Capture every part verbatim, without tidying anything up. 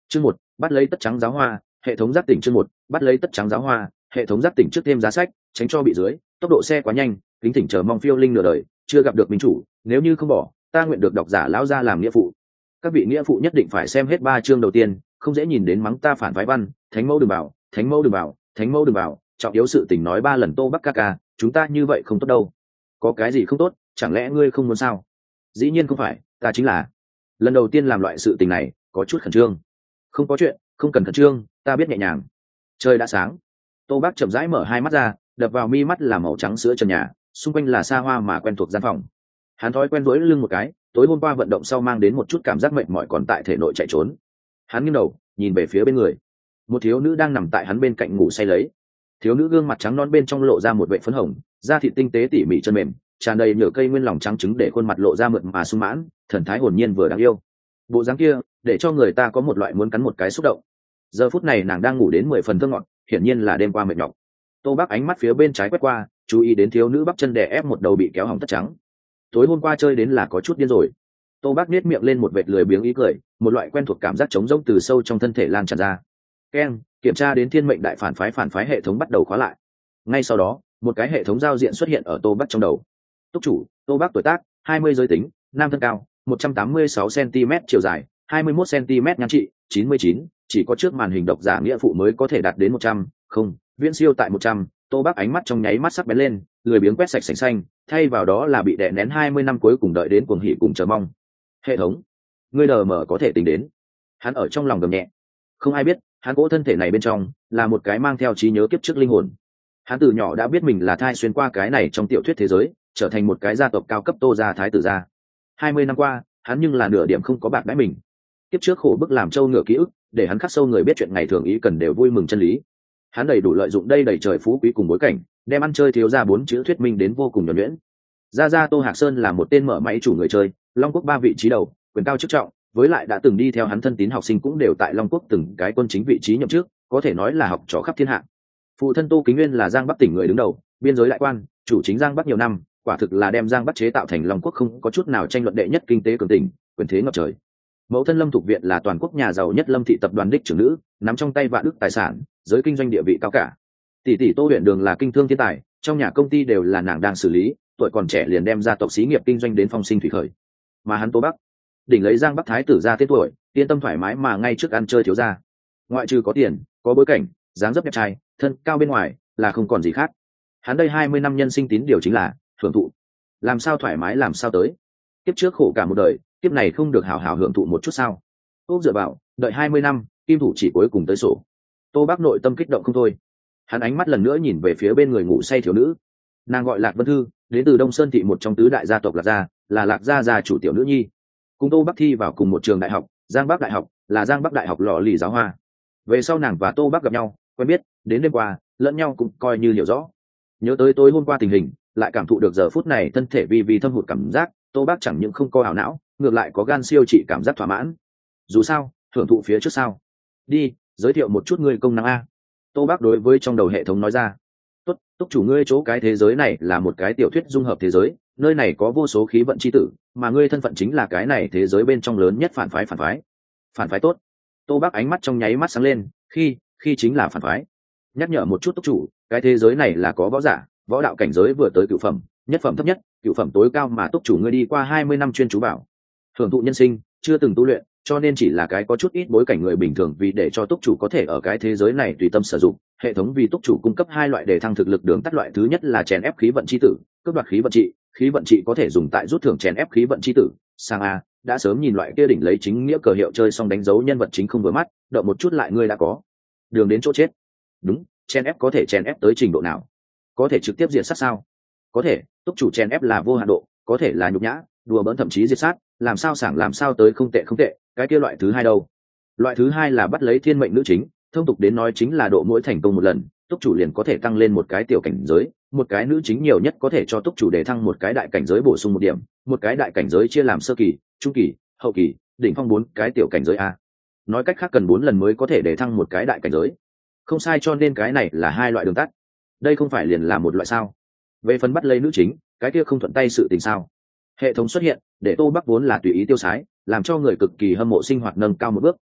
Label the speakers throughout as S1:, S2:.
S1: Chương một, bắt lấy tất trắng giáo hoa, hệ thống giác tỉnh. Chương một, bắt lấy tất trắng giáo hoa, hệ thống giác tỉnh. Trước thêm giá sách, tránh cho bị dưới, tốc độ xe quá nhanh, kính thỉnh chờ mong phiêu linh nửa đời, chưa gặp được minh chủ, nếu như không bỏ, ta nguyện được độc giả lão gia làm nghĩa phụ. Các vị nghĩa phụ nhất định phải xem hết ba chương đầu tiên, không dễ nhìn đến mắng ta phản phái văn, thánh mẫu đừng bảo, thánh mẫu đừng bảo, thánh mẫu đừng bảo, trọng yếu sự tình nói ba lần Tô Bắc ca ca, chúng ta như vậy không tốt đâu. Có cái gì không tốt, chẳng lẽ ngươi không muốn sao? Dĩ nhiên không phải, ta chính là lần đầu tiên làm loại sự tình này, có chút khẩn trương. Không có chuyện, không cần khẩn trương, ta biết nhẹ nhàng. Trời đã sáng. Tô Bắc chậm rãi mở hai mắt ra, đập vào mi mắt là màu trắng sữa trần nhà, xung quanh là xa hoa mà quen thuộc gian phòng. Hắn thói quen duỗi lưng một cái, tối hôm qua vận động sau mang đến một chút cảm giác mệt mỏi còn tại thể nội chạy trốn. Hắn nghiêng đầu, nhìn về phía bên người. Một thiếu nữ đang nằm tại hắn bên cạnh ngủ say lấy. Thiếu nữ gương mặt trắng non bên trong lộ ra một vệ phấn hồng, da thịt tinh tế tỉ mỉ chân mềm, tràn đầy nhựa cây nguyên lòng trắng trứng để khuôn mặt lộ ra mượt mà sung mãn, thần thái hồn nhiên vừa đáng yêu. Bộ dáng kia, để cho người ta có một loại muốn cắn một cái xúc động. Giờ phút này nàng đang ngủ đến mười phần thơ ngọt, hiển nhiên là đêm qua mệt nhọc. Tô Bắc ánh mắt phía bên trái quét qua, chú ý đến thiếu nữ bắp chân đè ép một đầu bị kéo hỏng tất trắng. Tối hôm qua chơi đến là có chút điên rồi. Tô Bắc nhếch miệng lên một vệt lười biếng ý cười, một loại quen thuộc cảm giác trống rỗng từ sâu trong thân thể lan tràn ra. Keng, kiểm tra đến thiên mệnh đại phản phái phản phái hệ thống bắt đầu khóa lại. Ngay sau đó, một cái hệ thống giao diện xuất hiện ở Tô Bắc trong đầu. Túc chủ, Tô Bắc tuổi tác, hai mươi giới tính, nam thân cao, một trăm tám mươi sáu xăng-ti-mét chiều dài, hai mươi mốt xăng-ti-mét nhan trị, chín mươi chín, chỉ có trước màn hình độc giả nghĩa phụ mới có thể đạt đến một trăm, không, viễn siêu tại một trăm. Tô Bắc ánh mắt trong nháy mắt sắc bén lên, lười biếng quét sạch sành xanh, thay vào đó là bị đè nén hai mươi năm cuối cùng đợi đến cuồng hỉ cùng chờ mong. Hệ thống, ngươi đờ mở có thể tính đến. Hắn ở trong lòng gầm nhẹ. Không ai biết, hắn cỗ thân thể này bên trong là một cái mang theo trí nhớ kiếp trước linh hồn. Hắn từ nhỏ đã biết mình là thai xuyên qua cái này trong tiểu thuyết thế giới, trở thành một cái gia tộc cao cấp Tô gia thái tử gia. hai mươi năm qua, hắn nhưng là nửa điểm không có bạc đãi mình. Kiếp trước khổ bức làm trâu ngựa ký ức, để hắn khắc sâu người biết chuyện ngày thường ý cần đều vui mừng chân lý. Hắn đầy đủ lợi dụng đây đầy trời phú quý cùng bối cảnh, đem ăn chơi thiếu gia bốn chữ thuyết minh đến vô cùng nhuần nhuyễn. Gia gia Tô Hạc Sơn là một tên mở máy chủ người chơi, Long Quốc ba vị trí đầu, quyền cao chức trọng, với lại đã từng đi theo hắn thân tín học sinh cũng đều tại Long Quốc từng cái quân chính vị trí nhậm chức, có thể nói là học trò khắp thiên hạ. Phụ thân Tô Kính Nguyên là Giang Bắc tỉnh người đứng đầu, biên giới đại quan, chủ chính Giang Bắc nhiều năm, quả thực là đem Giang Bắc chế tạo thành Long Quốc không có chút nào tranh luận đệ nhất kinh tế cường tỉnh, quyền thế ngập trời. Mẫu thân Lâm Thục Viện là toàn quốc nhà giàu nhất Lâm thị tập đoàn đích trưởng nữ, nắm trong tay vạn ức tài sản, giới kinh doanh địa vị cao cả. Tỷ tỷ Tô Huyền Đường là kinh thương thiên tài, trong nhà công ty đều là nàng đang xử lý, tuổi còn trẻ liền đem ra tộc xí nghiệp kinh doanh đến phong sinh thủy khởi. Mà hắn Tô Bắc, đỉnh lấy Giang Bắc thái tử ra tên tuổi, yên tâm thoải mái mà ngay trước ăn chơi thiếu gia. Ngoại trừ có tiền, có bối cảnh, dáng dấp đẹp trai, thân cao bên ngoài, là không còn gì khác. Hắn đây hai mươi năm nhân sinh tín điều chính là hưởng thụ. Làm sao thoải mái làm sao tới. Kiếp trước khổ cả một đời, kiếp này không được hào hào hưởng thụ một chút sao? Úc dựa vào, đợi hai mươi năm, kim thủ chỉ cuối cùng tới sổ. Tô Bắc nội tâm kích động không thôi. Hắn ánh mắt lần nữa nhìn về phía bên người ngủ say thiếu nữ. Nàng gọi Lạc Vân Thư, đến từ Đông Sơn thị một trong tứ đại gia tộc Lạc gia, là Lạc gia gia chủ tiểu nữ nhi. Cùng Tô Bắc thi vào cùng một trường đại học, Giang Bắc đại học, là Giang Bắc đại học lò lì giáo hoa. Về sau nàng và Tô Bắc gặp nhau, quen biết, đến đêm qua, lẫn nhau cũng coi như hiểu rõ. Nhớ tới tối hôm qua tình hình, lại cảm thụ được giờ phút này thân thể vi vi thâm hụt cảm giác, Tô Bắc chẳng những không co ảo não, ngược lại có gan siêu trị cảm giác thỏa mãn. Dù sao, hưởng thụ phía trước sau. Đi, giới thiệu một chút ngươi công năng a. Tô Bắc đối với trong đầu hệ thống nói ra. Tốt, túc chủ ngươi chỗ cái thế giới này là một cái tiểu thuyết dung hợp thế giới, nơi này có vô số khí vận chi tử, mà ngươi thân phận chính là cái này thế giới bên trong lớn nhất phản phái phản phái. Phản phái tốt. Tô Bắc ánh mắt trong nháy mắt sáng lên, khi, khi chính là phản phái. Nhắc nhở một chút túc chủ, cái thế giới này là có võ giả, võ đạo cảnh giới vừa tới cửu phẩm, nhất phẩm thấp nhất, cửu phẩm tối cao mà túc chủ ngươi đi qua hai mươi năm chuyên chú bảo. Hưởng thụ nhân sinh, chưa từng tu luyện, cho nên chỉ là cái có chút ít bối cảnh người bình thường, vì để cho túc chủ có thể ở cái thế giới này tùy tâm sử dụng, hệ thống vì túc chủ cung cấp hai loại để thăng thực lực đường tắt. Loại thứ nhất là chèn ép khí vận chi tử, cướp đoạt khí vận trị, khí vận trị có thể dùng tại rút thưởng chèn ép khí vận chi tử. Sang a, đã sớm nhìn loại kia đỉnh lấy chính nghĩa cờ hiệu chơi xong đánh dấu nhân vật chính không vừa mắt, động một chút lại ngươi đã có đường đến chỗ chết. Đúng, chèn ép có thể chèn ép tới trình độ nào? Có thể trực tiếp diệt sát sao? Có thể, túc chủ chèn ép là vô hạn độ, có thể là nhục nhã, đùa bỡn thậm chí diệt sát, làm sao sảng làm sao tới không tệ không tệ. Cái kia loại thứ hai đâu? Loại thứ hai là bắt lấy thiên mệnh nữ chính, thông tục đến nói chính là độ mỗi thành công một lần, túc chủ liền có thể tăng lên một cái tiểu cảnh giới, một cái nữ chính nhiều nhất có thể cho túc chủ để thăng một cái đại cảnh giới bổ sung một điểm, một cái đại cảnh giới chia làm sơ kỳ, trung kỳ, hậu kỳ, đỉnh phong bốn cái tiểu cảnh giới a. Nói cách khác cần bốn lần mới có thể để thăng một cái đại cảnh giới. Không sai, cho nên cái này là hai loại đường tắt. Đây không phải liền là một loại sao? Về phần bắt lấy nữ chính, cái kia không thuận tay sự tình sao? Hệ thống xuất hiện, để Tô Bắc vốn là tùy ý tiêu sái, làm cho người cực kỳ hâm mộ sinh hoạt nâng cao một bước,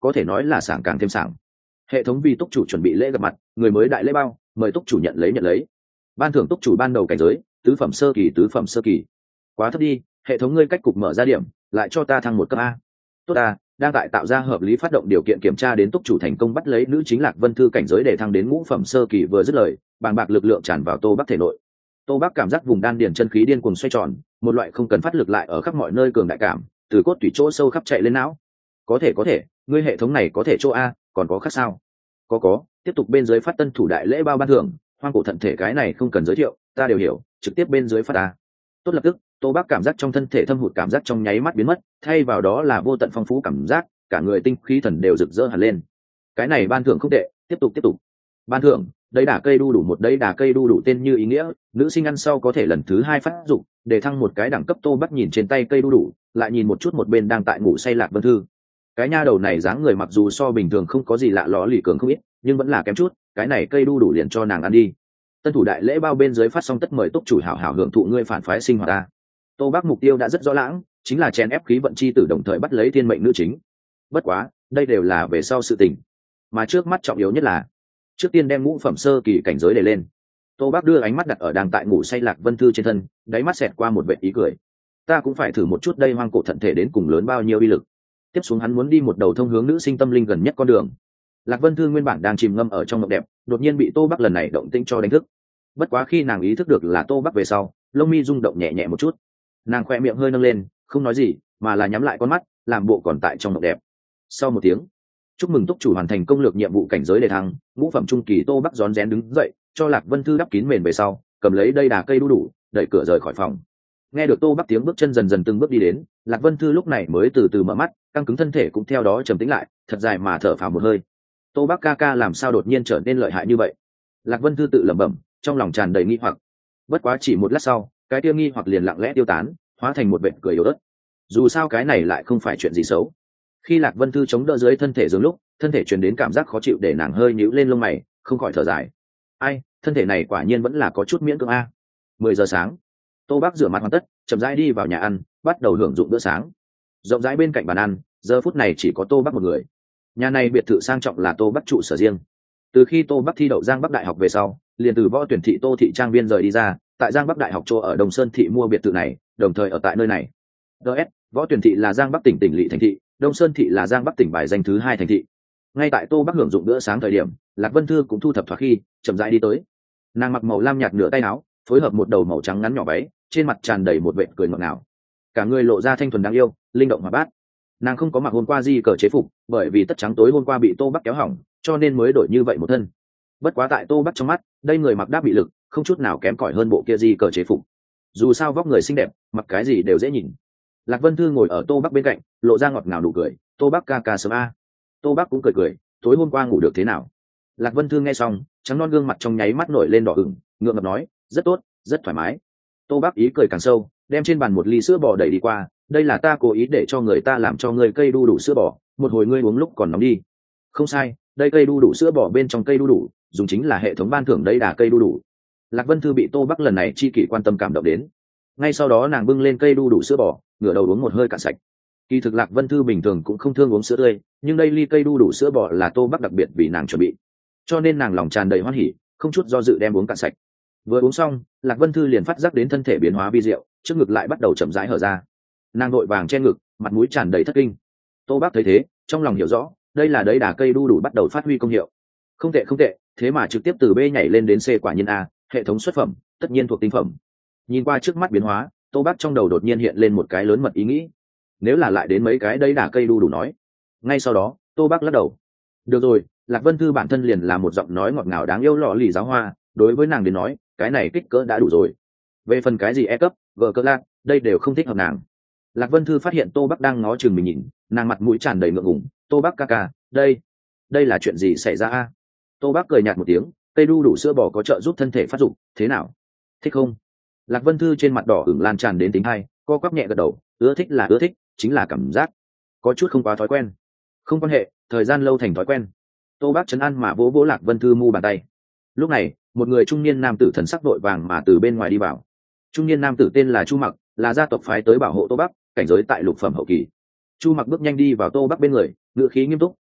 S1: có thể nói là sảng càng thêm sảng. Hệ thống vì túc chủ chuẩn bị lễ gặp mặt, người mới đại lễ bao, mời túc chủ nhận lấy nhận lấy. Ban thưởng túc chủ ban đầu cảnh giới tứ phẩm sơ kỳ, tứ phẩm sơ kỳ. Quá thấp đi, hệ thống ngươi cách cục mở ra điểm, lại cho ta thăng một cấp a. Tốt à, đang tại tạo ra hợp lý phát động điều kiện kiểm tra đến túc chủ thành công bắt lấy nữ chính Lạc Vân Thư cảnh giới để thăng đến ngũ phẩm sơ kỳ. Vừa dứt lời, bàng bạc lực lượng tràn vào Tô Bắc thể nội. Tô Bắc cảm giác vùng đan điền chân khí điên cuồng xoay tròn, một loại không cần phát lực lại ở khắp mọi nơi cường đại cảm, từ cốt tủy chỗ sâu khắp chạy lên não. Có thể có thể, ngươi hệ thống này có thể chỗ a, còn có khác sao? Có có, tiếp tục bên dưới phát tân thủ đại lễ bao ban thưởng, hoang cổ thận thể cái này không cần giới thiệu, ta đều hiểu, trực tiếp bên dưới phát ta. Tốt, lập tức, Tô Bắc cảm giác trong thân thể thâm hụt cảm giác trong nháy mắt biến mất, thay vào đó là vô tận phong phú cảm giác, cả người tinh khí thần đều rực rỡ hẳn lên. Cái này ban thưởng không tệ, tiếp tục tiếp tục. Ban thưởng, đây đả cây đu đủ một đây đả cây đu đủ tên như ý nghĩa, nữ sinh ăn sau có thể lần thứ hai phát dụng, để thăng một cái đẳng cấp. Tô Bắc nhìn trên tay cây đu đủ, lại nhìn một chút một bên đang tại ngủ say Lạc Vân Thư. Cái nha đầu này dáng người mặc dù so bình thường không có gì lạ ló lì cường không ít, nhưng vẫn là kém chút, cái này cây đu đủ liền cho nàng ăn đi. Tân thủ đại lễ bao bên dưới phát xong tất mời túc chủ hảo hảo hưởng thụ ngươi phản phái sinh hoạt ta. Tô Bắc mục tiêu đã rất rõ lãng, chính là chèn ép khí vận chi tử đồng thời bắt lấy thiên mệnh nữ chính. Bất quá, đây đều là về sau sự tình, mà trước mắt trọng yếu nhất là trước tiên đem ngũ phẩm sơ kỳ cảnh giới để lên. Tô Bắc đưa ánh mắt đặt ở đang tại ngủ say Lạc Vân Thư trên thân, đáy mắt xẹt qua một vệt ý cười. Ta cũng phải thử một chút đây hoang cổ thận thể đến cùng lớn bao nhiêu uy lực. Tiếp xuống hắn muốn đi một đầu thông hướng nữ sinh tâm linh gần nhất con đường. Lạc Vân Thư nguyên bản đang chìm ngâm ở trong mộng đẹp, đột nhiên bị Tô Bắc lần này động tĩnh cho đánh thức. Bất quá khi nàng ý thức được là Tô Bắc về sau, lông mi rung động nhẹ nhẹ một chút, nàng khoe miệng hơi nâng lên, không nói gì mà là nhắm lại con mắt, làm bộ còn tại trong mộng đẹp. Sau một tiếng, chúc mừng túc chủ hoàn thành công lược nhiệm vụ cảnh giới đề thăng ngũ phẩm trung kỳ. Tô Bắc rón rén đứng dậy, cho Lạc Vân Thư đắp kín mền về sau, cầm lấy đây đà cây đu đủ, đẩy cửa rời khỏi phòng. Nghe được Tô Bắc tiếng bước chân dần dần từng bước đi đến, Lạc Vân Thư lúc này mới từ từ mở mắt, căng cứng thân thể cũng theo đó trầm tĩnh lại, thật dài mà thở phào một hơi. Tô Bắc ca ca làm sao đột nhiên trở nên lợi hại như vậy? Lạc Vân Thư tự lẩm bẩm, trong lòng tràn đầy nghi hoặc. Bất quá chỉ một lát sau, cái tiêu nghi hoặc liền lặng lẽ tiêu tán, hóa thành một vệt cười yếu ớt. Dù sao cái này lại không phải chuyện gì xấu. Khi Lạc Vân Thư chống đỡ dưới thân thể giường lúc, thân thể truyền đến cảm giác khó chịu để nàng hơi nhíu lên lông mày, không khỏi thở dài. Ai, thân thể này quả nhiên vẫn là có chút miễn cưỡng a. Mười giờ sáng, Tô Bắc rửa mặt hoàn tất, chậm rãi đi vào nhà ăn, bắt đầu hưởng dụng bữa sáng. Rộng rãi bên cạnh bàn ăn, giờ phút này chỉ có Tô Bắc một người. Nhà này biệt thự sang trọng là Tô Bắc trụ sở riêng. Từ khi Tô Bắc thi đậu Giang Bắc Đại học về sau, liền từ võ tuyển thị Tô thị trang viên rời đi ra, tại Giang Bắc Đại học chỗ ở Đồng Sơn thị mua biệt thự này, đồng thời ở tại nơi này. đê ét, võ tuyển thị là Giang Bắc tỉnh tỉnh lỵ thành thị, Đông Sơn thị là Giang Bắc tỉnh bài danh thứ hai thành thị. Ngay tại Tô Bắc hưởng dụng bữa sáng thời điểm, Lạc Vân Thư cũng thu thập thoáng khi, chậm rãi đi tới. Nàng mặc màu lam nhạt nửa tay áo, phối hợp một đầu màu trắng ngắn nhỏ váy, trên mặt tràn đầy một vệt cười ngọt ngào. Cả người lộ ra thanh thuần đáng yêu, linh động hoạt bát. Nàng không có mặc hôm qua di cờ chế phục, bởi vì tất trắng tối hôm qua bị Tô Bắc kéo hỏng, cho nên mới đổi như vậy một thân. Bất quá tại Tô Bắc trong mắt, đây người mặc đáp bị lực, không chút nào kém cỏi hơn bộ kia di cờ chế phục. Dù sao vóc người xinh đẹp, mặc cái gì đều dễ nhìn. Lạc Vân Thư ngồi ở Tô Bắc bên cạnh, lộ ra ngọt ngào nụ cười. Tô Bắc ca ca sớm a. Tô Bắc cũng cười cười, tối hôm qua ngủ được thế nào? Lạc Vân Thư nghe xong, trắng non gương mặt trong nháy mắt nổi lên đỏ ửng, ngượng ngập nói, rất tốt, rất thoải mái. Tô Bắc ý cười càng sâu, đem trên bàn một ly sữa bò đẩy đi qua, đây là ta cố ý để cho người ta làm cho ngươi cây đu đủ sữa bò, một hồi ngươi uống lúc còn nóng đi. Không sai, đây cây đu đủ sữa bò bên trong cây đu đủ, dùng chính là hệ thống ban thưởng đây đà cây đu đủ. Lạc Vân Thư bị Tô Bắc lần này chi kỷ quan tâm cảm động đến. Ngay sau đó nàng bưng lên cây đu đủ sữa bò, ngửa đầu uống một hơi cạn sạch. Kỳ thực Lạc Vân Thư bình thường cũng không thương uống sữa tươi, nhưng đây ly cây đu đủ sữa bò là Tô Bắc đặc biệt vì nàng chuẩn bị, cho nên nàng lòng tràn đầy hoan hỉ, không chút do dự đem uống cạn sạch. Vừa uống xong, Lạc Vân Thư liền phát giác đến thân thể biến hóa vi diệu, trước ngực lại bắt đầu chậm rãi hở ra. Nàng vội vàng che ngực, mặt mũi tràn đầy thất kinh. Tô Bắc thấy thế, trong lòng hiểu rõ, đây là đấy đà cây đu đủ bắt đầu phát huy công hiệu. Không tệ không tệ, thế mà trực tiếp từ B nhảy lên đến C, quả nhiên a, hệ thống xuất phẩm, tất nhiên thuộc tinh phẩm. Nhìn qua trước mắt biến hóa, Tô Bắc trong đầu đột nhiên hiện lên một cái lớn mật ý nghĩ. Nếu là lại đến mấy cái đấy đà cây đu đủ nói. Ngay sau đó, Tô Bắc lắc đầu. Được rồi, Lạc Vân Thư bản thân liền là một giọng nói ngọt ngào đáng yêu lọ lì giáo hoa, đối với nàng đến nói, cái này kích cỡ đã đủ rồi. Về phần cái gì E cấp, G cấp lạc, đây đều không thích hợp nàng. Lạc Vân Thư phát hiện Tô Bắc đang ngó chừng mình nhìn, nàng mặt mũi tràn đầy ngượng ngùng. Tô Bắc ca ca, đây, đây là chuyện gì xảy ra a? Tô Bắc cười nhạt một tiếng, cây đu đủ sữa bò có trợ giúp thân thể phát dục, thế nào? Thích không? Lạc Vân Thư trên mặt đỏ ửng lan tràn đến tính hai, co quắp nhẹ gật đầu, ưa thích là ưa thích, chính là cảm giác có chút không quá thói quen. Không quan hệ, thời gian lâu thành thói quen. Tô Bắc trấn an mà vỗ vỗ Lạc Vân Thư mu bàn tay. Lúc này, một người trung niên nam tử thần sắc vội vàng mà từ bên ngoài đi vào. Trung niên nam tử tên là Chu Mặc, là gia tộc phái tới bảo hộ Tô Bắc, cảnh giới tại lục phẩm hậu kỳ. Chu Mặc bước nhanh đi vào Tô Bắc bên người, ngựa khí nghiêm túc,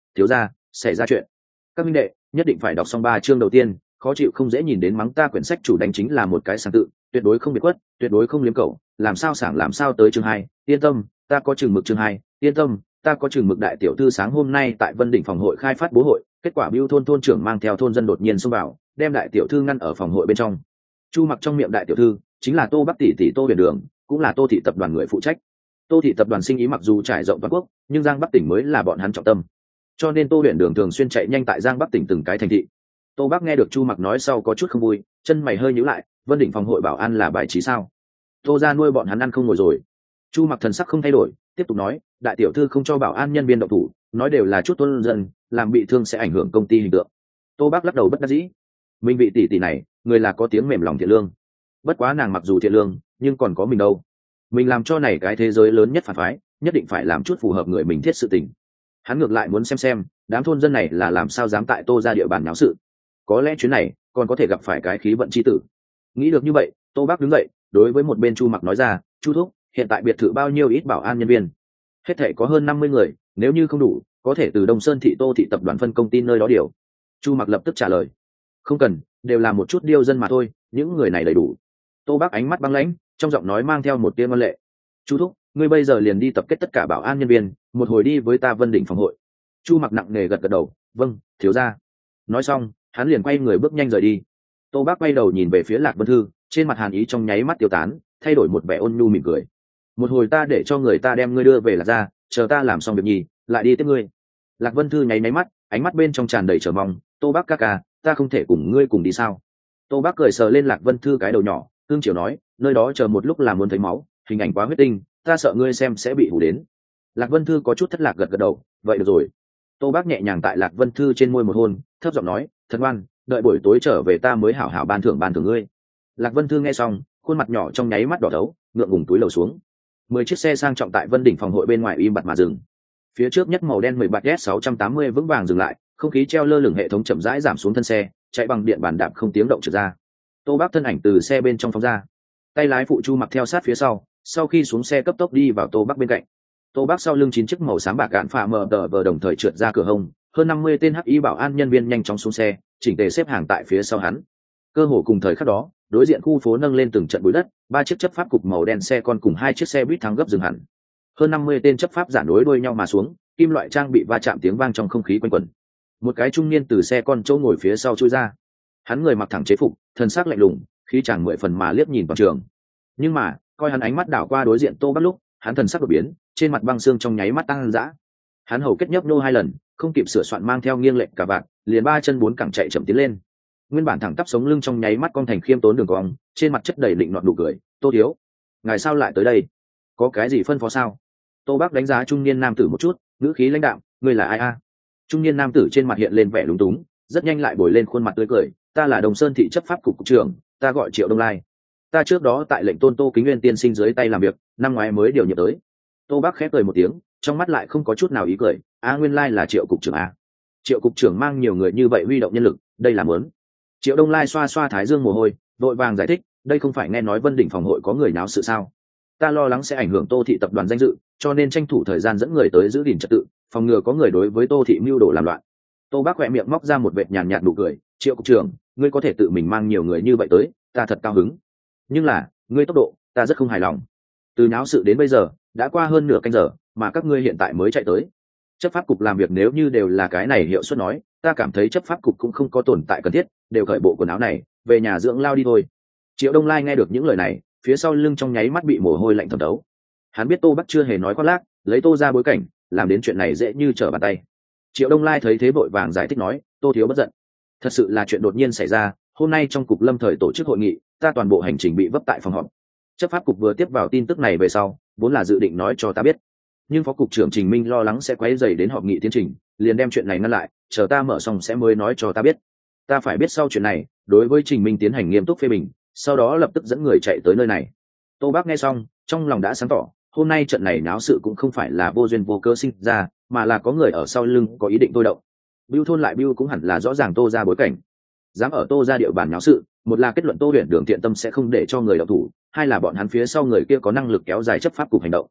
S1: thiếu gia, xảy ra chuyện. Các minh đệ nhất định phải đọc xong ba chương đầu tiên, khó chịu không dễ nhìn đến mắng ta quyển sách chủ đánh chính là một cái sáng tự, tuyệt đối không biệt quất, tuyệt đối không liếm cầu, làm sao sảng làm sao tới chương hai, yên tâm, ta có chừng mực chương hai, yên tâm, ta có chừng mực. Đại tiểu thư sáng hôm nay tại Vân Đỉnh phòng hội khai phát bố hội, kết quả Bưu thôn thôn trưởng mang theo thôn dân đột nhiên xông vào, đem đại tiểu thư ngăn ở phòng hội bên trong. Chu Mặc trong miệng đại tiểu thư chính là Tô Bắc tỷ tỷ Tô Huyền Đường, cũng là Tô thị tập đoàn người phụ trách. Tô thị tập đoàn sinh ý mặc dù trải rộng toàn quốc, nhưng Giang Bắc tỉnh mới là bọn hắn trọng tâm. Cho nên Tô Huyền Đường thường xuyên chạy nhanh tại Giang Bắc tỉnh từng cái thành thị. Tô Bắc nghe được Chu Mặc nói sau có chút không vui, chân mày hơi nhíu lại, Vân Đỉnh phòng hội bảo an là bài trí sao? Tô gia nuôi bọn hắn ăn không ngồi rồi. Chu Mặc thần sắc không thay đổi, tiếp tục nói, đại tiểu thư không cho bảo an nhân viên động thủ, nói đều là chút tuân dân, làm bị thương sẽ ảnh hưởng công ty hình tượng. Tô Bắc lắc đầu bất đắc dĩ. Mình vị tỷ tỷ này, người là có tiếng mềm lòng thiện lương. Bất quá nàng mặc dù thiện lương, nhưng còn có mình đâu. Mình làm cho này cái thế giới lớn nhất phản phái, nhất định phải làm chút phù hợp người mình thiết sự tình. Hắn ngược lại muốn xem xem, đám thôn dân này là làm sao dám tại Tô gia địa bàn náo sự. Có lẽ chuyến này còn có thể gặp phải cái khí vận chi tử. Nghĩ được như vậy, Tô Bắc đứng dậy, đối với một bên Chu Mặc nói ra, Chu thúc, hiện tại biệt thự bao nhiêu ít bảo an nhân viên? Hết thể có hơn năm mươi người, nếu như không đủ, có thể từ Đông Sơn thị Tô thị tập đoàn phân công ty nơi đó điều. Chu Mặc lập tức trả lời, không cần, đều là một chút điêu dân mà thôi, những người này đầy đủ. Tô Bắc ánh mắt băng lãnh, trong giọng nói mang theo một tia ngoan lệ. Chu thúc, ngươi bây giờ liền đi tập kết tất cả bảo an nhân viên, một hồi đi với ta Vân Đỉnh phòng hội. Chu Mặc nặng nề gật gật đầu, vâng, thiếu gia. Nói xong, hắn liền quay người bước nhanh rời đi. Tô Bắc quay đầu nhìn về phía Lạc Vân Thư, trên mặt hàn ý trong nháy mắt tiêu tán, thay đổi một vẻ ôn nhu mỉm cười. Một hồi ta để cho người ta đem ngươi đưa về Lạc gia, chờ ta làm xong việc nhì, lại đi tiếp ngươi. Lạc Vân Thư nháy nháy mắt, ánh mắt bên trong tràn đầy chờ mong. Tô Bắc ca ca, ta không thể cùng ngươi cùng đi sao? Tô Bắc cười sờ lên Lạc Vân Thư cái đầu nhỏ, cương chiều nói, nơi đó chờ một lúc là muốn thấy máu, hình ảnh quá huyết tinh, ta sợ ngươi xem sẽ bị hù đến. Lạc Vân Thư có chút thất lạc gật gật đầu, vậy được rồi. Tô Bắc nhẹ nhàng tại Lạc Vân Thư trên môi một hôn, thấp giọng nói, thật ngoan, đợi buổi tối trở về ta mới hảo hảo ban thưởng ban thưởng ngươi. Lạc Vân Thư nghe xong, khuôn mặt nhỏ trong nháy mắt đỏ đấu, ngượng ngùng túi lầu xuống. Mười chiếc xe sang trọng tại Vân Đỉnh phòng hội bên ngoài im bặt mà dừng. Phía trước nhất màu đen mười bạt S sáu trăm tám mươi vững vàng dừng lại, không khí treo lơ lửng, hệ thống chậm rãi giảm xuống thân xe, chạy bằng điện bàn đạp không tiếng động trượt ra. Tô Bắc thân ảnh từ xe bên trong phóng ra, tay lái phụ Chu Mặc theo sát phía sau, sau khi xuống xe cấp tốc đi vào Tô Bắc bên cạnh. Tô Bắc sau lưng chín chiếc màu xám bạc gạn phạ mờ tờ vờ đồng thời trượt ra cửa hông, hơn năm mươi tên hắc y bảo an nhân viên nhanh chóng xuống xe, chỉnh tề xếp hàng tại phía sau hắn. Cơ hồ cùng thời khắc đó, đối diện khu phố nâng lên từng trận bụi đất, ba chiếc chấp pháp cục màu đen xe con cùng hai chiếc xe buýt thắng gấp dừng hẳn. Hơn năm mươi tên chấp pháp giả nối đuôi nhau mà xuống, kim loại trang bị va chạm tiếng vang trong không khí quanh quẩn. Một cái trung niên từ xe con chỗ ngồi phía sau chui ra. Hắn người mặc thẳng chế phục, thân xác lạnh lùng, khí chàng mười phần mà liếc nhìn vào trường. Nhưng mà, coi hắn ánh mắt đảo qua đối diện Tô Bắc lúc, hắn thần sắc đột biến, trên mặt băng xương trong nháy mắt tăng dã. Hắn hầu kết nhấp nô hai lần, không kịp sửa soạn mang theo nghiêng lệch cả vạn, liền ba chân bốn cẳng chạy chậm tiến lên. Nguyên bản thẳng tắp sống lưng trong nháy mắt cong thành khiêm tốn đường cong, trên mặt chất đầy định nọt nụ cười. Tô thiếu, ngài sao lại tới đây? Có cái gì phân phó sao? Tô Bắc đánh giá trung niên nam tử một chút, ngữ khí lãnh đạm, ngươi là ai a? Trung niên nam tử trên mặt hiện lên vẻ lúng túng, rất nhanh lại bồi lên khuôn mặt tươi cười, ta là Đồng Sơn thị chấp pháp cục cục trưởng, ta gọi Triệu Đông Lai. Ta trước đó tại lệnh tôn Tô Kính Nguyên tiên sinh dưới tay làm việc, năm ngoái mới điều nhiệm tới. Tô Bắc khép cười một tiếng, trong mắt lại không có chút nào ý cười, a nguyên lai là Triệu cục trưởng a. Triệu cục trưởng mang nhiều người như vậy huy động nhân lực, đây là muốn. Triệu Đông Lai xoa xoa thái dương mồ hôi, vội vàng giải thích, đây không phải nghe nói Vân Đỉnh phòng hội có người náo sự sao? Ta lo lắng sẽ ảnh hưởng Tô thị tập đoàn danh dự, cho nên tranh thủ thời gian dẫn người tới giữ gìn trật tự, phòng ngừa có người đối với Tô thị mưu đồ làm loạn. Tô Bắc khẽ miệng móc ra một vệt nhàn nhạt nụ cười, Triệu cục trưởng, ngươi có thể tự mình mang nhiều người như vậy tới, ta thật cao hứng. Nhưng là, ngươi tốc độ, ta rất không hài lòng. Từ náo sự đến bây giờ, đã qua hơn nửa canh giờ, mà các ngươi hiện tại mới chạy tới. Chấp pháp cục làm việc nếu như đều là cái này hiệu suất nói, ta cảm thấy chấp pháp cục cũng không có tồn tại cần thiết, đều cởi bộ quần áo này, về nhà dưỡng lao đi thôi. Triệu Đông Lai nghe được những lời này, phía sau lưng trong nháy mắt bị mồ hôi lạnh thấm đấu. Hắn biết Tô Bắc chưa hề nói khoác lác, lấy Tô ra bối cảnh, làm đến chuyện này dễ như trở bàn tay. Triệu Đông Lai thấy thế vội vàng giải thích nói, Tô thiếu bất giận, thật sự là chuyện đột nhiên xảy ra, hôm nay trong cục lâm thời tổ chức hội nghị, ta toàn bộ hành trình bị vấp tại phòng họp. Chấp pháp cục vừa tiếp vào tin tức này về sau, vốn là dự định nói cho ta biết, nhưng phó cục trưởng Trình Minh lo lắng sẽ quấy rầy đến họp nghị tiến trình, liền đem chuyện này ngăn lại, chờ ta mở xong sẽ mới nói cho ta biết. Ta phải biết sau chuyện này, đối với Trình Minh tiến hành nghiêm túc phê bình, sau đó lập tức dẫn người chạy tới nơi này. Tô Bắc nghe xong, trong lòng đã sáng tỏ, hôm nay trận này náo sự cũng không phải là vô duyên vô cớ sinh ra, mà là có người ở sau lưng có ý định thôi động. Bưu thôn lại bưu cũng hẳn là rõ ràng Tô ra bối cảnh, dám ở Tô ra địa bàn náo sự, một là kết luận Tô Huyền Đường thiện tâm sẽ không để cho người động thủ, hai là bọn hắn phía sau người kia có năng lực kéo dài chấp pháp cục hành động.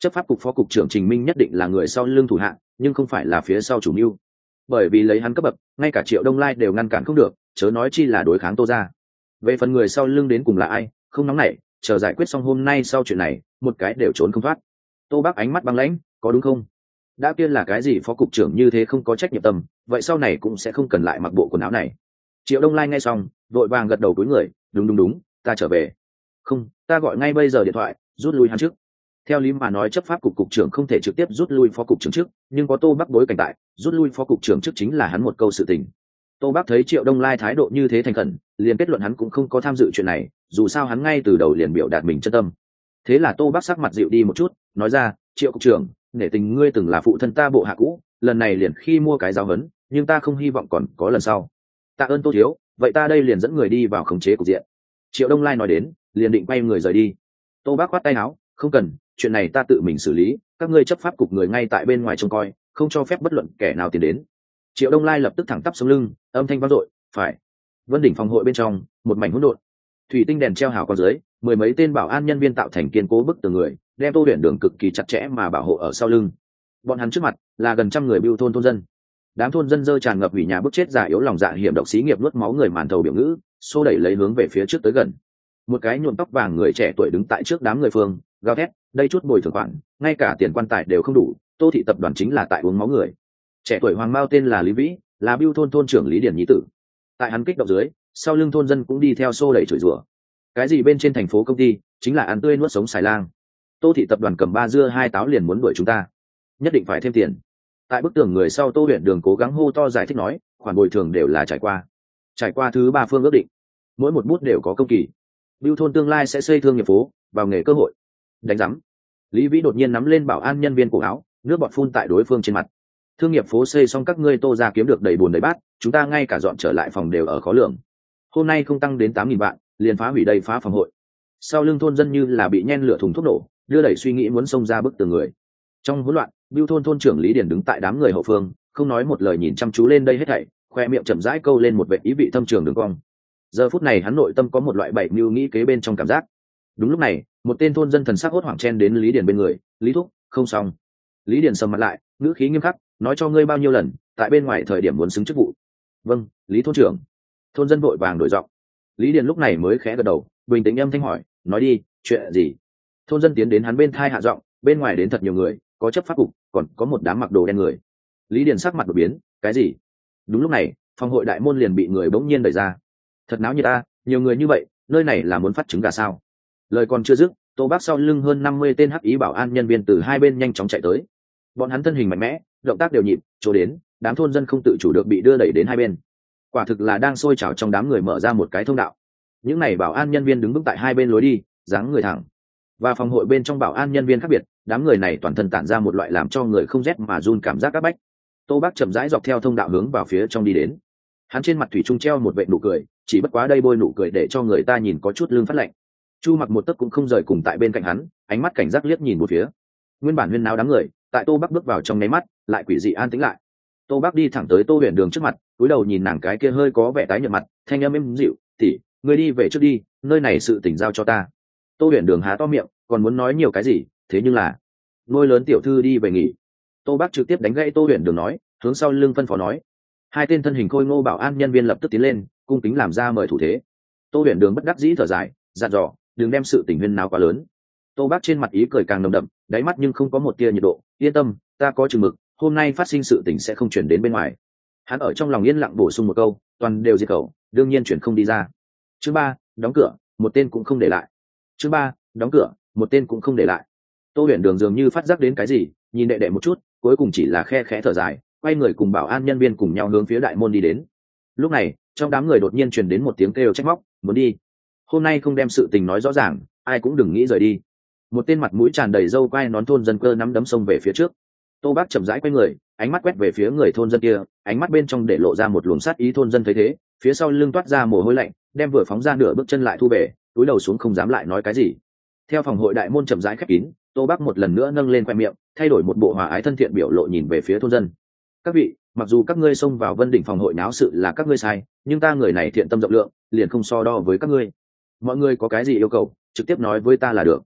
S1: chấp pháp cục phó cục trưởng Trình Minh nhất định là người sau lưng thủ hạng, nhưng không phải là phía sau chủ mưu, bởi vì lấy hắn cấp bậc ngay cả Triệu Đông Lai đều ngăn cản không được, chớ nói chi là đối kháng Tô gia. Về phần người sau lưng đến cùng là ai, không nóng nảy, chờ giải quyết xong hôm nay sau chuyện này, một cái đều trốn không thoát. Tô Bác ánh mắt băng lãnh, có đúng không? Đã kia là cái gì phó cục trưởng như thế không có trách nhiệm tâm, vậy sau này cũng sẽ không cần lại mặc bộ quần áo này. Triệu Đông Lai nghe xong vội vàng gật đầu cúi người, đúng đúng đúng, ta trở về. Không, ta gọi ngay bây giờ điện thoại rút lui hắn trước. Theo lý mà nói chấp pháp cục cục trưởng không thể trực tiếp rút lui phó cục trưởng trước, nhưng có Tô Bắc bối cảnh tại, rút lui phó cục trưởng trước chính là hắn một câu sự tình. Tô Bắc thấy Triệu Đông Lai thái độ như thế thành khẩn, liền kết luận hắn cũng không có tham dự chuyện này, dù sao hắn ngay từ đầu liền biểu đạt mình chân tâm. Thế là Tô Bắc sắc mặt dịu đi một chút, nói ra, Triệu cục trưởng, nể tình ngươi từng là phụ thân ta bộ hạ cũ, lần này liền khi mua cái giáo hấn, nhưng ta không hy vọng còn có lần sau. Tạ ơn Tô thiếu, vậy ta đây liền dẫn người đi vào khống chế cục diện. Triệu Đông Lai nói đến, liền định quay người rời đi. Tô Bắc khoát tay áo, không cần, chuyện này ta tự mình xử lý, các ngươi chấp pháp cục người ngay tại bên ngoài trông coi, không cho phép bất luận kẻ nào tiến đến. Triệu Đông Lai lập tức thẳng tắp sống lưng, âm thanh vang dội, phải. Vân đỉnh phòng hội bên trong, một mảnh hỗn độn. Thủy tinh đèn treo hào quang dưới, mười mấy tên bảo an nhân viên tạo thành kiên cố bức tường người, đem Tô Huyền Đường cực kỳ chặt chẽ mà bảo hộ ở sau lưng. Bọn hắn trước mặt là gần trăm người bưu thôn thôn dân. Đám thôn dân dơ tràn ngập hủy nhà bức chết già yếu lòng dạ hiểm độc xí nghiệp nuốt máu người màn thầu biểu ngữ, xô đẩy lấy hướng về phía trước tới gần. Một cái nhuộm tóc vàng người trẻ tuổi đứng tại trước đám người phương, gào thét, đây chút bồi thường khoản, ngay cả tiền quan tài đều không đủ, Tô thị tập đoàn chính là tại uống máu người. Trẻ tuổi hoàng mao tên là Lý Vĩ, là bưu thôn thôn trưởng Lý Điển nhí tử. Tại hắn kích động dưới, sau lưng thôn dân cũng đi theo xô đẩy chửi rủa. Cái gì bên trên thành phố công ty, chính là ăn tươi nuốt sống xài lang. Tô thị tập đoàn cầm ba dưa hai táo liền muốn đuổi chúng ta, nhất định phải thêm tiền. Tại bức tường người sau Tô Huyền Đường cố gắng hô to giải thích nói, khoản bồi thường đều là trải qua, trải qua thứ ba phương ước định, mỗi một bút đều có công kỳ. Bưu thôn tương lai sẽ xây thương nghiệp phố, vào nghề cơ hội. Đánh rắm. Lý Vĩ đột nhiên nắm lên bảo an nhân viên cổ áo, nước bọt phun tại đối phương trên mặt. Thương nghiệp phố xây xong các ngươi Tô ra kiếm được đầy bùn đầy bát, chúng ta ngay cả dọn trở lại phòng đều ở khó lượng. Hôm nay không tăng đến tám nghìn vạn, liền phá hủy đây phá phòng hội. Sau lưng thôn dân như là bị nhen lửa thùng thuốc nổ, đưa đẩy suy nghĩ muốn xông ra bức tường người. Trong hỗn loạn, Bưu thôn thôn trưởng Lý Điển đứng tại đám người hậu phương, không nói một lời nhìn chăm chú lên đây hết thảy, khoe miệng chậm rãi câu lên một vẻ ý vị thâm trường đường cong. Giờ phút này hắn nội tâm có một loại bảy mưu nghĩ kế bên trong cảm giác. Đúng lúc này, một tên thôn dân thần sắc hốt hoảng chen đến Lý Điển bên người, "Lý thúc, không xong." Lý Điển sầm mặt lại, ngữ khí nghiêm khắc, "Nói cho ngươi bao nhiêu lần, tại bên ngoài thời điểm muốn xứng chức vụ." "Vâng, Lý thôn trưởng." Thôn dân vội vàng đổi giọng. Lý Điển lúc này mới khẽ gật đầu, bình tĩnh âm thanh hỏi, "Nói đi, chuyện gì?" Thôn dân tiến đến hắn bên thai hạ giọng, "Bên ngoài đến thật nhiều người, có chấp pháp cục, còn có một đám mặc đồ đen người." Lý Điển sắc mặt đột biến, "Cái gì?" Đúng lúc này, phòng hội đại môn liền bị người bỗng nhiên đẩy ra. Thật náo nhiệt ta, nhiều người như vậy, nơi này là muốn phát trứng gà sao? Lời còn chưa dứt, Tô Bác sau lưng hơn năm mươi tên hắc ý bảo an nhân viên từ hai bên nhanh chóng chạy tới. Bọn hắn thân hình mạnh mẽ, động tác đều nhịp, chỗ đến, đám thôn dân không tự chủ được bị đưa đẩy đến hai bên. Quả thực là đang sôi trào trong đám người mở ra một cái thông đạo. Những này bảo an nhân viên đứng vững tại hai bên lối đi, dáng người thẳng. Và phòng hội bên trong bảo an nhân viên khác biệt, đám người này toàn thân tản ra một loại làm cho người không rét mà run cảm giác áp bách. Tô Bác chậm rãi dọc theo thông đạo hướng vào phía trong đi đến. Hắn trên mặt thủy chung treo một vệt nụ cười, chỉ bất quá đây bôi nụ cười để cho người ta nhìn có chút lưng phát lạnh. Chu Mặc một tấc cũng không rời cùng tại bên cạnh hắn, ánh mắt cảnh giác liếc nhìn một phía. Nguyên bản huyên náo đám người, tại Tô Bắc bước vào trong nháy mắt, lại quỷ dị an tĩnh lại. Tô Bắc đi thẳng tới Tô Huyền Đường trước mặt, cúi đầu nhìn nàng cái kia hơi có vẻ tái nhợt mặt, thanh âm êm dịu, "Tỷ, ngươi đi về trước đi, nơi này sự tình giao cho ta." Tô Huyền Đường há to miệng, còn muốn nói nhiều cái gì, thế nhưng là, "Nuôi lớn tiểu thư đi về nghỉ." Tô Bắc trực tiếp đánh gãy Tô Huyền Đường nói, hướng sau lưng phân phó nói. Hai tên thân hình khôi ngô bảo an nhân viên lập tức tiến lên, cung kính làm ra mời thủ thế. Tô Huyền Đường bất đắc dĩ thở dài, dặn dò, đừng đem sự tình huyên nào quá lớn. Tô Bác trên mặt ý cười càng nồng đậm, đáy mắt nhưng không có một tia nhiệt độ, "Yên tâm, ta có chừng mực, hôm nay phát sinh sự tình sẽ không chuyển đến bên ngoài." Hắn ở trong lòng yên lặng bổ sung một câu, "Toàn đều diệt khẩu, đương nhiên chuyển không đi ra." Chương ba, đóng cửa, một tên cũng không để lại. Chương ba, đóng cửa, một tên cũng không để lại. Tô Huyền Đường dường như phát giác đến cái gì, nhìn đệ đệ một chút, cuối cùng chỉ là khe khẽ thở dài, quay người cùng bảo an nhân viên cùng nhau hướng phía đại môn đi đến. Lúc này, trong đám người đột nhiên truyền đến một tiếng kêu trách móc, "Muốn đi? Hôm nay không đem sự tình nói rõ ràng, ai cũng đừng nghĩ rời đi." Một tên mặt mũi tràn đầy râu quai nón thôn dân cơ nắm đấm sông về phía trước. Tô Bác chậm rãi quay người, ánh mắt quét về phía người thôn dân kia, ánh mắt bên trong để lộ ra một luồng sát ý. Thôn dân thấy thế, phía sau lưng toát ra mồ hôi lạnh, đem vừa phóng ra nửa bước chân lại thu về, túi đầu xuống không dám lại nói cái gì. Theo phòng hội đại môn chậm rãi khép kín, Tô Bác một lần nữa nâng lên khoe miệng, thay đổi một bộ hòa ái thân thiện biểu lộ nhìn về phía thôn dân. "Các vị, mặc dù các ngươi xông vào Vân đỉnh phòng hội náo sự là các ngươi sai, nhưng ta người này thiện tâm rộng lượng, liền không so đo với các ngươi. Mọi người có cái gì yêu cầu, trực tiếp nói với ta là được."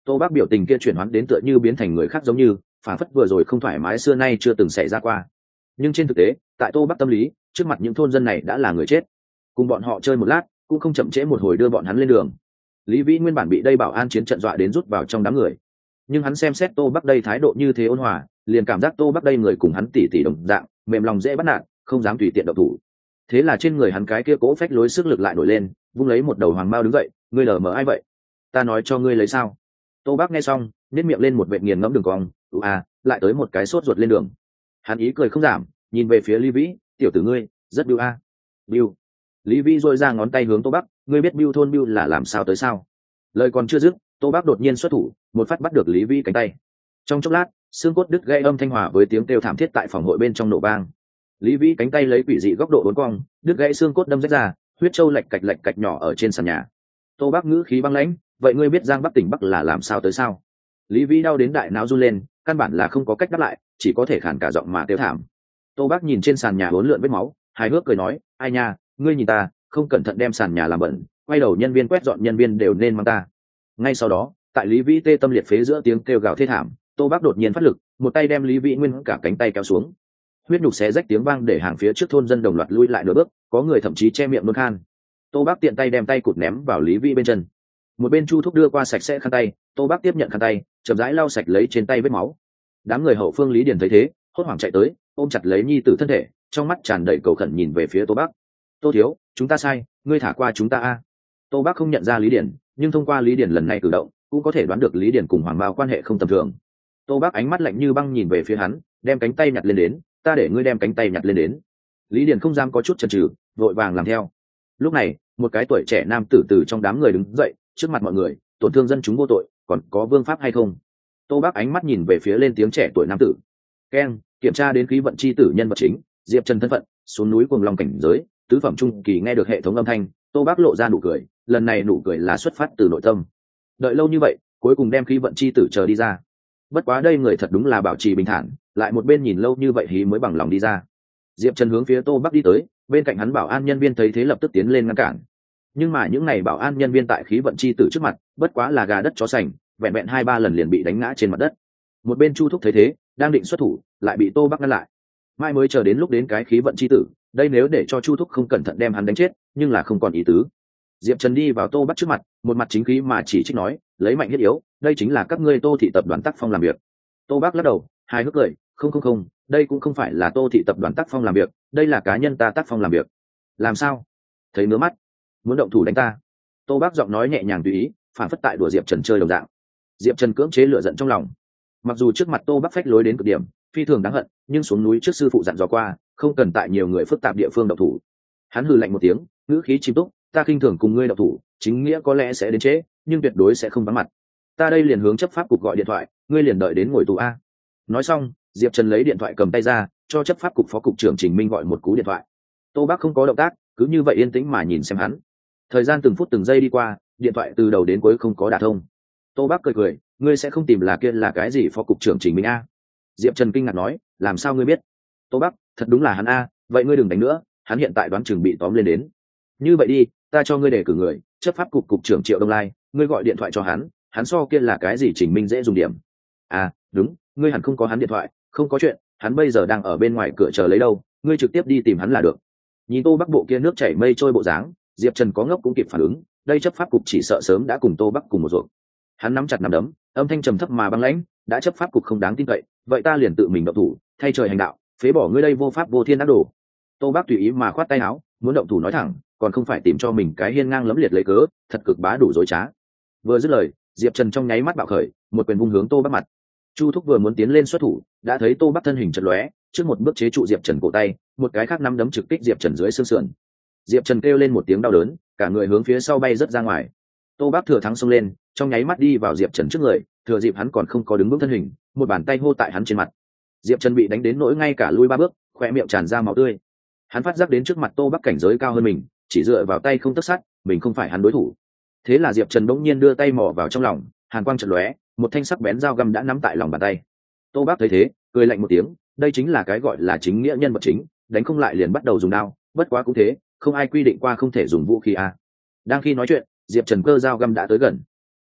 S1: Tô Bác biểu tình kia chuyển hoán đến tựa như biến thành người khác, giống như phản phất vừa rồi không thoải mái xưa nay chưa từng xảy ra qua. Nhưng trên thực tế, tại Tô Bác tâm lý, trước mặt những thôn dân này đã là người chết. Cùng bọn họ chơi một lát, cũng không chậm trễ một hồi đưa bọn hắn lên đường. Lý Vĩ nguyên bản bị đây bảo an chiến trận dọa đến rút vào trong đám người, nhưng hắn xem xét Tô Bắc đây thái độ như thế ôn hòa, liền cảm giác Tô Bắc đây người cùng hắn tỉ tỉ đồng dạng, mềm lòng dễ bắt nạt, không dám tùy tiện động thủ. Thế là trên người hắn cái kia cố phách lối sức lực lại nổi lên, vung lấy một đầu hoàng mao đứng dậy, ngươi lờ mờ ai vậy? Ta nói cho ngươi lấy sao? Tô Bắc nghe xong, nhếch miệng lên một vệt nghiền ngẫm đường cong, "Ừ à, lại tới một cái sốt ruột lên đường." Hắn ý cười không giảm, nhìn về phía Lý Vĩ, "Tiểu tử ngươi, rất biu a." À. Biu. Lý Vĩ duỗi ra ngón tay hướng Tô Bắc, "Ngươi biết biu thôn biu là làm sao tới sao?" Lời còn chưa dứt, Tô Bắc đột nhiên xuất thủ, một phát bắt được Lý Vĩ cánh tay. Trong chốc lát, xương cốt đứt gãy âm thanh hòa với tiếng kêu thảm thiết tại phòng hội bên trong nổ vang. Lý Vĩ cánh tay lấy quỷ dị góc độ uốn cong, đứt gãy xương cốt đâm rách ra, huyết trâu lạch cạch lạch cạch nhỏ ở trên sàn nhà. Tô Bắc ngữ khí băng lãnh, "Vậy ngươi biết Giang Bắc tỉnh Bắc là làm sao tới sao?" Lý Vĩ đau đến đại não run lên, căn bản là không có cách đáp lại, chỉ có thể khản cả giọng mà kêu thảm. Tô Bắc nhìn trên sàn nhà uốn lượn vết máu, hài hước cười nói, "Ai nha, ngươi nhìn ta, không cẩn thận đem sàn nhà làm bẩn, quay đầu nhân viên quét dọn nhân viên đều nên mang ta." Ngay sau đó, tại Lý Vĩ tê tâm liệt phế giữa tiếng kêu gào thê thảm, Tô Bắc đột nhiên phát lực, một tay đem Lý Vĩ nguyên cả cánh tay kéo xuống. Huyết nhục xé rách tiếng vang để hàng phía trước thôn dân đồng loạt lui lại nửa bước, có người thậm chí che miệng nôn khan. Tô Bắc tiện tay đem tay cụt ném vào Lý Vĩ bên chân. Một bên Chu Thúc đưa qua sạch sẽ khăn tay, Tô Bắc tiếp nhận khăn tay, chậm rãi lau sạch lấy trên tay vết máu. Đám người hậu phương Lý Điền thấy thế, hốt hoảng chạy tới, ôm chặt lấy nhi tử thân thể, trong mắt tràn đầy cầu khẩn nhìn về phía Tô Bắc. "Tô thiếu, chúng ta sai, ngươi thả qua chúng ta a." Tô Bắc không nhận ra Lý Điền, nhưng thông qua Lý Điền lần này cử động, cũng có thể đoán được Lý Điền cùng Hoàng Mao quan hệ không tầm thường. Tô Bắc ánh mắt lạnh như băng nhìn về phía hắn, đem cánh tay nhặt lên đến, "Ta để ngươi đem cánh tay nhặt lên đến." Lý Điền không dám có chút chần chừ, vội vàng làm theo. Lúc này, một cái tuổi trẻ nam tử từ trong đám người đứng dậy, trước mặt mọi người, "Tổn thương dân chúng vô tội, còn có vương pháp hay không?" Tô Bắc ánh mắt nhìn về phía lên tiếng trẻ tuổi nam tử. "Keng, kiểm tra đến khí vận chi tử nhân vật chính, Diệp Trần thân phận, xuống núi Cuồng Long cảnh giới, tứ phẩm trung kỳ." Nghe được hệ thống âm thanh, Tô Bắc lộ ra nụ cười, lần này nụ cười là xuất phát từ nội tâm. Đợi lâu như vậy, cuối cùng đem khí vận chi tử chờ đi ra. Bất quá đây người thật đúng là bảo trì bình thản, lại một bên nhìn lâu như vậy hí mới bằng lòng đi ra. Diệp Trần hướng phía Tô Bắc đi tới, bên cạnh hắn bảo an nhân viên thấy thế lập tức tiến lên ngăn cản. Nhưng mà những này bảo an nhân viên tại khí vận chi tử trước mặt, bất quá là gà đất chó sành, vẹn vẹn hai ba lần liền bị đánh ngã trên mặt đất. Một bên Chu Thúc thấy thế, đang định xuất thủ, lại bị Tô Bắc ngăn lại. Mai mới chờ đến lúc đến cái khí vận chi tử, đây nếu để cho Chu Thúc không cẩn thận đem hắn đánh chết, nhưng là không còn ý tứ. Diệp Trần đi vào Tô Bắc trước mặt, một mặt chính khí mà chỉ trích nói, "Lấy mạnh hiếp yếu, đây chính là các ngươi Tô thị tập đoàn tác phong làm việc." Tô Bắc lắc đầu, hài hước cười, "Không không không, đây cũng không phải là Tô thị tập đoàn tác phong làm việc, đây là cá nhân ta tác phong làm việc." "Làm sao? Thấy ngứa mắt, muốn động thủ đánh ta?" Tô Bắc giọng nói nhẹ nhàng tùy ý, phản phất tại đùa Diệp Trần chơi đồng dạng. Diệp Trần cưỡng chế lửa giận trong lòng. Mặc dù trước mặt Tô Bắc phách lối đến cực điểm, phi thường đáng hận, nhưng xuống núi trước sư phụ dặn dò qua, không cần tại nhiều người phức tạp địa phương động thủ. Hắn hừ lạnh một tiếng, ngữ khí chim túc, "Ta khinh thường cùng ngươi động thủ, chính nghĩa có lẽ sẽ đến trễ, nhưng tuyệt đối sẽ không vắng mặt. Ta đây liền hướng chấp pháp cục gọi điện thoại, ngươi liền đợi đến ngồi tù a." Nói xong, Diệp Trần lấy điện thoại cầm tay ra, cho chấp pháp cục phó cục trưởng Trình Minh gọi một cú điện thoại. Tô Bắc không có động tác, cứ như vậy yên tĩnh mà nhìn xem hắn. Thời gian từng phút từng giây đi qua, điện thoại từ đầu đến cuối không có đả thông. Tô Bắc cười cười, "Ngươi sẽ không tìm là kia là cái gì phó cục trưởng Trình Minh a?" Diệp Trần kinh ngạc nói, "Làm sao ngươi biết?" Tô Bắc, "Thật đúng là hắn a, vậy ngươi đừng đánh nữa, hắn hiện tại đoán chừng bị tóm lên đến. Như vậy đi, ta cho ngươi đề cử người, chấp pháp cục cục trưởng Triệu Đông Lai, ngươi gọi điện thoại cho hắn, hắn so kia là cái gì Trình Minh dễ dùng điểm." "À, đúng, ngươi hẳn không có hắn điện thoại, không có chuyện, hắn bây giờ đang ở bên ngoài cửa chờ lấy đâu, ngươi trực tiếp đi tìm hắn là được." Nhìn Tô Bắc bộ kia nước chảy mây trôi bộ dáng, Diệp Trần có ngốc cũng kịp phản ứng, đây chấp pháp cục chỉ sợ sớm đã cùng Tô Bắc cùng một ruộng. Hắn nắm chặt nắm đấm, âm thanh trầm thấp mà băng lãnh, "Đã chấp pháp cục không đáng tin cậy, vậy ta liền tự mình động thủ, thay trời hành đạo, phế bỏ ngươi đây vô pháp vô thiên ác đồ." Tô Bắc tùy ý mà khoát tay áo, muốn động thủ nói thẳng, còn không phải tìm cho mình cái hiên ngang lẫm liệt lấy cớ, thật cực bá đủ dối trá. Vừa dứt lời, Diệp Trần trong nháy mắt bạo khởi, một quyền vung hướng Tô Bắc mặt. Chu Thúc vừa muốn tiến lên xuất thủ, đã thấy Tô Bắc thân hình chợt lóe, trước một bước chế trụ Diệp Trần cổ tay, một cái khác nắm đấm trực kích Diệp Trần dưới xương sườn. Diệp Trần kêu lên một tiếng đau đớn, cả người hướng phía sau bay rất ra ngoài. Tô Bắc thừa thắng xông lên, trong nháy mắt đi vào Diệp Trần trước người, thừa dịp hắn còn không có đứng vững thân hình, một bàn tay hô tại hắn trên mặt. Diệp Trần bị đánh đến nỗi ngay cả lui ba bước, khóe miệng tràn ra máu tươi. Hắn phát giác đến trước mặt Tô Bắc cảnh giới cao hơn mình, chỉ dựa vào tay không tấc sắt, mình không phải hắn đối thủ. Thế là Diệp Trần bỗng nhiên đưa tay mò vào trong lòng, hàn quang chợt lóe, một thanh sắc bén dao găm đã nắm tại lòng bàn tay. Tô Bắc thấy thế, cười lạnh một tiếng, đây chính là cái gọi là chính nghĩa nhân vật chính, đánh không lại liền bắt đầu dùng đao, bất quá cũng thế, không ai quy định qua không thể dùng vũ khí à. Đang khi nói chuyện, Diệp Trần cơ dao găm đã tới gần.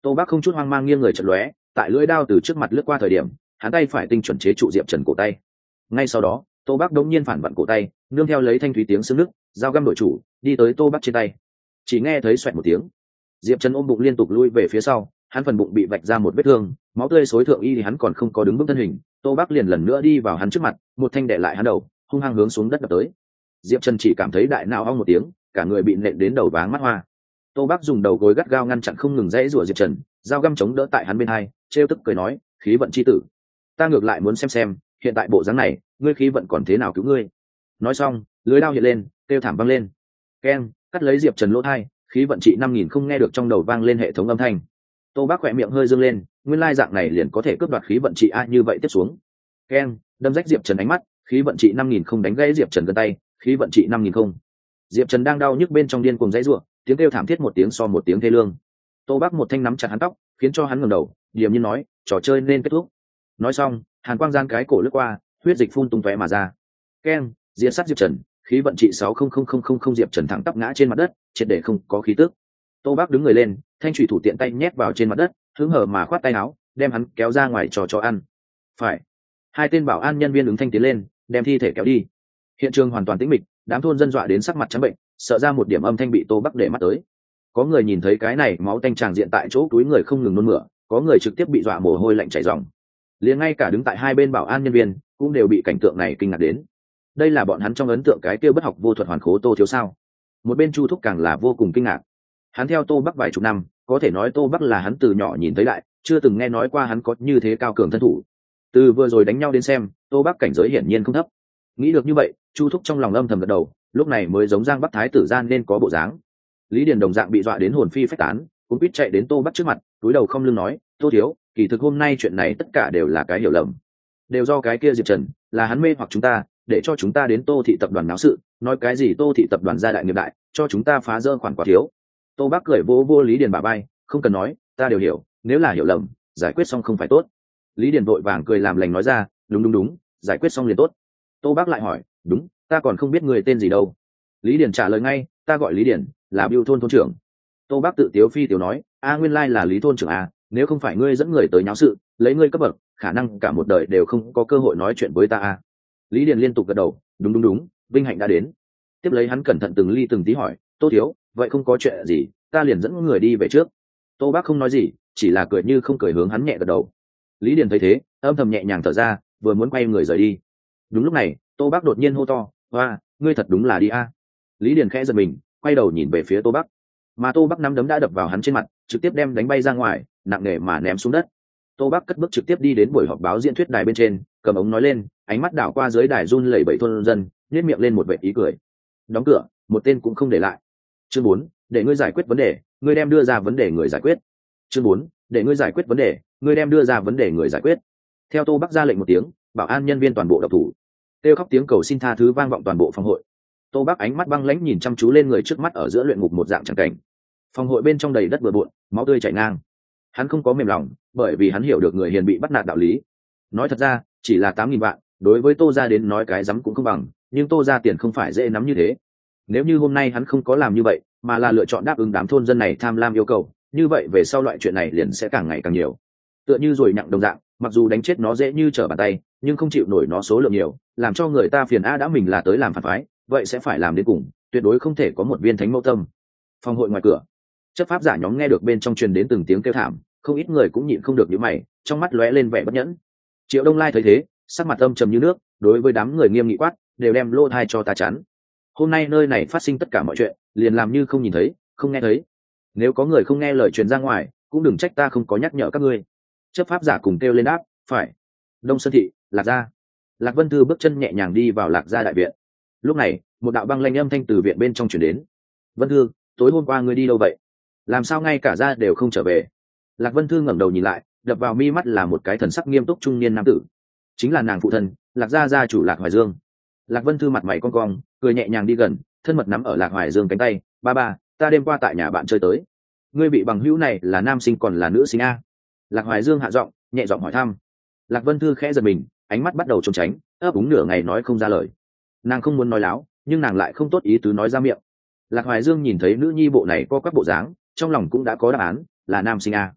S1: Tô Bác không chút hoang mang nghiêng người chật lóe, tại lưỡi đao từ trước mặt lướt qua thời điểm, hắn tay phải tinh chuẩn chế trụ Diệp Trần cổ tay. Ngay sau đó, Tô Bác đống nhiên phản vặn cổ tay, nương theo lấy thanh thúy tiếng xương nứt, dao găm đổi chủ, đi tới Tô Bác trên tay. Chỉ nghe thấy xoẹt một tiếng, Diệp Trần ôm bụng liên tục lui về phía sau, hắn phần bụng bị vạch ra một vết thương, máu tươi xối thượng y thì hắn còn không có đứng vững thân hình, Tô Bác liền lần nữa đi vào hắn trước mặt, một thanh đè lại hắn đầu, hung hăng hướng xuống đất đập tới. Diệp Trần chỉ cảm thấy đại não ong một tiếng, cả người bị nện đến đầu váng mắt hoa. Tô Bác dùng đầu gối gắt gao ngăn chặn không ngừng dãy rủa Diệp Trần, dao găm chống đỡ tại hắn bên hai, trêu tức cười nói, khí vận chi tử, ta ngược lại muốn xem xem, hiện tại bộ dáng này, ngươi khí vận còn thế nào cứu ngươi. Nói xong, lưới đao hiện lên, kêu thảm vang lên. Keng, cắt lấy Diệp Trần lỗ tai, khí vận trị năm nghìn không nghe được trong đầu vang lên hệ thống âm thanh. Tô Bác khỏe miệng hơi dương lên, nguyên lai dạng này liền có thể cướp đoạt khí vận trị a, như vậy tiếp xuống. Keng, đâm rách Diệp Trần ánh mắt, khí vận trị năm nghìn không đánh gãy Diệp Trần gân tay, khí vận trị năm nghìn không. Diệp Trần đang đau nhức bên trong điên cuồng giãy giụa, tiếng kêu thảm thiết một tiếng so một tiếng thê lương. Tô Bác một thanh nắm chặt hắn tóc, khiến cho hắn ngẩng đầu, điềm nhiên nói, trò chơi nên kết thúc. Nói xong, hàn quang gian cái cổ lướt qua, huyết dịch phun tung tóe mà ra. Keng, diệt sát Diệp Trần, khí vận trị sáu không không không không không. Diệp Trần thẳng tắp ngã trên mặt đất, triệt để không có khí tức. Tô Bác đứng người lên, thanh chủy thủ tiện tay nhét vào trên mặt đất, hứng hở mà khoát tay áo, đem hắn kéo ra ngoài cho chó ăn. Phải. Hai tên bảo an nhân viên ứng thanh tiến lên, đem thi thể kéo đi. Hiện trường hoàn toàn tĩnh mịch, đám thôn dân dọa đến sắc mặt trắng bệnh, sợ ra một điểm âm thanh bị Tô Bác để mắt tới. Có người nhìn thấy cái này máu tanh tràng diện tại chỗ túi người không ngừng nôn mửa, có người trực tiếp bị dọa mồ hôi lạnh chảy ròng. Liền ngay cả đứng tại hai bên bảo an nhân viên cũng đều bị cảnh tượng này kinh ngạc đến. Đây là bọn hắn trong ấn tượng cái kia bất học vô thuật hoàn khố Tô thiếu sao? Một bên Chu Thúc càng là vô cùng kinh ngạc. Hắn theo Tô Bác vài chục năm, có thể nói Tô Bác là hắn từ nhỏ nhìn thấy đại, chưa từng nghe nói qua hắn có như thế cao cường thân thủ. Từ vừa rồi đánh nhau đến xem, Tô Bác cảnh giới hiển nhiên không thấp. Nghĩ được như vậy, Chu Thúc trong lòng âm thầm gật đầu, lúc này mới giống Giang Bắc thái tử gian nên có bộ dáng. Lý Điền đồng dạng bị dọa đến hồn phi phách tán, cũng quýt chạy đến Tô Bác trước mặt, cúi đầu không lưng nói, Tô thiếu, kỳ thực hôm nay chuyện này tất cả đều là cái hiểu lầm, đều do cái kia Diệp Trần, là hắn mê hoặc chúng ta, để cho chúng ta đến Tô thị tập đoàn náo sự, nói cái gì Tô thị tập đoàn gia đại nghiệp đại, cho chúng ta phá rỡ khoản quá thiếu. Tô Bác cười vô vô Lý Điền bả vai, không cần nói, ta đều hiểu, nếu là hiểu lầm, giải quyết xong không phải tốt. Lý Điền vội vàng cười làm lành nói ra, đúng đúng đúng, giải quyết xong liền tốt. Tô Bác lại hỏi, đúng, ta còn không biết người tên gì đâu. Lý Điền trả lời ngay, ta gọi Lý Điền, là Biêu thôn thôn trưởng. Tô Bác tự tiếu phi tiểu nói, a nguyên lai là Lý thôn trưởng à, nếu không phải ngươi dẫn người tới nháo sự, lấy ngươi cấp bậc, khả năng cả một đời đều không có cơ hội nói chuyện với ta à. Lý Điền liên tục gật đầu, đúng đúng đúng, vinh hạnh đã đến. Tiếp lấy hắn cẩn thận từng ly từng tí hỏi, Tô thiếu, vậy không có chuyện gì, ta liền dẫn người đi về trước. Tô Bác không nói gì, chỉ là cười như không cười hướng hắn nhẹ gật đầu. Lý Điền thấy thế, âm thầm nhẹ nhàng thở ra, vừa muốn quay người rời đi. Đúng lúc này, Tô Bác đột nhiên hô to, hoa, ngươi thật đúng là đi a. Lý Điền khẽ giật mình, quay đầu nhìn về phía Tô Bác, mà Tô Bác nắm đấm đã đập vào hắn trên mặt, trực tiếp đem đánh bay ra ngoài, nặng nề mà ném xuống đất. Tô Bác cất bước trực tiếp đi đến buổi họp báo diễn thuyết đài bên trên, cầm ống nói lên, ánh mắt đảo qua dưới đài run lẩy bẩy thôn dân, nhếch miệng lên một vệt ý cười. Đóng cửa, một tên cũng không để lại. Chương bốn, để ngươi giải quyết vấn đề, ngươi đem đưa ra vấn đề người giải quyết. Chương bốn, để ngươi giải quyết vấn đề, ngươi đem đưa ra vấn đề người giải quyết. Theo Tô Bác ra lệnh một tiếng, bảo an nhân viên toàn bộ độc thủ. Kêu khóc tiếng cầu xin tha thứ vang vọng toàn bộ phòng hội. Tô Bác ánh mắt băng lãnh nhìn chăm chú lên người trước mắt ở giữa luyện ngục một dạng chẳng cảnh. Phòng hội bên trong đầy đất bừa bộn, máu tươi chảy ngang. Hắn không có mềm lòng, bởi vì hắn hiểu được người hiền bị bắt nạt đạo lý. Nói thật ra, chỉ là tám nghìn vạn, đối với Tô gia đến nói cái rắm cũng không bằng, nhưng Tô gia tiền không phải dễ nắm như thế. Nếu như hôm nay hắn không có làm như vậy, mà là lựa chọn đáp ứng đám thôn dân này tham lam yêu cầu, như vậy về sau loại chuyện này liền sẽ càng ngày càng nhiều. Tựa như rồi nặng đồng dạng, mặc dù đánh chết nó dễ như trở bàn tay, nhưng không chịu nổi nó số lượng nhiều, làm cho người ta phiền a đã mình là tới làm phản phái, vậy sẽ phải làm đến cùng, tuyệt đối không thể có một viên thánh mẫu tâm. Phòng hội ngoài cửa, chấp pháp giả nhóm nghe được bên trong truyền đến từng tiếng kêu thảm, không ít người cũng nhịn không được nhíu mày, trong mắt lóe lên vẻ bất nhẫn. Triệu Đông Lai thấy thế, sắc mặt âm trầm như nước, đối với đám người nghiêm nghị quát, đều đem lô thai cho ta chắn. Hôm nay nơi này phát sinh tất cả mọi chuyện, liền làm như không nhìn thấy, không nghe thấy. Nếu có người không nghe lời truyền ra ngoài, cũng đừng trách ta không có nhắc nhở các ngươi. Chấp pháp giả cùng kêu lên đáp, phải. Đông Sơn thị, Lạc gia. Lạc Vân Thư bước chân nhẹ nhàng đi vào Lạc gia đại viện. Lúc này, một đạo băng lanh âm thanh từ viện bên trong truyền đến. Vân Thư, tối hôm qua ngươi đi đâu vậy? Làm sao ngay cả gia đều không trở về? Lạc Vân Thư ngẩng đầu nhìn lại, đập vào mi mắt là một cái thần sắc nghiêm túc trung niên nam tử, chính là nàng phụ thân, Lạc gia gia chủ Lạc Hoài Dương. Lạc Vân Thư mặt mày cong cong, cười nhẹ nhàng đi gần, thân mật nắm ở Lạc Hoài Dương cánh tay, ba ba, ta đêm qua tại nhà bạn chơi tới. Ngươi bị bằng hữu này là nam sinh còn là nữ sinh a? Lạc Hoài Dương hạ giọng, nhẹ giọng hỏi thăm. Lạc Vân Thư khẽ giật mình, ánh mắt bắt đầu trốn tránh, ấp úng nửa ngày nói không ra lời. Nàng không muốn nói láo, nhưng nàng lại không tốt ý tứ nói ra miệng. Lạc Hoài Dương nhìn thấy nữ nhi bộ này có các bộ dáng, trong lòng cũng đã có đáp án, là nam sinh a.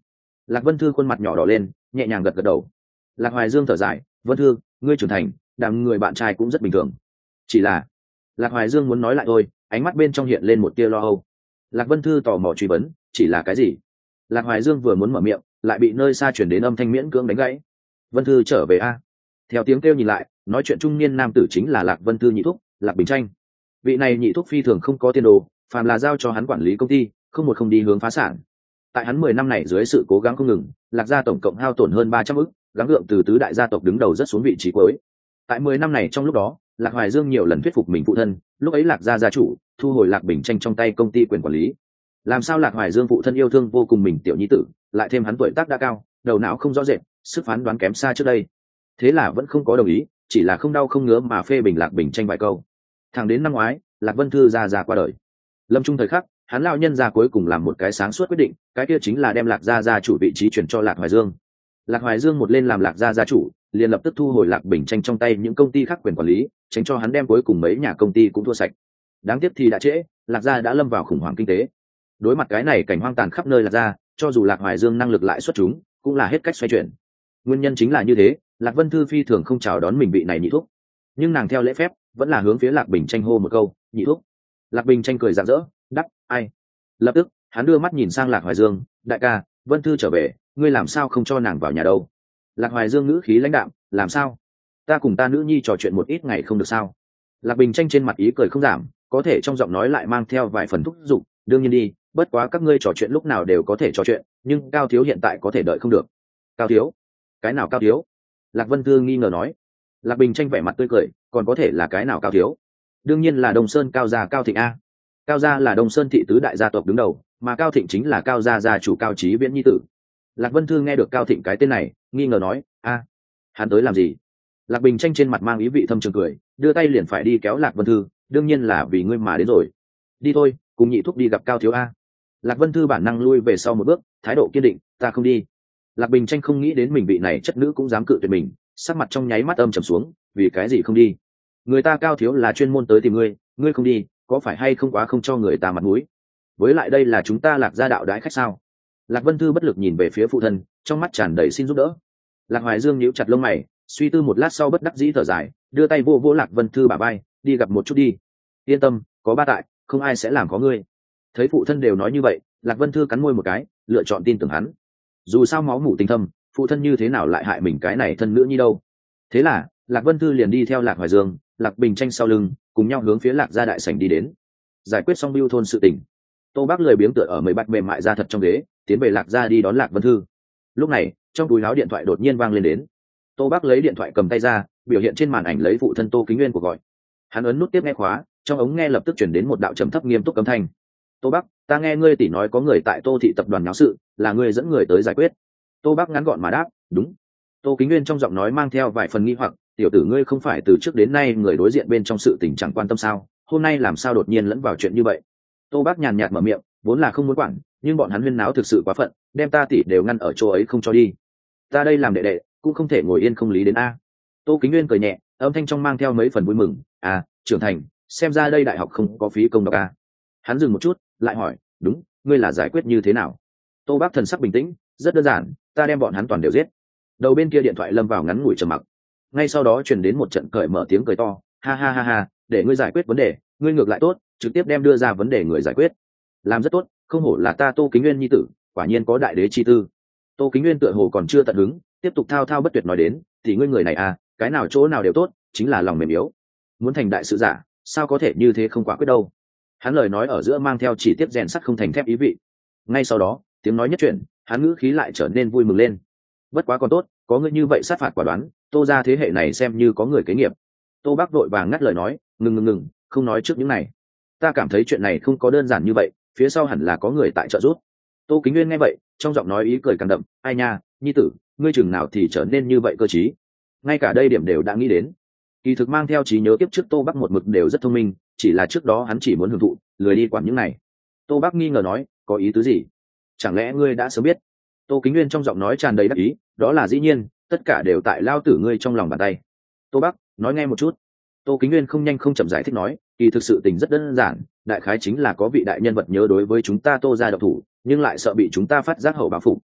S1: Lạc Vân Thư khuôn mặt nhỏ đỏ lên, nhẹ nhàng gật gật đầu. Lạc Hoài Dương thở dài, Vân Thư, ngươi trưởng thành, đằng người bạn trai cũng rất bình thường. Chỉ là, Lạc Hoài Dương muốn nói lại thôi, ánh mắt bên trong hiện lên một tia lo âu. Lạc Vân Thư tò mò truy vấn, chỉ là cái gì? Lạc Hoài Dương vừa muốn mở miệng, lại bị nơi xa chuyển đến âm thanh miễn cưỡng đánh gãy. Vân Thư trở về a. Theo tiếng kêu nhìn lại, nói chuyện trung niên nam tử chính là Lạc Vân Thư nhị thúc, Lạc Bình Tranh. Vị này nhị thúc phi thường không có tiền đồ, phàm là giao cho hắn quản lý công ty, không một không đi hướng phá sản. Tại hắn mười năm này dưới sự cố gắng không ngừng, Lạc gia tổng cộng hao tổn hơn ba trăm ức, gắng gượng từ tứ đại gia tộc đứng đầu rất xuống vị trí cuối. Tại mười năm này trong lúc đó, Lạc Hoài Dương nhiều lần thuyết phục mình phụ thân, lúc ấy Lạc gia gia chủ thu hồi Lạc Bình Tranh trong tay công ty quyền quản lý. Làm sao Lạc Hoài Dương phụ thân yêu thương vô cùng mình tiểu nhi tử, lại thêm hắn tuổi tác đã cao, đầu não không rõ rệt, sức phán đoán kém xa trước đây. Thế là vẫn không có đồng ý, chỉ là không đau không ngứa mà phê bình Lạc Bình Tranh vài câu. Thẳng đến năm ngoái, Lạc Vân Thư ra ra qua đời. Lâm trung thời khắc, hắn lão nhân gia cuối cùng làm một cái sáng suốt quyết định, cái kia chính là đem Lạc gia gia chủ vị trí chuyển cho Lạc Hoài Dương. Lạc Hoài Dương một lên làm Lạc gia gia chủ, liền lập tức thu hồi Lạc Bình Tranh trong tay những công ty khác quyền quản lý, tránh cho hắn đem cuối cùng mấy nhà công ty cũng thua sạch. Đáng tiếc thì đã trễ, Lạc gia đã lâm vào khủng hoảng kinh tế. Đối mặt cái này cảnh hoang tàn khắp nơi Lạc gia, cho dù Lạc Hoài Dương năng lực lại xuất chúng, cũng là hết cách xoay chuyển. Nguyên nhân chính là như thế, Lạc Vân Thư phi thường không chào đón mình vị này nhị thúc, nhưng nàng theo lễ phép vẫn là hướng phía Lạc Bình Tranh hô một câu, nhị thúc. Lạc Bình Tranh cười rạng rỡ, đắp, ai? Lập tức, hắn đưa mắt nhìn sang Lạc Hoài Dương, đại ca, Vân Thư trở về, ngươi làm sao không cho nàng vào nhà đâu? Lạc Hoài Dương ngữ khí lãnh đạm, làm sao? Ta cùng ta nữ nhi trò chuyện một ít ngày không được sao? Lạc Bình Tranh trên mặt ý cười không giảm, có thể trong giọng nói lại mang theo vài phần thúc giục, đương nhiên đi, bất quá các ngươi trò chuyện lúc nào đều có thể trò chuyện, nhưng Cao Thiếu hiện tại có thể đợi không được. Cao Thiếu? Cái nào Cao Thiếu? Lạc Vân Thư nghi ngờ nói. Lạc Bình Tranh vẻ mặt tươi cười, còn có thể là cái nào Cao Thiếu? Đương nhiên là Đông Sơn Cao gia Cao Thịnh a. Cao gia là Đông Sơn thị tứ đại gia tộc đứng đầu, mà Cao Thịnh chính là Cao gia gia chủ Cao Chí Viễn nhi tử. Lạc Vân Thư nghe được Cao Thịnh cái tên này, nghi ngờ nói, a, hắn tới làm gì? Lạc Bình Tranh trên mặt mang ý vị thâm trường cười, đưa tay liền phải đi kéo Lạc Vân Thư, đương nhiên là vì ngươi mà đến rồi. Đi thôi, cùng nhị thúc đi gặp Cao Thiếu a. Lạc Vân Thư bản năng lui về sau một bước, thái độ kiên định, ta không đi. Lạc Bình Tranh không nghĩ đến mình vị này chất nữ cũng dám cự tuyệt mình, sắc mặt trong nháy mắt âm trầm xuống, vì cái gì không đi? Người ta Cao Thiếu là chuyên môn tới tìm ngươi, ngươi không đi, có phải hay không quá không cho người ta mặt mũi? Với lại đây là chúng ta Lạc gia đạo đãi khách sao? Lạc Vân Thư bất lực nhìn về phía phụ thân, trong mắt tràn đầy xin giúp đỡ. Lạc Hoài Dương nhíu chặt lông mày, suy tư một lát sau bất đắc dĩ thở dài, đưa tay vô vỗ Lạc Vân Thư bả vai, đi gặp một chút đi. Yên tâm, có ba tại, không ai sẽ làm có ngươi. Thấy phụ thân đều nói như vậy, Lạc Vân Thư cắn môi một cái, lựa chọn tin tưởng hắn. Dù sao máu mủ tình thâm, phụ thân như thế nào lại hại mình cái này thân nữa như đâu. Thế là, Lạc Vân Thư liền đi theo Lạc Hoài Dương, Lạc Bình Tranh sau lưng, cùng nhau hướng phía Lạc gia đại sảnh đi đến. Giải quyết xong bưu thôn sự tình, Tô Bác lười biếng tựa ở mấy bạch mềm mại ra thật trong ghế, tiến về Lạc gia đi đón Lạc Vân Thư. Lúc này, trong túi áo điện thoại đột nhiên vang lên đến. Tô Bác lấy điện thoại cầm tay ra, biểu hiện trên màn ảnh lấy phụ thân Tô Kính Nguyên của gọi. Hắn ấn nút tiếp nghe khóa, trong ống nghe lập tức chuyển đến một đạo trầm thấp nghiêm túc âm thanh. Tô Bác, ta nghe ngươi tỷ nói có người tại Tô thị tập đoàn náo sự, là ngươi dẫn người tới giải quyết. Tô Bác ngắn gọn mà đáp, đúng. Tô Kính Nguyên trong giọng nói mang theo vài phần nghi hoặc, tiểu tử ngươi không phải từ trước đến nay người đối diện bên trong sự tình chẳng quan tâm sao, hôm nay làm sao đột nhiên lẫn vào chuyện như vậy? Tô Bác nhàn nhạt mở miệng, vốn là không muốn quản, nhưng bọn hắn huyên náo thực sự quá phận, đem ta tỷ đều ngăn ở chỗ ấy không cho đi. Ta đây làm đệ đệ, cũng không thể ngồi yên không lý đến a. Tô Kính Nguyên cười nhẹ, âm thanh trong mang theo mấy phần vui mừng, à, trưởng thành, xem ra đây đại học không có phí công đọc a. Hắn dừng một chút, lại hỏi, đúng, ngươi là giải quyết như thế nào? Tô Bác thần sắc bình tĩnh, rất đơn giản, ta đem bọn hắn toàn đều giết. Đầu bên kia điện thoại lâm vào ngắn ngủi trầm mặc. Ngay sau đó truyền đến một trận cởi mở tiếng cười to, ha ha ha ha, để ngươi giải quyết vấn đề, ngươi ngược lại tốt, trực tiếp đem đưa ra vấn đề người giải quyết. Làm rất tốt, không hổ là ta Tô Kính Nguyên nhi tử, quả nhiên có đại đế chi tư. Tô Kính Nguyên tựa hồ còn chưa tận hứng, tiếp tục thao thao bất tuyệt nói đến, thì ngươi người này à, cái nào chỗ nào đều tốt, chính là lòng mềm yếu. Muốn thành đại sự giả, sao có thể như thế không quả quyết đâu. Hắn lời nói ở giữa mang theo chỉ tiết rèn sắt không thành thép ý vị. Ngay sau đó, tiếng nói nhất chuyển, hắn ngữ khí lại trở nên vui mừng lên. Bất quá còn tốt, có ngươi như vậy sát phạt quả đoán, Tô gia thế hệ này xem như có người kế nghiệp. Tô Bác vội vàng ngắt lời nói, ngừng ngừng ngừng, không nói trước những này. Ta cảm thấy chuyện này không có đơn giản như vậy, phía sau hẳn là có người tại trợ giúp. Tô Kính Nguyên nghe vậy, trong giọng nói ý cười càng đậm, ai nha, nhi tử, ngươi chừng nào thì trở nên như vậy cơ trí. Ngay cả đây điểm đều đã nghĩ đến. Kỳ thực mang theo trí nhớ kiếp trước Tô Bác một mực đều rất thông minh, chỉ là trước đó hắn chỉ muốn hưởng thụ, lười đi quản những này. Tô Bác nghi ngờ nói, có ý tứ gì? Chẳng lẽ ngươi đã sớm biết? Tô Kính Nguyên trong giọng nói tràn đầy đắc ý, đó là dĩ nhiên, tất cả đều tại lao tử ngươi trong lòng bàn tay. Tô Bác, nói nghe một chút. Tô Kính Nguyên không nhanh không chậm giải thích nói, kỳ thực sự tình rất đơn giản, đại khái chính là có vị đại nhân vật nhớ đối với chúng ta Tô gia độc thủ, nhưng lại sợ bị chúng ta phát giác hậu báo phục.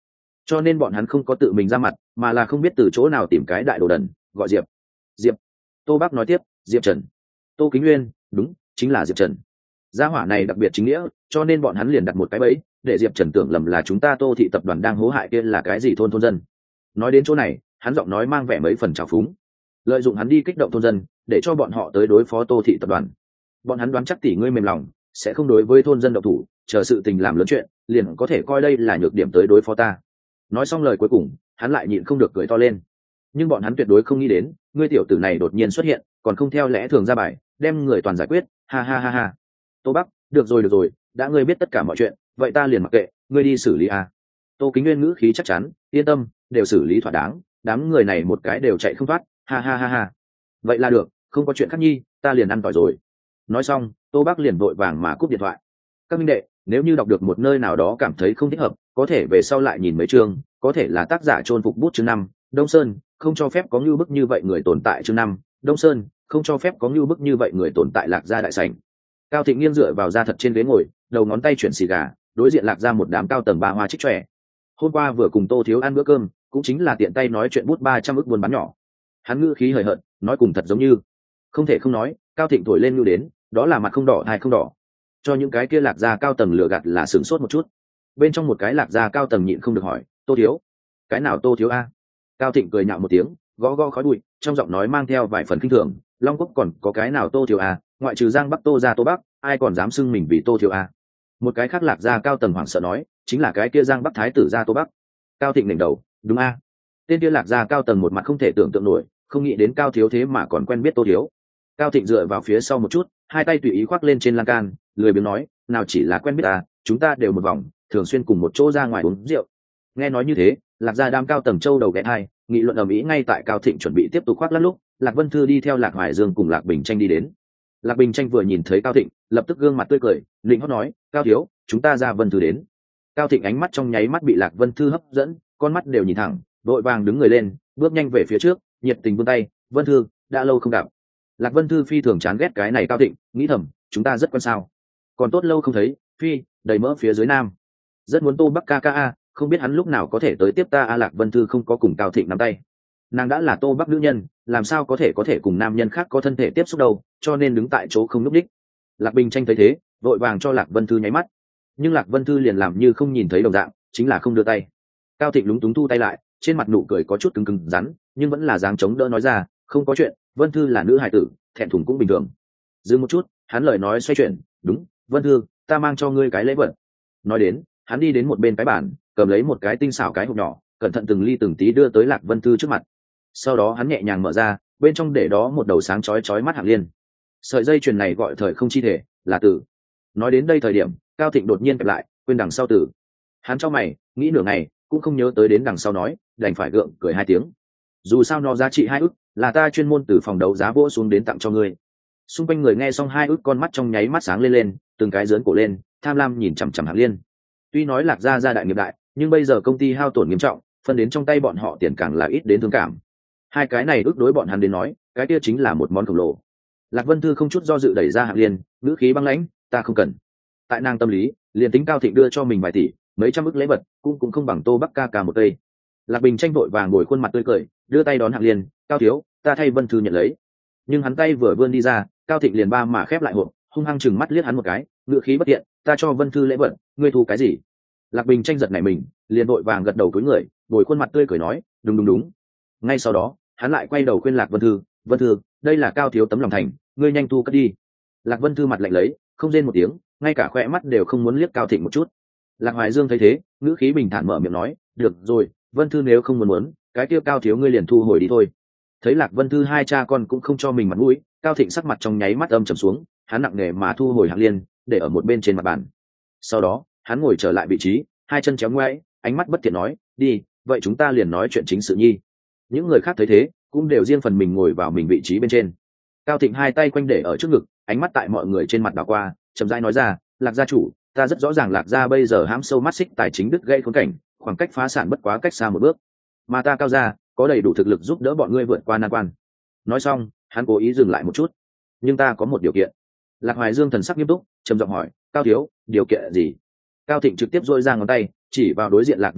S1: cho nên bọn hắn không có tự mình ra mặt, mà là không biết từ chỗ nào tìm cái đại đồ đần gọi diệp. Diệp. Tô Bắc nói tiếp, Diệp Trần. Tô Kính Nguyên, đúng, chính là Diệp Trần. Gia hỏa này đặc biệt chính nghĩa, cho nên bọn hắn liền đặt một cái bẫy để Diệp Trần tưởng lầm là chúng ta Tô thị tập đoàn đang hố hại kia là cái gì thôn thôn dân. Nói đến chỗ này, hắn giọng nói mang vẻ mấy phần trào phúng, lợi dụng hắn đi kích động thôn dân để cho bọn họ tới đối phó Tô thị tập đoàn. Bọn hắn đoán chắc tỷ ngươi mềm lòng sẽ không đối với thôn dân động thủ, chờ sự tình làm lớn chuyện liền có thể coi đây là nhược điểm tới đối phó ta. Nói xong lời cuối cùng, hắn lại nhịn không được cười to lên. Nhưng bọn hắn tuyệt đối không nghĩ đến ngươi tiểu tử này đột nhiên xuất hiện, còn không theo lẽ thường ra bài đem người toàn giải quyết. Ha ha ha ha. Tô Bắc, được rồi được rồi, đã ngươi biết tất cả mọi chuyện vậy ta liền mặc kệ, ngươi đi xử lý a. Tô Kính Nguyên ngữ khí chắc chắn, yên tâm, đều xử lý thỏa đáng, đám người này một cái đều chạy không thoát. Ha ha ha ha. Vậy là được, không có chuyện khác nhi, ta liền ăn tỏi rồi. Nói xong, Tô Bắc liền vội vàng mà cúp điện thoại. Các minh đệ, nếu như đọc được một nơi nào đó cảm thấy không thích hợp, có thể về sau lại nhìn mấy chương, có thể là tác giả chôn phục bút chương năm, Đông Sơn, không cho phép có như bức như vậy người tồn tại chương năm, Đông Sơn, không cho phép có như bức như vậy người tồn tại Lạc Gia đại sảnh. Cao Thịnh nghiêng dựa vào da thật trên ghế ngồi, đầu ngón tay chuyển xì gà, đối diện Lạc Gia một đám cao tầng ba hoa trích trẻ. Hôm qua vừa cùng Tô Thiếu ăn bữa cơm, cũng chính là tiện tay nói chuyện bút ba trăm ức buôn bán nhỏ. Hắn ngữ khí hời hợt, nói cùng thật giống như không thể không nói. Cao Thịnh thổi lên nhu đến, đó là mặt không đỏ hay không đỏ, cho những cái kia Lạc Gia cao tầng lừa gạt là sửng sốt một chút. Bên trong một cái Lạc Gia cao tầng nhịn không được hỏi, Tô Thiếu? Cái nào Tô Thiếu a? Cao Thịnh cười nhạo một tiếng, gõ gõ khói bụi, trong giọng nói mang theo vài phần kinh thường, Long Quốc còn có cái nào Tô Thiếu a? Ngoại trừ Giang Bắc Tô gia Tô Bắc, ai còn dám xưng mình vì Tô Thiếu a? Một cái khác Lạc Gia cao tầng hoảng sợ nói, chính là cái kia Giang Bắc thái tử gia Tô Bắc. Cao Thịnh đỉnh đầu, đúng a? Tên kia Lạc Gia cao tầng một mặt không thể tưởng tượng nổi, không nghĩ đến Cao Thiếu thế mà còn quen biết Tô Thiếu. Cao Thịnh dựa vào phía sau một chút, hai tay tùy ý khoác lên trên lan can, lười biếng nói, nào chỉ là quen biết ta, chúng ta đều một vòng, thường xuyên cùng một chỗ ra ngoài uống rượu. Nghe nói như thế, Lạc Gia đám cao tầng châu đầu ghé hai, nghị luận ầm ĩ. Ngay tại Cao Thịnh chuẩn bị tiếp tục khoác lác lúc, Lạc Vân Thư đi theo Lạc Hoài Dương cùng Lạc Bình Tranh đi đến. Lạc Bình Tranh vừa nhìn thấy Cao Thịnh, lập tức gương mặt tươi cười, lĩnh hót nói, Cao thiếu, chúng ta ra Vân Thư đến. Cao Thịnh ánh mắt trong nháy mắt bị Lạc Vân Thư hấp dẫn, con mắt đều nhìn thẳng, vội vàng đứng người lên, bước nhanh về phía trước, nhiệt tình vươn tay, Vân Thư, đã lâu không gặp. Lạc Vân Thư phi thường chán ghét cái này Cao Thịnh, nghĩ thầm, chúng ta rất quan sao, còn tốt lâu không thấy, phi đầy mỡ phía dưới nam, rất muốn Tô Bắc ca ca a, không biết hắn lúc nào có thể tới tiếp ta a. Lạc Vân Thư không có cùng Cao Thịnh nắm tay, nàng đã là Tô Bắc nữ nhân, làm sao có thể có thể cùng nam nhân khác có thân thể tiếp xúc đâu, cho nên đứng tại chỗ không núp đích. Lạc Bình Tranh thấy thế, vội vàng cho Lạc Vân Thư nháy mắt, nhưng Lạc Vân Thư liền làm như không nhìn thấy đồng dạng, chính là không đưa tay. Cao Thịnh lúng túng thu tay lại, trên mặt nụ cười có chút cứng cứng rắn, nhưng vẫn là dáng chống đỡ nói ra, không có chuyện, Vân Thư là nữ hài tử, thẹn thùng cũng bình thường. Dừng một chút, hắn lời nói xoay chuyển, đúng, Vân Thư, ta mang cho ngươi cái lễ vật. Nói đến, hắn đi đến một bên cái bàn, cầm lấy một cái tinh xảo cái hộp nhỏ, cẩn thận từng ly từng tí đưa tới Lạc Vân Thư trước mặt. Sau đó hắn nhẹ nhàng mở ra, bên trong để đó một đầu sáng chói chói mắt hạng liên. Sợi dây chuyền này gọi thời không chi thể, là tử. Nói đến đây thời điểm, Cao Thịnh đột nhiên kẹp lại, quên đằng sau tử. Hắn cho mày, nghĩ nửa ngày, cũng không nhớ tới đến đằng sau nói, đành phải gượng cười hai tiếng. Dù sao nó giá trị hai ức, là ta chuyên môn từ phòng đấu giá vỗ xuống đến tặng cho ngươi. Xung quanh người nghe xong hai ức con mắt trong nháy mắt sáng lên lên, từng cái giớn cổ lên, tham lam nhìn chằm chằm hạng liên. Tuy nói Lạc Gia gia đại nghiệp đại, nhưng bây giờ công ty hao tổn nghiêm trọng, phân đến trong tay bọn họ tiền càng là ít đến thương cảm. Hai cái này ước đối bọn hắn đến nói, cái kia chính là một món khổng lồ. Lạc Vân Thư không chút do dự đẩy ra hạng liên, ngữ khí băng lãnh, ta không cần. Tại nàng tâm lý, liền tính Cao Thịnh đưa cho mình vài tỷ, mấy trăm ức lễ vật, cũng cũng không bằng Tô Bắc ca ca một cây. Lạc Bình Tranh vội vàng ngồi khuôn mặt tươi cười, đưa tay đón hạng liên, Cao thiếu, ta thay Vân Thư nhận lấy. Nhưng hắn tay vừa vươn đi ra, Cao Thịnh liền ba mà khép lại hộp, hung hăng chừng mắt liếc hắn một cái, ngữ khí bất tiện, ta cho Vân Thư lễ vật, ngươi thu cái gì? Lạc Bình Tranh giật nảy mình, liền vội vàng gật đầu cúi người, ngồi khuôn mặt tươi cười nói, đúng đúng đúng. Ngay sau đó, hắn lại quay đầu khuyên Lạc Vân Thư, Vân Thư, đây là Cao thiếu tấm lòng thành, ngươi nhanh thu cất đi. Lạc Vân Thư mặt lạnh lấy, không rên một tiếng, ngay cả khỏe mắt đều không muốn liếc Cao Thịnh một chút. Lạc Hoài Dương thấy thế, ngữ khí bình thản mở miệng nói, được rồi, Vân Thư nếu không muốn muốn, cái kia Cao thiếu ngươi liền thu hồi đi thôi. Thấy Lạc Vân Thư hai cha con cũng không cho mình mặt mũi, Cao Thịnh sắc mặt trong nháy mắt âm trầm xuống, hắn nặng nề mà thu hồi hạng liên, để ở một bên trên mặt bàn. Sau đó, hắn ngồi trở lại vị trí, hai chân chéo ngoáy, ánh mắt bất thiện nói, đi, vậy chúng ta liền nói chuyện chính sự nhi. Những người khác thấy thế, cũng đều riêng phần mình ngồi vào mình vị trí bên trên. Cao Thịnh hai tay quanh để ở trước ngực, ánh mắt tại mọi người trên mặt đảo qua, chậm rãi nói ra, Lạc gia chủ, ta rất rõ ràng Lạc gia bây giờ hãm sâu mắt xích tài chính đứt gãy khốn cảnh, khoảng cách phá sản bất quá cách xa một bước, mà ta Cao gia có đầy đủ thực lực giúp đỡ bọn ngươi vượt qua nan quan. Nói xong, hắn cố ý dừng lại một chút, nhưng ta có một điều kiện. Lạc Hoài Dương thần sắc nghiêm túc, trầm giọng hỏi, Cao thiếu, điều kiện gì? Cao Thịnh trực tiếp dôi ra ngón tay, chỉ vào đối diện Lạc Vân Thư,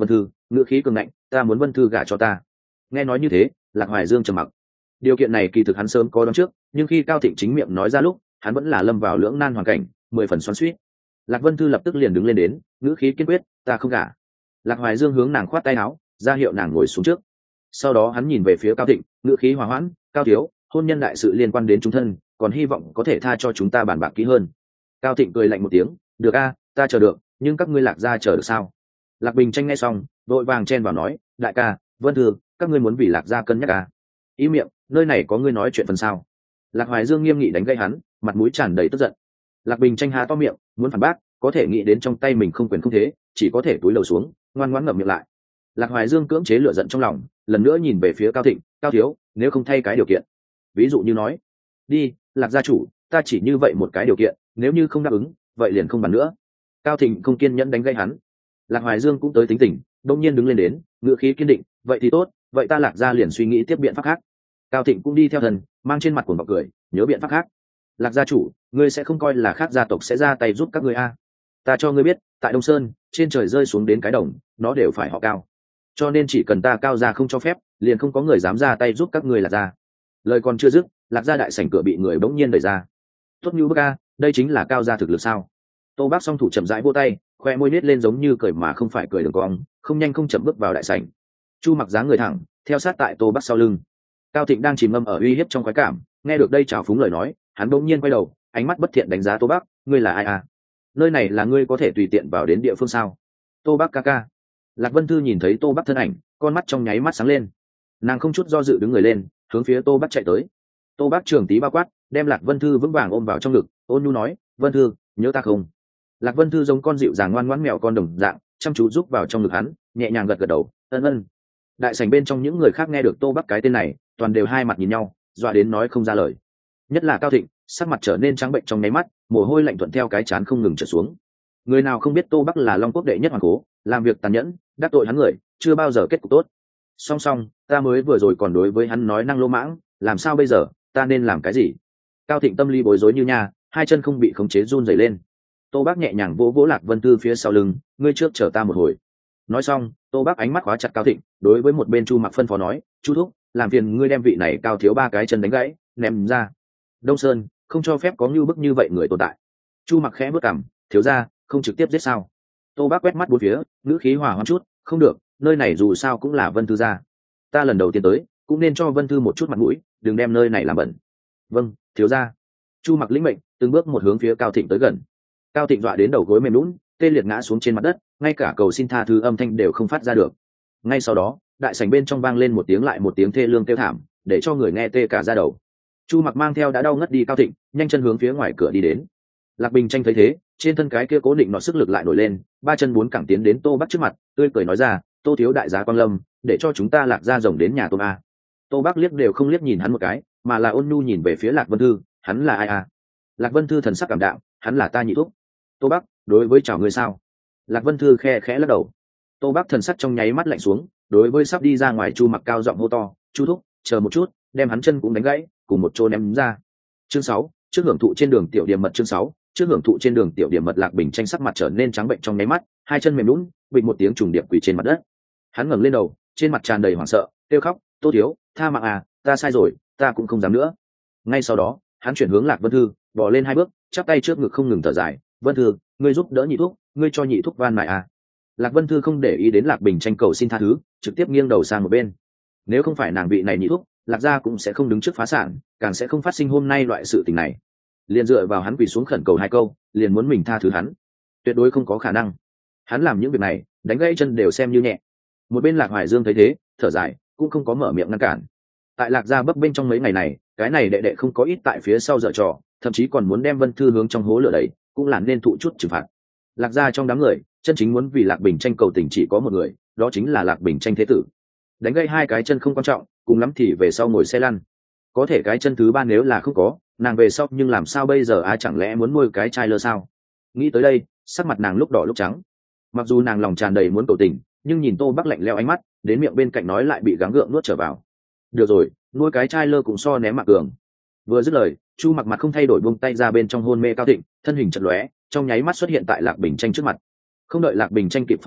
S1: ngữ khí cường ngạnh, ta muốn Vân Thư gả cho ta. Nghe nói như thế, Lạc Hoài Dương trầm mặc. Điều kiện này kỳ thực hắn sớm có đoán trước, nhưng khi Cao Thịnh chính miệng nói ra lúc, hắn vẫn là lâm vào lưỡng nan hoàn cảnh, mười phần xoắn xuýt. Lạc Vân Thư lập tức liền đứng lên đến, ngữ khí kiên quyết, ta không gả. Lạc Hoài Dương hướng nàng khoát tay áo, ra hiệu nàng ngồi xuống trước. Sau đó hắn nhìn về phía Cao Thịnh, ngữ khí hòa hoãn, cao thiếu, hôn nhân đại sự liên quan đến chúng thân, còn hy vọng có thể tha cho chúng ta bàn bạc kỹ hơn. Cao Thịnh cười lạnh một tiếng, được a, ta chờ được, nhưng các ngươi Lạc gia chờ được sao? Lạc Bình Tranh nghe xong, vội vàng chen vào nói, đại ca, Vân Thư, các ngươi muốn vì Lạc gia cân nhắc à? Ý miệng, nơi này có ngươi nói chuyện phần sao? Lạc Hoài Dương nghiêm nghị đánh gây hắn, mặt mũi tràn đầy tức giận. Lạc Bình Tranh há to miệng, muốn phản bác, có thể nghĩ đến trong tay mình không quyền không thế, chỉ có thể túi lầu xuống, ngoan ngoãn ngậm miệng lại. Lạc Hoài Dương cưỡng chế lửa giận trong lòng, lần nữa nhìn về phía Cao Thịnh, cao thiếu, nếu không thay cái điều kiện, ví dụ như nói, đi, Lạc gia chủ, ta chỉ như vậy một cái điều kiện, nếu như không đáp ứng, vậy liền không bàn nữa. Cao Thịnh không kiên nhẫn đánh gây hắn. Lạc Hoài Dương cũng tới tính tình, đông nhiên đứng lên đến, ngữ khí kiên định, vậy thì tốt, vậy ta Lạc gia liền suy nghĩ tiếp biện pháp khác. Cao Thịnh cũng đi theo thần, mang trên mặt cuồng bạo cười, nhớ biện pháp khác. Lạc gia chủ, ngươi sẽ không coi là khác gia tộc sẽ ra tay giúp các ngươi a? Ta cho ngươi biết, tại Đông Sơn, trên trời rơi xuống đến cái đồng, nó đều phải họ Cao. Cho nên chỉ cần ta Cao gia không cho phép, liền không có người dám ra tay giúp các ngươi Lạc gia. Lời còn chưa dứt, Lạc gia đại sảnh cửa bị người bỗng nhiên đẩy ra. Tốt như bức a, đây chính là Cao gia thực lực sao? Tô Bác song thủ chậm rãi vỗ tay, khoe môi nết lên giống như cười mà không phải cười đường cong, không nhanh không chậm bước vào đại sảnh. Chu Mặc dáng người thẳng, theo sát tại Tô Bác sau lưng. Cao Thịnh đang chìm ngâm ở uy hiếp trong khoái cảm, nghe được đây trào phúng lời nói, hắn bỗng nhiên quay đầu, ánh mắt bất thiện đánh giá Tô Bác, ngươi là ai à? Nơi này là ngươi có thể tùy tiện vào đến địa phương sao? Tô Bác ca ca. Lạc Vân Thư nhìn thấy Tô Bác thân ảnh, con mắt trong nháy mắt sáng lên. Nàng không chút do dự đứng người lên, hướng phía Tô Bác chạy tới. Tô Bác trường tí bao quát, đem Lạc Vân Thư vững vàng ôm vào trong ngực, ôn nhu nói, Vân Thư, nhớ ta không? Lạc Vân Thư giống con dịu dàng ngoan ngoãn mèo con đồng dạng, chăm chú giúp vào trong ngực hắn, nhẹ nhàng gật gật đầu, ân ân. Đại sảnh bên trong những người khác nghe được Tô Bác cái tên này, toàn đều hai mặt nhìn nhau, dọa đến nói không ra lời. Nhất là Cao Thịnh, sắc mặt trở nên trắng bệnh trong nháy mắt, mồ hôi lạnh thuận theo cái trán không ngừng trượt xuống. Người nào không biết Tô Bác là Long Quốc đệ nhất hoàng cố, làm việc tàn nhẫn, đắc tội hắn người, chưa bao giờ kết cục tốt. Song song, ta mới vừa rồi còn đối với hắn nói năng lô mãng, làm sao bây giờ, ta nên làm cái gì? Cao Thịnh tâm lý bối rối như nha, hai chân không bị khống chế run rẩy lên. Tô Bác nhẹ nhàng vỗ vỗ Lạc Vân Thư phía sau lưng, ngươi trước chờ ta một hồi. Nói xong, Tô Bác ánh mắt khóa chặt Cao Thịnh, đối với một bên Chu Mặc phân phó nói, Chu thúc, làm phiền ngươi đem vị này Cao thiếu ba cái chân đánh gãy, ném ra. Đông Sơn không cho phép có như bức như vậy người tồn tại. Chu Mặc khẽ bước cằm, thiếu gia, không trực tiếp giết sao? Tô Bác quét mắt bốn phía, ngữ khí hòa hoãn chút, không được, nơi này dù sao cũng là Vân Thư gia. Ta lần đầu tiên tới, cũng nên cho Vân Thư một chút mặt mũi, đừng đem nơi này làm bẩn. Vâng, thiếu gia. Chu Mặc lĩnh mệnh, từng bước một hướng phía Cao Thịnh tới gần. Cao Thịnh dọa đến đầu gối mềm lún, tê liệt ngã xuống trên mặt đất, ngay cả cầu xin tha thứ âm thanh đều không phát ra được. Ngay sau đó, đại sảnh bên trong vang lên một tiếng lại một tiếng thê lương kêu thảm, để cho người nghe tê cả da đầu. Chu Mặc mang theo đã đau ngất đi Cao Thịnh, nhanh chân hướng phía ngoài cửa đi đến. Lạc Bình Tranh thấy thế, trên thân cái kia cố định nọ sức lực lại nổi lên, ba chân bốn cẳng tiến đến Tô Bác trước mặt, tươi cười nói ra, Tô thiếu đại giá quang lâm, để cho chúng ta Lạc gia rồng đến nhà Tô a. Tô Bác liếc đều không liếc nhìn hắn một cái, mà là ôn nhu nhìn về phía Lạc Vân Thư, hắn là ai a? Lạc Vân Thư thần sắc cảm đạm, hắn là ta nhị thúc. Tô Bác, đối với chào người sao? Lạc Vân Thư khe khẽ lắc đầu. Tô Bác thần sắc trong nháy mắt lạnh xuống, đối với sắp đi ra ngoài Chu Mặc cao giọng hô to, Chu thúc, chờ một chút, đem hắn chân cũng đánh gãy, cùng một chỗ ném ra. Chương sáu, trước hưởng thụ trên đường tiểu điểm mật chương sáu, trước hưởng thụ trên đường tiểu điểm mật. Lạc Bình Tranh sắc mặt trở nên trắng bệnh trong nháy mắt, hai chân mềm nhũn, bị một tiếng trùng điệp quỳ trên mặt đất. Hắn ngẩng lên đầu, trên mặt tràn đầy hoảng sợ, kêu khóc, Tô thiếu, tha mạng à, ta sai rồi, ta cũng không dám nữa. Ngay sau đó, hắn chuyển hướng Lạc Vân Thư, bò lên hai bước, chắp tay trước ngực không ngừng thở dài, Vân Thư, ngươi giúp đỡ nhị thúc, ngươi cho nhị thúc van mài à. Lạc Vân Thư không để ý đến Lạc Bình Tranh cầu xin tha thứ, trực tiếp nghiêng đầu sang một bên. Nếu không phải nàng vị này nhị thúc, Lạc gia cũng sẽ không đứng trước phá sản, càng sẽ không phát sinh hôm nay loại sự tình này. Liền dựa vào hắn quỳ xuống khẩn cầu hai câu, liền muốn mình tha thứ hắn, tuyệt đối không có khả năng. Hắn làm những việc này, đánh gãy chân đều xem như nhẹ. Một bên Lạc Hoài Dương thấy thế, thở dài, cũng không có mở miệng ngăn cản. Tại Lạc gia bấp bênh trong mấy ngày này, cái này đệ đệ không có ít tại phía sau dở trò, thậm chí còn muốn đem Vân Thư hướng trong hố lửa đẩy, cũng là nên thụ chút trừng phạt. Lạc gia trong đám người, chân chính muốn vì Lạc Bình Tranh cầu tình chỉ có một người, đó chính là Lạc Bình Tranh thế tử. Đánh gãy hai cái chân không quan trọng, cùng lắm thì về sau ngồi xe lăn. Có thể cái chân thứ ba nếu là không có, nàng về sau nhưng làm sao bây giờ, ai chẳng lẽ muốn nuôi cái trai lơ sao? Nghĩ tới đây, sắc mặt nàng lúc đỏ lúc trắng. Mặc dù nàng lòng tràn đầy muốn cầu tình, nhưng nhìn Tô Bác lạnh lẽo ánh mắt, đến miệng bên cạnh nói lại bị gắng gượng nuốt trở vào. Được rồi, nuôi cái trai lơ cũng so ném mạng cường. Vừa dứt lời, Chu Mặc mặt không thay đổi buông tay ra bên trong hôn mê Cao Thịnh, thân hình chật lóe, trong nháy mắt xuất hiện tại Lạc Bình Tranh trước mặt. Không đợi Lạc Bình Tranh kịp phản ứng,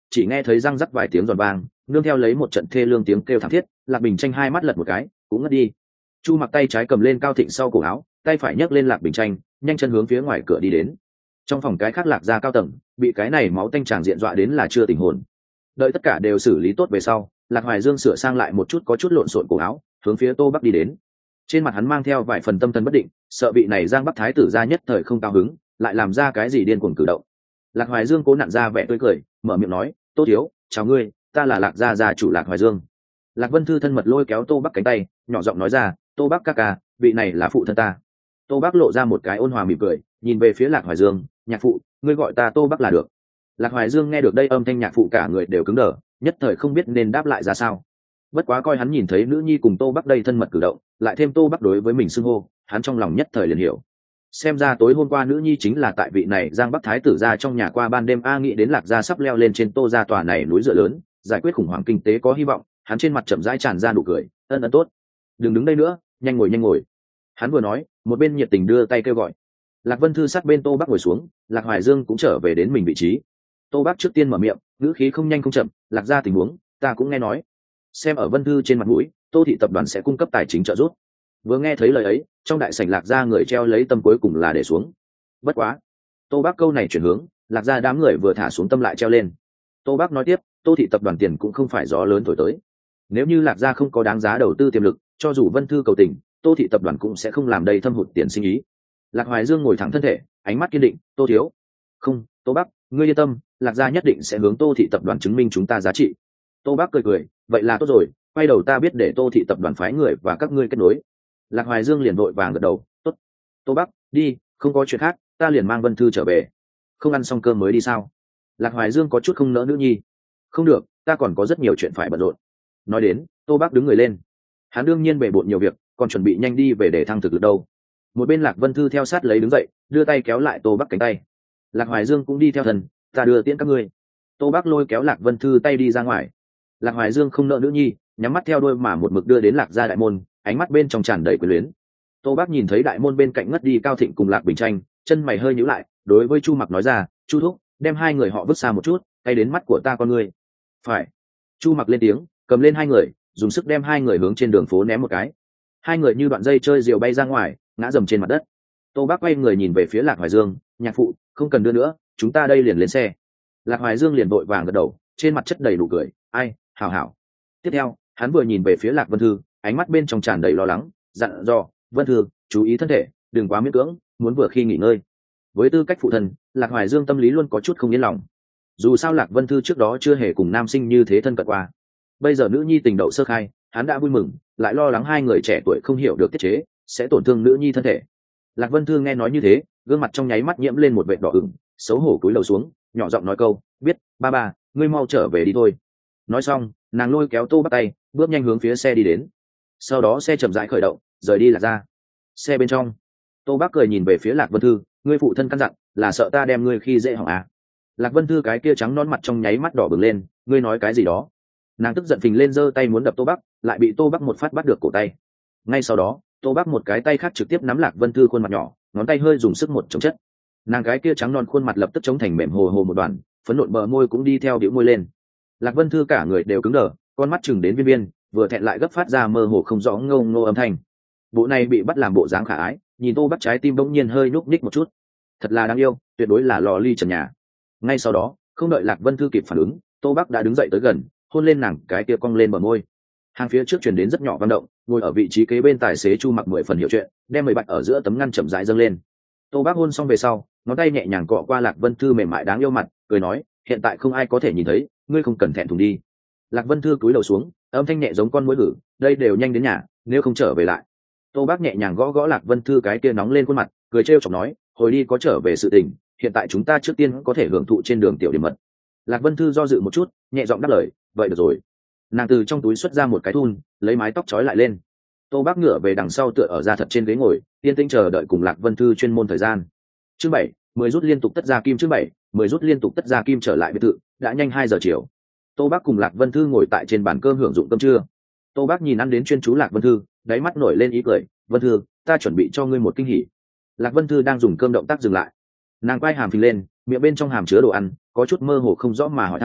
S1: chỉ nghe thấy răng rắc vài tiếng giòn vang, nương theo lấy một trận thê lương tiếng kêu thảm thiết. Lạc Bình Tranh hai mắt lật một cái cũng ngất đi. Chu Mặc tay trái cầm lên Cao Thịnh sau cổ áo, tay phải nhấc lên Lạc Bình Tranh, nhanh chân hướng phía ngoài cửa đi đến. Trong phòng cái khác Lạc gia cao tầng bị cái này máu tanh tràng diện dọa đến là chưa tỉnh hồn. Đợi tất cả đều xử lý tốt về sau, Lạc Hoài Dương sửa sang lại một chút có chút lộn xộn cổ áo, hướng phía Tô Bắc đi đến. Trên mặt hắn mang theo vài phần tâm thần bất định, sợ vị này Giang Bắc thái tử gia nhất thời không cao hứng, lại làm ra cái gì điên cuồng cử động. Lạc Hoài Dương cố nặn ra vẻ tươi cười, mở miệng nói: "Tô thiếu, chào ngươi, ta là Lạc gia gia chủ Lạc Hoài Dương." Lạc Vân Thư thân mật lôi kéo Tô Bắc cánh tay, nhỏ giọng nói ra: "Tô Bắc ca ca, vị này là phụ thân ta." Tô Bắc lộ ra một cái ôn hòa mỉm cười, nhìn về phía Lạc Hoài Dương: "Nhạc phụ, ngươi gọi ta Tô Bắc là được." Lạc Hoài Dương nghe được đây âm thanh nhạc phụ cả người đều cứng đờ, nhất thời không biết nên đáp lại ra sao. Bất quá coi hắn nhìn thấy nữ nhi cùng Tô Bắc đây thân mật cử động, lại thêm Tô Bắc đối với mình xưng hô, hắn trong lòng nhất thời liền hiểu. Xem ra tối hôm qua nữ nhi chính là tại vị này Giang Bắc thái tử gia trong nhà qua ban đêm. A nghĩ đến Lạc gia sắp leo lên trên Tô gia tòa này núi dựa lớn, giải quyết khủng hoảng kinh tế có hy vọng, hắn trên mặt chậm rãi tràn ra nụ cười, ân ân tốt, đừng đứng đây nữa, nhanh ngồi nhanh ngồi. Hắn vừa nói, một bên nhiệt tình đưa tay kêu gọi. Lạc Vân Thư sát bên Tô Bắc ngồi xuống, Lạc Hoài Dương cũng trở về đến mình vị trí. Tô Bắc trước tiên mở miệng, ngữ khí không nhanh không chậm: "Lạc gia tình huống, ta cũng nghe nói. Xem ở Vân Thư trên mặt mũi, Tô thị tập đoàn sẽ cung cấp tài chính trợ giúp." Vừa nghe thấy lời ấy, trong đại sảnh Lạc gia người treo lấy tâm cuối cùng là để xuống. Bất quá, Tô Bắc câu này chuyển hướng, Lạc gia đám người vừa thả xuống tâm lại treo lên. Tô Bắc nói tiếp: "Tô thị tập đoàn tiền cũng không phải gió lớn thổi tới. Nếu như Lạc gia không có đáng giá đầu tư tiềm lực, cho dù Vân Thư cầu tình, Tô thị tập đoàn cũng sẽ không làm đầy thâm hụt tiền sinh ý." Lạc Hoài Dương ngồi thẳng thân thể, ánh mắt kiên định: "Tô thiếu, không, Tô Bắc, ngươi yên tâm, Lạc gia nhất định sẽ hướng Tô thị tập đoàn chứng minh chúng ta giá trị." Tô Bắc cười cười: "Vậy là tốt rồi, quay đầu ta biết để Tô thị tập đoàn phái người và các ngươi kết nối." Lạc Hoài Dương liền vội vàng gật đầu: "Tốt." "Tô Bắc, đi, không có chuyện khác, ta liền mang Vân Thư trở về." "Không ăn xong cơm mới đi sao?" Lạc Hoài Dương có chút không nỡ nữ nhi. "Không được, ta còn có rất nhiều chuyện phải bận rộn." Nói đến, Tô Bắc đứng người lên. Hắn đương nhiên bề bộn nhiều việc, còn chuẩn bị nhanh đi về để thăng thực lực đâu. Một bên Lạc Vân Thư theo sát lấy đứng dậy, đưa tay kéo lại Tô Bắc cánh tay. Lạc Hoài Dương cũng đi theo thần: "Ta đưa tiễn các ngươi." Tô Bắc lôi kéo Lạc Vân Thư tay đi ra ngoài. Lạc Hoài Dương không nợ nữ nhi, nhắm mắt theo đuôi mà một mực đưa đến Lạc gia đại môn, ánh mắt bên trong tràn đầy quyền luyến. Tô Bắc nhìn thấy đại môn bên cạnh ngất đi Cao Thịnh cùng Lạc Bình Tranh, chân mày hơi nhíu lại, đối với Chu Mặc nói ra: "Chu thúc, đem hai người họ vứt xa một chút, hay đến mắt của ta con ngươi." "Phải." Chu Mặc lên tiếng, cầm lên hai người, dùng sức đem hai người hướng trên đường phố ném một cái. Hai người như đoạn dây chơi diều bay ra ngoài, ngã dầm trên mặt đất. Tô Bắc quay người nhìn về phía Lạc Hoài Dương: "Nhạc phụ, không cần đưa nữa, chúng ta đây liền lên xe." Lạc Hoài Dương liền vội vàng gật đầu, trên mặt chất đầy nụ cười: "Ai, hảo hảo." Tiếp theo, hắn vừa nhìn về phía Lạc Vân Thư, ánh mắt bên trong tràn đầy lo lắng, dặn dò: "Vân Thư, chú ý thân thể, đừng quá miễn cưỡng, muốn vừa khi nghỉ ngơi." Với tư cách phụ thân, Lạc Hoài Dương tâm lý luôn có chút không yên lòng. Dù sao Lạc Vân Thư trước đó chưa hề cùng nam sinh như thế thân cận qua, bây giờ nữ nhi tình đậu sơ khai, hắn đã vui mừng, lại lo lắng hai người trẻ tuổi không hiểu được tiết chế, sẽ tổn thương nữ nhi thân thể. Lạc Vân Thư nghe nói như thế, gương mặt trong nháy mắt nhiễm lên một vệt đỏ ửng, xấu hổ cúi đầu xuống, nhỏ giọng nói câu: "Biết, ba ba, ngươi mau trở về đi thôi." Nói xong, nàng lôi kéo Tô Bắc tay, bước nhanh hướng phía xe đi đến. Sau đó xe chậm rãi khởi động, rời đi Lạc ra. Xe bên trong, Tô Bắc cười nhìn về phía Lạc Vân Thư: "Ngươi phụ thân căn dặn, là sợ ta đem ngươi khi dễ hỏng à?" Lạc Vân Thư cái kia trắng nón mặt trong nháy mắt đỏ bừng lên: "Ngươi nói cái gì đó?" Nàng tức giận phình lên giơ tay muốn đập Tô Bắc, lại bị Tô Bắc một phát bắt được cổ tay. Ngay sau đó, Tô Bắc một cái tay khác trực tiếp nắm Lạc Vân Thư khuôn mặt nhỏ, ngón tay hơi dùng sức một chống chất. Nàng cái kia trắng non khuôn mặt lập tức chống thành mềm hồ hồ một đoàn, phấn nộn bờ môi cũng đi theo điệu môi lên. Lạc Vân Thư cả người đều cứng đờ, con mắt chừng đến viên viên, vừa thẹn lại gấp phát ra mơ hồ không rõ ngâu ngô âm thanh. Bộ này bị bắt làm bộ dáng khả ái, nhìn Tô Bắc trái tim bỗng nhiên hơi nhúc nhích một chút. Thật là đáng yêu, tuyệt đối là lò ly trần nhà. Ngay sau đó, không đợi Lạc Vân Thư kịp phản ứng, Tô Bắc đã đứng dậy tới gần, hôn lên nàng cái kia cong lên bờ môi. Hàng phía trước truyền đến rất nhỏ vận động, ngồi ở vị trí kế bên tài xế Chu Mặc mười phần hiểu chuyện, đem mười bạch ở giữa tấm ngăn chậm rãi dâng lên. Tô Bắc hôn xong về sau, ngón tay nhẹ nhàng cọ qua Lạc Vân Thư mềm mại đáng yêu mặt, cười nói: "Hiện tại không ai có thể nhìn thấy, ngươi không cần thẹn thùng đi." Lạc Vân Thư cúi đầu xuống, âm thanh nhẹ giống con muỗi gử: "Đây đều nhanh đến nhà, nếu không trở về lại." Tô Bắc nhẹ nhàng gõ gõ Lạc Vân Thư cái kia nóng lên khuôn mặt, cười trêu chọc nói: "Hồi đi có trở về sự tình, hiện tại chúng ta trước tiên có thể hưởng thụ trên đường tiểu điểm mật." Lạc Vân Thư do dự một chút, nhẹ giọng đáp lời: "Vậy được rồi." Nàng từ trong túi xuất ra một cái thun, lấy mái tóc trói lại lên. Tô Bắc ngửa về đằng sau tựa ở ra thật trên ghế ngồi, yên tĩnh chờ đợi cùng Lạc Vân Thư chuyên môn thời gian. Chương bảy, mười rút liên tục tất ra kim. Chương bảy, mười rút liên tục tất ra kim trở lại biệt thự, đã nhanh hai giờ chiều. Tô Bắc cùng Lạc Vân Thư ngồi tại trên bàn cơm hưởng dụng cơm trưa. Tô Bắc nhìn ăn đến chuyên chú Lạc Vân Thư, đáy mắt nổi lên ý cười: "Vân Thư, ta chuẩn bị cho ngươi một kinh hỉ." Lạc Vân Thư đang dùng cơm động tác dừng lại. Nàng quay hàm phình lên, miệng bên trong hàm chứa đồ ăn, có chút mơ hồ không rõ mà hỏi thăm: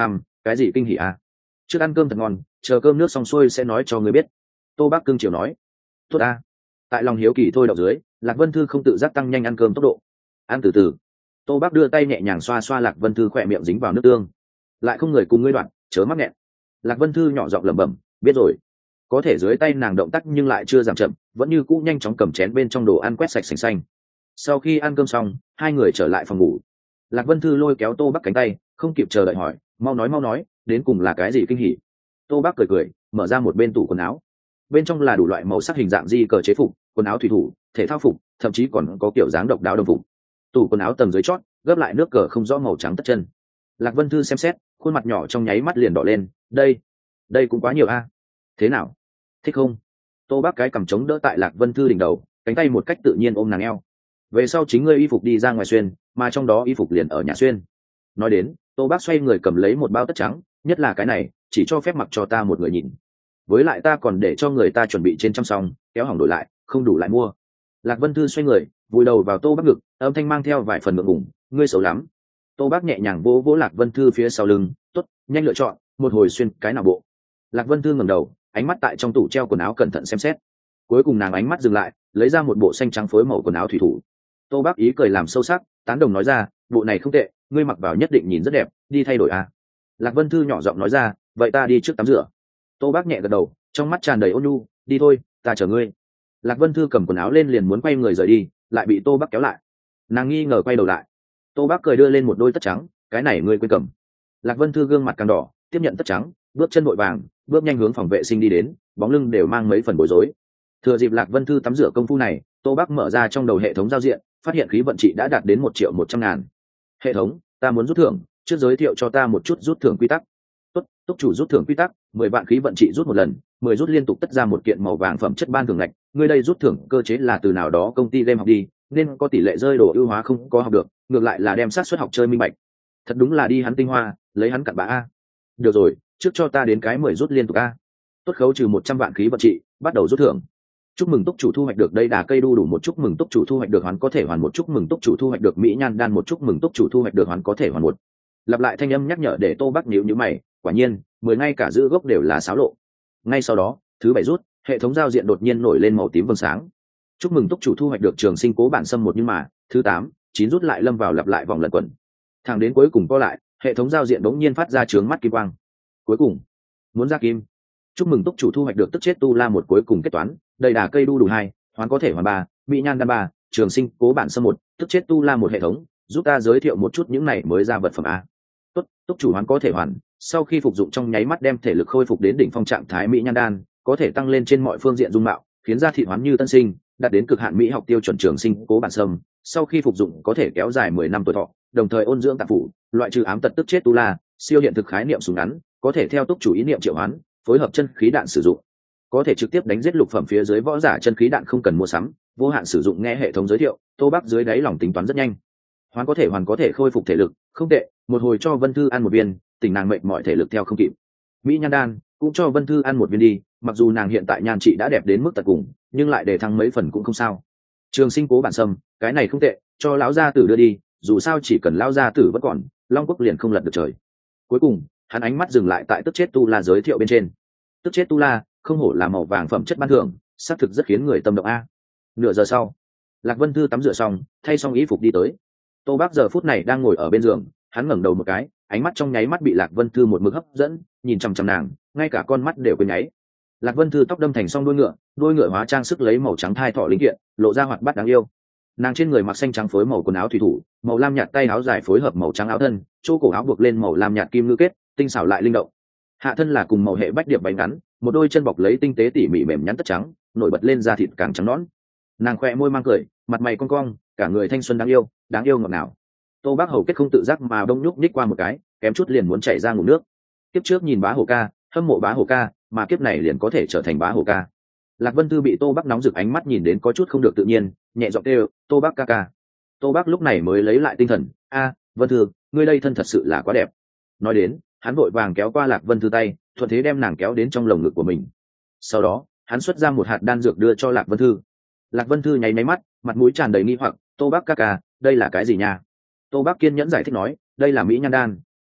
S1: cái gì kinh hỉ à? Trước ăn cơm thật ngon, chờ cơm nước xong xuôi sẽ nói cho ngươi biết. Tô Bác cưng chiều nói. Tốt a. Tại lòng hiếu kỳ thôi đọc dưới, Lạc Vân Thư không tự giác tăng nhanh ăn cơm tốc độ. Ăn từ từ. Tô Bác đưa tay nhẹ nhàng xoa xoa Lạc Vân Thư khỏe miệng dính vào nước tương. Lại không người cùng ngươi đoạn, chớ mắc nghẹn. Lạc Vân Thư nhỏ giọng lẩm bẩm, biết rồi. Có thể dưới tay nàng động tác nhưng lại chưa giảm chậm, vẫn như cũ nhanh chóng cầm chén bên trong đồ ăn quét sạch sành xanh. Sau khi ăn cơm xong, hai người trở lại phòng ngủ. Lạc Vân Thư lôi kéo Tô Bác cánh tay, không kịp chờ đợi hỏi, mau nói mau nói, đến cùng là cái gì kinh hỉ? Tô Bác cười cười, mở ra một bên tủ quần áo. Bên trong là đủ loại màu sắc hình dạng di cờ chế phục, quần áo thủy thủ, thể thao phục, thậm chí còn có kiểu dáng độc đáo đồng phục. Tủ quần áo tầng dưới chót, gấp lại nước cờ không rõ màu trắng tất chân. Lạc Vân Thư xem xét, khuôn mặt nhỏ trong nháy mắt liền đỏ lên, đây, đây cũng quá nhiều a. Thế nào? Thích không? Tô Bác cái cầm chống đỡ tại Lạc Vân Thư đỉnh đầu, cánh tay một cách tự nhiên ôm nàng eo. Về sau chính ngươi y phục đi ra ngoài xuyên, mà trong đó y phục liền ở nhà xuyên. Nói đến, Tô Bác xoay người cầm lấy một bao tất trắng, nhất là cái này, chỉ cho phép mặc cho ta một người nhìn. Với lại ta còn để cho người ta chuẩn bị trên trăm song, kéo hỏng đổi lại, không đủ lại mua. Lạc Vân Thư xoay người, vùi đầu vào Tô Bác ngực, âm thanh mang theo vài phần ngượng ngùng, ngươi xấu lắm. Tô Bác nhẹ nhàng vỗ vỗ Lạc Vân Thư phía sau lưng, tốt, nhanh lựa chọn, một hồi xuyên cái nào bộ. Lạc Vân Thư ngẩng đầu, ánh mắt tại trong tủ treo quần áo cẩn thận xem xét. Cuối cùng nàng ánh mắt dừng lại, lấy ra một bộ xanh trắng phối màu quần áo thủy thủ. Tô Bác ý cười làm sâu sắc, tán đồng nói ra, bộ này không tệ, ngươi mặc vào nhất định nhìn rất đẹp, đi thay đổi à. Lạc Vân Thư nhỏ giọng nói ra, vậy ta đi trước tắm rửa. Tô Bác nhẹ gật đầu, trong mắt tràn đầy ôn nhu, đi thôi, ta chở ngươi. Lạc Vân Thư cầm quần áo lên liền muốn quay người rời đi, lại bị Tô Bác kéo lại. Nàng nghi ngờ quay đầu lại. Tô Bác cười đưa lên một đôi tất trắng, cái này ngươi quên cầm. Lạc Vân Thư gương mặt càng đỏ, tiếp nhận tất trắng, bước chân vội vàng, bước nhanh hướng phòng vệ sinh đi đến, bóng lưng đều mang mấy phần bối rối. Thừa dịp Lạc Vân Thư tắm rửa công phu này, Tô Bác mở ra trong đầu hệ thống giao diện, phát hiện khí vận trị đã đạt đến một triệu một trăm ngàn. Hệ thống, ta muốn rút thưởng, trước giới thiệu cho ta một chút rút thưởng quy tắc. Tốt, túc chủ rút thưởng quy tắc, mười vạn khí vận trị rút một lần, mười rút liên tục tất ra một kiện màu vàng phẩm chất ban thưởng ngạch, ngươi đây rút thưởng cơ chế là từ nào đó công ty game học đi, nên có tỷ lệ rơi đồ ưu hóa không có học được, ngược lại là đem sát suất học chơi minh bạch. Thật đúng là đi hắn tinh hoa, lấy hắn cặn bã a. Được rồi, trước cho ta đến cái mười rút liên tục a. Tốt, khấu trừ một trăm vạn khí vận trị, bắt đầu rút thưởng. Chúc mừng túc chủ thu hoạch được đây đà cây đu đủ một, chúc mừng túc chủ thu hoạch được hoán có thể hoàn một, chúc mừng túc chủ thu hoạch được mỹ nhan đan một, chúc mừng túc chủ thu hoạch được hoán có thể hoàn một. Lặp lại thanh âm nhắc nhở để Tô Bác nhíu nhíu mày, quả nhiên, mười ngay cả giữ gốc đều là xáo lộ. Ngay sau đó, thứ bảy rút, hệ thống giao diện đột nhiên nổi lên màu tím vầng sáng. Chúc mừng túc chủ thu hoạch được trường sinh cố bản xâm một, nhưng mà, thứ tám, chín rút lại lâm vào lặp lại vòng lẩn quẩn. Thẳng đến cuối cùng co lại, hệ thống giao diện đột nhiên phát ra chướng mắt kim quang. Cuối cùng, muốn ra kim. Chúc mừng túc chủ thu hoạch được tức chết tu la một, cuối cùng kết toán, đầy đà cây đu đủ hai, hoán có thể hoàn ba, mỹ nhan đan ba, trường sinh cố bản xâm một, tức chết tu la một. Hệ thống, giúp ta giới thiệu một chút những này mới ra vật phẩm a. Tốt, túc chủ hoán có thể hoàn, sau khi phục dụng trong nháy mắt đem thể lực khôi phục đến đỉnh phong trạng thái mỹ nhan đan, có thể tăng lên trên mọi phương diện dung mạo, khiến da thịt hoán như tân sinh, đạt đến cực hạn mỹ học tiêu chuẩn trường sinh cố bản sâm, sau khi phục dụng có thể kéo dài mười năm tuổi thọ, đồng thời ôn dưỡng tạng phủ, loại trừ ám tật tức chết tu la, siêu hiện thực khái niệm súng ngắn, có thể theo túc chủ ý niệm triệu hoán, phối hợp chân khí đạn sử dụng, có thể trực tiếp đánh giết lục phẩm phía dưới võ giả, chân khí đạn không cần mua sắm, vô hạn sử dụng. Nghe hệ thống giới thiệu, Tô Bác dưới đáy lòng tính toán rất nhanh. Hoán có thể hoàn có thể khôi phục thể lực, không tệ, một hồi cho Vân Thư ăn một viên, tỉnh nàng mệt mỏi thể lực theo không kịp. Mỹ nhan đan cũng cho Vân Thư ăn một viên đi, mặc dù nàng hiện tại nhan trị đã đẹp đến mức tận cùng, nhưng lại để thăng mấy phần cũng không sao. Trường sinh cố bản sâm, cái này không tệ, cho lão gia tử đưa đi, dù sao chỉ cần lão gia tử vẫn còn, Long Quốc liền không lật được trời. Cuối cùng, hắn ánh mắt dừng lại tại tức chết tu la giới thiệu bên trên. Tức chết tu la, không hổ là màu vàng phẩm chất ban thưởng, xác thực rất khiến người tâm động a. Nửa giờ sau, Lạc Vân Thư tắm rửa xong, thay xong y phục đi tới. Tô Bác giờ phút này đang ngồi ở bên giường, hắn ngẩng đầu một cái, ánh mắt trong nháy mắt bị Lạc Vân Thư một mực hấp dẫn, nhìn chằm chằm nàng, ngay cả con mắt đều quên nháy. Lạc Vân Thư tóc đâm thành song đuôi ngựa, đuôi ngựa hóa trang sức lấy màu trắng thai thọ linh kiện, lộ ra hoạt bát đáng yêu. Nàng trên người mặc xanh trắng phối màu quần áo thủy thủ, màu lam nhạt tay áo dài phối hợp màu trắng áo thân, chỗ cổ áo buộc lên màu lam nhạt kim ngư kết, tinh xảo lại linh động. Hạ thân là cùng màu hệ bách điệp bánh ngắn, một đôi chân bọc lấy tinh tế tỉ mỉ mềm nhắn tất trắng, nổi bật lên da thịt càng trắng nõn. Nàng khoe môi mang cười, mặt mày cong cong, cả người thanh xuân đáng yêu, đáng yêu ngọt ngào. Tô Bác hầu kết không tự giác mà đông nhúc nhích qua một cái, kém chút liền muốn chảy ra ngụm nước. Kiếp trước nhìn bá hổ ca, hâm mộ bá hổ ca, mà kiếp này liền có thể trở thành bá hổ ca. Lạc Vân Thư bị Tô Bác nóng rực ánh mắt nhìn đến có chút không được tự nhiên, nhẹ giọng kêu, Tô Bác ca ca. Tô Bác lúc này mới lấy lại tinh thần, a, Vân Thư, ngươi đây thân thật sự là quá đẹp. Nói đến, hắn vội vàng kéo qua Lạc Vân Thư tay, thuận thế đem nàng kéo đến trong lồng ngực của mình. Sau đó, hắn xuất ra một hạt đan dược đưa cho Lạc Vân Thư. Lạc Vân Thư nháy máy mắt, mặt mũi tràn đầy nghi hoặc, Tô Bác ca ca, đây là cái gì nha? Tô Bác kiên nhẫn giải thích nói, đây là mỹ nhan đan,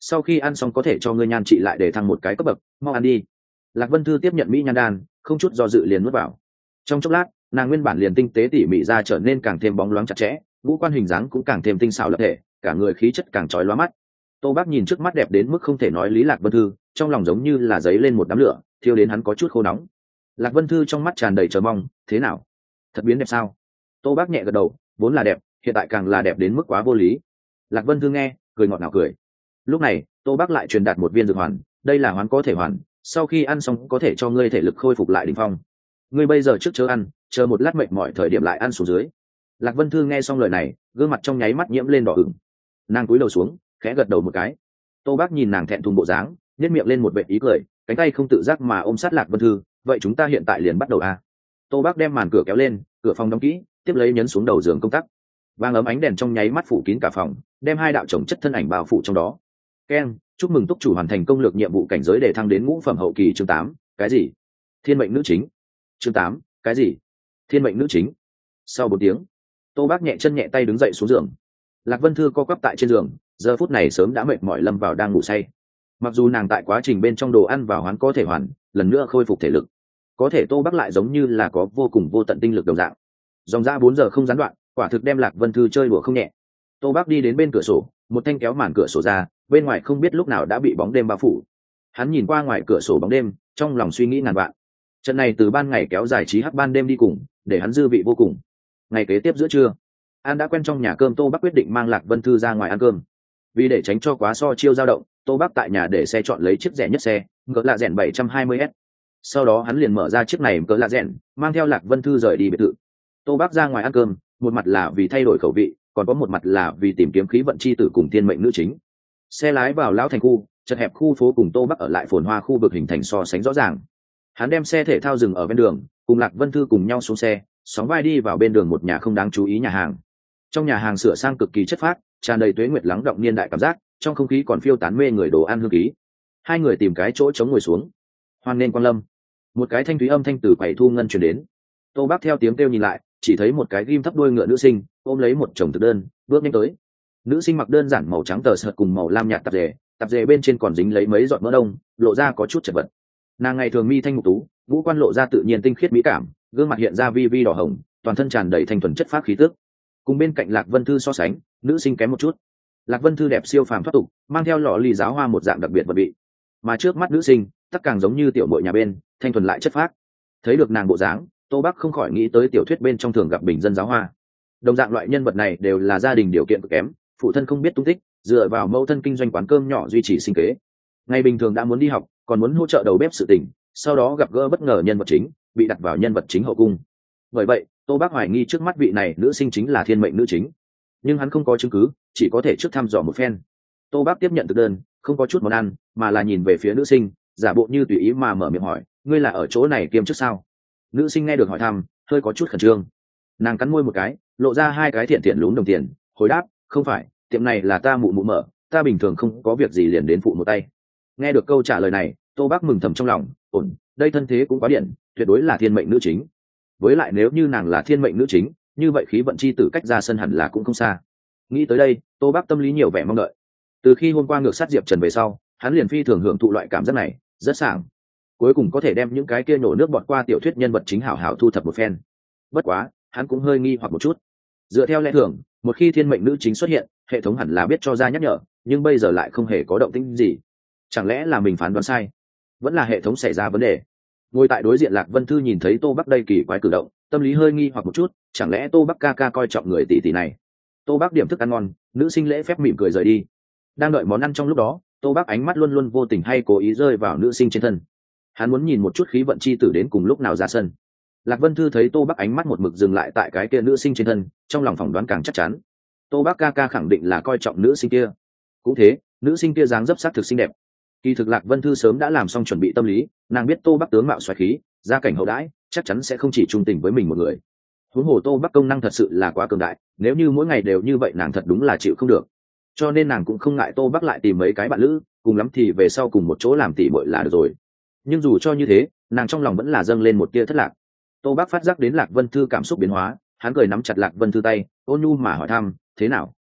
S1: sau khi ăn xong có thể cho ngươi nhan trị lại để thăng một cái cấp bậc, mau ăn đi. Lạc Vân Thư tiếp nhận mỹ nhan đan, không chút do dự liền nuốt vào. Trong chốc lát, nàng nguyên bản liền tinh tế tỉ mỉ ra trở nên càng thêm bóng loáng chặt chẽ, ngũ quan hình dáng cũng càng thêm tinh xảo lập thể, cả người khí chất càng chói lóa mắt. Tô Bác nhìn trước mắt đẹp đến mức không thể nói lý Lạc Vân Thư, trong lòng giống như là giấy lên một đám lửa, thiêu đến hắn có chút khô nóng. Lạc Vân Thư trong mắt tràn đầy chờ mong, thế nào? Thật biến đẹp sao? Tô Bác nhẹ gật đầu, vốn là đẹp, hiện tại càng là đẹp đến mức quá vô lý. Lạc Vân Thư nghe, cười ngọt ngào cười. Lúc này, Tô Bác lại truyền đạt một viên dược hoàn, đây là hoán có thể hoàn, sau khi ăn xong có thể cho ngươi thể lực khôi phục lại đỉnh phong. Ngươi bây giờ trước chớ ăn, chờ một lát mệt mỏi thời điểm lại ăn xuống dưới. Lạc Vân Thư nghe xong lời này, gương mặt trong nháy mắt nhiễm lên đỏ ửng. Nàng cúi đầu xuống, khẽ gật đầu một cái. Tô Bác nhìn nàng thẹn thùng bộ dáng, nhếch miệng lên một vệt ý cười, cánh tay không tự giác mà ôm sát Lạc Vân Thư, vậy chúng ta hiện tại liền bắt đầu a. À? Tô Bác đem màn cửa kéo lên, cửa phòng đóng kỹ, tiếp lấy nhấn xuống đầu giường công tắc. Vàng ấm ánh đèn trong nháy mắt phủ kín cả phòng, đem hai đạo chồng chất thân ảnh bao phủ trong đó. Keng, chúc mừng túc chủ hoàn thành công lược nhiệm vụ cảnh giới để thăng đến ngũ phẩm hậu kỳ chương tám. Cái gì? Thiên mệnh nữ chính. Chương tám. Cái gì? Thiên mệnh nữ chính. Sau bốn tiếng, Tô Bác nhẹ chân nhẹ tay đứng dậy xuống giường. Lạc Vân Thư co quắp tại trên giường, giờ phút này sớm đã mệt mỏi lâm vào đang ngủ say. Mặc dù nàng tại quá trình bên trong đồ ăn vào hoán có thể hoàn lần nữa khôi phục thể lực, có thể Tô Bác lại giống như là có vô cùng vô tận tinh lực đồng dạng. Dòng ra bốn giờ không gián đoạn, quả thực đem Lạc Vân Thư chơi đùa không nhẹ. Tô Bác đi đến bên cửa sổ, một thanh kéo màn cửa sổ ra, bên ngoài không biết lúc nào đã bị bóng đêm bao phủ. Hắn nhìn qua ngoài cửa sổ bóng đêm, trong lòng suy nghĩ ngàn vạn. Trận này từ ban ngày kéo dài trí hắc ban đêm đi cùng, để hắn dư vị vô cùng. Ngày kế tiếp giữa trưa, An đã quen trong nhà cơm, Tô Bác quyết định mang Lạc Vân Thư ra ngoài ăn cơm. Vì để tránh cho quá so chiêu dao động, Tô Bác tại nhà để xe chọn lấy chiếc rẻ nhất xe, cỡ lạ rèn bảy trăm hai mươi S. Sau đó hắn liền mở ra chiếc này cỡ lạ rèn, mang theo Lạc Vân Thư rời đi biệt thự. Tô Bác ra ngoài ăn cơm, một mặt là vì thay đổi khẩu vị, còn có một mặt là vì tìm kiếm khí vận chi tử cùng thiên mệnh nữ chính. Xe lái vào lão thành khu, chật hẹp khu phố cùng Tô Bác ở lại phồn hoa khu vực hình thành so sánh rõ ràng. Hắn đem xe thể thao dừng ở bên đường, cùng Lạc Vân Thư cùng nhau xuống xe, sóng vai đi vào bên đường một nhà không đáng chú ý nhà hàng. Trong nhà hàng sửa sang cực kỳ chất phác, tràn đầy tuế nguyệt lắng động niên đại cảm giác, trong không khí còn phiêu tán mê người đồ ăn hương khí. Hai người tìm cái chỗ trống ngồi xuống. Hoan nên quan lâm. Một cái thanh thúy âm thanh từ quầy thu ngân truyền đến. Tô Bác theo tiếng kêu nhìn lại, chỉ thấy một cái ghim thấp đuôi ngựa nữ sinh ôm lấy một chồng thực đơn, bước nhanh tới. Nữ sinh mặc đơn giản màu trắng tờ sợt cùng màu lam nhạt tạp dề, tạp dề bên trên còn dính lấy mấy giọt mỡ đông, lộ ra có chút chật vật. Nàng ngày thường mi thanh mục tú, ngũ quan lộ ra tự nhiên tinh khiết mỹ cảm, gương mặt hiện ra vi vi đỏ hồng, toàn thân tràn đầy thanh thuần chất phác khí tức. Cùng bên cạnh Lạc Vân Thư so sánh, nữ sinh kém một chút. Lạc Vân Thư đẹp siêu phàm thoát tục, mang theo lọ lì giáo hoa một dạng đặc biệt vật vị, mà trước mắt nữ sinh tất càng giống như tiểu muội nhà bên, thanh thuần lại chất phác. Thấy được nàng bộ dáng, Tô Bác không khỏi nghĩ tới tiểu thuyết bên trong thường gặp bình dân giáo hoa. Đồng dạng loại nhân vật này đều là gia đình điều kiện cực kém, phụ thân không biết tung tích, dựa vào mẫu thân kinh doanh quán cơm nhỏ duy trì sinh kế. Ngày bình thường đã muốn đi học, còn muốn hỗ trợ đầu bếp sự tình, sau đó gặp gỡ bất ngờ nhân vật chính, bị đặt vào nhân vật chính hậu cung. Bởi vậy, Tô Bác hoài nghi trước mắt vị này nữ sinh chính là thiên mệnh nữ chính, nhưng hắn không có chứng cứ, chỉ có thể trước thăm dò một phen. Tô Bác tiếp nhận thực đơn, không có chút món ăn, mà là nhìn về phía nữ sinh, giả bộ như tùy ý mà mở miệng hỏi, ngươi là ở chỗ này kiêm chức sao? Nữ sinh nghe được hỏi thăm, hơi có chút khẩn trương. Nàng cắn môi một cái, lộ ra hai cái thiện thiện lún đồng tiền, hồi đáp, không phải, tiệm này là ta mụ mụ mở, ta bình thường không có việc gì liền đến phụ một tay. Nghe được câu trả lời này, Tô Bác mừng thầm trong lòng, ổn, đây thân thế cũng quá điện, tuyệt đối là thiên mệnh nữ chính. Với lại nếu như nàng là thiên mệnh nữ chính, như vậy khí vận chi tử cách ra sân hẳn là cũng không xa. Nghĩ tới đây, Tô Bác tâm lý nhiều vẻ mong đợi. Từ khi hôm qua ngược sát Diệp Trần về sau, hắn liền phi thường hưởng thụ loại cảm giác này, rất sảng. Cuối cùng có thể đem những cái kia nổ nước bọt qua tiểu thuyết nhân vật chính hảo hảo thu thập một phen. Bất quá, hắn cũng hơi nghi hoặc một chút. Dựa theo lẽ thường, một khi thiên mệnh nữ chính xuất hiện, hệ thống hẳn là biết cho ra nhắc nhở, nhưng bây giờ lại không hề có động tĩnh gì. Chẳng lẽ là mình phán đoán sai? Vẫn là hệ thống xảy ra vấn đề? Ngồi tại đối diện Lạc Vân Thư nhìn thấy Tô Bác đây kỳ quái cử động, tâm lý hơi nghi hoặc một chút, chẳng lẽ Tô Bác ca ca coi trọng người tỷ tỷ này? Tô Bác điểm thức ăn ngon, nữ sinh lễ phép mỉm cười rời đi. Đang đợi món ăn trong lúc đó, Tô Bác ánh mắt luôn luôn vô tình hay cố ý rơi vào nữ sinh trên thân. Hắn muốn nhìn một chút khí vận chi tử đến cùng lúc nào ra sân. Lạc Vân Thư thấy Tô Bác ánh mắt một mực dừng lại tại cái kia nữ sinh trên thân, trong lòng phỏng đoán càng chắc chắn. Tô Bác ca ca khẳng định là coi trọng nữ sinh kia. Cũng thế, nữ sinh kia dáng dấp sắc thực xinh đẹp. Kỳ thực Lạc Vân Thư sớm đã làm xong chuẩn bị tâm lý, nàng biết Tô Bác tướng mạo xoáy khí, gia cảnh hậu đãi, chắc chắn sẽ không chỉ trung tình với mình một người. Huống hồ Tô Bác công năng thật sự là quá cường đại, nếu như mỗi ngày đều như vậy nàng thật đúng là chịu không được. Cho nên nàng cũng không ngại Tô Bác lại tìm mấy cái bạn lữ, cùng lắm thì về sau cùng một chỗ làm tỉ muội là được rồi. Nhưng dù cho như thế, nàng trong lòng vẫn là dâng lên một tia thất lạc. Tô Bác phát giác đến Lạc Vân Thư cảm xúc biến hóa, hắn cười nắm chặt Lạc Vân Thư tay, ôn nhu mà hỏi thăm, thế nào?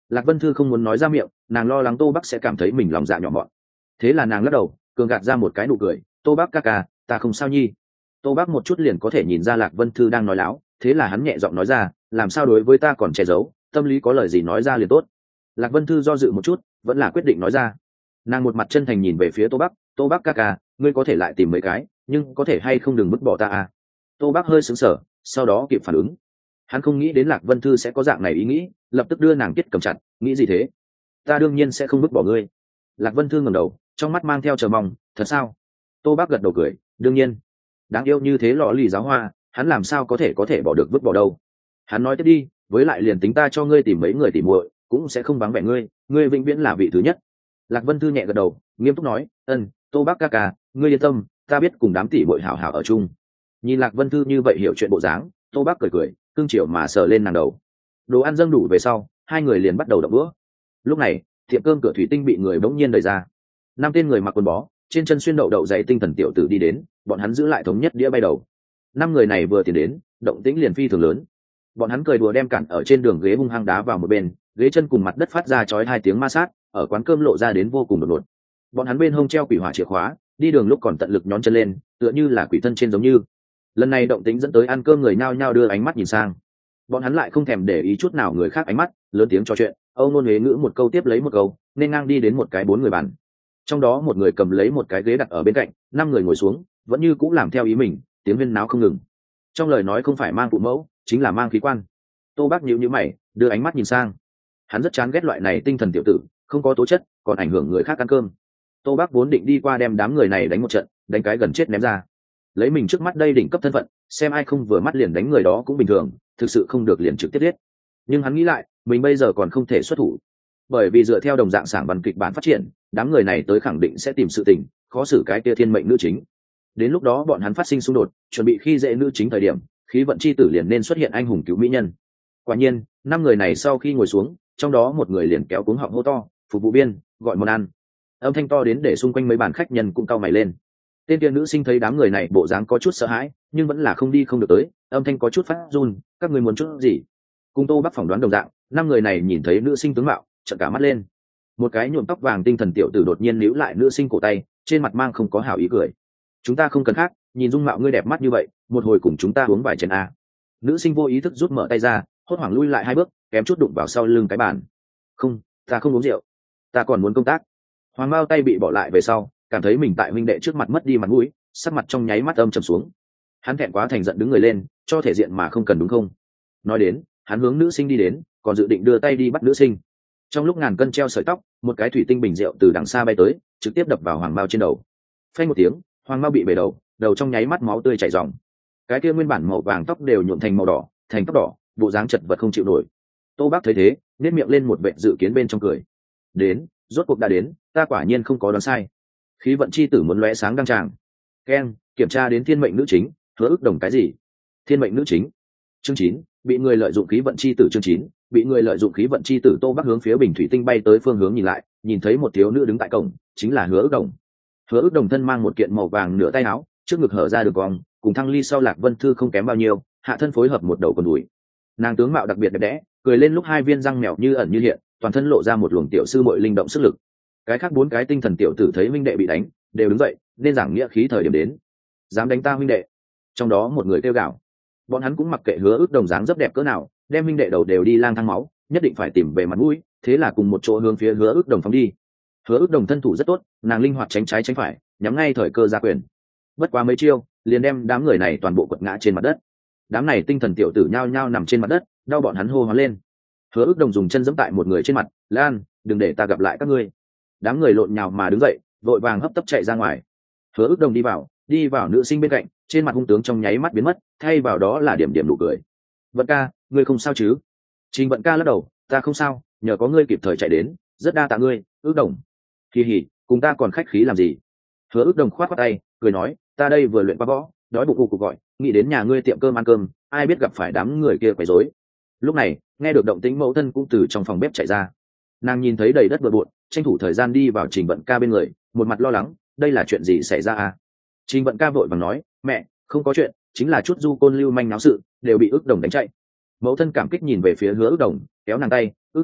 S1: Lạc Vân Thư không muốn nói ra miệng, nàng lo lắng Tô Bắc sẽ cảm thấy mình lòng dạ nhỏ mọn. Thế là nàng lắc đầu, cường gạt ra một cái nụ cười, Tô Bắc ca ca, ta không sao nhi. Tô Bắc một chút liền có thể nhìn ra Lạc Vân Thư đang nói láo, thế là hắn nhẹ giọng nói ra, làm sao đối với ta còn che giấu, tâm lý có lời gì nói ra liền tốt. Lạc Vân Thư do dự một chút, vẫn là quyết định nói ra. Nàng một mặt chân thành nhìn về phía Tô Bắc, Tô Bắc ca ca, ngươi có thể lại tìm mấy cái, nhưng có thể hay không đừng vứt bỏ ta à. Tô Bắc hơi sững sờ, sau đó kịp phản ứng. Hắn không nghĩ đến Lạc Vân Thư sẽ có dạng này ý nghĩ, lập tức đưa nàng kết cầm chặt, nghĩ gì thế? Ta đương nhiên sẽ không vứt bỏ ngươi. Lạc Vân Thư ngẩng đầu, trong mắt mang theo chờ mong, thật sao? Tô Bắc gật đầu cười, đương nhiên. Đáng yêu như thế lọ lì giáo hoa, hắn làm sao có thể có thể bỏ được vứt bỏ đâu. Hắn nói tiếp đi, với lại liền tính ta cho ngươi tìm mấy người tìm muội, cũng sẽ không vắng vẻ ngươi, ngươi vĩnh viễn là vị thứ nhất. Lạc Vân Thư nhẹ gật đầu, nghiêm túc nói, ân, Tô Bắc ca ca, ngươi yên tâm, ta biết cùng đám tỷ muội hảo hảo ở chung. Nhìn Lạc Vân Thư như vậy hiểu chuyện bộ dáng, Tô Bắc cười cười, cưng chiều mà sờ lên nàng đầu. Đồ ăn dâng đủ về sau, hai người liền bắt đầu đập bữa. Lúc này, tiệm cơm cửa thủy tinh bị người bỗng nhiên đẩy ra. Năm tên người mặc quần bó, trên chân xuyên đậu đậu dày tinh thần tiểu tử đi đến, bọn hắn giữ lại thống nhất đĩa bay đầu. Năm người này vừa tiến đến, động tĩnh liền phi thường lớn. Bọn hắn cười đùa đem cản ở trên đường ghế hung hăng đá vào một bên, ghế chân cùng mặt đất phát ra chói hai tiếng ma sát, ở quán cơm lộ ra đến vô cùng đột ngột. Bọn hắn bên hông treo quỷ hỏa chìa khóa, đi đường lúc còn tận lực nhón chân lên, tựa như là quỷ thân trên giống như. Lần này động tĩnh dẫn tới ăn cơm người nhao nhao đưa ánh mắt nhìn sang. Bọn hắn lại không thèm để ý chút nào người khác ánh mắt, lớn tiếng trò chuyện, âu ngôn huế ngữ một câu tiếp lấy một câu, nên ngang đi đến một cái bốn người bàn. Trong đó một người cầm lấy một cái ghế đặt ở bên cạnh, năm người ngồi xuống, vẫn như cũng làm theo ý mình, tiếng huyên náo không ngừng. Trong lời nói không phải mang phụ mẫu, chính là mang khí quan. Tô Bác nhíu nhíu mày, đưa ánh mắt nhìn sang. Hắn rất chán ghét loại này tinh thần tiểu tử, không có tố chất, còn ảnh hưởng người khác ăn cơm. Tô Bác vốn định đi qua đem đám người này đánh một trận, đánh cái gần chết ném ra. Lấy mình trước mắt đây đỉnh cấp thân phận, xem ai không vừa mắt liền đánh người đó cũng bình thường, thực sự không được liền trực tiếp giết. Nhưng hắn nghĩ lại, mình bây giờ còn không thể xuất thủ, bởi vì dựa theo đồng dạng sảng văn kịch bản phát triển, đám người này tới khẳng định sẽ tìm sự tình, khó xử cái kia thiên mệnh nữ chính. Đến lúc đó bọn hắn phát sinh xung đột, chuẩn bị khi dễ nữ chính thời điểm, khí vận chi tử liền nên xuất hiện anh hùng cứu mỹ nhân. Quả nhiên, năm người này sau khi ngồi xuống, trong đó một người liền kéo cuống họng hô to, phục vụ viên, gọi món ăn. Âm thanh to đến để xung quanh mấy bàn khách nhân cũng cau mày lên. Tên kia nữ sinh thấy đám người này bộ dáng có chút sợ hãi, nhưng vẫn là không đi không được tới, âm thanh có chút phát run, các người muốn chút gì? Cùng Tô Bắc phỏng đoán đồng dạng, năm người này nhìn thấy nữ sinh tướng mạo, trợn cả mắt lên. Một cái nhuộm tóc vàng tinh thần tiểu tử đột nhiên níu lại nữ sinh cổ tay, trên mặt mang không có hảo ý cười. Chúng ta không cần khác, nhìn dung mạo ngươi đẹp mắt như vậy, một hồi cùng chúng ta uống vài chén a. Nữ sinh vô ý thức rút mở tay ra, hốt hoảng lui lại hai bước, kém chút đụng vào sau lưng cái bàn. Không, ta không uống rượu, ta còn muốn công tác. Hoàng Mao tay bị bỏ lại về sau, cảm thấy mình tại huynh đệ trước mặt mất đi mặt mũi, sắc mặt trong nháy mắt âm trầm xuống. Hắn thẹn quá thành giận đứng người lên, cho thể diện mà không cần đúng không? Nói đến, hắn hướng nữ sinh đi đến, còn dự định đưa tay đi bắt nữ sinh. Trong lúc ngàn cân treo sợi tóc, một cái thủy tinh bình rượu từ đằng xa bay tới, trực tiếp đập vào Hoàng Mao trên đầu. Phanh một tiếng, Hoàng Mao bị bể đầu, đầu trong nháy mắt máu tươi chảy ròng. Cái kia nguyên bản màu vàng tóc đều nhuộm thành màu đỏ, thành tóc đỏ, bộ dáng chật vật không chịu nổi. Tô Bác thấy thế, nét miệng lên một vẻ dự kiến bên trong cười. Đến, rốt cuộc đã đến, ta quả nhiên không có đoán sai. Khí vận chi tử muốn lóe sáng đăng tràng. Ken, kiểm tra đến thiên mệnh nữ chính, hứa ức đồng cái gì? Thiên mệnh nữ chính. Chương chín, bị người lợi dụng khí vận chi tử. Chương chín, bị người lợi dụng khí vận chi tử. Tô Bác hướng phía bình thủy tinh bay tới phương hướng nhìn lại, nhìn thấy một thiếu nữ đứng tại cổng, chính là Hứa Ức Đồng. Hứa Ức Đồng thân mang một kiện màu vàng nửa tay áo, trước ngực hở ra đường cong, cùng Thăng Ly sau Lạc Vân Thư không kém bao nhiêu, hạ thân phối hợp một đầu quần đùi. Nàng tướng mạo đặc biệt đẹp đẽ, cười lên lúc hai viên răng mèo như ẩn như hiện, toàn thân lộ ra một luồng tiểu sư muội linh động sức lực. Cái khác bốn cái tinh thần tiểu tử thấy huynh đệ bị đánh, đều đứng dậy, nên giảng nghĩa khí thời điểm đến. Dám đánh ta huynh đệ? Trong đó một người kêu gào. Bọn hắn cũng mặc kệ Hứa Ức Đồng dáng dấp đẹp cỡ nào, đem huynh đệ đầu đều đi lang thang máu, nhất định phải tìm về mặt mũi, thế là cùng một chỗ hướng phía Hứa Ức Đồng phóng đi. Hứa Ức Đồng thân thủ rất tốt, nàng linh hoạt tránh trái tránh phải, nhắm ngay thời cơ ra quyền. Bất quá mấy chiêu, liền đem đám người này toàn bộ quật ngã trên mặt đất. Đám này tinh thần tiểu tử nhao nhao nằm trên mặt đất, đau bọn hắn hô hoán lên. Hứa Ức Đồng dùng chân giẫm tại một người trên mặt, "Lan, đừng để ta gặp lại các ngươi." Đám người lộn nhào mà đứng dậy, vội vàng hấp tấp chạy ra ngoài. Hứa Ức Đồng đi vào, đi vào nữ sinh bên cạnh, trên mặt hung tướng trong nháy mắt biến mất, thay vào đó là điểm điểm nụ cười. "Vận ca, ngươi không sao chứ?" Trình Vận ca lắc đầu, "Ta không sao, nhờ có ngươi kịp thời chạy đến, rất đa tạ ngươi, Ức Đồng." "Kỳ hỉ, cùng ta còn khách khí làm gì?" Hứa Ức Đồng khoát khoát tay, cười nói, "Ta đây vừa luyện qua võ, đói bụng cục gọi, nghĩ đến nhà ngươi tiệm cơm ăn cơm, ai biết gặp phải đám người kia quấy rối." Lúc này, nghe được động tĩnh mẫu thân cũng từ trong phòng bếp chạy ra. Nàng nhìn thấy đầy đất bừa bộn, tranh thủ thời gian đi vào Trình Vận ca bên người, một mặt lo lắng, "Đây là chuyện gì xảy ra à?" Trình Vận ca vội vàng nói, "Mẹ, không có chuyện, chính là chút du côn lưu manh náo sự, đều bị Ức Đồng đánh chạy." Mẫu thân cảm kích nhìn về phía Hứa Ức Đồng, kéo nàng tay, "Ức Đồng,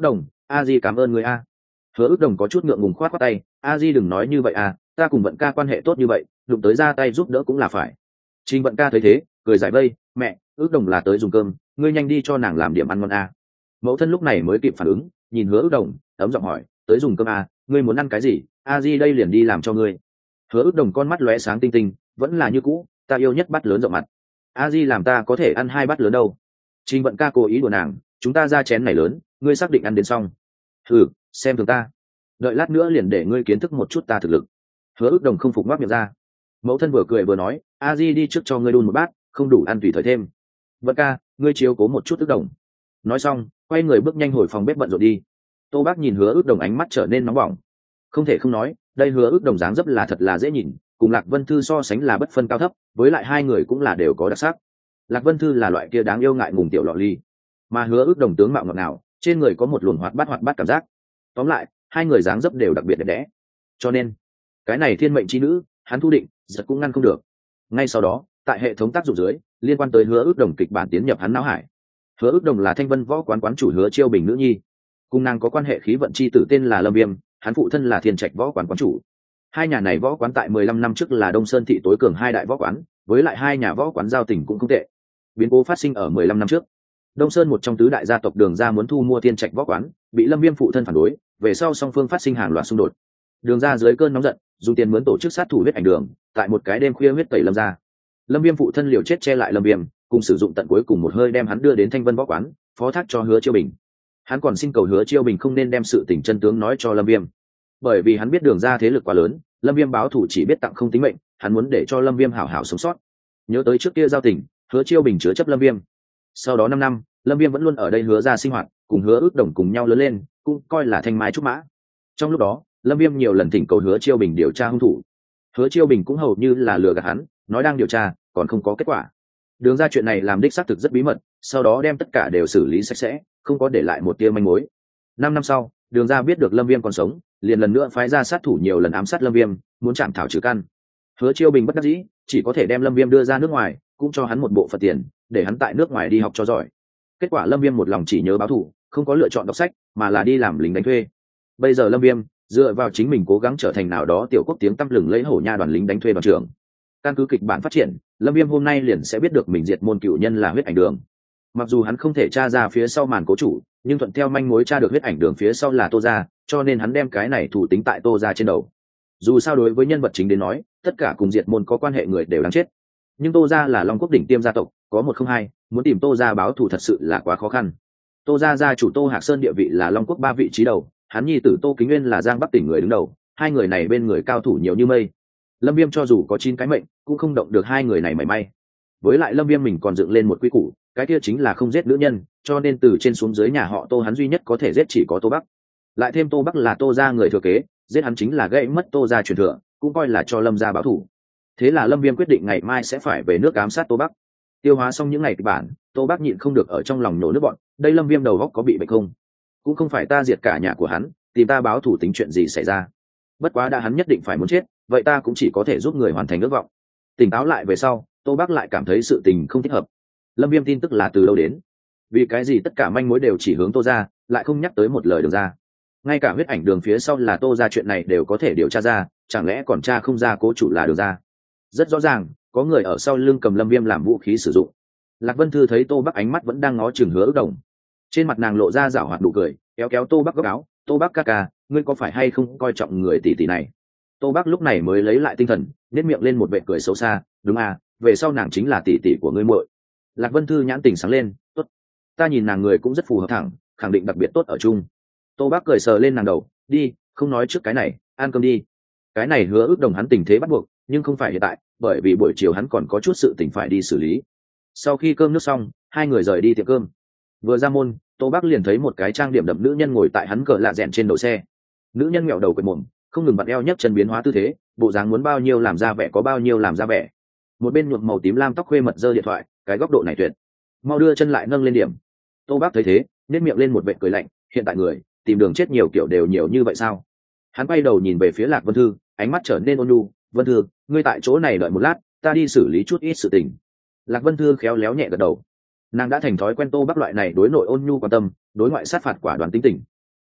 S1: a di cảm ơn người a. Hứa Ước Đồng có chút ngượng ngùng khoát khoát tay, a di đừng nói như vậy à, ta cùng Vận ca quan hệ tốt như vậy, đụng tới ra tay giúp đỡ cũng là phải. Trình Vận ca thấy thế cười giải vây, mẹ, Ước Đồng là tới dùng cơm, ngươi nhanh đi cho nàng làm điểm ăn ngon a. Mẫu thân lúc này mới kịp phản ứng, nhìn Hứa Ước Đồng ấm giọng hỏi, tới dùng cơm a, ngươi muốn ăn cái gì, a di đây liền đi làm cho ngươi. Hứa Ước Đồng con mắt lóe sáng tinh tinh, vẫn là như cũ, ta yêu nhất bát lớn rộng mặt, a di làm ta có thể ăn hai bát lớn đâu. Trình Vận ca cố ý đùa nàng, chúng ta ra chén này lớn, ngươi xác định ăn đến xong. Ừ, xem thường ta, đợi lát nữa liền để ngươi kiến thức một chút ta thực lực. Hứa Ước Đồng không phục ngoác miệng ra. Mẫu thân vừa cười vừa nói, a di đi trước cho ngươi đun một bát, không đủ ăn tùy thời thêm. Vận ca, ngươi chiếu cố một chút Ước Đồng. Nói xong quay người bước nhanh hồi phòng bếp bận rộn đi. Tô Bác nhìn Hứa Ước Đồng ánh mắt trở nên nóng bỏng. Không thể không nói, đây Hứa Ước Đồng dáng dấp là thật là dễ nhìn, cùng Lạc Vân Thư so sánh là bất phân cao thấp, với lại hai người cũng là đều có đặc sắc. Lạc Vân Thư là loại kia đáng yêu ngại ngùng tiểu lọ ly, mà Hứa Ước Đồng tướng mạo ngọt ngào, trên người có một luồng hoạt bát hoạt bát cảm giác. Tóm lại hai người dáng dấp đều đặc biệt đẹp đẽ, cho nên cái này thiên mệnh chi nữ hắn thu định giật cũng ngăn không được. Ngay sau đó tại hệ thống tác dụng dưới, liên quan tới Hứa Ước Đồng kịch bản tiến nhập hắn não hải. Hứa Ước Đồng là Thanh Vân võ quán quán chủ Hứa Chiêu Bình nữ nhi, cùng nàng có quan hệ khí vận chi tử tên là Lâm Viêm, hắn phụ thân là Thiên Trạch võ quán quán chủ. Hai nhà này võ quán tại mười lăm năm trước là Đông Sơn thị tối cường hai đại võ quán, với lại hai nhà võ quán giao tình cũng không tệ. Biến cố phát sinh ở mười lăm năm trước. Đông Sơn một trong tứ đại gia tộc Đường gia muốn thu mua Thiên Trạch võ quán, bị Lâm Viêm phụ thân phản đối, về sau song phương phát sinh hàng loạt xung đột. Đường gia dưới cơn nóng giận, dùng tiền mướn tổ chức sát thủ huyết ảnh đường, tại một cái đêm khuya huyết tẩy Lâm gia. Lâm Viêm phụ thân liều chết che lại Lâm Viêm, cùng sử dụng tận cuối cùng một hơi đem hắn đưa đến Thanh Vân võ quán, phó thác cho Hứa Chiêu Bình. Hắn còn xin cầu Hứa Chiêu Bình không nên đem sự tình chân tướng nói cho Lâm Viêm, bởi vì hắn biết Đường gia thế lực quá lớn, Lâm Viêm báo thù chỉ biết tặng không tính mệnh, hắn muốn để cho Lâm Viêm hảo hảo sống sót. Nhớ tới trước kia giao tình, Hứa Chiêu Bình chứa chấp Lâm Viêm. Sau đó năm năm, Lâm Viêm vẫn luôn ở đây Hứa gia sinh hoạt, cùng Hứa Ước Đồng cùng nhau lớn lên, cũng coi là thanh mai trúc mã. Trong lúc đó, Lâm Viêm nhiều lần thỉnh cầu Hứa Chiêu Bình điều tra hung thủ. Hứa Chiêu Bình cũng hầu như là lừa gạt hắn, nói đang điều tra, còn không có kết quả. Đường ra chuyện này làm đích xác thực rất bí mật, sau đó đem tất cả đều xử lý sạch sẽ, không có để lại một tia manh mối. Năm năm sau, Đường ra biết được Lâm Viêm còn sống, liền lần nữa phái ra sát thủ nhiều lần ám sát Lâm Viêm, muốn chạm thảo trừ căn. Hứa Chiêu Bình bất đắc dĩ, chỉ có thể đem Lâm Viêm đưa ra nước ngoài, cũng cho hắn một bộ phận tiền, để hắn tại nước ngoài đi học cho giỏi. Kết quả Lâm Viêm một lòng chỉ nhớ báo thù, không có lựa chọn đọc sách, mà là đi làm lính đánh thuê. Bây giờ Lâm Viêm dựa vào chính mình cố gắng trở thành nào đó tiểu quốc tiếng tăm lừng lấy hổ nha đoàn lính đánh thuê đoàn trưởng. Căn cứ kịch bản phát triển, Lâm Viêm hôm nay liền sẽ biết được mình diệt môn cựu nhân là huyết ảnh đường. Mặc dù hắn không thể tra ra phía sau màn cố chủ, nhưng thuận theo manh mối tra được huyết ảnh đường phía sau là Tô gia, cho nên hắn đem cái này thủ tính tại Tô gia trên đầu. Dù sao đối với nhân vật chính đến nói, tất cả cùng diệt môn có quan hệ người đều đáng chết. Nhưng Tô gia là Long Quốc đỉnh tiêm gia tộc, có một không hai, muốn tìm Tô gia báo thù thật sự là quá khó khăn. Tô gia gia chủ Tô Hạc Sơn địa vị là Long Quốc ba vị trí đầu, hắn nhi tử Tô Kính Nguyên là Giang Bắc tỉnh người đứng đầu, hai người này bên người cao thủ nhiều như mây. Lâm Viêm cho dù có chín cái mệnh, cũng không động được hai người này mảy may. Với lại Lâm Viêm mình còn dựng lên một quy củ, cái kia chính là không giết nữ nhân, cho nên từ trên xuống dưới nhà họ Tô hắn duy nhất có thể giết chỉ có Tô Bắc. Lại thêm Tô Bắc là Tô gia người thừa kế, giết hắn chính là gãy mất Tô gia truyền thừa, cũng coi là cho Lâm gia báo thù. Thế là Lâm Viêm quyết định ngày mai sẽ phải về nước ám sát Tô Bắc. Tiêu hóa xong những ngày kịch bản, Tô Bắc nhịn không được ở trong lòng nổ nước bọn, đây Lâm Viêm đầu óc có bị bệnh không? Cũng không phải ta diệt cả nhà của hắn, tìm ta báo thù tính chuyện gì xảy ra. Bất quá đã hắn nhất định phải muốn chết, vậy ta cũng chỉ có thể giúp người hoàn thành ước vọng. Tỉnh táo lại về sau, Tô Bắc lại cảm thấy sự tình không thích hợp. Lâm Viêm tin tức là từ đâu đến? Vì cái gì tất cả manh mối đều chỉ hướng Tô gia, lại không nhắc tới một lời Đường ra? Ngay cả huyết ảnh đường phía sau là Tô gia chuyện này đều có thể điều tra ra, chẳng lẽ còn tra không ra cố chủ là Đường ra? Rất rõ ràng, có người ở sau lưng cầm Lâm Viêm làm vũ khí sử dụng. Lạc Vân Thư thấy Tô Bắc ánh mắt vẫn đang ngó chừng Hứa Ước Đồng, trên mặt nàng lộ ra giảo hoạt nụ cười, kéo kéo Tô Bắc góc áo, Tô Bắc ca ca, ngươi có phải hay không coi trọng người tỷ tỷ này? Tô Bắc lúc này mới lấy lại tinh thần, nhếch miệng lên một vệt cười xấu xa, đúng à, về sau nàng chính là tỷ tỷ của ngươi muội. Lạc Vân Thư nhãn tình sáng lên, tốt, ta nhìn nàng người cũng rất phù hợp thẳng, khẳng định đặc biệt tốt ở chung. Tô Bắc cười sờ lên nàng đầu, đi, không nói trước cái này, ăn cơm đi. Cái này Hứa Ước Đồng hắn tình thế bắt buộc, nhưng không phải hiện tại, bởi vì buổi chiều hắn còn có chút sự tình phải đi xử lý. Sau khi cơm nước xong, hai người rời đi tiệm cơm. Vừa ra môn, Tô Bắc liền thấy một cái trang điểm đậm nữ nhân ngồi tại hắn cờ lạ rèn trên đầu xe. Nữ nhân ngẹo đầu quệt mồm, không ngừng vặn eo nhấc chân biến hóa tư thế, bộ dáng muốn bao nhiêu làm ra vẻ có bao nhiêu làm ra vẻ. Một bên nhuộm màu tím lam tóc khuê mật giơ điện thoại, cái góc độ này tuyệt. Mau đưa chân lại nâng lên điểm. Tô Bắc thấy thế, nhếch miệng lên một vệt cười lạnh, hiện tại người tìm đường chết nhiều kiểu đều nhiều như vậy sao? Hắn quay đầu nhìn về phía Lạc Vân Thư, ánh mắt trở nên ôn nhu, "Vân Thư, ngươi tại chỗ này đợi một lát, ta đi xử lý chút ít sự tình." Lạc Vân Thư khéo léo nhẹ gật đầu. Nàng đã thành thói quen Tô Bắc loại này đối nội ôn nhu quan tâm, đối ngoại sát phạt quả đoán tính tình.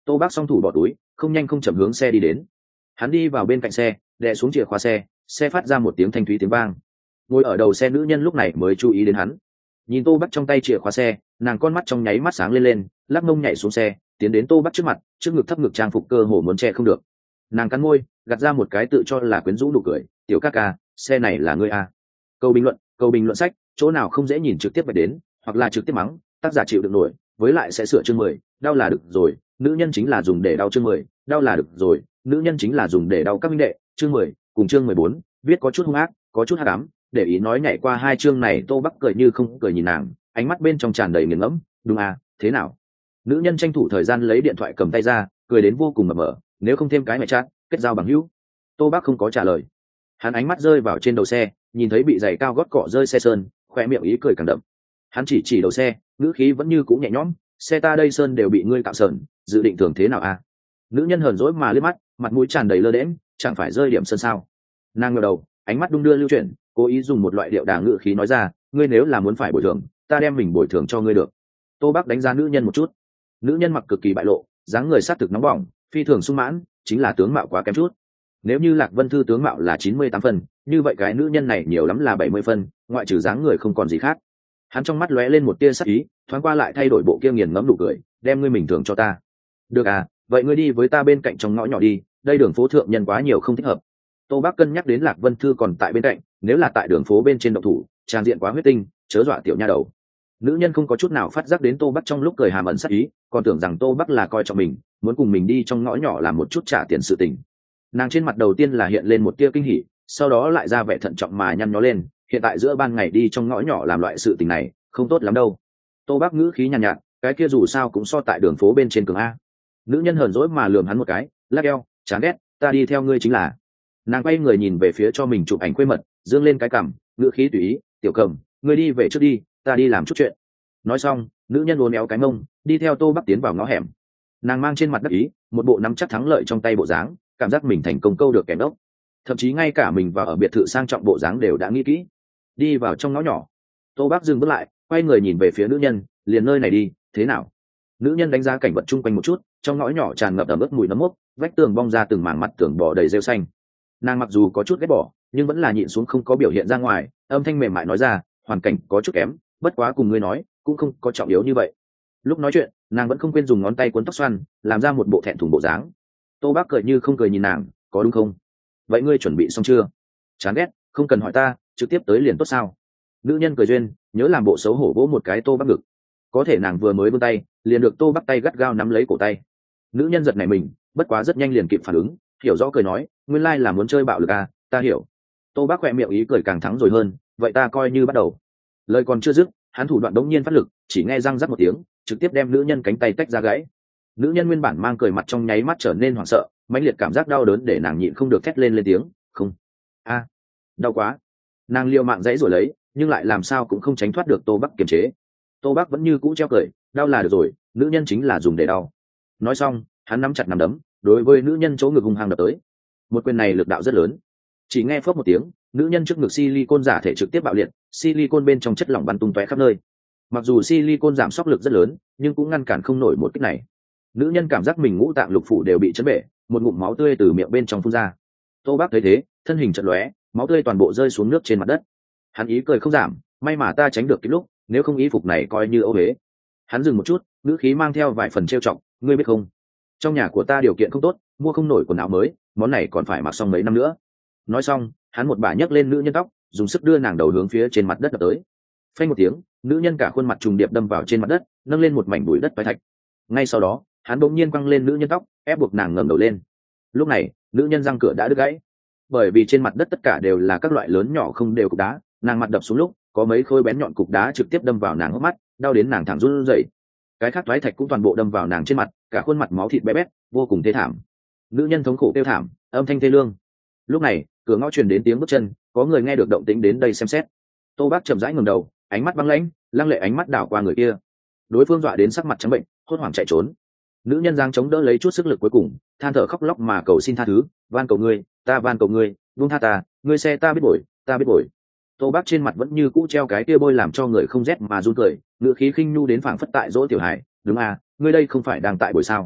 S1: Tô Bác song thủ bỏ túi, không nhanh không chậm hướng xe đi đến. Hắn đi vào bên cạnh xe, đè xuống chìa khóa xe, xe phát ra một tiếng thanh thúy tiếng vang. Ngồi ở đầu xe nữ nhân lúc này mới chú ý đến hắn. Nhìn Tô Bác trong tay chìa khóa xe, nàng con mắt trong nháy mắt sáng lên lên, lắc mông nhảy xuống xe, tiến đến Tô Bác trước mặt, trước ngực thấp ngực trang phục cơ hồ muốn che không được. Nàng cắn môi, gạt ra một cái tự cho là quyến rũ nụ cười, "Tiểu ca ca, xe này là ngươi à?" Câu bình luận, câu bình luận sách, chỗ nào không dễ nhìn trực tiếp bạch đến, hoặc là trực tiếp mắng, tác giả chịu đựng nổi, với lại sẽ sửa chương mười, đau là được rồi, nữ nhân chính là dùng để đau chương mười, đau là được rồi, nữ nhân chính là dùng để đau các minh đệ, chương mười, cùng chương mười bốn, viết có chút hung ác, có chút hắc ám, để ý nói nhảy qua hai chương này. Tô Bắc cười như không cười nhìn nàng, ánh mắt bên trong tràn đầy nghiền ngẫm, "Đúng à, thế nào?" Nữ nhân tranh thủ thời gian lấy điện thoại cầm tay ra, cười đến vô cùng mập mờ, "Nếu không thêm cái mẹ chat, kết giao bằng hữu." Tô Bắc không có trả lời. Hắn ánh mắt rơi vào trên đầu xe, nhìn thấy bị giày cao gót cọ rơi xe sơn, khoe miệng ý cười càng đậm. Hắn chỉ chỉ đầu xe, ngữ khí vẫn như cũ nhẹ nhõm, "Xe ta đây sơn đều bị ngươi cạo sờn, dự định thường thế nào à?" Nữ nhân hờn dỗi mà liếc mắt, mặt mũi tràn đầy lơ đễnh, "Chẳng phải rơi điểm sơn sao?" Nàng ngẩng đầu, ánh mắt đung đưa lưu chuyển, cố ý dùng một loại điệu đà ngữ khí nói ra, "Ngươi nếu là muốn phải bồi thường, ta đem mình bồi thường cho ngươi được." Tô Bắc đánh giá nữ nhân một chút. Nữ nhân mặc cực kỳ bại lộ, dáng người sát thực nóng bỏng, phi thường sung mãn, chính là tướng mạo quá kém chút. Nếu như Lạc Vân Thư tướng mạo là chín mươi tám phân, như vậy cái nữ nhân này nhiều lắm là bảy mươi phân, ngoại trừ dáng người không còn gì khác. Hắn trong mắt lóe lên một tia sắc ý, thoáng qua lại thay đổi bộ kia nghiền ngẫm nụ cười, "Đem ngươi mình thưởng cho ta." "Được à, vậy ngươi đi với ta bên cạnh trong ngõ nhỏ đi, đây đường phố thượng nhân quá nhiều không thích hợp." Tô Bác cân nhắc đến Lạc Vân Thư còn tại bên cạnh, nếu là tại đường phố bên trên động thủ, trang diện quá huyết tinh, chớ dọa tiểu nha đầu. Nữ nhân không có chút nào phát giác đến Tô Bác trong lúc cười hàm ẩn sắc ý, còn tưởng rằng Tô Bác là coi trọng mình, muốn cùng mình đi trong ngõ nhỏ làm một chút trả tiền sự tình. Nàng trên mặt đầu tiên là hiện lên một tia kinh hỉ, sau đó lại ra vẻ thận trọng mà nhăn nhó lên, hiện tại giữa ban ngày đi trong ngõ nhỏ làm loại sự tình này, không tốt lắm đâu. Tô Bác ngữ khí nhàn nhạt, nhạt, cái kia dù sao cũng so tại đường phố bên trên cường a. Nữ nhân hờn dỗi mà lườm hắn một cái, lắc eo, chán ghét, ta đi theo ngươi chính là. Nàng quay người nhìn về phía cho mình chụp ảnh khuê mật, dương lên cái cằm, ngữ khí tùy ý, tiểu Cầm, ngươi đi về trước đi, ta đi làm chút chuyện. Nói xong, nữ nhân uốn éo cái mông, đi theo Tô Bác tiến vào ngõ hẻm. Nàng mang trên mặt đắc ý, một bộ nắm chắc thắng lợi trong tay bộ dáng, cảm giác mình thành công câu được kẻ ngốc. Thậm chí ngay cả mình vào ở biệt thự sang trọng bộ dáng đều đã nghĩ kỹ. Đi vào trong ngõ nhỏ, Tô Bác dừng bước lại, quay người nhìn về phía nữ nhân, liền nơi này đi, thế nào? Nữ nhân đánh giá cảnh vật chung quanh một chút, trong ngõ nhỏ tràn ngập ẩm ướt mùi nấm mốc, vách tường bong ra từng mảng mặt tường bò đầy rêu xanh. Nàng mặc dù có chút ghét bỏ, nhưng vẫn là nhịn xuống không có biểu hiện ra ngoài, âm thanh mềm mại nói ra, hoàn cảnh có chút kém, bất quá cùng ngươi nói, cũng không có trọng yếu như vậy. Lúc nói chuyện, nàng vẫn không quên dùng ngón tay cuốn tóc xoăn, làm ra một bộ thẹn thùng bộ dáng. Tô Bác cười như không cười nhìn nàng, có đúng không? Vậy ngươi chuẩn bị xong chưa? Chán ghét, không cần hỏi ta, trực tiếp tới liền tốt sao? Nữ nhân cười duyên, nhớ làm bộ xấu hổ vỗ một cái Tô Bác ngực. Có thể nàng vừa mới vươn tay, liền được Tô Bác tay gắt gao nắm lấy cổ tay. Nữ nhân giật nảy mình, bất quá rất nhanh liền kịp phản ứng, hiểu rõ cười nói, nguyên lai là muốn chơi bạo lực à, ta hiểu. Tô Bác khỏe miệng ý cười càng thắng rồi hơn, vậy ta coi như bắt đầu. Lời còn chưa dứt, hắn thủ đoạn đống nhiên phát lực, chỉ nghe răng rắc một tiếng, trực tiếp đem nữ nhân cánh tay tách ra gãy. Nữ nhân nguyên bản mang cười mặt trong nháy mắt trở nên hoảng sợ, mãnh liệt cảm giác đau đớn để nàng nhịn không được thét lên lên tiếng, không, a, đau quá. Nàng liều mạng dãy rồi lấy, nhưng lại làm sao cũng không tránh thoát được Tô Bác kiềm chế. Tô Bác vẫn như cũ treo cười, đau là được rồi, nữ nhân chính là dùng để đau. Nói xong, hắn nắm chặt nắm đấm, đối với nữ nhân chỗ ngực hung hăng đập tới. Một quyền này lực đạo rất lớn. Chỉ nghe phớp một tiếng, nữ nhân trước ngực silicon giả thể trực tiếp bạo liệt, silicon bên trong chất lỏng bắn tung tóe khắp nơi. Mặc dù silicon giảm sóc lực rất lớn, nhưng cũng ngăn cản không nổi một kích này. Nữ nhân cảm giác mình ngũ tạng lục phủ đều bị chấn bể, một ngụm máu tươi từ miệng bên trong phun ra. Tô Bác thấy thế, thân hình chợt lóe, máu tươi toàn bộ rơi xuống nước trên mặt đất. Hắn ý cười không giảm, may mà ta tránh được kịp lúc, nếu không ý phục này coi như ô uế. Hắn dừng một chút, ngữ khí mang theo vài phần trêu chọc, ngươi biết không, trong nhà của ta điều kiện không tốt, mua không nổi quần áo mới, món này còn phải mặc xong mấy năm nữa. Nói xong, hắn một bà nhấc lên nữ nhân tóc, dùng sức đưa nàng đầu hướng phía trên mặt đất đập tới. Phanh một tiếng, nữ nhân cả khuôn mặt trùng điệp đâm vào trên mặt đất, nâng lên một mảnh bụi đất toái thạch. Ngay sau đó, hắn bỗng nhiên quăng lên nữ nhân tóc, ép buộc nàng ngẩng đầu lên. Lúc này, nữ nhân răng cửa đã đứt gãy, bởi vì trên mặt đất tất cả đều là các loại lớn nhỏ không đều cục đá, nàng mặt đập xuống lúc, có mấy khối bén nhọn cục đá trực tiếp đâm vào nàng hốc mắt, đau đến nàng thẳng run rẩy. Cái khác toái thạch cũng toàn bộ đâm vào nàng trên mặt, cả khuôn mặt máu thịt bé bét, vô cùng thê thảm. Nữ nhân thống khổ kêu thảm, âm thanh thê lương. Lúc này, cửa ngõ truyền đến tiếng bước chân, có người nghe được động tĩnh đến đây xem xét. Tô Bác chậm rãi ngẩng đầu, ánh mắt băng lãnh, lăng lệ ánh mắt đảo qua người kia. Đối phương dọa đến sắc mặt trắng bệnh, hốt hoảng chạy trốn. Nữ nhân giang chống đỡ lấy chút sức lực cuối cùng, than thở khóc lóc mà cầu xin tha thứ, van cầu ngươi, ta van cầu ngươi, buông tha ta, ngươi xe ta biết bồi, ta biết bồi. Tô Bác trên mặt vẫn như cũ treo cái kia bôi làm cho người không rét mà run cười, ngựa khí khinh nhu đến phảng phất tại dỗ tiểu hải, đúng à, ngươi đây không phải đang tại buổi sao?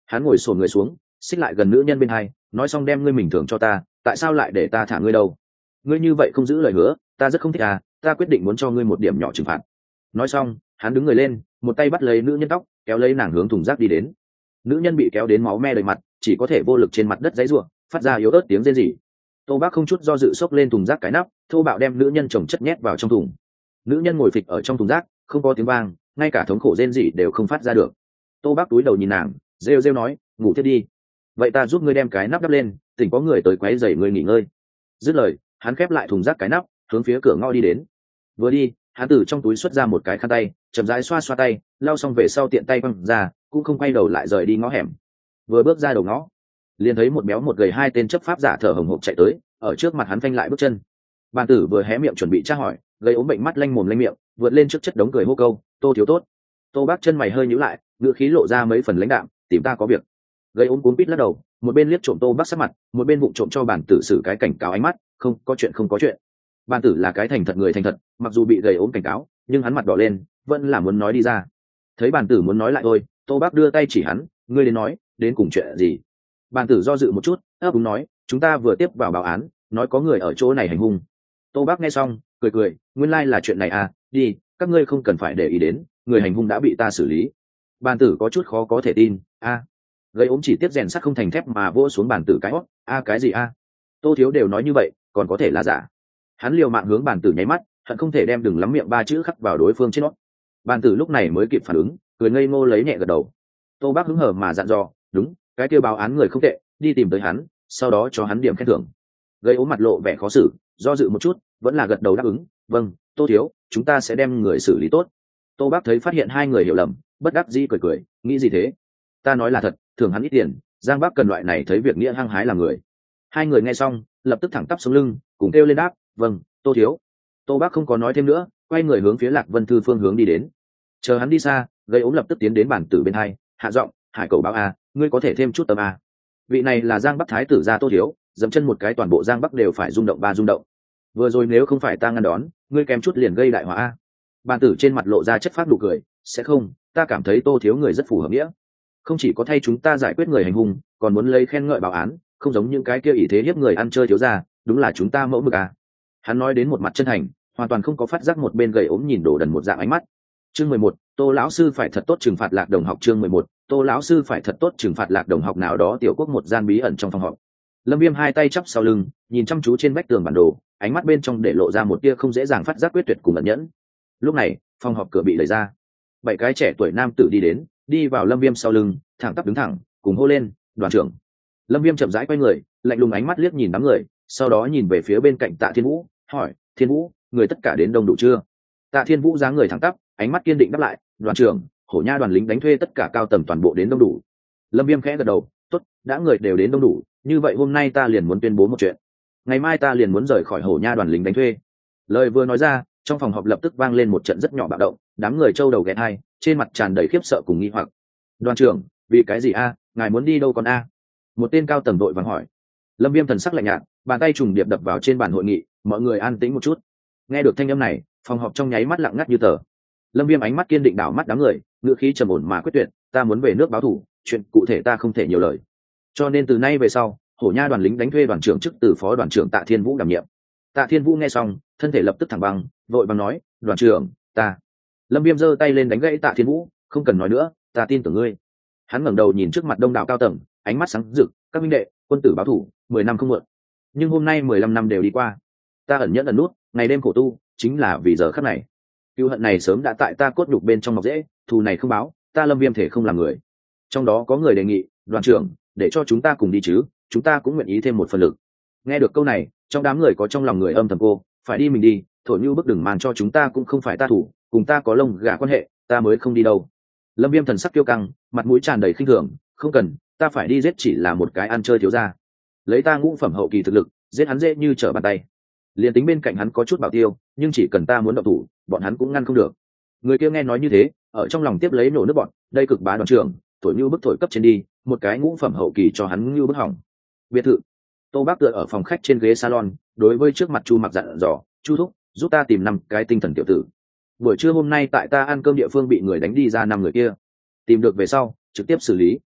S1: Hắn ngồi xổm người xuống, xích lại gần nữ nhân bên hai, nói xong đem ngươi mình thưởng cho ta, tại sao lại để ta thả ngươi đâu? Ngươi như vậy không giữ lời hứa, ta rất không thích à, ta quyết định muốn cho ngươi một điểm nhỏ trừng phạt. Nói xong, hắn đứng người lên, một tay bắt lấy nữ nhân tóc, kéo lấy nàng hướng thùng rác đi đến. Nữ nhân bị kéo đến máu me đầy mặt, chỉ có thể vô lực trên mặt đất giãy giụa, phát ra yếu ớt tiếng rên rỉ. Tô Bác không chút do dự xốc lên thùng rác cái nắp, thô bạo đem nữ nhân chồng chất nhét vào trong thùng. Nữ nhân ngồi phịch ở trong thùng rác, không có tiếng vang, ngay cả thống khổ rên rỉ đều không phát ra được. Tô Bác túi đầu nhìn nàng, rêu rêu nói, ngủ tiếp đi. Vậy ta giúp ngươi đem cái nắp đắp lên, tỉnh có người tới quấy rầy ngươi nghỉ ngơi. Dứt lời, hắn khép lại thùng rác cái nắp, hướng phía cửa ngõ đi đến. Vừa đi, hắn từ trong túi xuất ra một cái khăn tay, chậm rãi xoa xoa tay, lau xong về sau tiện tay quăng ra, cũng không quay đầu lại rời đi ngõ hẻm. Vừa bước ra đầu ngõ, liền thấy một béo một gầy hai tên chấp pháp giả thở hổn hộc chạy tới, ở trước mặt hắn phanh lại bước chân. Bàn tử vừa hé miệng chuẩn bị tra hỏi, gây ốm bệnh mắt lanh mồm lanh miệng, vượt lên trước chất đống cười hô câu, Tô thiếu tốt. Tô Bác chân mày hơi nhíu lại, ngữ khí lộ ra mấy phần lãnh đạm, tìm ta có việc. Gây ốm cuốn quýt lắc đầu, một bên liếc trộm Tô Bác sắc mặt, một bên vụng trộm cho bản tử xử cái cảnh cáo ánh mắt, không có chuyện không có chuyện. Bản tử là cái thành thật người thành thật, mặc dù bị gầy ốm cảnh cáo, nhưng hắn mặt đỏ lên, vẫn là muốn nói đi ra. Thấy bản tử muốn nói lại thôi, Tô Bác đưa tay chỉ hắn, ngươi đến nói, đến cùng chuyện gì? Bản tử do dự một chút, ấp úng nói, chúng ta vừa tiếp vào báo án, nói có người ở chỗ này hành hung. Tô Bác nghe xong, cười cười, nguyên lai là chuyện này à, đi, các ngươi không cần phải để ý đến, người hành hung đã bị ta xử lý. Bản tử có chút khó có thể tin, a, à. Gây ốm chỉ tiếp rèn sắt không thành thép mà vỗ xuống bản tử cái hót, a cái gì a? Tô thiếu đều nói như vậy, còn có thể là giả. Hắn liều mạng hướng bản tử nháy mắt, hận không thể đem đừng lắm miệng ba chữ khắc vào đối phương trên nót. Bản tử lúc này mới kịp phản ứng, cười ngây ngô lấy nhẹ gật đầu. Tô Bác hứng hở mà dặn dò, đúng, cái kêu báo án người không tệ, đi tìm tới hắn, sau đó cho hắn điểm khen thưởng. Gây ốm mặt lộ vẻ khó xử, do dự một chút, vẫn là gật đầu đáp ứng, vâng, Tô thiếu, chúng ta sẽ đem người xử lý tốt. Tô Bác thấy phát hiện hai người hiểu lầm, bất đắc dĩ cười cười, nghĩ gì thế? Ta nói là thật, thường hắn ít tiền, Giang Bác cần loại này thấy việc nghĩa hăng hái làm người. Hai người nghe xong, lập tức thẳng tắp sống lưng, cùng kêu lên đáp, vâng, Tô thiếu. Tô Bác không có nói thêm nữa, quay người hướng phía Lạc Vân Thư phương hướng đi đến. Chờ hắn đi xa, Gây ốm lập tức tiến đến bản tử bên hai, hạ giọng, Hải Cẩu báo a, ngươi có thể thêm chút tâm a. Vị này là Giang Bắc thái tử gia Tô thiếu, dẫm chân một cái toàn bộ Giang Bắc đều phải rung động ba rung động. Vừa rồi nếu không phải ta ngăn đón, ngươi kém chút liền gây đại họa a. Bản tử trên mặt lộ ra chất phát nụ cười, sẽ không, ta cảm thấy Tô thiếu người rất phù hợp nghĩa. Không chỉ có thay chúng ta giải quyết người hành hung, còn muốn lấy khen ngợi báo án, không giống những cái kia ỷ thế hiếp người ăn chơi thiếu gia, đúng là chúng ta mẫu mực à. Hắn nói đến một mặt chân thành, hoàn toàn không có phát giác một bên gầy ốm nhìn đổ đần một dạng ánh mắt. Chương mười một, Tô lão sư phải thật tốt trừng phạt Lạc đồng học. Chương mười một, Tô lão sư phải thật tốt trừng phạt Lạc đồng học. Nào đó tiểu quốc một gian bí ẩn trong phòng họp. Lâm Viêm hai tay chắp sau lưng, nhìn chăm chú trên vách tường bản đồ, ánh mắt bên trong để lộ ra một tia không dễ dàng phát giác quyết tuyệt cùng ẩn nhẫn. Lúc này, phòng họp cửa bị đẩy ra, bảy cái trẻ tuổi nam tử đi đến, đi vào Lâm Viêm sau lưng, thẳng tắp đứng thẳng, cùng hô lên, đoàn trưởng. Lâm Viêm chậm rãi quay người, lạnh lùng ánh mắt liếc nhìn đám người, sau đó nhìn về phía bên cạnh Tạ Thiên Vũ, hỏi, Thiên Vũ, người tất cả đến đông đủ chưa? Tạ Thiên Vũ dáng người thẳng tắp, ánh mắt kiên định đáp lại, đoàn trưởng, Hổ Nha đoàn lính đánh thuê tất cả cao tầng toàn bộ đến đông đủ. Lâm Viêm khẽ gật đầu, tốt, đã người đều đến đông đủ, như vậy hôm nay ta liền muốn tuyên bố một chuyện. Ngày mai ta liền muốn rời khỏi Hổ Nha đoàn lính đánh thuê. Lời vừa nói ra, trong phòng họp lập tức vang lên một trận rất nhỏ bạo động, đám người trâu đầu ghé hai, trên mặt tràn đầy khiếp sợ cùng nghi hoặc. Đoàn trưởng, vì cái gì a, ngài muốn đi đâu con a? Một tên cao tầng đội vàng hỏi. Lâm Viêm thần sắc lạnh nhạt, bàn tay trùng điệp đập vào trên bàn hội nghị, mọi người an tĩnh một chút. Nghe được thanh âm này, phòng họp trong nháy mắt lặng ngắt như tờ. Lâm Viêm ánh mắt kiên định đảo mắt đám người, ngữ khí trầm ổn mà quyết tuyệt, ta muốn về nước báo thủ, chuyện cụ thể ta không thể nhiều lời. Cho nên từ nay về sau, Hổ Nha đoàn lính đánh thuê đoàn trưởng chức từ phó đoàn trưởng Tạ Thiên Vũ đảm nhiệm. Tạ Thiên Vũ nghe xong, thân thể lập tức thẳng băng, vội vàng nói, đoàn trưởng, ta. Lâm Viêm giơ tay lên đánh gãy Tạ Thiên Vũ, không cần nói nữa, ta tin tưởng ngươi. Hắn ngẩng đầu nhìn trước mặt đông đảo cao tầng, ánh mắt sáng rực, các minh đệ, quân tử báo thủ, mười năm không muộn. Nhưng hôm nay mười lăm năm đều đi qua. Ta ẩn nhẫn ẩn nút, ngày đêm khổ tu, chính là vì giờ khắc này. Cừu hận này sớm đã tại ta cốt nhục bên trong mọc rễ, thù này không báo, ta Lâm Viêm thể không làm người. Trong đó có người đề nghị, đoàn trưởng, để cho chúng ta cùng đi chứ, chúng ta cũng nguyện ý thêm một phần lực. Nghe được câu này, trong đám người có trong lòng người âm thầm cô, phải đi mình đi, thổi như bức đừng màn cho chúng ta cũng không phải ta thủ, cùng ta có lông gà quan hệ, ta mới không đi đâu. Lâm Viêm thần sắc kiêu căng, mặt mũi tràn đầy khinh thường, không cần, ta phải đi giết chỉ là một cái ăn chơi thiếu gia. Lấy ta ngũ phẩm hậu kỳ thực lực, giết hắn dễ như trở bàn tay. Liên tính bên cạnh hắn có chút bảo tiêu, nhưng chỉ cần ta muốn động thủ, bọn hắn cũng ngăn không được. Người kia nghe nói như thế, ở trong lòng tiếp lấy nổ nước bọn, đây cực bá đoàn trưởng, thổi như bức thổi cấp trên đi, một cái ngũ phẩm hậu kỳ cho hắn như bức hỏng. Biệt thự. Tô Bác tựa ở phòng khách trên ghế salon, đối với trước mặt Chu Mặc dặn dò, Chu thúc, giúp ta tìm năm cái tinh thần tiểu tử. Buổi trưa hôm nay tại ta ăn cơm địa phương bị người đánh đi ra năm người kia, tìm được về sau trực tiếp xử lý.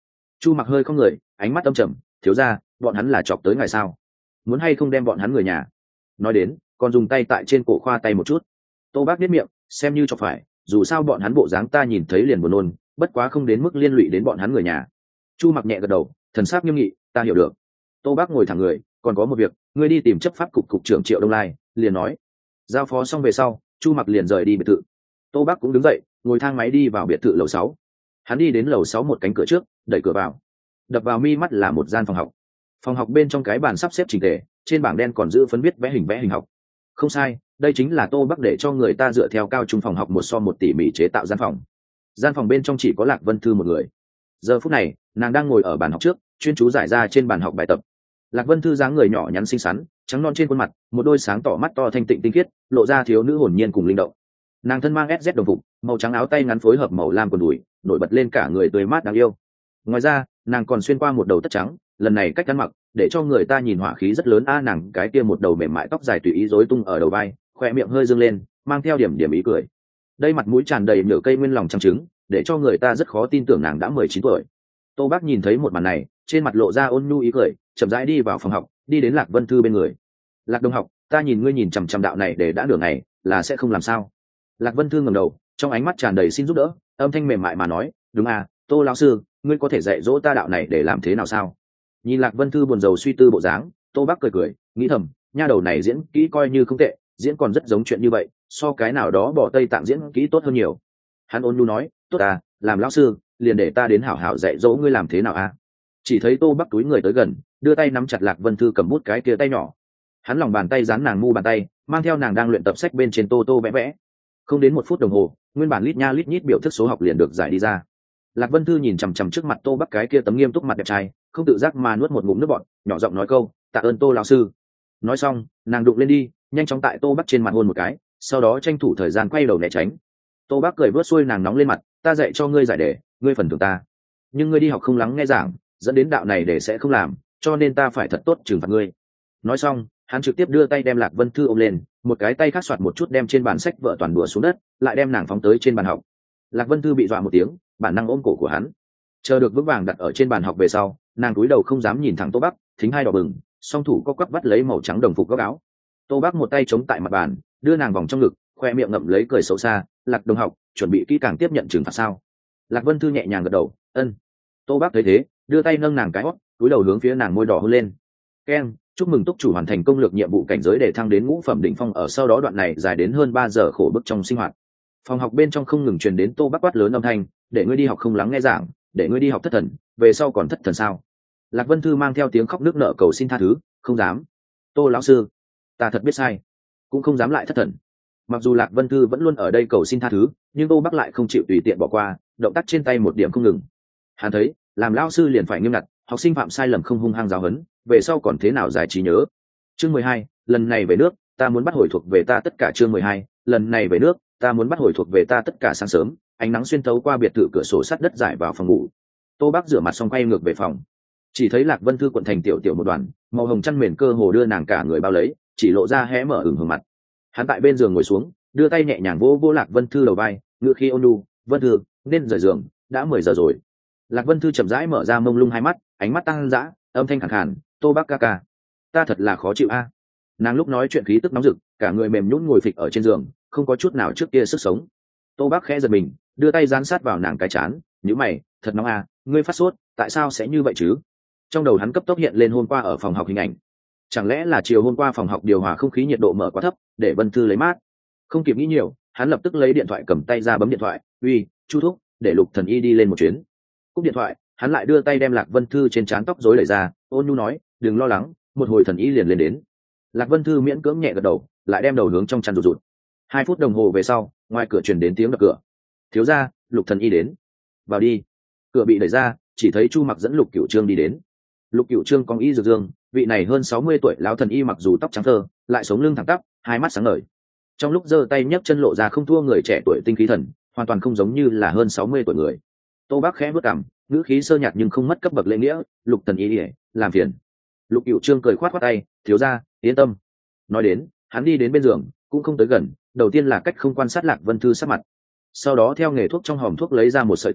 S1: Chu Mặc hơi không người, ánh mắt âm trầm, thiếu gia, bọn hắn là chọc tới ngài sao? Muốn hay không đem bọn hắn người nhà? Nói đến, còn dùng tay tại trên cổ khoa tay một chút. Tô Bác biết miệng, xem như chọc phải, dù sao bọn hắn bộ dáng ta nhìn thấy liền buồn nôn, bất quá không đến mức liên lụy đến bọn hắn người nhà. Chu Mặc nhẹ gật đầu, thần sắc nghiêm nghị, ta hiểu được. Tô Bác ngồi thẳng người, còn có một việc, ngươi đi tìm chấp pháp cục cục trưởng Triệu Đông Lai, liền nói. Giao phó xong về sau, Chu Mặc liền rời đi biệt thự. Tô Bác cũng đứng dậy, ngồi thang máy đi vào biệt thự lầu sáu. Hắn đi đến lầu sáu một cánh cửa trước, đẩy cửa vào. Đập vào mi mắt là một gian phòng học. Phòng học bên trong cái bàn sắp xếp chỉnh tề, trên bảng đen còn giữ phấn viết vẽ hình vẽ hình học. Không sai, đây chính là Tô Bắc để cho người ta dựa theo cao trung phòng học một so một tỉ mỉ chế tạo gian phòng. Gian phòng bên trong chỉ có Lạc Vân Thư một người. Giờ phút này, nàng đang ngồi ở bàn học trước, chuyên chú giải ra trên bàn học bài tập. Lạc Vân Thư dáng người nhỏ nhắn xinh xắn, trắng non trên khuôn mặt, một đôi sáng tỏ mắt to thanh tịnh tinh khiết, lộ ra thiếu nữ hồn nhiên cùng linh động. Nàng thân mang ét dét đồng phục, màu trắng áo tay ngắn phối hợp màu lam quần đùi, nổi bật lên cả người tươi mát đáng yêu. Ngoài ra, nàng còn xuyên qua một đầu tất trắng, lần này cách ăn mặc để cho người ta nhìn hỏa khí rất lớn. A nàng cái kia một đầu mềm mại tóc dài tùy ý rối tung ở đầu vai, khoe miệng hơi dương lên, mang theo điểm điểm ý cười. Đây mặt mũi tràn đầy nhựa cây nguyên lòng trắng trứng, để cho người ta rất khó tin tưởng nàng đã mười chín tuổi. Tô Bác nhìn thấy một màn này, trên mặt lộ ra ôn nhu ý cười, chậm rãi đi vào phòng học, đi đến Lạc Vân Thư bên người. Lạc đồng học, ta nhìn ngươi nhìn chằm chằm đạo này để đã nửa ngày, là sẽ không làm sao? Lạc Vân Thư ngẩng đầu, trong ánh mắt tràn đầy xin giúp đỡ, âm thanh mềm mại mà nói, đúng à, Tô lão sư, ngươi có thể dạy dỗ ta đạo này để làm thế nào sao? Nhìn Lạc Vân Thư buồn rầu suy tư bộ dáng, Tô Bác cười cười, nghĩ thầm, nha đầu này diễn kỹ coi như không tệ, diễn còn rất giống chuyện như vậy, so cái nào đó bỏ Tây Tạng diễn kỹ tốt hơn nhiều. Hắn ôn nhu nói, tốt à, làm lão sư, liền để ta đến hảo hảo dạy dỗ ngươi làm thế nào à? Chỉ thấy Tô Bác túi người tới gần, đưa tay nắm chặt Lạc Vân Thư cầm bút cái kia tay nhỏ. Hắn lòng bàn tay dán nàng mu bàn tay, mang theo nàng đang luyện tập sách bên trên tô tô vẽ vẽ. Không đến một phút đồng hồ, nguyên bản lít nha lít nhít biểu thức số học liền được giải đi ra. Lạc Vân Thư nhìn chằm chằm trước mặt Tô Bắc cái kia tấm nghiêm túc mặt đẹp trai, không tự giác mà nuốt một ngụm nước bọt, nhỏ giọng nói câu, tạ ơn Tô lão sư. Nói xong, nàng đụng lên đi, nhanh chóng tại Tô Bắc trên mặt hôn một cái, sau đó tranh thủ thời gian quay đầu né tránh. Tô Bắc cười vớt xuôi nàng nóng lên mặt, ta dạy cho ngươi giải đề, ngươi phần thưởng ta. Nhưng ngươi đi học không lắng nghe giảng, dẫn đến đạo này để sẽ không làm, cho nên ta phải thật tốt trừng phạt ngươi. Nói xong, hắn trực tiếp đưa tay đem Lạc Vân Thư ôm lên, một cái tay khác soạt một chút đem trên bàn sách vợ toàn đùa xuống đất, lại đem nàng phóng tới trên bàn học. Lạc Vân Thư bị dọa một tiếng, bản năng ôm cổ của hắn. Chờ được vững vàng đặt ở trên bàn học về sau, nàng cúi đầu không dám nhìn thẳng Tô Bắc, thính hai đỏ bừng, song thủ co quắp bắt lấy màu trắng đồng phục góc áo. Tô Bắc một tay chống tại mặt bàn, đưa nàng vòng trong ngực, khoe miệng ngậm lấy cười xấu xa, Lạc đồng học, chuẩn bị kỹ càng tiếp nhận trừng phạt sao? Lạc Vân Thư nhẹ nhàng gật đầu, ân. Tô Bắc thấy thế, đưa tay nâng nàng cái hót, cúi đầu hướng phía nàng môi đỏ hôn lên. Keng, chúc mừng túc chủ hoàn thành công lược nhiệm vụ cảnh giới để thăng đến ngũ phẩm đỉnh phong. Ở sau đó đoạn này dài đến hơn ba giờ khổ bức trong sinh hoạt. Phòng học bên trong không ngừng truyền đến Tô Bắc quát lớn âm thanh, để ngươi đi học không lắng nghe giảng, để ngươi đi học thất thần, về sau còn thất thần sao? Lạc Vân Thư mang theo tiếng khóc nước nở cầu xin tha thứ, không dám. Tô lão sư, ta thật biết sai, cũng không dám lại thất thần. Mặc dù Lạc Vân Thư vẫn luôn ở đây cầu xin tha thứ, nhưng Tô Bắc lại không chịu tùy tiện bỏ qua, động tác trên tay một điểm không ngừng. Hắn thấy, làm lão sư liền phải nghiêm ngặt, học sinh phạm sai lầm không hung hăng giáo huấn, về sau còn thế nào giải trí nhớ. Chương mười hai, lần này về nước, ta muốn bắt hồi thuộc về ta tất cả. Chương mười hai, lần này về nước, ta muốn bắt hồi thuộc về ta tất cả. Sáng sớm, ánh nắng xuyên thấu qua biệt thự cửa sổ sắt đất giải vào phòng ngủ. Tô Bắc rửa mặt xong quay ngược về phòng, chỉ thấy Lạc Vân Thư cuộn thành tiểu tiểu một đoàn, màu hồng chăn mền cơ hồ đưa nàng cả người bao lấy, chỉ lộ ra hé mở ửng hồng mặt. Hắn tại bên giường ngồi xuống, đưa tay nhẹ nhàng vỗ vỗ Lạc Vân Thư đầu vai, ngữ khí ôn nhu, "Vân Thư, nên rời giường, đã mười giờ rồi." Lạc Vân Thư chậm rãi mở ra mông lung hai mắt, ánh mắt tăng dã, âm thanh khàn khàn, "Tô Bắc ca ca, ta thật là khó chịu a." Nàng lúc nói chuyện khí tức nóng rực, cả người mềm nhũn ngồi phịch ở trên giường, không có chút nào trước kia sức sống. Tô Bắc khẽ giật mình, đưa tay dán sát vào nàng cái trán, "Nhíu mày, thật nóng a, ngươi phát sốt, tại sao sẽ như vậy chứ?" Trong đầu hắn cấp tốc hiện lên hôm qua ở phòng học hình ảnh. Chẳng lẽ là chiều hôm qua phòng học điều hòa không khí nhiệt độ mở quá thấp, để Vân Thư lấy mát? Không kịp nghĩ nhiều, hắn lập tức lấy điện thoại cầm tay ra bấm điện thoại, "Uy, Chu thúc, để Lục Thần Y đi lên một chuyến." Cúp điện thoại, hắn lại đưa tay đem Lạc Vân Thư trên trán tóc rối đẩy ra, ôn nhu nói, "Đừng lo lắng, một hồi Thần Y liền lên đến." Lạc Vân Thư miễn cưỡng nhẹ gật đầu, lại đem đầu hướng trong chăn rụt rụt. Hai phút đồng hồ về sau, ngoài cửa truyền đến tiếng đập cửa. "Thiếu gia, Lục Thần Y đến." "Vào đi." Cửa bị đẩy ra, chỉ thấy Chu Mặc dẫn Lục Cửu Trương đi đến. Lục Cửu Trương cong y dược dương, vị này hơn sáu mươi tuổi lão thần y mặc dù tóc trắng thơ, lại sống lưng thẳng tắp, hai mắt sáng ngời. Trong lúc giơ tay nhấc chân lộ ra không thua người trẻ tuổi tinh khí thần, hoàn toàn không giống như là hơn sáu mươi tuổi người. Tô Bác khẽ bước cằm, ngữ khí sơ nhạt nhưng không mất cấp bậc lễ nghĩa, "Lục thần y, làm phiền." Lục Cửu Trương cười khoát khoát tay, "Thiếu gia, yên tâm." Nói đến, hắn đi đến bên giường, cũng không tới gần, đầu tiên là cách không quan sát Lạc Vân Thư sắc mặt. Sau đó theo nghề thuốc trong hòm thuốc lấy ra một sợi tơ,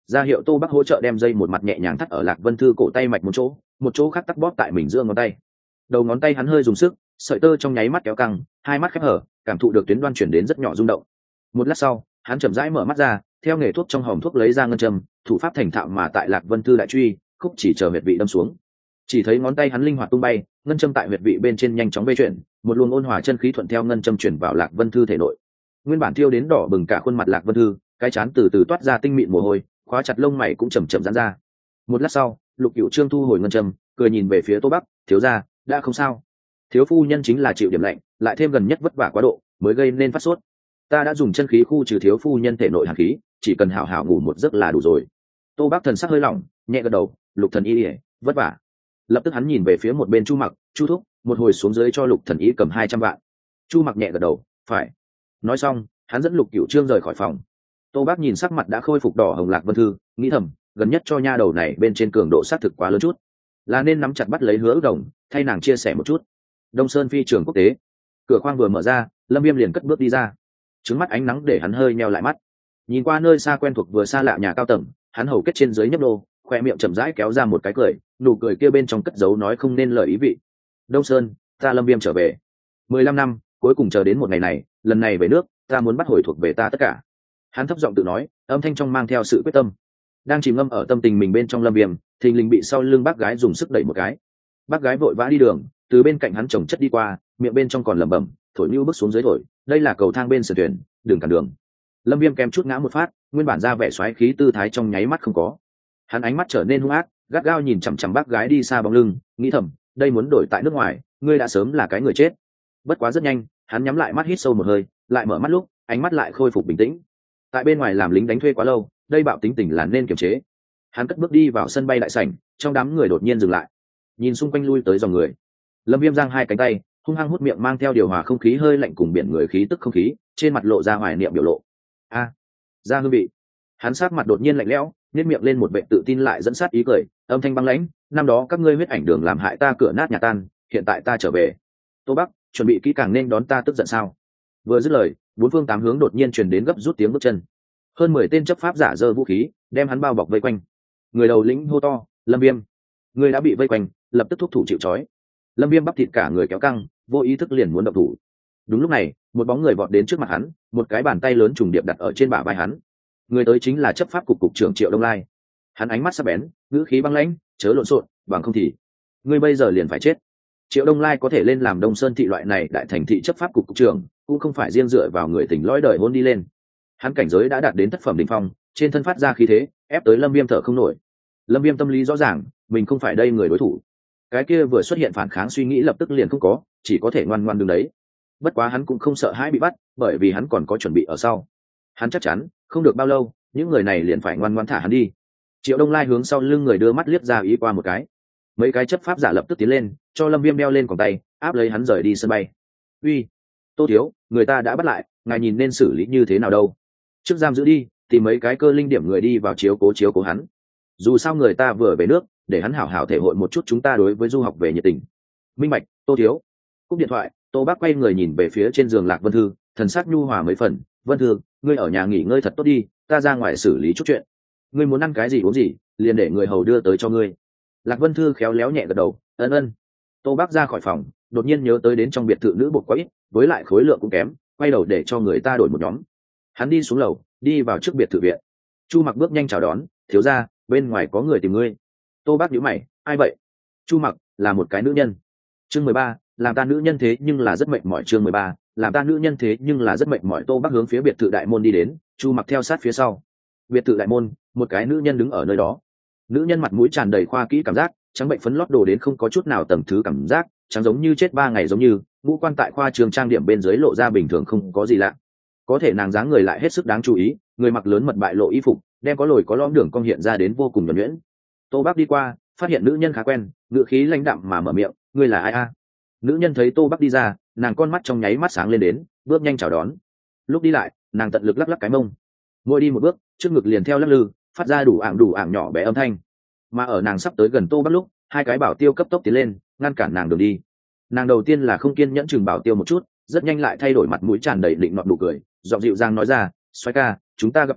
S1: ra hiệu Tô Bắc hỗ trợ đem dây một mặt nhẹ nhàng thắt ở Lạc Vân Thư cổ tay mạch một chỗ, một chỗ khác tắc bóp tại mình giữa ngón tay. Đầu ngón tay hắn hơi dùng sức, sợi tơ trong nháy mắt kéo căng, hai mắt khép hở, cảm thụ được tuyến đoan chuyển đến rất nhỏ rung động. Một lát sau, hắn chậm rãi mở mắt ra, theo nghề thuốc trong hòm thuốc lấy ra ngân châm, thủ pháp thành thạo mà tại Lạc Vân Thư đại truy, khúc chỉ chờ huyệt vị đâm xuống. Chỉ thấy ngón tay hắn linh hoạt tung bay, ngân châm tại huyệt vị bên trên nhanh chóng vây chuyển, một luồng ôn hòa chân khí thuận theo ngân châm chuyển vào Lạc Vân Thư thể nội. Nguyên bản thiêu đến đỏ bừng cả khuôn mặt Lạc Vân Thư, cái trán từ từ toát ra tinh mịn mồ hôi, khóa chặt lông mày cũng chậm chậm giãn ra. Một lát sau, Lục Cửu Trương thu hồi ngân châm, cười nhìn về phía Tô Bắc, thiếu gia, đã không sao. Thiếu phu nhân chính là chịu điểm lạnh, lại thêm gần nhất vất vả quá độ, mới gây nên phát sốt. Ta đã dùng chân khí khu trừ thiếu phu nhân thể nội hàn khí, chỉ cần hảo hảo ngủ một giấc là đủ rồi. Tô Bắc thần sắc hơi lỏng, nhẹ gật đầu, Lục thần y, vất vả. Lập tức hắn nhìn về phía một bên Chu Mặc, Chu thúc, một hồi xuống dưới cho Lục thần y cầm hai trăm vạn. Chu Mặc nhẹ gật đầu, phải. Nói xong, hắn dẫn Lục Cửu Trương rời khỏi phòng. Tô Bác nhìn sắc mặt đã khôi phục đỏ hồng Lạc Vân Thư, nghĩ thầm, gần nhất cho nha đầu này bên trên cường độ sát thực quá lớn chút, là nên nắm chặt bắt lấy Hứa Ước Đồng, thay nàng chia sẻ một chút. Đông Sơn phi trường quốc tế, cửa khoang vừa mở ra, Lâm Viêm liền cất bước đi ra. Trứng mắt ánh nắng để hắn hơi nheo lại mắt, nhìn qua nơi xa quen thuộc vừa xa lạ nhà cao tầng, hắn hầu kết trên dưới nhấp đô, khoe miệng chậm rãi kéo ra một cái cười, nụ cười kia bên trong cất giấu nói không nên lời ý vị. Đông Sơn, ta Lâm Viêm trở về. mười lăm năm, cuối cùng chờ đến một ngày này, lần này về nước, ta muốn bắt hồi thuộc về ta tất cả. Hắn thấp giọng tự nói, âm thanh trong mang theo sự quyết tâm. Đang chìm ngâm ở tâm tình mình bên trong Lâm Viêm, thình lình bị sau lưng bác gái dùng sức đẩy một cái. Bác gái vội vã đi đường, từ bên cạnh hắn chồng chất đi qua, miệng bên trong còn lẩm bẩm, thổi nưu bước xuống dưới thổi, đây là cầu thang bên sườn thuyền, đừng cản đường. Lâm Viêm kém chút ngã một phát, nguyên bản ra vẻ xoáy khí tư thái trong nháy mắt không có. Hắn ánh mắt trở nên hung ác, gắt gao nhìn chằm chằm bác gái đi xa bóng lưng, nghĩ thầm, đây muốn đổi tại nước ngoài, ngươi đã sớm là cái người chết. Bất quá rất nhanh, hắn nhắm lại mắt hít sâu một hơi, lại mở mắt lúc, ánh mắt lại khôi phục bình tĩnh. Tại bên ngoài làm lính đánh thuê quá lâu, đây bạo tính tình là nên kiềm chế. Hắn cất bước đi vào sân bay đại sảnh, trong đám người đột nhiên dừng lại, nhìn xung quanh lui tới dòng người. Lâm Viêm giang hai cánh tay, hung hăng hút miệng mang theo điều hòa không khí hơi lạnh cùng biển người khí tức không khí, trên mặt lộ ra hoài niệm biểu lộ. A, à, ra hương vị. Hắn sát mặt đột nhiên lạnh lẽo, nhếch miệng lên một vẻ tự tin lại dẫn sát ý cười, âm thanh băng lãnh, năm đó các ngươi huyết ảnh đường làm hại ta cửa nát nhà tan, hiện tại ta trở về. Tô Bắc, chuẩn bị kỹ càng nên đón ta tức giận sao? Vừa dứt lời, bốn phương tám hướng đột nhiên truyền đến gấp rút tiếng bước chân. Hơn mười tên chấp pháp giả giơ vũ khí, đem hắn bao bọc vây quanh. Người đầu lĩnh hô to, Lâm Viêm, người đã bị vây quanh, lập tức thúc thủ chịu trói. Lâm Viêm bắp thịt cả người kéo căng, vô ý thức liền muốn động thủ. Đúng lúc này, một bóng người vọt đến trước mặt hắn, một cái bàn tay lớn trùng điệp đặt ở trên bả vai hắn. Người tới chính là chấp pháp cục cục trưởng Triệu Đông Lai. Hắn ánh mắt sắc bén, ngữ khí băng lãnh, chớ lộn xộn, bằng không thì ngươi bây giờ liền phải chết. Triệu Đông Lai có thể lên làm Đông Sơn thị loại này đại thành thị chấp pháp cục cục trưởng, cũng không phải riêng dựa vào người tỉnh lõi đời hôn đi lên. Hắn cảnh giới đã đạt đến thất phẩm đỉnh phong, trên thân phát ra khí thế, ép tới Lâm Viêm thở không nổi. Lâm Viêm tâm lý rõ ràng, mình không phải đây người đối thủ. Cái kia vừa xuất hiện phản kháng suy nghĩ lập tức liền không có, chỉ có thể ngoan ngoan đứng đấy. Bất quá hắn cũng không sợ hãi bị bắt, bởi vì hắn còn có chuẩn bị ở sau. Hắn chắc chắn, không được bao lâu, những người này liền phải ngoan ngoan thả hắn đi. Triệu Đông Lai hướng sau lưng người đưa mắt liếc ra ý qua một cái. Mấy cái chấp pháp giả lập tức tiến lên, cho Lâm Viêm đeo lên còng tay, áp lấy hắn rời đi sân bay. Uy, Tô thiếu, người ta đã bắt lại, ngài nhìn nên xử lý như thế nào đâu? Trước giam giữ đi, tìm mấy cái cơ linh điểm người đi vào chiếu cố chiếu cố hắn. Dù sao người ta vừa về nước, để hắn hảo hảo thể hội một chút chúng ta đối với du học về nhiệt tình. Minh bạch, Tô thiếu. Cúp điện thoại, Tô Bác quay người nhìn về phía trên giường Lạc Vân Thư, thần sắc nhu hòa mấy phần. Vân Thư, ngươi ở nhà nghỉ ngơi thật tốt đi, ta ra ngoài xử lý chút chuyện. Ngươi muốn ăn cái gì uống gì, liền để người hầu đưa tới cho ngươi. Lạc Vân Thư khéo léo nhẹ gật đầu, ân ân. Tô Bác ra khỏi phòng, đột nhiên nhớ tới đến trong biệt thự nữ bột quá ít, với lại khối lượng cũng kém, quay đầu để cho người ta đổi một nhóm. Hắn đi xuống lầu, đi vào trước biệt thự viện. Chu Mặc bước nhanh chào đón, thiếu gia, bên ngoài có người tìm ngươi. Tô Bác nhíu mày, ai vậy? Chu Mặc là một cái nữ nhân. Chương mười ba, làm ta nữ nhân thế nhưng là rất mệt mỏi. Chương mười ba, làm ta nữ nhân thế nhưng là rất mệt mỏi. Tô Bác hướng phía biệt thự đại môn đi đến, Chu Mặc theo sát phía sau. Biệt thự đại môn, một cái nữ nhân đứng ở nơi đó. Nữ nhân mặt mũi tràn đầy khoa kỹ cảm giác, trắng bệnh phấn lót đồ đến không có chút nào tầng thứ cảm giác, trắng giống như chết ba ngày giống như, ngũ quan tại khoa trường trang điểm bên dưới lộ ra bình thường không có gì lạ. Có thể nàng dáng người lại hết sức đáng chú ý, người mặc lớn mật bại lộ y phục, đem có lồi có lõm đường cong hiện ra đến vô cùng nhuần nhuyễn. Tô Bác đi qua, phát hiện nữ nhân khá quen, ngữ khí lãnh đạm mà mở miệng, ngươi là ai a? Nữ nhân thấy Tô Bác đi ra, nàng con mắt trong nháy mắt sáng lên đến, bước nhanh chào đón. Lúc đi lại, nàng tận lực lắc lắc cái mông, mỗi đi một bước, trước ngực liền theo lắc lư, phát ra đủ ảng đủ ảng nhỏ bé âm thanh. Mà ở nàng sắp tới gần Tô Bác lúc, hai cái bảo tiêu cấp tốc tiến lên, ngăn cản nàng đường đi. Nàng đầu tiên là không kiên nhẫn chừng bảo tiêu một chút, rất nhanh lại thay đổi mặt mũi tràn đầy định nọt đủ cười, giọng dịu dàng nói ra, xoay ca, chúng ta gặp qua,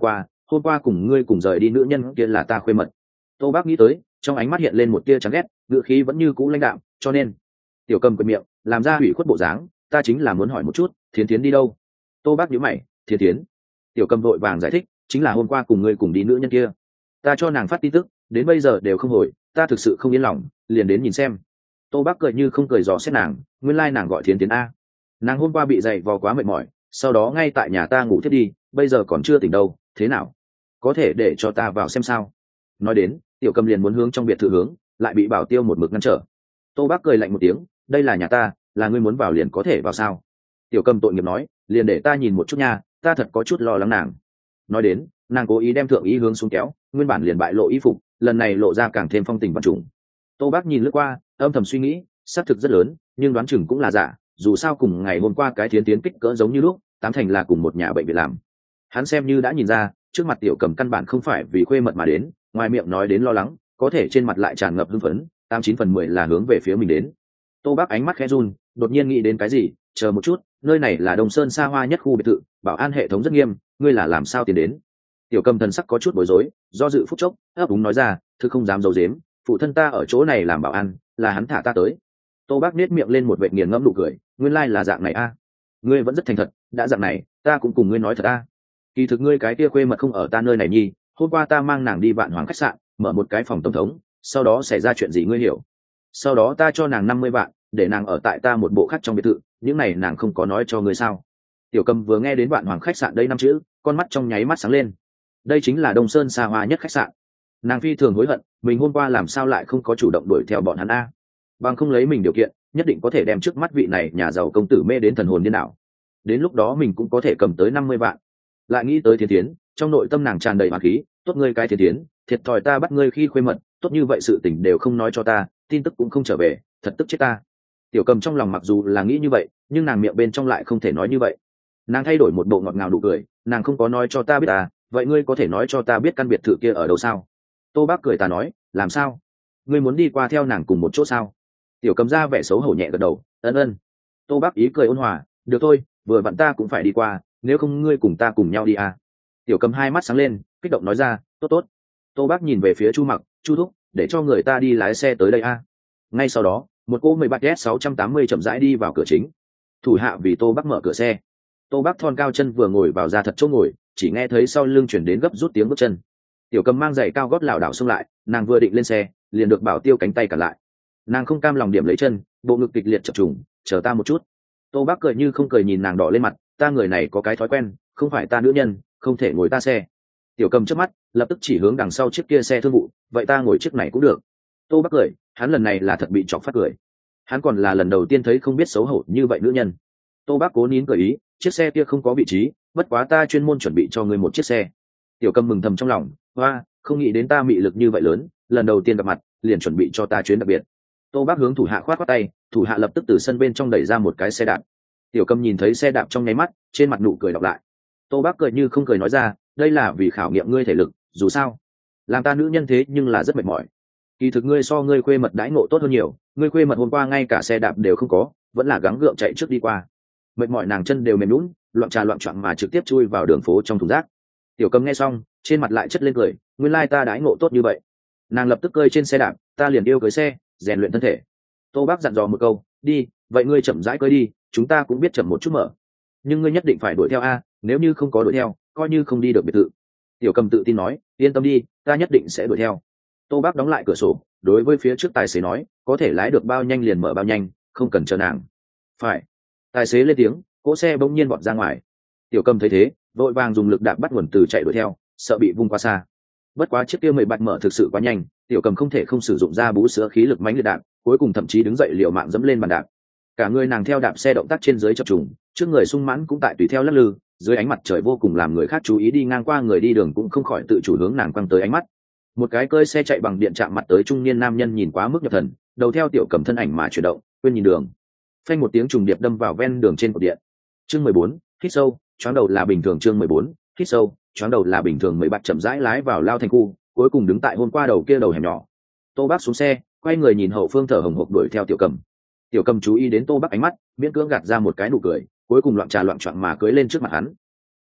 S1: hôm qua cùng ngươi cùng rời đi nữ nhân kia là ta khuê mật. Tô Bác nghĩ tới, trong ánh mắt hiện lên một tia chán ghét, ngữ khí vẫn như cũ lãnh đạm, cho nên Tiểu Cầm quệt miệng làm ra hủy khuất bộ dáng, ta chính là muốn hỏi một chút, Thiến Thiến đi đâu? Tô Bác nhíu mày, Thiến Thiến? Tiểu Cầm vội vàng giải thích, chính là hôm qua cùng ngươi cùng đi nữ nhân kia, ta cho nàng phát tin tức đến bây giờ đều không hồi, ta thực sự không yên lòng, liền đến nhìn xem. Tô Bác cười như không cười dò xét nàng, nguyên lai nàng gọi Thiến Thiến a. Nàng hôm qua bị dậy vò quá mệt mỏi, sau đó ngay tại nhà ta ngủ thiết đi, bây giờ còn chưa tỉnh đâu, thế nào, có thể để cho ta vào xem sao? Nói đến, Tiểu Cầm liền muốn hướng trong biệt thự hướng, lại bị Bảo Tiêu một mực ngăn trở. Tô Bác cười lạnh một tiếng, đây là nhà ta, là ngươi muốn vào liền có thể vào sao? Tiểu Cầm tội nghiệp nói, liền để ta nhìn một chút nha, ta thật có chút lo lắng nàng. Nói đến, nàng cố ý đem thượng ý hướng xuống kéo, nguyên bản liền bại lộ y phục, lần này lộ ra càng thêm phong tình vạn trùng. Tô Bác nhìn lướt qua, âm thầm suy nghĩ, xác thực rất lớn, nhưng đoán chừng cũng là giả, dù sao cùng ngày hôm qua cái Thiến Tiến kích cỡ giống như lúc, tám thành là cùng một nhà bệnh viện làm. Hắn xem như đã nhìn ra, trước mặt Tiểu Cầm căn bản không phải vì khuê mật mà đến, ngoài miệng nói đến lo lắng, có thể trên mặt lại tràn ngập hưng phấn, tám chín phần mười là hướng về phía mình đến. Tô Bác ánh mắt khẽ run, đột nhiên nghĩ đến cái gì, chờ một chút, nơi này là Đông Sơn xa hoa nhất khu biệt thự, bảo an hệ thống rất nghiêm, ngươi là làm sao tiến đến? Tiểu Cầm thần sắc có chút bối rối, do dự phút chốc, ấp úng nói ra, thứ không dám giấu giếm, phụ thân ta ở chỗ này làm bảo an, là hắn thả ta tới. Tô Bác nết miệng lên một vệt nghiền ngẫm nụ cười, nguyên lai là dạng này a. Ngươi vẫn rất thành thật, đã dạng này, ta cũng cùng ngươi nói thật a. Kỳ thực ngươi cái kia khuê mật không ở ta nơi này nhi, hôm qua ta mang nàng đi Vạn Hoàng khách sạn, mở một cái phòng tổng thống, sau đó xảy ra chuyện gì ngươi hiểu? Sau đó ta cho nàng năm mươi vạn, để nàng ở tại ta một bộ khác trong biệt thự, những này nàng không có nói cho ngươi sao? Tiểu Cầm vừa nghe đến Vạn Hoàng khách sạn đây năm chữ, con mắt trong nháy mắt sáng lên. Đây chính là Đông Sơn xa hoa nhất khách sạn. Nàng phi thường hối hận, mình hôm qua làm sao lại không có chủ động đuổi theo bọn hắn a? Bằng không lấy mình điều kiện, nhất định có thể đem trước mắt vị này nhà giàu công tử mê đến thần hồn điên đảo. Đến lúc đó mình cũng có thể cầm tới năm mươi vạn. Lại nghĩ tới Thiên Thiến, trong nội tâm nàng tràn đầy hỏa khí, tốt ngươi cái Thiên Thiến, thiệt thòi ta bắt ngươi khi khuê mật, tốt như vậy sự tình đều không nói cho ta, tin tức cũng không trở về, thật tức chết ta. Tiểu Cầm trong lòng mặc dù là nghĩ như vậy, nhưng nàng miệng bên trong lại không thể nói như vậy. Nàng thay đổi một bộ ngọt ngào nụ cười, nàng không có nói cho ta biết à, vậy ngươi có thể nói cho ta biết căn biệt thự kia ở đâu sao? Tô Bác cười ta nói, làm sao? Ngươi muốn đi qua theo nàng cùng một chỗ sao? Tiểu Cầm ra vẻ xấu hổ nhẹ gật đầu, ân ân. Tô Bác ý cười ôn hòa, được thôi, vừa vặn ta cũng phải đi qua, nếu không ngươi cùng ta cùng nhau đi à? Tiểu Cầm hai mắt sáng lên, kích động nói ra, tốt tốt. Tô Bác nhìn về phía Chu Mặc, Chu thúc, để cho người ta đi lái xe tới đây à? Ngay sau đó, một cô mười bát S sáu trăm tám mươi chậm rãi đi vào cửa chính. Thủ hạ vì Tô Bác mở cửa xe. Tô Bác thon cao chân vừa ngồi vào ra thật chỗ ngồi, chỉ nghe thấy sau lưng chuyển đến gấp rút tiếng bước chân. Tiểu Cầm mang giày cao gót lảo đảo xông lại, nàng vừa định lên xe, liền được Bảo Tiêu cánh tay cản lại. Nàng không cam lòng điểm lấy chân, bộ ngực kịch liệt chập trùng, chờ ta một chút. Tô Bác cười như không cười nhìn nàng đỏ lên mặt, ta người này có cái thói quen, không phải ta nữ nhân, không thể ngồi ta xe. Tiểu Cầm chớp mắt, lập tức chỉ hướng đằng sau chiếc kia xe thương vụ, vậy ta ngồi chiếc này cũng được. Tô Bác cười, hắn lần này là thật bị chọc phát cười. Hắn còn là lần đầu tiên thấy không biết xấu hổ như vậy nữ nhân. Tô Bác cố nín cười ý, chiếc xe kia không có vị trí, bất quá ta chuyên môn chuẩn bị cho ngươi một chiếc xe. Tiểu Cầm mừng thầm trong lòng, hoa, không nghĩ đến ta mị lực như vậy lớn, lần đầu tiên gặp mặt, liền chuẩn bị cho ta chuyến đặc biệt. Tô Bác hướng thủ hạ khoát khoát tay, thủ hạ lập tức từ sân bên trong đẩy ra một cái xe đạp. Tiểu Cầm nhìn thấy xe đạp trong nháy mắt, trên mặt nụ cười đọc lại. Tô Bác cười như không cười nói ra, đây là vì khảo nghiệm ngươi thể lực, dù sao, làm ta nữ nhân thế nhưng là rất mệt mỏi. Kỳ thực ngươi so ngươi khuê mật đãi ngộ tốt hơn nhiều, ngươi khuê mật hôm qua ngay cả xe đạp đều không có, vẫn là gắng gượng chạy trước đi qua. Mệt mỏi nàng chân đều mềm nhũn, loạn trà loạn choạng mà trực tiếp chui vào đường phố trong thùng rác. Tiểu Cầm nghe xong, trên mặt lại chất lên cười, nguyên lai ta đãi ngộ tốt như vậy. Nàng lập tức cơi trên xe đạp, ta liền yêu cưới xe, rèn luyện thân thể. Tô Bác dặn dò một câu, đi, vậy ngươi chậm rãi cưới đi, chúng ta cũng biết chậm một chút mở. Nhưng ngươi nhất định phải đuổi theo a, nếu như không có đuổi theo, coi như không đi được biệt thự. Tiểu Cầm tự tin nói, yên tâm đi, ta nhất định sẽ đuổi theo. Tô Bác đóng lại cửa sổ, đối với phía trước tài xế nói, có thể lái được bao nhanh liền mở bao nhanh, không cần chờ nàng. Phải. Tài xế lên tiếng, cỗ xe bỗng nhiên vọt ra ngoài. Tiểu Cầm thấy thế, vội vàng dùng lực đạp bắt nguồn từ chạy đuổi theo, sợ bị vung qua xa. Bất quá chiếc kia mười bạt mở thực sự quá nhanh, Tiểu Cầm không thể không sử dụng ra bú sữa khí lực mãnh liệt đạp, cuối cùng thậm chí đứng dậy liều mạng dẫm lên bàn đạp. Cả người nàng theo đạp xe động tác trên dưới chập trùng, trước người sung mãn cũng tại tùy theo lắc lư, dưới ánh mặt trời vô cùng làm người khác chú ý đi ngang qua người đi đường cũng không khỏi tự chủ hướng nàng quăng tới ánh mắt. Một cái cơi xe chạy bằng điện chạm mặt tới trung niên nam nhân nhìn quá mức nhập thần, đầu theo Tiểu Cầm thân ảnh mà chuyển động, quên nhìn đường. Phanh một tiếng trùng điệp đâm vào ven đường trên cột điện. Chương mười bốn, hít sâu, choáng đầu là bình thường. Chương mười bốn, hít sâu, choáng đầu là bình thường. Mười bạt chậm rãi lái vào lao thành khu, cuối cùng đứng tại hôm qua đầu kia đầu hẻm nhỏ. Tô Bác xuống xe, quay người nhìn hậu phương thở hồng hộc đuổi theo Tiểu Cầm. Tiểu Cầm chú ý đến Tô Bác ánh mắt, miễn cưỡng gạt ra một cái nụ cười, cuối cùng loạn trà loạn choạng mà cưỡi lên trước mặt hắn.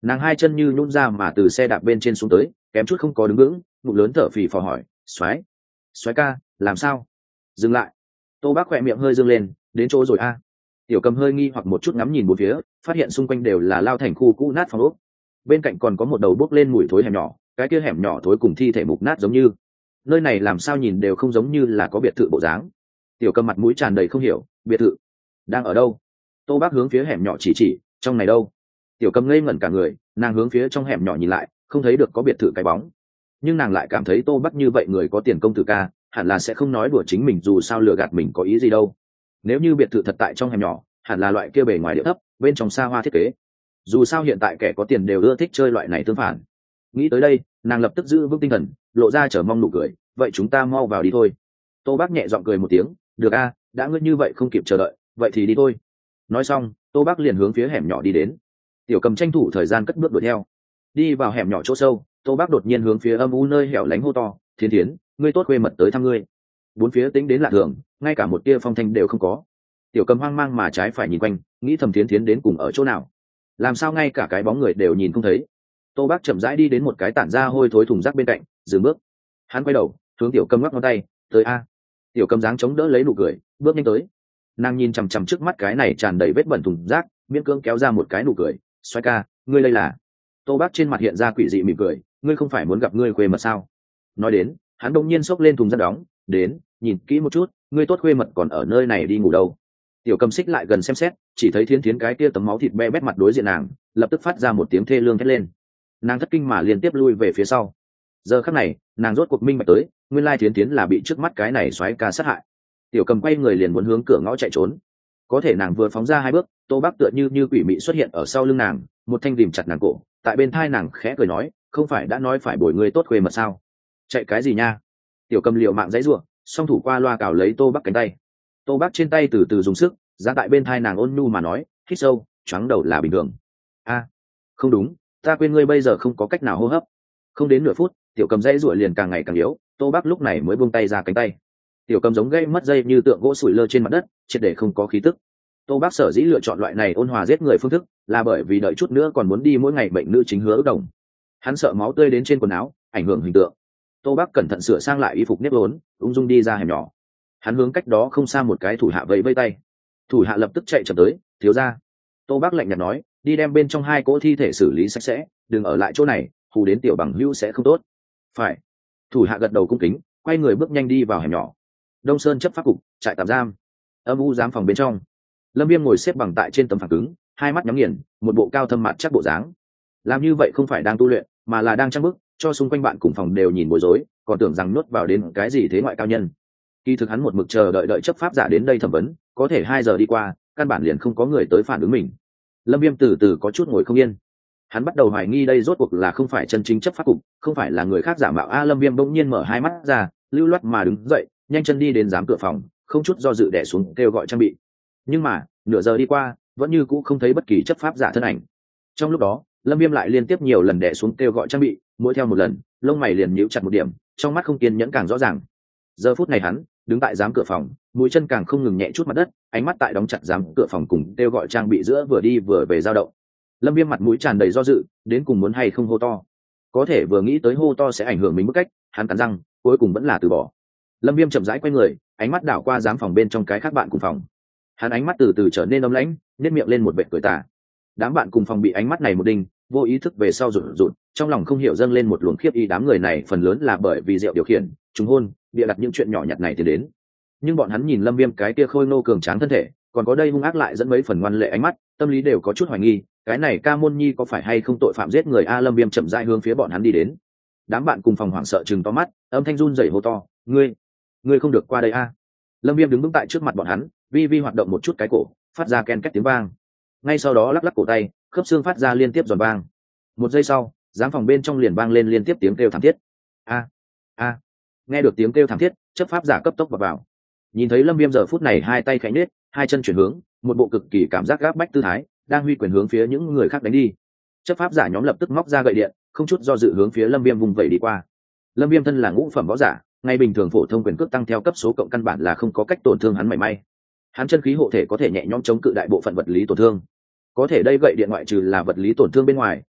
S1: Nàng hai chân như nhún ra mà từ xe đạp bên trên xuống tới, kém chút không có đứng vững, bụng lớn thở phì phò hỏi, soái soái ca làm sao? Dừng lại. Tô Bác khỏe miệng hơi dương lên, đến chỗ rồi a. Tiểu Cầm hơi nghi hoặc một chút ngắm nhìn bốn phía, phát hiện xung quanh đều là lao thành khu cũ nát phòng ốc, bên cạnh còn có một đầu bốc lên mùi thối hẻm nhỏ, cái kia hẻm nhỏ thối cùng thi thể mục nát giống như. Nơi này làm sao nhìn đều không giống như là có biệt thự bộ dáng. Tiểu Cầm mặt mũi tràn đầy không hiểu, biệt thự đang ở đâu? Tô Bác hướng phía hẻm nhỏ chỉ chỉ, trong này đâu? Tiểu Cầm ngây ngẩn cả người, nàng hướng phía trong hẻm nhỏ nhìn lại, không thấy được có biệt thự cái bóng, nhưng nàng lại cảm thấy Tô Bác như vậy người có tiền công tử ca, hẳn là sẽ không nói đùa chính mình, dù sao lừa gạt mình có ý gì đâu. Nếu như biệt thự thật tại trong hẻm nhỏ, hẳn là loại kia bề ngoài địa thấp, bên trong xa hoa thiết kế. Dù sao hiện tại kẻ có tiền đều ưa thích chơi loại này tương phản. Nghĩ tới đây, nàng lập tức giữ vững tinh thần, lộ ra chờ mong nụ cười, vậy chúng ta mau vào đi thôi. Tô Bác nhẹ giọng cười một tiếng, được a, đã ngươi như vậy không kịp chờ đợi, vậy thì đi thôi. Nói xong, Tô Bác liền hướng phía hẻm nhỏ đi đến. Tiểu Cầm tranh thủ thời gian cất bước đuổi theo. Đi vào hẻm nhỏ chỗ sâu, Tô Bác đột nhiên hướng phía âm u nơi hẻo lánh hô to, Thiến Thiến, ngươi tốt quê mật tới thăm ngươi. Bốn phía tính đến lạ thường, ngay cả một tia phong thanh đều không có. Tiểu Cầm hoang mang mà trái phải nhìn quanh, nghĩ thầm Thiến Thiến đến cùng ở chỗ nào, làm sao ngay cả cái bóng người đều nhìn không thấy. Tô Bác chậm rãi đi đến một cái tản ra hôi thối thùng rác bên cạnh, dừng bước. Hắn quay đầu hướng Tiểu Cầm ngoắc ngón tay, tới a. Tiểu Cầm dáng chống đỡ lấy nụ cười, bước nhanh tới. Nàng nhìn chằm chằm trước mắt cái này tràn đầy vết bẩn thùng rác, miễn cưỡng kéo ra một cái nụ cười, xoay ca, ngươi đây là? Tô Bác trên mặt hiện ra quỷ dị mỉm cười, ngươi không phải muốn gặp ngươi khuê mật sao? Nói đến, hắn đông nhiên xốc lên thùng rác đóng, đến, nhìn kỹ một chút, ngươi tốt khuê mật còn ở nơi này đi ngủ đâu? Tiểu Cầm xích lại gần xem xét, chỉ thấy Thiến Thiến cái kia tấm máu thịt be bét mặt đối diện nàng, lập tức phát ra một tiếng thê lương thét lên. Nàng thất kinh mà liên tiếp lui về phía sau. Giờ khắc này, nàng rốt cuộc minh bạch tới, nguyên lai Thiến Thiến là bị trước mắt cái này xoáy ca sát hại. Tiểu Cầm quay người liền muốn hướng cửa ngõ chạy trốn, có thể nàng vừa phóng ra hai bước, Tô Bác tựa như như quỷ mị xuất hiện ở sau lưng nàng, một thanh rìm chặt nàng cổ, tại bên thai nàng khẽ cười nói, không phải đã nói phải bồi người tốt khuê mật sao? Chạy cái gì nha? Tiểu Cầm liều mạng giãy giụa, song thủ qua loa cào lấy Tô Bác cánh tay. Tô Bác trên tay từ từ dùng sức, ra tại bên thai nàng ôn nhu mà nói, hít sâu, choáng đầu là bình thường. A, không đúng, ta quên ngươi bây giờ không có cách nào hô hấp. Không đến nửa phút, Tiểu Cầm giãy giụa liền càng ngày càng yếu, Tô Bác lúc này mới buông tay ra cánh tay. Tiểu Cầm giống gây mất dây như tượng gỗ sủi lơ trên mặt đất, triệt để không có khí tức. Tô Bác sở dĩ lựa chọn loại này ôn hòa giết người phương thức, là bởi vì đợi chút nữa còn muốn đi mỗi ngày bệnh nữ chính Hứa Ước Đồng. Hắn sợ máu tươi đến trên quần áo, ảnh hưởng hình tượng. Tô Bác cẩn thận sửa sang lại y phục nếp vốn, ung dung đi ra hẻm nhỏ. Hắn hướng cách đó không xa một cái thủ hạ vẫy vẫy tay. Thủ hạ lập tức chạy chậm tới, thiếu gia. Tô Bác lạnh nhạt nói, đi đem bên trong hai cỗ thi thể xử lý sạch sẽ, đừng ở lại chỗ này, hù đến tiểu bằng hữu sẽ không tốt. Phải. Thủ hạ gật đầu cung kính, quay người bước nhanh đi vào hẻm nhỏ. Đông Sơn chấp pháp cục, trại tạm giam. Âm u giám phòng bên trong, Lâm Viêm ngồi xếp bằng tại trên tấm phẳng cứng, hai mắt nhắm nghiền, một bộ cao thâm mặt chắc bộ dáng. Làm như vậy không phải đang tu luyện, mà là đang trang bức, cho xung quanh bạn cùng phòng đều nhìn bối rối, còn tưởng rằng nuốt vào đến cái gì thế ngoại cao nhân. Kỳ thực hắn một mực chờ đợi đợi chấp pháp giả đến đây thẩm vấn, có thể hai giờ đi qua, căn bản liền không có người tới phản ứng mình. Lâm Viêm từ từ có chút ngồi không yên. Hắn bắt đầu hoài nghi đây rốt cuộc là không phải chân chính chấp pháp cục, không phải là người khác giả mạo. A Lâm Viêm bỗng nhiên mở hai mắt ra, lưu loát mà đứng dậy, nhanh chân đi đến giám cửa phòng, không chút do dự đè xuống kêu gọi trang bị. Nhưng mà nửa giờ đi qua, vẫn như cũ không thấy bất kỳ chấp pháp giả thân ảnh. Trong lúc đó, Lâm Viêm lại liên tiếp nhiều lần đè xuống kêu gọi trang bị, mỗi theo một lần, lông mày liền nhíu chặt một điểm, trong mắt không kiên nhẫn càng rõ ràng. Giờ phút này hắn đứng tại giám cửa phòng, mũi chân càng không ngừng nhẹ chút mặt đất, ánh mắt tại đóng chặt giám cửa phòng cùng kêu gọi trang bị giữa vừa đi vừa về dao động. Lâm Viêm mặt mũi tràn đầy do dự, đến cùng muốn hay không hô to. Có thể vừa nghĩ tới hô to sẽ ảnh hưởng mình mức cách, hắn cắn răng, cuối cùng vẫn là từ bỏ. Lâm Viêm chậm rãi quay người, ánh mắt đảo qua giám phòng bên trong cái khác bạn cùng phòng. Hắn ánh mắt từ từ trở nên âm lãnh, nhếch miệng lên một vệt cười tà. Đám bạn cùng phòng bị ánh mắt này một đinh, vô ý thức về sau rụt rụt, trong lòng không hiểu dâng lên một luồng khiếp ý. Đám người này phần lớn là bởi vì rượu điều khiển, trùng hôn, bịa đặt những chuyện nhỏ nhặt này thì đến. Nhưng bọn hắn nhìn Lâm Viêm cái kia khôi ngô cường tráng thân thể, còn có đây hung ác lại dẫn mấy phần ngoan lệ ánh mắt, tâm lý đều có chút hoài nghi, cái này Ca Môn Nhi có phải hay không tội phạm giết người a? Lâm Viêm chậm rãi hướng phía bọn hắn đi đến. Đám bạn cùng phòng hoảng sợ trừng to mắt, âm thanh run rẩy hô to, "Ngươi, ngươi không được qua đây a!" Lâm Viêm đứng vững tại trước mặt bọn hắn, vi vi hoạt động một chút cái cổ, phát ra ken két tiếng vang. Ngay sau đó lắc lắc cổ tay, khớp xương phát ra liên tiếp giòn vang. Một giây sau, giám phòng bên trong liền vang lên liên tiếp tiếng kêu thảm thiết. A a. Nghe được tiếng kêu thảm thiết, chấp pháp giả cấp tốc vào vào. Nhìn thấy Lâm Viêm giờ phút này hai tay khẽ nhếch, hai chân chuyển hướng, một bộ cực kỳ cảm giác gáp bách tư thái, đang huy quyền hướng phía những người khác đánh đi. Chấp pháp giả nhóm lập tức móc ra gậy điện, không chút do dự hướng phía Lâm Viêm vùng vẩy đi qua. Lâm Viêm thân là ngũ phẩm võ giả, ngay bình thường phổ thông quyền cước tăng theo cấp số cộng căn bản là không có cách tổn thương hắn mảy may. Hắn chân khí hộ thể có thể nhẹ nhõm chống cự đại bộ phận vật lý tổn thương. Có thể đây gậy điện ngoại trừ là vật lý tổn thương bên ngoài,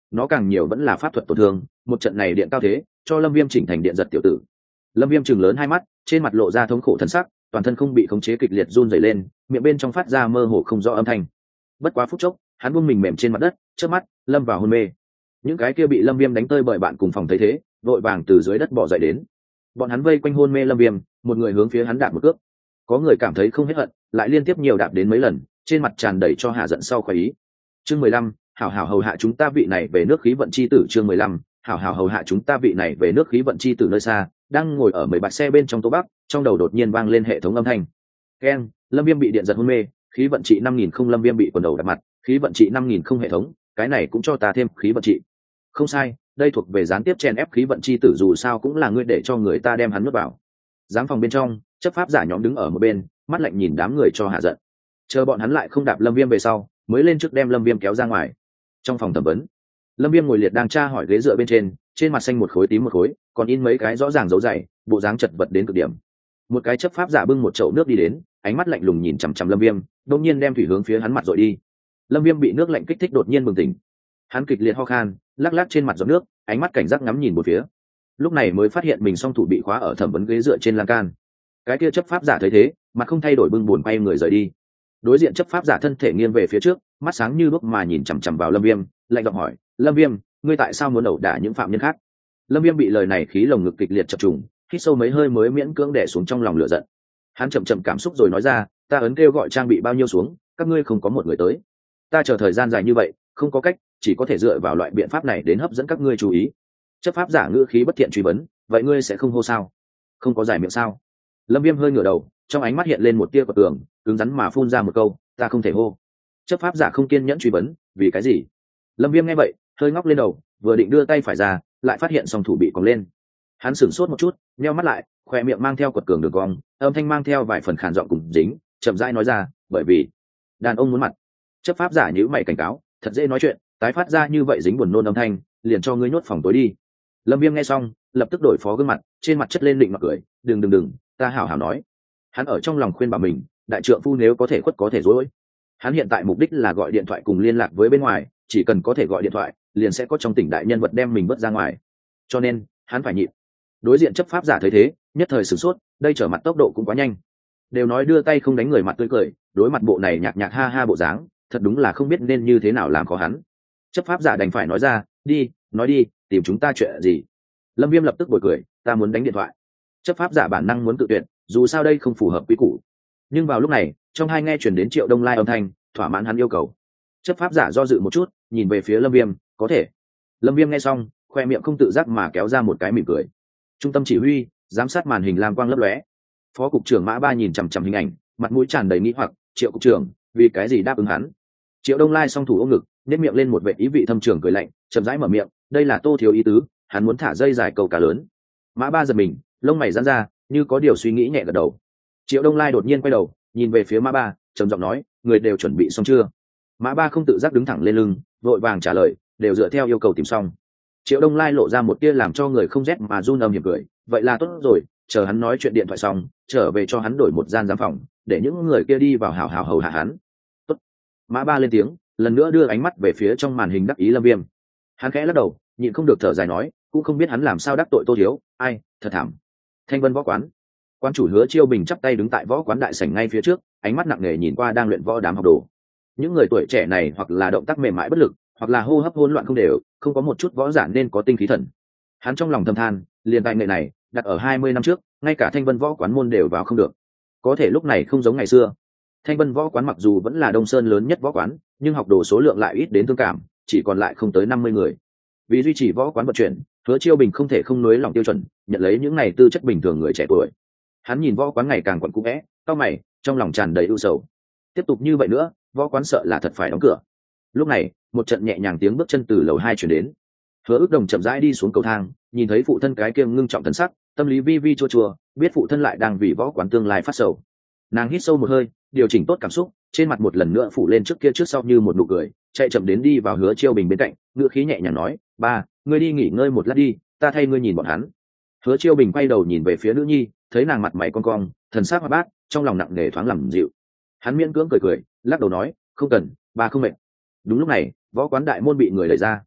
S1: nó càng nhiều vẫn là pháp thuật tổn thương. Một trận này điện cao thế, cho Lâm Viêm chỉnh thành điện giật tiểu tử. Lâm Viêm trừng lớn hai mắt, trên mặt lộ ra thống khổ thần sắc, toàn thân không bị khống chế kịch liệt run rẩy lên, miệng bên trong phát ra mơ hồ không rõ âm thanh. Bất quá phút chốc, hắn buông mình mềm trên mặt đất, chớp mắt lâm vào hôn mê. Những cái kia bị Lâm Viêm đánh tơi bởi bạn cùng phòng thấy thế, vội vàng từ dưới đất bò dậy đến. Bọn hắn vây quanh hôn mê Lâm Viêm, một người hướng phía hắn đạp một cước. Có người cảm thấy không hết hận, lại liên tiếp nhiều đạp đến mấy lần, trên mặt tràn đầy cho hạ giận sau khoái ý. Chương mười lăm, hảo hảo hầu hạ chúng ta vị này về nước khí vận chi tử. Chương mười lăm, hảo hảo hầu hạ chúng ta vị này về nước khí vận chi tử. Nơi xa, đang ngồi ở mấy bạch xe bên trong Tô Bắc, trong đầu đột nhiên vang lên hệ thống âm thanh. Keng, Lâm Viêm bị điện giật hôn mê, khí vận trị năm nghìn không. Lâm Viêm bị quần đầu đập mặt, khí vận trị năm nghìn không. Hệ thống, cái này cũng cho ta thêm khí vận trị. Không sai, đây thuộc về gián tiếp chen ép khí vận chi tử, dù sao cũng là ngươi để cho người ta đem hắn nuốt vào. Giám phòng bên trong, chấp pháp giả nhóm đứng ở một bên, mắt lạnh nhìn đám người cho hạ giận. Chờ bọn hắn lại không đạp Lâm Viêm về sau, mới lên trước đem Lâm Viêm kéo ra ngoài. Trong phòng thẩm vấn, Lâm Viêm ngồi liệt đang tra hỏi ghế dựa bên trên, trên mặt xanh một khối tím một khối, còn in mấy cái rõ ràng dấu dày, bộ dáng chật vật đến cực điểm. Một cái chấp pháp giả bưng một chậu nước đi đến, ánh mắt lạnh lùng nhìn chằm chằm Lâm Viêm, đột nhiên đem thủy hướng phía hắn mặt dội đi. Lâm Viêm bị nước lạnh kích thích đột nhiên bừng tỉnh. Hắn kịch liệt ho khan, lắc lắc trên mặt giọt nước, ánh mắt cảnh giác ngắm nhìn một phía. Lúc này mới phát hiện mình song thủ bị khóa ở thẩm vấn ghế dựa trên lan can. Cái kia chấp pháp giả thấy thế, mặt không thay đổi bưng buồn quay người rời đi. Đối diện chấp pháp giả thân thể nghiêng về phía trước, mắt sáng như đuốc mà nhìn chằm chằm vào Lâm Viêm, lạnh giọng hỏi: "Lâm Viêm, ngươi tại sao muốn ẩu đả những phạm nhân khác?" Lâm Viêm bị lời này khí lồng ngực kịch liệt chập trùng, hít sâu mấy hơi mới miễn cưỡng đè xuống trong lòng lửa giận. Hắn chậm chậm cảm xúc rồi nói ra: "Ta ấn kêu gọi trang bị bao nhiêu xuống, các ngươi không có một người tới. Ta chờ thời gian dài như vậy, không có cách, chỉ có thể dựa vào loại biện pháp này đến hấp dẫn các ngươi chú ý." Chấp pháp giả ngữ khí bất thiện truy vấn: "Vậy ngươi sẽ không hô sao? Không có giải miệng sao?" Lâm Viêm hơi ngửa đầu, trong ánh mắt hiện lên một tia quật cường, cứng rắn mà phun ra một câu: "Ta không thể hô." Chấp pháp giả không kiên nhẫn truy vấn: "Vì cái gì?" Lâm Viêm nghe vậy, hơi ngóc lên đầu, vừa định đưa tay phải ra, lại phát hiện song thủ bị còng lên. Hắn sửng sốt một chút, nheo mắt lại, khóe miệng mang theo quật cường đường cong, âm thanh mang theo vài phần khàn giọng cùng dính, chậm rãi nói ra: "Bởi vì đàn ông muốn mặt." Chấp pháp giả nhíu mày cảnh cáo: "Thật dễ nói chuyện, tái phát ra như vậy dính buồn nôn âm thanh, liền cho ngươi nhốt phòng tối đi." Lâm Viêm nghe xong, lập tức đổi phó gương mặt, trên mặt chất lên định mặt cười: "Đừng đừng đừng, ta hảo hảo nói." Hắn ở trong lòng khuyên bảo mình, đại trượng phu nếu có thể khuất có thể dối. Hắn hiện tại mục đích là gọi điện thoại cùng liên lạc với bên ngoài, chỉ cần có thể gọi điện thoại, liền sẽ có trong tỉnh đại nhân vật đem mình vớt ra ngoài. Cho nên, hắn phải nhịn. Đối diện chấp pháp giả thấy thế, nhất thời sửng sốt, đây trở mặt tốc độ cũng quá nhanh. Đều nói đưa tay không đánh người mặt tươi cười, đối mặt bộ này nhạc nhạc ha ha bộ dáng, thật đúng là không biết nên như thế nào làm khó hắn. Chấp pháp giả đành phải nói ra: "Đi, nói đi, tìm chúng ta chuyện gì?" Lâm Viêm lập tức bồi cười: "Ta muốn đánh điện thoại." Chấp pháp giả bản năng muốn cự tuyệt, dù sao đây không phù hợp quy củ. Nhưng vào lúc này, trong hai nghe truyền đến Triệu Đông Lai âm thanh, thỏa mãn hắn yêu cầu. Chấp pháp giả do dự một chút, nhìn về phía Lâm Viêm: "Có thể." Lâm Viêm nghe xong, khoe miệng không tự giác mà kéo ra một cái mỉm cười. Trung tâm chỉ huy, giám sát màn hình lam quang lấp lóe. Phó cục trưởng Mã Ba nhìn chằm chằm hình ảnh, mặt mũi tràn đầy nghi hoặc: "Triệu cục trưởng, vì cái gì đáp ứng hắn?" Triệu Đông Lai song thủ ôm ngực, nhếch miệng lên một vẻ ý vị thâm trường cười lạnh, chậm rãi mở miệng: "Đây là Tô thiếu ý tứ, hắn muốn thả dây dài câu cá lớn." Mã Ba giật mình, lông mày giãn ra, như có điều suy nghĩ nhẹ gật đầu. Triệu Đông Lai đột nhiên quay đầu, nhìn về phía Mã Ba, trầm giọng nói: "Người đều chuẩn bị xong chưa?" Mã Ba không tự giác đứng thẳng lên lưng, vội vàng trả lời: "Đều dựa theo yêu cầu tìm xong." Triệu Đông Lai lộ ra một tia làm cho người không rét mà run âm hiểm cười: "Vậy là tốt rồi, chờ hắn nói chuyện điện thoại xong, trở về cho hắn đổi một gian giám phòng, để những người kia đi vào hào hào hầu hạ hắn." Tốt. Mã Ba lên tiếng, lần nữa đưa ánh mắt về phía trong màn hình đắc ý Lâm Viêm. Hắn khẽ lắc đầu, nhịn không được thở dài nói: "Cũng không biết hắn làm sao đắc tội Tô thiếu, ai, thật thảm." Thanh Vân võ quán. Quan chủ Hứa Chiêu Bình chắp tay đứng tại võ quán đại sảnh ngay phía trước, ánh mắt nặng nề nhìn qua đang luyện võ đám học đồ. Những người tuổi trẻ này hoặc là động tác mềm mại bất lực, hoặc là hô hấp hỗn loạn không đều, không có một chút võ giả nên có tinh khí thần. Hắn trong lòng thầm than, liền tài nghệ này, đặt ở hai mươi năm trước, ngay cả Thanh Vân võ quán môn đều vào không được. Có thể lúc này không giống ngày xưa. Thanh Vân võ quán mặc dù vẫn là Đông Sơn lớn nhất võ quán, nhưng học đồ số lượng lại ít đến thương cảm, chỉ còn lại không tới năm mươi người. Vì duy trì võ quán vận chuyển, Hứa Chiêu Bình không thể không nuối lòng tiêu chuẩn, nhận lấy những này tư chất bình thường người trẻ tuổi. Hắn nhìn võ quán ngày càng quẩn cũ é, cau mày, trong lòng tràn đầy ưu sầu. Tiếp tục như vậy nữa, võ quán sợ là thật phải đóng cửa. Lúc này, một trận nhẹ nhàng tiếng bước chân từ lầu hai truyền đến. Hứa Ước Đồng chậm rãi đi xuống cầu thang, nhìn thấy phụ thân cái kia ngưng trọng thần sắc, tâm lý vi vi chua chua, biết phụ thân lại đang vì võ quán tương lai phát sầu. Nàng hít sâu một hơi, điều chỉnh tốt cảm xúc, trên mặt một lần nữa phủ lên trước kia trước sau như một nụ cười, chạy chậm đến đi vào Hứa Chiêu Bình bên cạnh, ngữ khí nhẹ nhàng nói: "Ba, ngươi đi nghỉ ngơi một lát đi, ta thay ngươi nhìn bọn hắn." Hứa Chiêu Bình quay đầu nhìn về phía nữ nhi, thấy nàng mặt mày cong cong, thần sắc hoạt bát, trong lòng nặng nề thoáng làm dịu. Hắn miễn cưỡng cười cười, lắc đầu nói: "Không cần, ba không mệt." Đúng lúc này, võ quán đại môn bị người đẩy ra.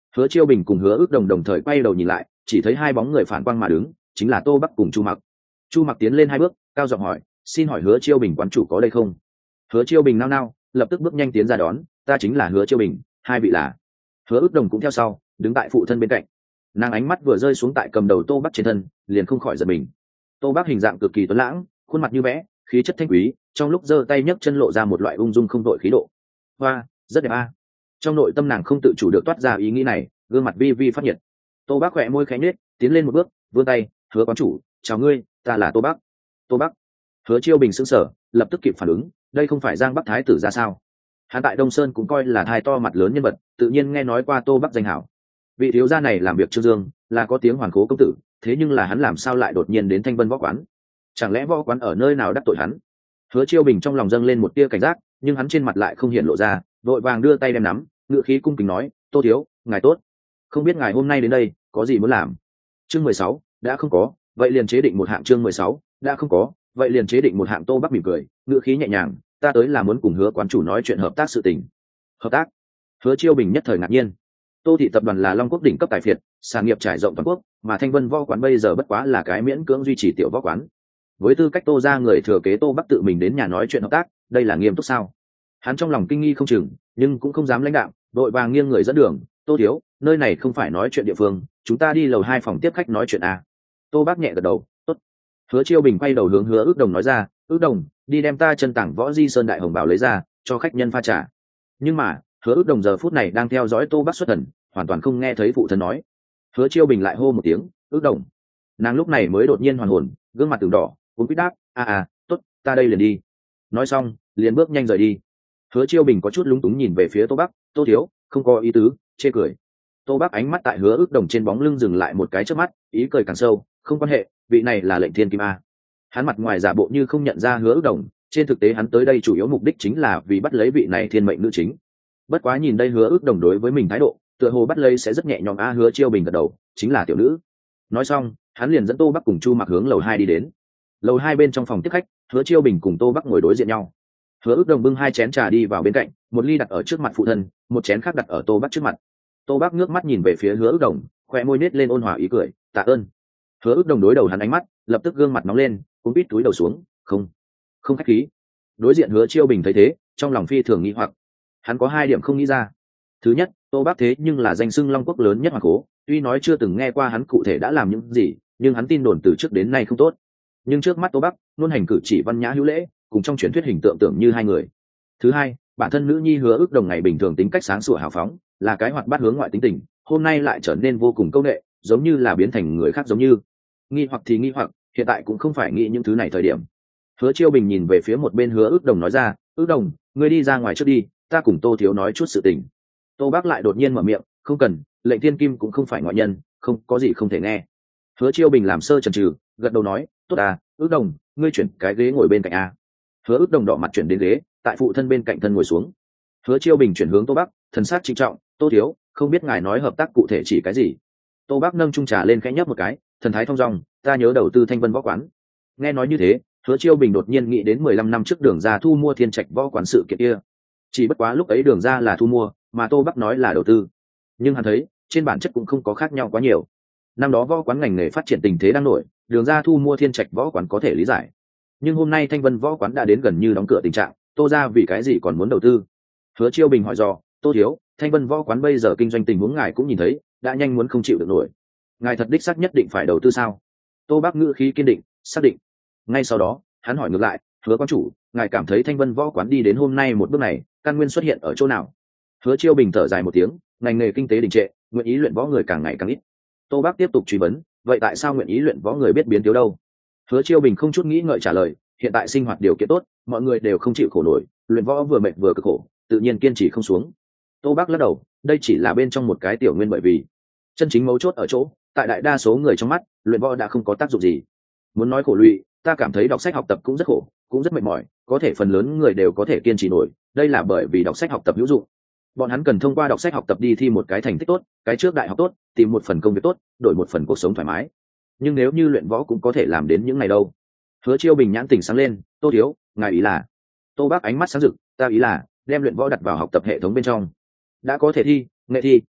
S1: Hứa Chiêu Bình cùng Hứa Ước Đồng đồng thời quay đầu nhìn lại, chỉ thấy hai bóng người phản quang mà đứng, chính là Tô Bắc cùng Chu Mặc. Chu Mặc tiến lên hai bước, cao giọng hỏi, xin hỏi Hứa Chiêu Bình quán chủ có đây không? Hứa Chiêu Bình nao nao, lập tức bước nhanh tiến ra đón, ta chính là Hứa Chiêu Bình, hai vị là. Hứa Ước Đồng cũng theo sau, đứng tại phụ thân bên cạnh. Nàng ánh mắt vừa rơi xuống tại cầm đầu Tô Bắc trên thân, liền không khỏi giật mình. Tô Bắc hình dạng cực kỳ tuấn lãng, khuôn mặt như vẽ, khí chất thanh quý, trong lúc giơ tay nhấc chân lộ ra một loại ung dung không đội khí độ. Hoa, rất đẹp a. Trong nội tâm nàng không tự chủ được toát ra ý nghĩ này, gương mặt vi vi phát nhiệt. Tô Bắc khẽ môi khẽ nhếch, tiến lên một bước, vươn tay, Hứa quán chủ, chào ngươi, ta là Tô Bắc. Tô Bắc. Hứa Chiêu Bình sững sờ, lập tức kịp phản ứng, đây không phải Giang Bắc thái tử ra sao? Hắn tại Đông Sơn cũng coi là thai to mặt lớn nhân vật, tự nhiên nghe nói qua Tô Bắc danh hảo. Vị thiếu gia này làm việc trương dương, là có tiếng hoàn khố công tử, thế nhưng là hắn làm sao lại đột nhiên đến Thanh Vân võ quán? Chẳng lẽ võ quán ở nơi nào đắc tội hắn? Hứa Chiêu Bình trong lòng dâng lên một tia cảnh giác, nhưng hắn trên mặt lại không hiện lộ ra, vội vàng đưa tay đem nắm, ngựa khí cung kính nói, Tô thiếu, ngài tốt. Không biết ngài hôm nay đến đây có gì muốn làm? Chương mười sáu đã không có, vậy liền chế định một hạng. Chương mười sáu đã không có, vậy liền chế định một hạng. Tô Bắc mỉm cười, ngựa khí nhẹ nhàng, ta tới là muốn cùng Hứa quán chủ nói chuyện hợp tác sự tình. Hợp tác? Hứa Chiêu Bình nhất thời ngạc nhiên. Tô thị tập đoàn là Long Quốc đỉnh cấp tài phiệt, sản nghiệp trải rộng toàn quốc, mà Thanh Vân võ quán bây giờ bất quá là cái miễn cưỡng duy trì tiểu võ quán. Với tư cách Tô gia người thừa kế, Tô Bắc tự mình đến nhà nói chuyện hợp tác, đây là nghiêm túc sao? Hắn trong lòng kinh nghi không chừng, nhưng cũng không dám lãnh đạo, đội vàng nghiêng người dẫn đường, Tô thiếu, nơi này không phải nói chuyện địa phương, chúng ta đi lầu hai phòng tiếp khách nói chuyện à? Tô Bắc nhẹ gật đầu, tốt. Hứa Chiêu Bình quay đầu hướng Hứa Ước Đồng nói ra, Ước Đồng, đi đem ta chân tảng võ di sơn đại hồng bảo lấy ra, cho khách nhân pha trà. Nhưng mà Hứa Ước Đồng giờ phút này đang theo dõi Tô Bắc xuất thần, hoàn toàn không nghe thấy phụ thân nói. Hứa Chiêu Bình lại hô một tiếng, Ước Đồng. Nàng lúc này mới đột nhiên hoàn hồn, gương mặt từng đỏ, cuốn quýt đáp, a a, tốt, ta đây liền đi. Nói xong liền bước nhanh rời đi. Hứa Chiêu Bình có chút lúng túng nhìn về phía Tô Bắc, Tô thiếu, không có ý tứ, chê cười. Tô Bắc ánh mắt tại Hứa Ước Đồng trên bóng lưng dừng lại một cái chớp mắt, ý cười càng sâu, không quan hệ, vị này là lệnh thiên kim a. Hắn mặt ngoài giả bộ như không nhận ra Hứa Ước Đồng, trên thực tế hắn tới đây chủ yếu mục đích chính là vì bắt lấy vị này thiên mệnh nữ chính. Bất quá nhìn đây Hứa Ước Đồng đối với mình thái độ, tựa hồ bắt lấy sẽ rất nhẹ nhõm a. Hứa Chiêu Bình gật đầu, chính là tiểu nữ. Nói xong hắn liền dẫn Tô Bắc cùng Chu Mặc hướng lầu hai đi đến. Lầu hai bên trong phòng tiếp khách, Hứa Chiêu Bình cùng Tô Bắc ngồi đối diện nhau. Hứa Ước Đồng bưng hai chén trà đi vào bên cạnh, một ly đặt ở trước mặt phụ thân, một chén khác đặt ở Tô Bắc trước mặt. Tô Bắc ngước mắt nhìn về phía Hứa Ước Đồng, khóe môi nết lên ôn hòa ý cười, tạ ơn. Hứa Ước Đồng đối đầu hắn ánh mắt, lập tức gương mặt nóng lên, cũng bít túi đầu xuống, không, không khách khí. Đối diện Hứa Chiêu Bình thấy thế, trong lòng phi thường nghi hoặc. Hắn có hai điểm không nghĩ ra. Thứ nhất, Tô Bắc thế nhưng là danh xưng Long Quốc lớn nhất hoàng cố, tuy nói chưa từng nghe qua hắn cụ thể đã làm những gì, nhưng hắn tin đồn từ trước đến nay không tốt. Nhưng trước mắt Tô Bắc luôn hành cử chỉ văn nhã hữu lễ, cùng trong truyền thuyết hình tượng tưởng như hai người. Thứ hai, bản thân nữ nhi Hứa Ước Đồng ngày bình thường tính cách sáng sủa hào phóng, là cái hoạt bát hướng ngoại tính tình, hôm nay lại trở nên vô cùng câu nệ, giống như là biến thành người khác giống như. Nghi hoặc thì nghi hoặc, hiện tại cũng không phải nghĩ những thứ này thời điểm. Hứa Chiêu Bình nhìn về phía một bên Hứa Ước Đồng nói ra, Ước Đồng, ngươi đi ra ngoài trước đi, ta cùng Tô thiếu nói chút sự tình. Tô Bắc lại đột nhiên mở miệng, không cần, lệnh thiên kim cũng không phải ngoại nhân, không có gì không thể nghe. Hứa Chiêu Bình làm sơ chần chừ, gật đầu nói, tốt à, Ước Đồng, ngươi chuyển cái ghế ngồi bên cạnh a. Hứa Ước Đồng đỏ mặt chuyển đến ghế, tại phụ thân bên cạnh thân ngồi xuống. Hứa Chiêu Bình chuyển hướng Tô Bắc, thần sắc trịnh trọng, Tô thiếu, không biết ngài nói hợp tác cụ thể chỉ cái gì? Tô Bắc nâng chung trà lên khẽ nhấp một cái, thần thái thong dong, ta nhớ đầu tư Thanh Vân võ quán. Nghe nói như thế, Hứa Chiêu Bình đột nhiên nghĩ đến mười lăm năm trước Đường Gia thu mua Thiên Trạch võ quán sự kiện kia. Chỉ bất quá lúc ấy Đường Gia là thu mua, mà Tô Bắc nói là đầu tư. Nhưng hắn thấy, trên bản chất cũng không có khác nhau quá nhiều. Năm đó võ quán ngành nghề phát triển tình thế đang nổi, Đường Gia thu mua Thiên Trạch võ quán có thể lý giải. Nhưng hôm nay Thanh Vân võ quán đã đến gần như đóng cửa tình trạng, Tô gia vì cái gì còn muốn đầu tư? Hứa Chiêu Bình hỏi dò, Tô thiếu, Thanh Vân võ quán bây giờ kinh doanh tình huống ngài cũng nhìn thấy, đã nhanh muốn không chịu được nổi. Ngài thật đích xác nhất định phải đầu tư sao? Tô Bắc ngữ khí kiên định, xác định. Ngay sau đó, hắn hỏi ngược lại, Hứa quán chủ, ngài cảm thấy Thanh Vân võ quán đi đến hôm nay một bước này, căn nguyên xuất hiện ở chỗ nào? Hứa Chiêu Bình thở dài một tiếng, ngành nghề kinh tế đình trệ, nguyện ý luyện võ người càng ngày càng ít. Tô Bắc tiếp tục truy vấn, vậy tại sao nguyện ý luyện võ người biết biến thiếu đâu? Hứa Chiêu Bình không chút nghĩ ngợi trả lời, hiện tại sinh hoạt điều kiện tốt, mọi người đều không chịu khổ nổi, luyện võ vừa mệt vừa cực khổ, tự nhiên kiên trì không xuống. Tô Bắc lắc đầu, đây chỉ là bên trong một cái tiểu nguyên, bởi vì chân chính mấu chốt ở chỗ, tại đại đa số người trong mắt, luyện võ đã không có tác dụng gì. Muốn nói khổ lụy, ta cảm thấy đọc sách học tập cũng rất khổ, cũng rất mệt mỏi, có thể phần lớn người đều có thể kiên trì nổi, đây là bởi vì đọc sách học tập hữu dụng. Bọn hắn cần thông qua đọc sách học tập đi thi một cái thành tích tốt, cái trước đại học tốt, tìm một phần công việc tốt, đổi một phần cuộc sống thoải mái. Nhưng nếu như luyện võ cũng có thể làm đến những này đâu? Hứa Chiêu Bình nhãn tỉnh sáng lên, Tô thiếu, ngài ý là? Tô Bắc ánh mắt sáng rực, ta ý là đem luyện võ đặt vào học tập hệ thống bên trong. Đã có thể thi, nghệ thi,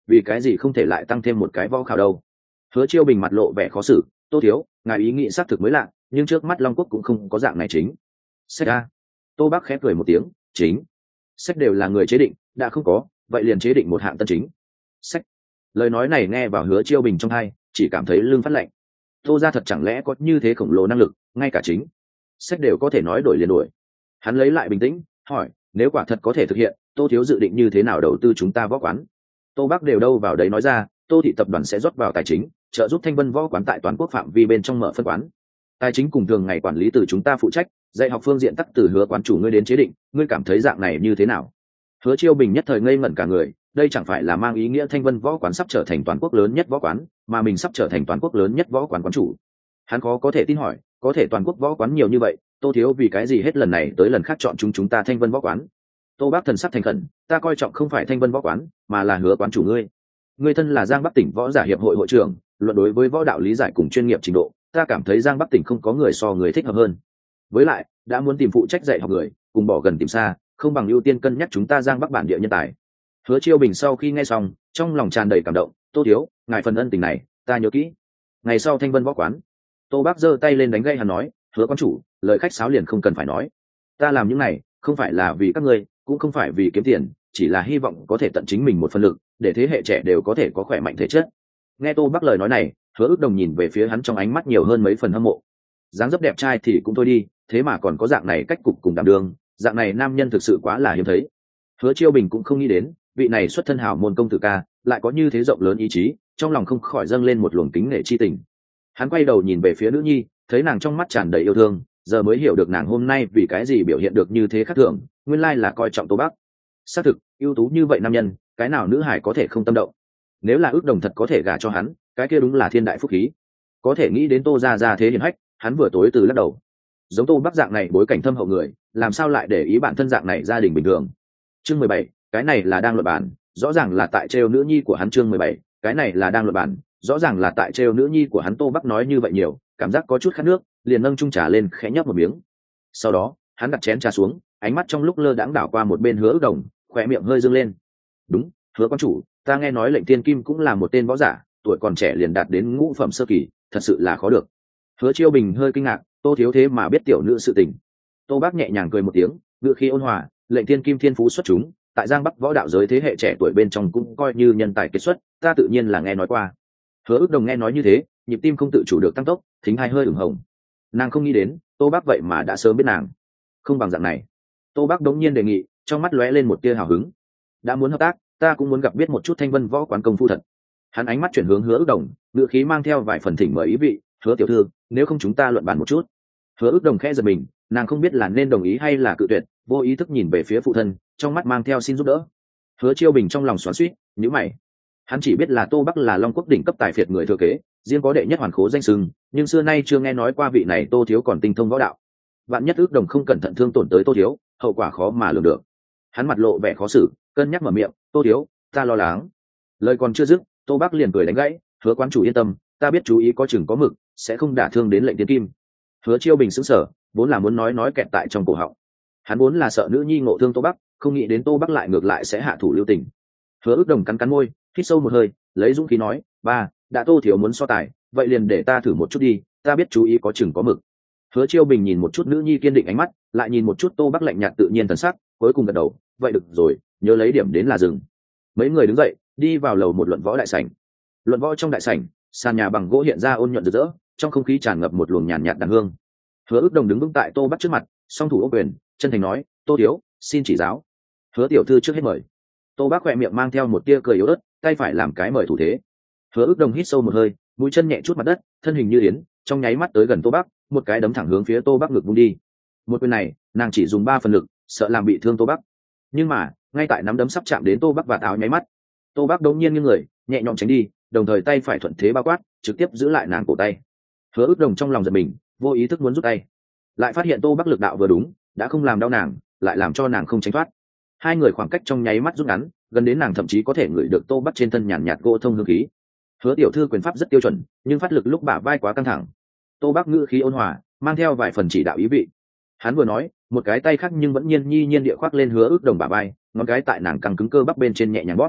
S1: vì cái gì không thể lại tăng thêm một cái võ khảo đâu? Hứa Chiêu Bình mặt lộ vẻ khó xử, Tô thiếu, ngài ý nghĩ xác thực mới lạ, nhưng trước mắt Long Quốc cũng không có dạng này chính. Sách a. Tô Bắc khép cười một tiếng, chính. Sách đều là người chế định, đã không có, vậy liền chế định một hạng tân chính. Sách. Lời nói này nghe vào Hứa Chiêu Bình trong tai, chỉ cảm thấy lưng phát lạnh. Tô gia thật chẳng lẽ có như thế khổng lồ năng lực, ngay cả chính sách đều có thể nói đổi liền đổi. Hắn lấy lại bình tĩnh, hỏi, nếu quả thật có thể thực hiện, Tô thiếu dự định như thế nào đầu tư chúng ta võ quán? Tô Bắc đều đâu vào đấy nói ra, Tô thị tập đoàn sẽ rót vào tài chính, trợ giúp Thanh Vân võ quán tại toàn quốc phạm vi bên trong mở phân quán. Tài chính cùng thường ngày quản lý từ chúng ta phụ trách, dạy học phương diện tắc từ Hứa quán chủ ngươi đến chế định, ngươi cảm thấy dạng này như thế nào? Hứa Chiêu Bình nhất thời ngây ngẩn cả người, đây chẳng phải là mang ý nghĩa Thanh Vân võ quán sắp trở thành toàn quốc lớn nhất võ quán, mà mình sắp trở thành toàn quốc lớn nhất võ quán quán chủ. Hắn khó có thể tin hỏi, có thể toàn quốc võ quán nhiều như vậy, Tô thiếu vì cái gì hết lần này tới lần khác chọn chúng chúng ta Thanh Vân võ quán? Tô Bác thần sắc thành khẩn, ta coi trọng không phải Thanh Vân võ quán, mà là Hứa quán chủ ngươi. Ngươi thân là Giang Bắc tỉnh võ giả hiệp hội hội trưởng, luận đối với võ đạo lý giải cùng chuyên nghiệp trình độ, ta cảm thấy Giang Bắc tỉnh không có người so người thích hợp hơn. Với lại, đã muốn tìm phụ trách dạy học người, cùng bỏ gần tìm xa, không bằng ưu tiên cân nhắc chúng ta Giang Bắc bản địa nhân tài. Hứa Chiêu Bình sau khi nghe xong, trong lòng tràn đầy cảm động, Tô thiếu, ngài phần ân tình này, ta nhớ kỹ. Ngày sau Thanh Vân võ quán, Tô Bác giơ tay lên đánh gây hắn nói, Hứa quán chủ, lời khách sáo liền không cần phải nói. Ta làm những này, không phải là vì các ngươi, cũng không phải vì kiếm tiền, chỉ là hy vọng có thể tận chính mình một phần lực, để thế hệ trẻ đều có thể có khỏe mạnh thể chất. Nghe Tô Bác lời nói này, Hứa Ước Đồng nhìn về phía hắn trong ánh mắt nhiều hơn mấy phần hâm mộ. Dáng dấp đẹp trai thì cũng thôi đi, thế mà còn có dạng này cách cục cùng đảm đương, dạng này nam nhân thực sự quá là hiếm thấy. Hứa Chiêu Bình cũng không nghĩ đến, vị này xuất thân hào môn công tử ca, lại có như thế rộng lớn ý chí, trong lòng không khỏi dâng lên một luồng kính nể chi tình. Hắn quay đầu nhìn về phía nữ nhi, thấy nàng trong mắt tràn đầy yêu thương, giờ mới hiểu được nàng hôm nay vì cái gì biểu hiện được như thế khác thường, nguyên lai là coi trọng Tô Bắc. Xác thực, ưu tú như vậy nam nhân, cái nào nữ hải có thể không tâm động? Nếu là Ước Đồng thật có thể gả cho hắn, cái kia đúng là thiên đại phúc khí. Có thể nghĩ đến Tô gia gia thế hiển hách, hắn vừa tối từ lắc đầu. Giống Tô Bắc dạng này bối cảnh thâm hậu người, làm sao lại để ý bản thân dạng này gia đình bình thường? Chương mười bảy, cái này là đang luận bản, rõ ràng là tại trêu nữ nhi của hắn. Chương mười bảy, cái này là đang luận bản, rõ ràng là tại trêu nữ nhi của hắn. Tô Bắc nói như vậy nhiều, cảm giác có chút khát nước, liền nâng chung trà lên khẽ nhấp một miếng. Sau đó, hắn đặt chén trà xuống, ánh mắt trong lúc lơ đãng đảo qua một bên Hứa Ước Đồng, khóe miệng hơi dương lên. Đúng, Hứa quan chủ, ta nghe nói Lệnh Tiên Kim cũng là một tên võ giả, tuổi còn trẻ liền đạt đến ngũ phẩm sơ kỳ, thật sự là khó được. Hứa Chiêu Bình hơi kinh ngạc, Tô thiếu thế mà biết tiểu nữ sự tình. Tô Bác nhẹ nhàng cười một tiếng, ngữ khí ôn hòa, Lệnh Tiên Kim thiên phú xuất chúng, tại Giang Bắc võ đạo giới thế hệ trẻ tuổi bên trong cũng coi như nhân tài kiệt xuất, ta tự nhiên là nghe nói qua. Hứa Ước Đồng nghe nói như thế, nhịp tim không tự chủ được tăng tốc, thính hai hơi ửng hồng. Nàng không nghĩ đến, Tô Bác vậy mà đã sớm biết nàng. Không bằng dạng này, Tô Bác đống nhiên đề nghị, trong mắt lóe lên một tia hào hứng. Đã muốn hợp tác, ta cũng muốn gặp biết một chút Thanh Vân võ quán công phu thật. Hắn ánh mắt chuyển hướng Hứa Ước Đồng, ngữ khí mang theo vài phần thỉnh mời ý vị, Hứa tiểu thư, nếu không chúng ta luận bàn một chút. Hứa Ước Đồng khẽ giật mình, nàng không biết là nên đồng ý hay là cự tuyệt, vô ý thức nhìn về phía phụ thân, trong mắt mang theo xin giúp đỡ. Hứa Chiêu Bình trong lòng xoắn xuýt, nhíu mày. Hắn chỉ biết là Tô Bắc là Long Quốc đỉnh cấp tài phiệt người thừa kế, riêng có đệ nhất hoàn khố danh sừng, nhưng xưa nay chưa nghe nói qua vị này Tô thiếu còn tinh thông võ đạo. Vạn nhất Ước Đồng không cẩn thận thương tổn tới Tô thiếu, hậu quả khó mà lường được. Hắn mặt lộ vẻ khó xử, cân nhắc mở miệng, Tô thiếu, ta lo lắng. Lời còn chưa dứt, Tô Bắc liền cười đánh gãy, Hứa quán chủ yên tâm, ta biết chú ý có chừng có mực, sẽ không đả thương đến Lệnh Tiên Kim. Hứa Chiêu Bình sững sờ, vốn là muốn nói nói kẹt tại trong cổ họng. Hắn vốn là sợ nữ nhi ngộ thương Tô Bắc, không nghĩ đến Tô Bắc lại ngược lại sẽ hạ thủ lưu tình. Hứa Ước Đồng cắn cắn môi, hít sâu một hơi, lấy dũng khí nói, ba, đã Tô thiếu muốn so tài, vậy liền để ta thử một chút đi, ta biết chú ý có chừng có mực. Hứa Chiêu Bình nhìn một chút nữ nhi kiên định ánh mắt, lại nhìn một chút Tô Bắc lạnh nhạt tự nhiên thần sắc, cuối cùng gật đầu, vậy được rồi, nhớ lấy điểm đến là dừng. Mấy người đứng dậy, đi vào lầu một luận võ đại sảnh. Luận võ trong đại sảnh, sàn nhà bằng gỗ hiện ra ôn nhuận rực rỡ, trong không khí tràn ngập một luồng nhàn nhạt đàn hương. Hứa Ước Đồng đứng vững tại Tô Bắc trước mặt, song thủ ô quyền, chân thành nói, Tô thiếu, xin chỉ giáo. Hứa tiểu thư trước hết mời. Tô Bắc khỏe miệng mang theo một tia cười yếu ớt, tay phải làm cái mời thủ thế. Hứa Ước Đồng hít sâu một hơi, mũi chân nhẹ chút mặt đất, thân hình như yến, trong nháy mắt tới gần Tô Bắc, một cái đấm thẳng hướng phía Tô Bắc ngực vung đi. Một quyền này, nàng chỉ dùng ba phần lực, sợ làm bị thương Tô Bắc. Nhưng mà, ngay tại nắm đấm sắp chạm đến Tô Bắc và áo nháy mắt, Tô Bắc đống nhiên nghiêng người, nhẹ nhõm tránh đi, đồng thời tay phải thuận thế bao quát, trực tiếp giữ lại nàng cổ tay. Hứa Ước Đồng trong lòng giật mình, vô ý thức muốn rút tay, lại phát hiện Tô Bắc lực đạo vừa đúng, đã không làm đau nàng, lại làm cho nàng không tránh thoát. Hai người khoảng cách trong nháy mắt rút ngắn, gần đến nàng thậm chí có thể ngửi được Tô Bắc trên thân nhàn nhạt gỗ thông hương khí. Hứa tiểu thư quyền pháp rất tiêu chuẩn, nhưng phát lực lúc bả vai quá căng thẳng. Tô Bắc ngữ khí ôn hòa, mang theo vài phần chỉ đạo ý vị. Hắn vừa nói, một cái tay khác nhưng vẫn nhiên nhi nhiên địa khoác lên Hứa Ước Đồng bả vai, ngón cái tại nàng căng cứng cơ bắp bên trên nhẹ nhàng bóp.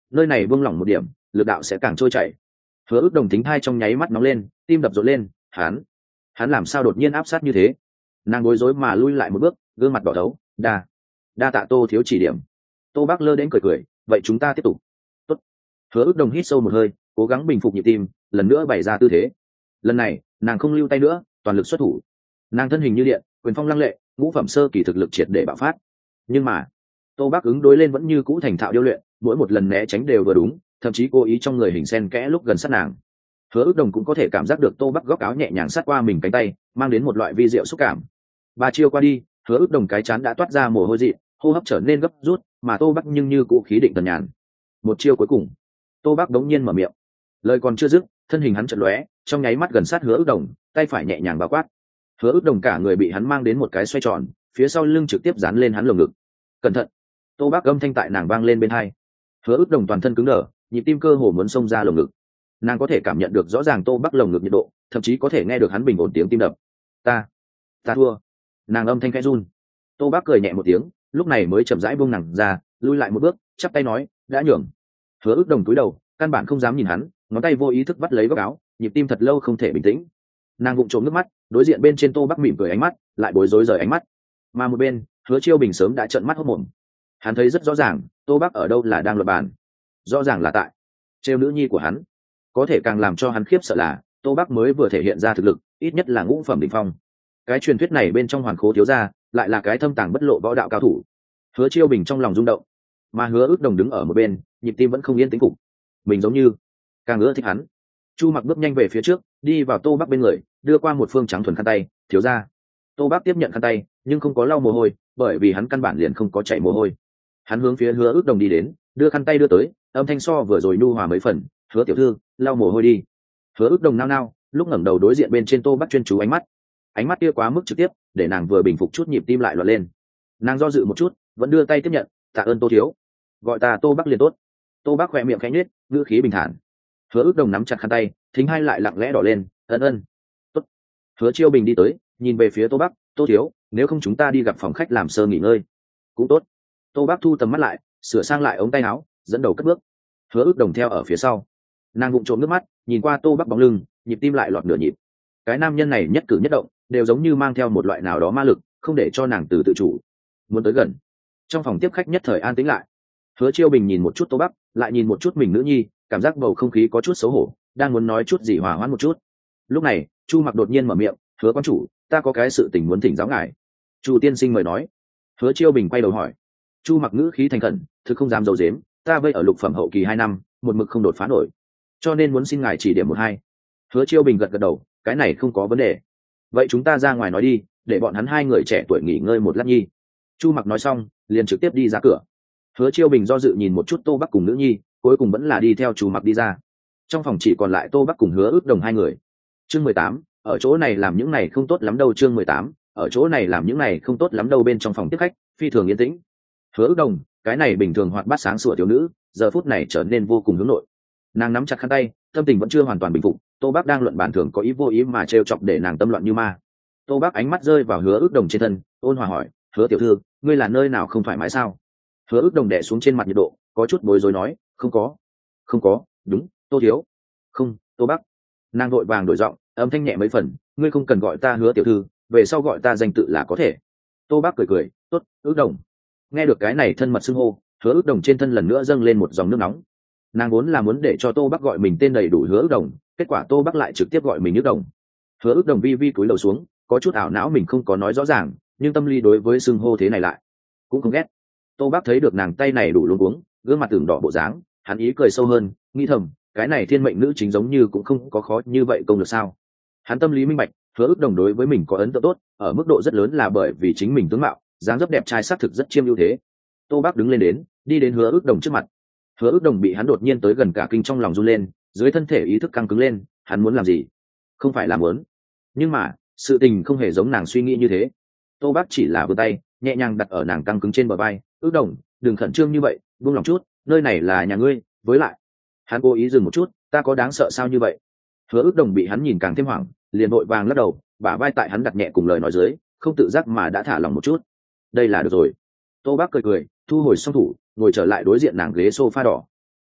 S1: nơi này buông lỏng một điểm lực đạo sẽ càng trôi chảy. Hứa Ước Đồng tính thai trong nháy mắt nóng lên, tim đập rộn lên. Hắn, hắn làm sao đột nhiên áp sát như thế? Nàng bối rối mà lui lại một bước, gương mặt đỏ thấu. Đa, đa tạ Tô thiếu chỉ điểm. Tô Bác lơ đến cười cười, vậy chúng ta tiếp tục. Tốt. Hứa Ước Đồng hít sâu một hơi, cố gắng bình phục nhịp tim, lần nữa bày ra tư thế. Lần này, nàng không lưu tay nữa, toàn lực xuất thủ. Nàng thân hình như điện, quyền phong lăng lệ, ngũ phẩm sơ kỳ thực lực triệt để bạo phát. Nhưng mà, Tô Bác ứng đối lên vẫn như cũ thành thạo điêu luyện, mỗi một lần né tránh đều vừa đúng, thậm chí cố ý trong người hình xen kẽ lúc gần sát nàng. Hứa Ước Đồng cũng có thể cảm giác được Tô Bác góc áo nhẹ nhàng sát qua mình cánh tay, mang đến một loại vi diệu xúc cảm. Ba chiêu qua đi, Hứa Ước Đồng cái chán đã toát ra mồ hôi dị, hô hấp trở nên gấp rút, mà Tô Bác nhưng như cũ khí định tần nhàn. Một chiêu cuối cùng, Tô Bác đống nhiên mở miệng. Lời còn chưa dứt, thân hình hắn chợt lóe, trong nháy mắt gần sát Hứa Ước Đồng, tay phải nhẹ nhàng bao quát. Hứa Ước Đồng cả người bị hắn mang đến một cái xoay tròn, phía sau lưng trực tiếp dán lên hắn lồng ngực. Cẩn thận! Tô Bác âm thanh tại nàng vang lên bên tai. Hứa Ước Đồng toàn thân cứng đờ, nhịp tim cơ hồ muốn xông ra lồng ngực. Nàng có thể cảm nhận được rõ ràng Tô Bác lồng ngực nhiệt độ, thậm chí có thể nghe được hắn bình ổn tiếng tim đập. Ta, ta thua. Nàng âm thanh khẽ run. Tô Bác cười nhẹ một tiếng, lúc này mới chậm rãi buông nàng ra, lui lại một bước, chắp tay nói, đã nhường. Hứa Ước Đồng cúi đầu, căn bản không dám nhìn hắn, ngón tay vô ý thức bắt lấy góc áo, nhịp tim thật lâu không thể bình tĩnh. Nàng vụng trộm nước mắt, đối diện bên trên Tô Bác mỉm cười ánh mắt, lại bối rối rời ánh mắt. Mà một bên, Hứa Chiêu Bình sớm đã trợn mắt hốt mồm. Hắn thấy rất rõ ràng, Tô Bác ở đâu là đang luận bàn, rõ ràng là tại trêu nữ nhi của hắn. Có thể càng làm cho hắn khiếp sợ là, Tô Bác mới vừa thể hiện ra thực lực, ít nhất là ngũ phẩm đỉnh phong. Cái truyền thuyết này bên trong Hoàn Khố thiếu gia, lại là cái thâm tàng bất lộ võ đạo cao thủ. Hứa Chiêu Bình trong lòng rung động, mà Hứa Ước Đồng đứng ở một bên, nhịp tim vẫn không yên tĩnh cục. Mình giống như càng ưa thích hắn. Chu Mặc bước nhanh về phía trước, đi vào Tô Bác bên người, đưa qua một phương trắng thuần khăn tay, thiếu gia. Tô Bác tiếp nhận khăn tay, nhưng không có lau mồ hôi, bởi vì hắn căn bản liền không có chảy mồ hôi. Hắn hướng phía Hứa Ước Đồng đi đến, đưa khăn tay đưa tới, âm thanh so vừa rồi nhu hòa mấy phần, Hứa tiểu thư, lau mồ hôi đi. Hứa Ước Đồng nao nao, lúc ngẩng đầu đối diện bên trên Tô Bác chuyên chú ánh mắt. Ánh mắt kia quá mức trực tiếp, để nàng vừa bình phục chút nhịp tim lại loạn lên. Nàng do dự một chút, vẫn đưa tay tiếp nhận, tạ ơn Tô thiếu. Gọi ta Tô Bác liền tốt. Tô Bác khỏe miệng khẽ nhếch, ngữ khí bình thản. Hứa Ước Đồng nắm chặt khăn tay, thính hai lại lặng lẽ đỏ lên, ân ân. Tốt. Hứa Chiêu Bình đi tới, nhìn về phía Tô Bác, Tô thiếu, nếu không chúng ta đi gặp phòng khách làm sơ nghỉ ngơi. Cũng tốt. Tô Bác thu tầm mắt lại, sửa sang lại ống tay áo, dẫn đầu cất bước. Hứa Ước Đồng theo ở phía sau. Nàng vụng trộm nước mắt, nhìn qua Tô Bác bóng lưng, nhịp tim lại lọt nửa nhịp. Cái nam nhân này nhất cử nhất động đều giống như mang theo một loại nào đó ma lực, không để cho nàng từ tự chủ muốn tới gần. Trong phòng tiếp khách nhất thời an tĩnh lại. Hứa Chiêu Bình nhìn một chút Tô Bác, lại nhìn một chút mình nữ nhi, cảm giác bầu không khí có chút xấu hổ, đang muốn nói chút gì hòa hoãn một chút. Lúc này, Chu Mặc đột nhiên mở miệng, Hứa quan chủ, ta có cái sự tình muốn thỉnh giáo ngài. Chu tiên sinh mời nói. Hứa Chiêu Bình quay đầu hỏi. Chu Mặc ngữ khí thành khẩn, thực không dám giấu giếm, ta vây ở lục phẩm hậu kỳ hai năm, một mực không đột phá nổi, cho nên muốn xin ngài chỉ điểm một hai. Hứa Chiêu Bình gật gật đầu, cái này không có vấn đề. Vậy chúng ta ra ngoài nói đi, để bọn hắn hai người trẻ tuổi nghỉ ngơi một lát nhi. Chu Mặc nói xong, liền trực tiếp đi ra cửa. Hứa Chiêu Bình do dự nhìn một chút Tô Bác cùng nữ nhi, cuối cùng vẫn là đi theo Chu Mặc đi ra. Trong phòng chỉ còn lại Tô Bác cùng Hứa Ước Đồng hai người. Chương mười tám, ở chỗ này làm những này không tốt lắm đâu. Chương mười tám, ở chỗ này làm những này không tốt lắm đâu. Bên trong phòng tiếp khách, phi thường yên tĩnh. Hứa Ước Đồng, cái này bình thường hoạt bát sáng sủa thiếu nữ, giờ phút này trở nên vô cùng hướng nội. Nàng nắm chặt khăn tay, tâm tình vẫn chưa hoàn toàn bình phục. Tô Bác đang luận bàn thường có ý vô ý mà trêu chọc để nàng tâm loạn như ma. Tô Bác ánh mắt rơi vào Hứa Ước Đồng trên thân, ôn hòa hỏi, Hứa tiểu thư, ngươi là nơi nào không thoải mái sao? Hứa Ước Đồng đè xuống trên mặt nhiệt độ, có chút bối rối nói, không có, không có, đúng, Tô thiếu, không, Tô Bác. Nàng vội vàng đổi giọng, âm thanh nhẹ mấy phần, ngươi không cần gọi ta Hứa tiểu thư, về sau gọi ta danh tự là có thể. Tô Bác cười cười, tốt, Ước Đồng. Nghe được cái này thân mật xưng hô, Hứa Ước Đồng trên thân lần nữa dâng lên một dòng nước nóng. Nàng vốn là muốn để cho Tô Bác gọi mình tên đầy đủ Hứa Ước Đồng, kết quả Tô Bác lại trực tiếp gọi mình Ước Đồng. Hứa Ước Đồng vi vi cúi đầu xuống, có chút ảo não mình không có nói rõ ràng, nhưng tâm lý đối với xưng hô thế này lại cũng không ghét. Tô Bác thấy được nàng tay này đủ luống cuống, gương mặt tưởng đỏ bộ dáng, hắn ý cười sâu hơn, nghĩ thầm, cái này thiên mệnh nữ chính giống như cũng không có khó như vậy công được sao. Hắn tâm lý minh bạch, Hứa Ước Đồng đối với mình có ấn tượng tốt, ở mức độ rất lớn là bởi vì chính mình tướng mạo, dáng dấp đẹp trai xác thực rất chiêm ưu thế. Tô Bác đứng lên đến, đi đến Hứa Ước Đồng trước mặt. Hứa Ước Đồng bị hắn đột nhiên tới gần cả kinh trong lòng run lên, dưới thân thể ý thức căng cứng lên, hắn muốn làm gì? Không phải là muốn. Nhưng mà, sự tình không hề giống nàng suy nghĩ như thế. Tô Bác chỉ là vươn tay, nhẹ nhàng đặt ở nàng căng cứng trên bờ vai, Ước Đồng, đừng khẩn trương như vậy, buông lòng chút, nơi này là nhà ngươi, với lại. Hắn cố ý dừng một chút, ta có đáng sợ sao như vậy? Hứa Ước Đồng bị hắn nhìn càng thêm hoảng, liền vội vàng lắc đầu, bả vai tại hắn đặt nhẹ cùng lời nói dưới, không tự giác mà đã thả lòng một chút. Đây là được rồi. Tô Bác cười cười, thu hồi song thủ, ngồi trở lại đối diện nàng ghế sofa đỏ.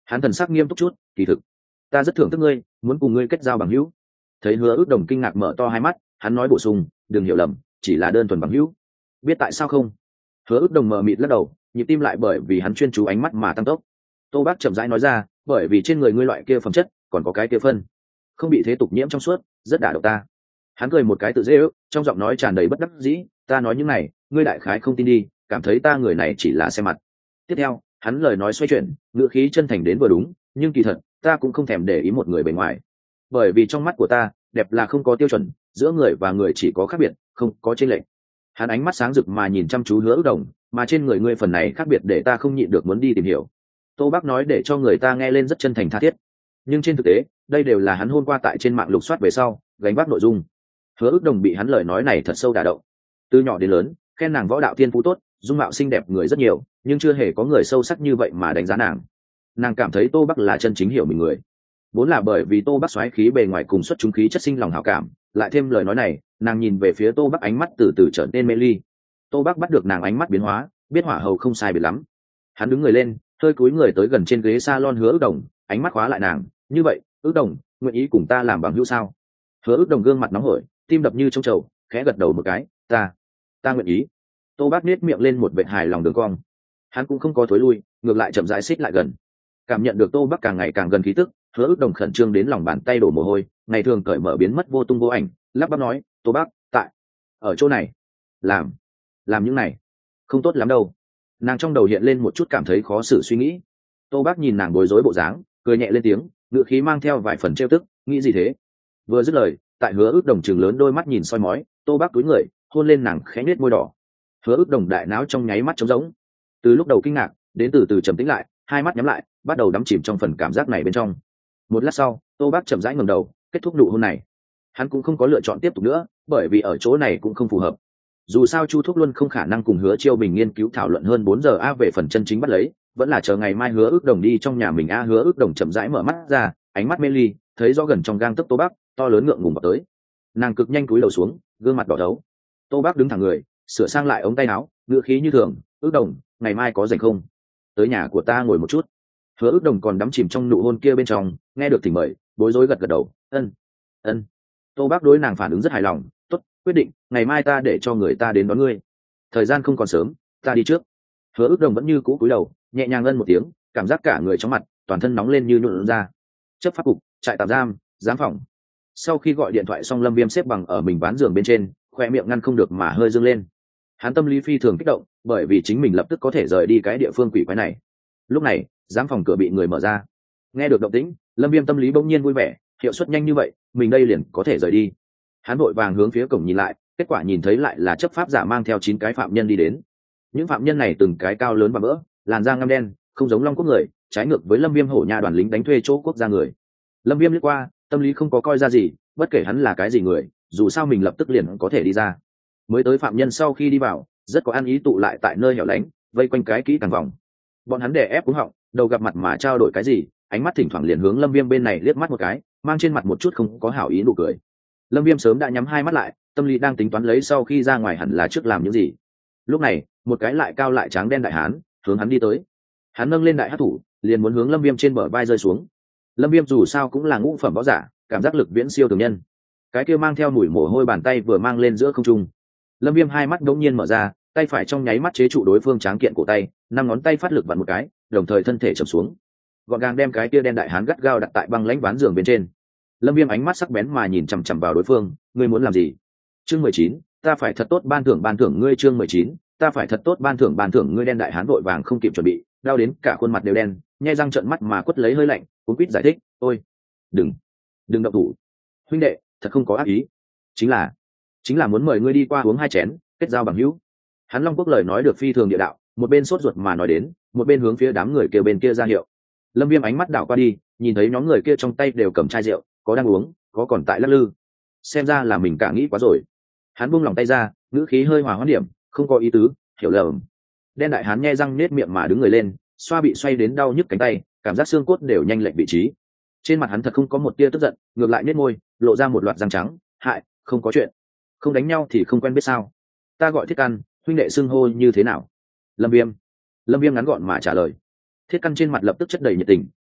S1: Hắn thần sắc nghiêm túc chút, kỳ thực ta rất thưởng thức ngươi, muốn cùng ngươi kết giao bằng hữu. Thấy Hứa Ước Đồng kinh ngạc mở to hai mắt, hắn nói bổ sung, đừng hiểu lầm, chỉ là đơn thuần bằng hữu. Biết tại sao không? Hứa Ước Đồng mờ mịt lắc đầu, nhịp tim lại bởi vì hắn chuyên chú ánh mắt mà tăng tốc. Tô Bác chậm rãi nói ra, bởi vì trên người ngươi loại kia phẩm chất còn có cái kia phân, không bị thế tục nhiễm trong suốt, rất đả động ta. Hắn cười một cái tự dễ ước, trong giọng nói tràn đầy bất đắc dĩ, ta nói những này ngươi đại khái không tin đi, cảm thấy ta người này chỉ là xem mặt. Tiếp theo hắn lời nói xoay chuyển, ngữ khí chân thành đến vừa đúng, nhưng kỳ thật ta cũng không thèm để ý một người bề ngoài, bởi vì trong mắt của ta đẹp là không có tiêu chuẩn, giữa người và người chỉ có khác biệt, không có chênh lệch. Hắn ánh mắt sáng rực mà nhìn chăm chú Hứa Ước Đồng, mà trên người ngươi phần này khác biệt để ta không nhịn được muốn đi tìm hiểu. Tô Bác nói để cho người ta nghe lên rất chân thành tha thiết, nhưng trên thực tế đây đều là hắn hôm qua tại trên mạng lục soát về sau gánh vác nội dung. Hứa Ước Đồng bị hắn lời nói này thật sâu đả động. Từ nhỏ đến lớn khen nàng võ đạo thiên phú tốt, dung mạo xinh đẹp người rất nhiều, nhưng chưa hề có người sâu sắc như vậy mà đánh giá nàng. Nàng cảm thấy Tô Bắc là chân chính hiểu mình người. Vốn là bởi vì Tô Bắc xoáy khí bề ngoài cùng xuất chúng khí chất sinh lòng hảo cảm, lại thêm lời nói này, nàng nhìn về phía Tô Bắc ánh mắt từ từ trở nên mê ly. Tô Bắc bắt được nàng ánh mắt biến hóa, biết hỏa hầu không sai biệt lắm. Hắn đứng người lên, hơi cúi người tới gần trên ghế salon Hứa Ước Đồng, ánh mắt khóa lại nàng, như vậy, Ước Đồng, nguyện ý cùng ta làm bằng hữu sao? Hứa Ước Đồng gương mặt nóng hổi, tim đập như trong chậu, khẽ gật đầu một cái, ta, ta nguyện ý. Tô Bác nết miệng lên một vệt hài lòng đường cong. Hắn cũng không có thối lui, ngược lại chậm rãi xích lại gần. Cảm nhận được Tô Bác càng ngày càng gần khí tức, Hứa Ước Đồng khẩn trương đến lòng bàn tay đổ mồ hôi, ngày thường cởi mở biến mất vô tung vô ảnh, lắp bắp nói, Tô Bác, tại ở chỗ này làm làm những này không tốt lắm đâu. Nàng trong đầu hiện lên một chút cảm thấy khó xử suy nghĩ. Tô Bác nhìn nàng bối rối bộ dáng, cười nhẹ lên tiếng, ngựa khí mang theo vài phần trêu tức, nghĩ gì thế? Vừa dứt lời, tại Hứa Ước Đồng trừng lớn đôi mắt nhìn soi mói, Tô Bác cúi người hôn lên nàng khẽ nết môi đỏ. Hứa Ước Đồng đại não trong nháy mắt trống rỗng, từ lúc đầu kinh ngạc đến từ từ trầm tĩnh lại, hai mắt nhắm lại, bắt đầu đắm chìm trong phần cảm giác này bên trong. Một lát sau, Tô Bác chậm rãi ngẩng đầu, kết thúc nụ hôn này. Hắn cũng không có lựa chọn tiếp tục nữa, bởi vì ở chỗ này cũng không phù hợp. Dù sao Chu Thúc luôn không khả năng cùng Hứa Chiêu Bình nghiên cứu thảo luận hơn bốn giờ a về phần chân chính bắt lấy, vẫn là chờ ngày mai Hứa Ước Đồng đi trong nhà mình a. Hứa Ước Đồng chậm rãi mở mắt ra, ánh mắt mê ly, thấy rõ gần trong gang tấc Tô Bác, to lớn ngượng ngùng vào tới. Nàng cực nhanh cúi đầu xuống, gương mặt đỏ đấu. Tô Bác đứng thẳng người, sửa sang lại ống tay áo, ngựa khí như thường, Ước Đồng, ngày mai có rảnh không? Tới nhà của ta ngồi một chút. Hứa Ước Đồng còn đắm chìm trong nụ hôn kia bên trong, nghe được thỉnh mời, bối rối gật gật đầu, ân, ân. Tô Bác đối nàng phản ứng rất hài lòng, tốt, quyết định, ngày mai ta để cho người ta đến đón ngươi. Thời gian không còn sớm, ta đi trước. Hứa Ước Đồng vẫn như cũ cúi đầu, nhẹ nhàng ân một tiếng, cảm giác cả người trong mặt, toàn thân nóng lên như nhuộn ra. Chấp pháp cục, trại tạm giam, giám phòng. Sau khi gọi điện thoại xong, Lâm Viêm xếp bằng ở mình ván giường bên trên, khoe miệng ngăn không được mà hơi dương lên. Hắn tâm lý phi thường kích động, bởi vì chính mình lập tức có thể rời đi cái địa phương quỷ quái này. Lúc này, giám phòng cửa bị người mở ra. Nghe được động tĩnh, Lâm Viêm tâm lý bỗng nhiên vui vẻ, hiệu suất nhanh như vậy, mình đây liền có thể rời đi. Hắn vội vàng hướng phía cổng nhìn lại, kết quả nhìn thấy lại là chấp pháp giả mang theo chín cái phạm nhân đi đến. Những phạm nhân này từng cái cao lớn và vỡ, làn da ngăm đen, không giống Long Quốc người, trái ngược với Lâm Viêm hổ nha đoàn lính đánh thuê chỗ quốc gia người. Lâm Viêm liếc qua, tâm lý không có coi ra gì, bất kể hắn là cái gì người, dù sao mình lập tức liền có thể đi ra. Mới tới phạm nhân sau khi đi vào, rất có ăn ý tụ lại tại nơi hẻo lánh, vây quanh cái kỹ càng vòng. Bọn hắn đè ép cuống họng, đầu gặp mặt mà trao đổi cái gì, ánh mắt thỉnh thoảng liền hướng Lâm Viêm bên này liếc mắt một cái, mang trên mặt một chút không có hảo ý nụ cười. Lâm Viêm sớm đã nhắm hai mắt lại, tâm lý đang tính toán lấy sau khi ra ngoài hẳn là trước làm những gì. Lúc này, một cái lại cao lại tráng đen đại hán hướng hắn đi tới. Hắn nâng lên đại hắc thủ, liền muốn hướng Lâm Viêm trên bờ vai rơi xuống. Lâm Viêm dù sao cũng là ngũ phẩm võ giả, cảm giác lực viễn siêu thường nhân. Cái kia mang theo mùi mồ hôi bàn tay vừa mang lên giữa không trung. Lâm Viêm hai mắt đống nhiên mở ra, tay phải trong nháy mắt chế trụ đối phương tráng kiện cổ tay, năm ngón tay phát lực vặn một cái, đồng thời thân thể trầm xuống. Gọn gàng đem cái kia đen đại hán gắt gao đặt tại băng lãnh ván giường bên trên. Lâm Viêm ánh mắt sắc bén mà nhìn chằm chằm vào đối phương, ngươi muốn làm gì? Chương mười chín, ta phải thật tốt ban thưởng ban thưởng ngươi. Chương mười chín, ta phải thật tốt ban thưởng ban thưởng ngươi. Đen đại hán vội vàng không kịp chuẩn bị, đau đến cả khuôn mặt đều đen, nhe răng trợn mắt mà quất lấy hơi lạnh, cuống quýt giải thích, "Ôi, đừng, đừng động thủ. Huynh đệ, thật không có ác ý, chính là chính là muốn mời ngươi đi qua uống hai chén, kết giao bằng hữu." Hắn Long Quốc lời nói được phi thường địa đạo, một bên sốt ruột mà nói đến, một bên hướng phía đám người kia bên kia ra hiệu. Lâm Viêm ánh mắt đảo qua đi, nhìn thấy nhóm người kia trong tay đều cầm chai rượu, có đang uống, có còn tại lắc lư. Xem ra là mình cả nghĩ quá rồi. Hắn buông lòng tay ra, ngữ khí hơi hòa hoãn điểm, không có ý tứ, hiểu lầm. Đen đại hán nhe răng nết miệng mà đứng người lên, xoa bị xoay đến đau nhức cánh tay, cảm giác xương cốt đều nhanh lệch vị trí. Trên mặt hắn thật không có một tia tức giận, ngược lại nết môi, lộ ra một loạt răng trắng, "Hại, không có chuyện. Không đánh nhau thì không quen biết sao? Ta gọi Thiết Căn, huynh đệ xưng hô như thế nào?" Lâm Viêm. Lâm Viêm ngắn gọn mà trả lời. Thiết Căn trên mặt lập tức chất đầy nhiệt tình,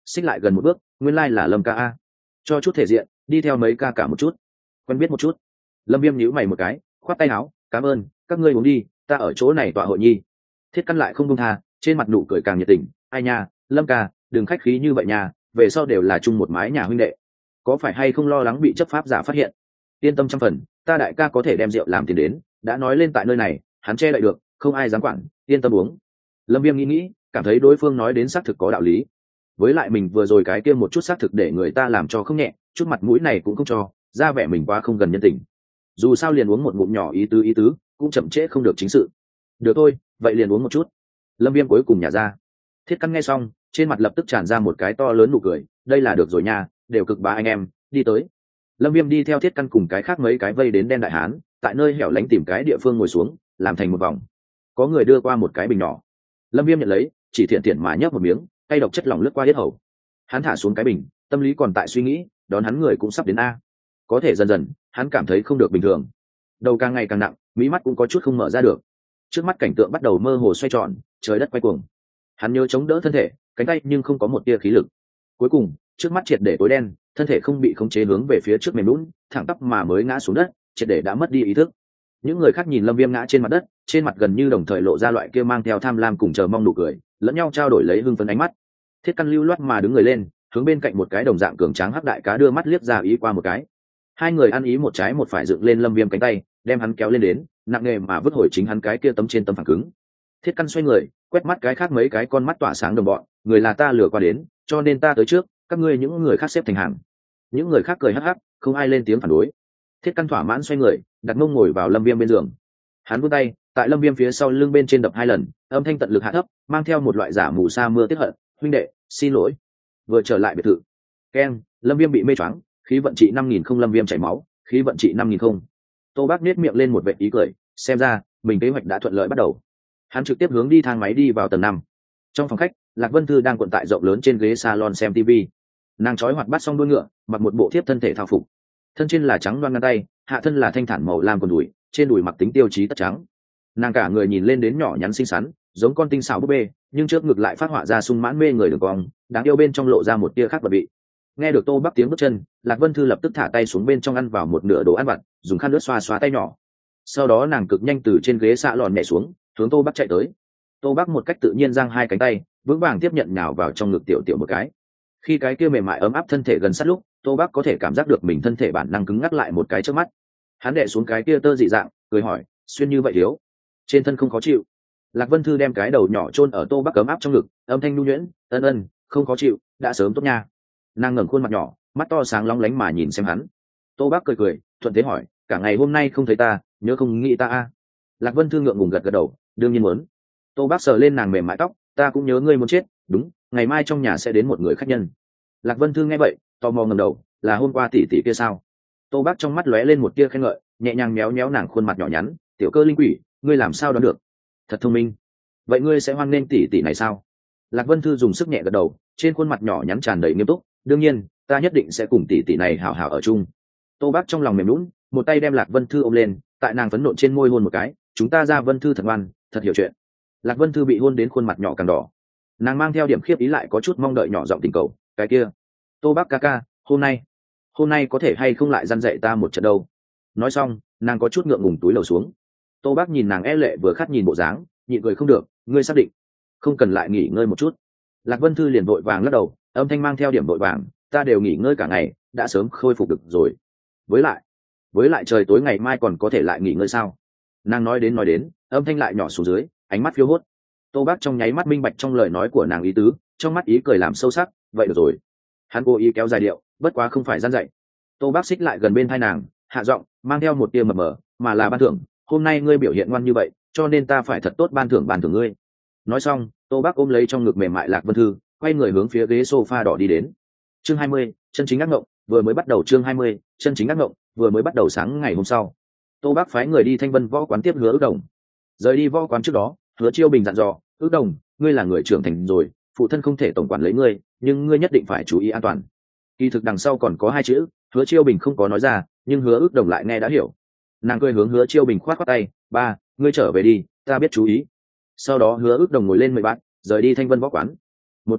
S1: xích lại gần một bước, nguyên lai là Lâm ca a. Cho chút thể diện, đi theo mấy ca cả một chút, quen biết một chút. Lâm Viêm nhíu mày một cái, khoát tay áo, cảm ơn, các ngươi uống đi, ta ở chỗ này tọa hội nhi. Thiết Căn lại không buông tha, trên mặt nụ cười càng nhiệt tình, ai nha, Lâm ca, đừng khách khí như vậy nha, về sau đều là chung một mái nhà huynh đệ, có phải hay không lo lắng bị chấp pháp giả phát hiện? Yên tâm trăm phần, ta đại ca có thể đem rượu làm tiền đến, đã nói lên tại nơi này, hắn che đậy được, không ai dám quản, yên tâm uống. Lâm Viêm nghĩ nghĩ, cảm thấy đối phương nói đến xác thực có đạo lý. Với lại mình vừa rồi cái kia một chút xác thực để người ta làm cho không nhẹ, chút mặt mũi này cũng không cho, ra vẻ mình quá không gần nhân tình. Dù sao liền uống một ngụm nhỏ ý tứ ý tứ, cũng chậm trễ không được chính sự. Được thôi, vậy liền uống một chút. Lâm Viêm cuối cùng nhả ra. Thiết Căn nghe xong, trên mặt lập tức tràn ra một cái to lớn nụ cười, đây là được rồi nha, đều cực bá anh em, đi tới. Lâm Viêm đi theo Thiết Căn cùng cái khác mấy cái vây đến đen đại hán, tại nơi hẻo lánh tìm cái địa phương ngồi xuống, làm thành một vòng. Có người đưa qua một cái bình nhỏ. Lâm Viêm nhận lấy, chỉ thiện thiện mà nhấp một miếng, cay độc chất lỏng lướt qua yết hầu. Hắn thả xuống cái bình, tâm lý còn tại suy nghĩ, đón hắn người cũng sắp đến a. Có thể dần dần, hắn cảm thấy không được bình thường. Đầu càng ngày càng nặng, mí mắt cũng có chút không mở ra được. Trước mắt cảnh tượng bắt đầu mơ hồ xoay tròn, trời đất quay cuồng. Hắn nhớ chống đỡ thân thể, cánh tay nhưng không có một tia khí lực. Cuối cùng, trước mắt triệt để tối đen, thân thể không bị khống chế hướng về phía trước mềm lún, thẳng tắp mà mới ngã xuống đất, triệt để đã mất đi ý thức. Những người khác nhìn Lâm Viêm ngã trên mặt đất, trên mặt gần như đồng thời lộ ra loại kia mang theo tham lam cùng chờ mong nụ cười, lẫn nhau trao đổi lấy hưng phấn ánh mắt. Thiết Căn lưu loát mà đứng người lên, hướng bên cạnh một cái đồng dạng cường tráng hắc đại cá đưa mắt liếc ra ý qua một cái. Hai người ăn ý một trái một phải dựng lên Lâm Viêm cánh tay, đem hắn kéo lên đến, nặng nề mà vứt hồi chính hắn cái kia tấm trên tấm phẳng cứng. Thiết Căn xoay người, quét mắt cái khác mấy cái con mắt tỏa sáng đồng bọn, người là ta lừa qua đến, cho nên ta tới trước, các ngươi những người khác xếp thành hàng. Những người khác cười hắc hắc, không ai lên tiếng phản đối. Thiết Căn thỏa mãn xoay người, đặt mông ngồi vào Lâm Viêm bên giường. Hắn vươn tay, tại Lâm Viêm phía sau lưng bên trên đập hai lần, âm thanh tận lực hạ thấp, mang theo một loại giả mù sa mưa tiết hận, huynh đệ, xin lỗi. Vừa trở lại biệt thự. Keng, Lâm Viêm bị mê choáng, khí vận trị năm nghìn không. Lâm Viêm chảy máu, khí vận trị năm nghìn không. Tô Bác nhếch miệng lên một vệt ý cười, xem ra mình kế hoạch đã thuận lợi bắt đầu. Hắn trực tiếp hướng đi thang máy đi vào tầng năm. Trong phòng khách, Lạc Vân Thư đang cuộn tại rộng lớn trên ghế salon xem ti vi. Nàng trói hoạt bắt xong đuôi ngựa, mặc một bộ thiếp thân thể thao phục. Thân trên là trắng loang ngăn tay, hạ thân là thanh thản màu lam quần đùi, trên đùi mặc tính tiêu chí tất trắng. Nàng cả người nhìn lên đến nhỏ nhắn xinh xắn, giống con tinh xảo búp bê, nhưng trước ngực lại phát họa ra sung mãn mê người đường cong, đáng yêu bên trong lộ ra một tia khác vật vị. Nghe được Tô Bắc tiếng bước chân, Lạc Vân Thư lập tức thả tay xuống bên trong ăn vào một nửa đồ ăn vặt, dùng khăn nước xoa xoa tay nhỏ. Sau đó nàng cực nhanh từ trên ghế xạ lòn nhẹ xuống, hướng Tô Bắc chạy tới. Tô Bắc một cách tự nhiên giang hai cánh tay, vững vàng tiếp nhận nhào vào trong ngực tiểu tiểu một cái. Khi cái kia mềm mại ấm áp thân thể gần sát lúc, Tô Bắc có thể cảm giác được mình thân thể bản năng cứng ngắc lại một cái trước mắt. Hắn đệ xuống cái kia tơ dị dạng, cười hỏi, xuyên như vậy thiếu, trên thân không khó chịu? Lạc Vân Thư đem cái đầu nhỏ chôn ở Tô Bắc ấm áp trong ngực, âm thanh nhu nhuyễn, ân ân, không khó chịu, đã sớm tốt nha. Nàng ngẩng khuôn mặt nhỏ, mắt to sáng lóng lánh mà nhìn xem hắn. Tô Bắc cười cười, thuận thế hỏi, cả ngày hôm nay không thấy ta, nhớ không nghĩ ta a? Lạc Vân Thư ngượng ngùng gật gật đầu, đương nhiên muốn. Tô Bắc sờ lên nàng mềm mại tóc, ta cũng nhớ ngươi muốn chết, đúng, ngày mai trong nhà sẽ đến một người khách nhân. Lạc Vân Thư nghe vậy, tò mò ngẩng đầu, là hôm qua tỷ tỷ kia sao? Tô Bắc trong mắt lóe lên một tia khen ngợi, nhẹ nhàng méo méo nàng khuôn mặt nhỏ nhắn, tiểu cơ linh quỷ, ngươi làm sao đoán được? Thật thông minh. Vậy ngươi sẽ hoan nghênh tỷ tỷ này sao? Lạc Vân Thư dùng sức nhẹ gật đầu, trên khuôn mặt nhỏ nhắn tràn đầy nghiêm túc, đương nhiên, ta nhất định sẽ cùng tỷ tỷ này hảo hảo ở chung. Tô Bắc trong lòng mềm nhũn, một tay đem Lạc Vân Thư ôm lên, tại nàng phấn nộ trên môi hôn một cái, chúng ta ra Vân Thư thật ngoan, thật hiểu chuyện. Lạc Vân Thư bị hôn đến khuôn mặt nhỏ càng đỏ. Nàng mang theo điểm khiếp ý lại có chút mong đợi nhỏ giọng tình cầu, cái kia, Tô Bắc ca ca, hôm nay, hôm nay có thể hay không lại răn dạy ta một trận đâu? Nói xong, nàng có chút ngượng ngùng túi lầu xuống. Tô Bắc nhìn nàng e lệ vừa khát nhìn bộ dáng, nhịn cười không được, ngươi xác định không cần lại nghỉ ngơi một chút? Lạc Vân Thư liền vội vàng lắc đầu, âm thanh mang theo điểm vội vàng, ta đều nghỉ ngơi cả ngày, đã sớm khôi phục được rồi. Với lại, với lại trời tối ngày mai còn có thể lại nghỉ ngơi sao? Nàng nói đến nói đến, âm thanh lại nhỏ xuống dưới, ánh mắt phiêu hốt. Tô Bắc trong nháy mắt minh bạch trong lời nói của nàng ý tứ, trong mắt ý cười làm sâu sắc, vậy được rồi. Hắn cố ý kéo dài điệu, bất quá không phải gian dạy. Tô Bắc xích lại gần bên tai nàng, hạ giọng, mang theo một tia mập mờ, mà là ban thưởng, hôm nay ngươi biểu hiện ngoan như vậy, cho nên ta phải thật tốt ban thưởng ban thưởng ngươi. Nói xong, Tô Bắc ôm lấy trong ngực mềm mại Lạc Vân Thư, quay người hướng phía ghế sofa đỏ đi đến. Chương hai mươi, chân chính ác ngộng, vừa mới bắt đầu. Chương hai mươi, chân chính ác ngộng, vừa mới bắt đầu. Sáng ngày hôm sau, Tô Bắc phái người đi Thanh Vân Võ quán tiếp Hứa Ước Đồng. Rời đi võ quán trước đó, Hứa Chiêu Bình dặn dò, Ước Đồng, ngươi là người trưởng thành rồi, phụ thân không thể tổng quản lấy ngươi, nhưng ngươi nhất định phải chú ý an toàn. Kỳ thực đằng sau còn có hai chữ, Hứa Chiêu Bình không có nói ra, nhưng Hứa Ước Đồng lại nghe đã hiểu. Nàng cười hướng Hứa Chiêu Bình khoát khoát tay, ba, ngươi trở về đi, ta biết chú ý. Sau đó Hứa Ước Đồng ngồi lên mười bát, rời đi Thanh Vân Võ quán. Một bên khác,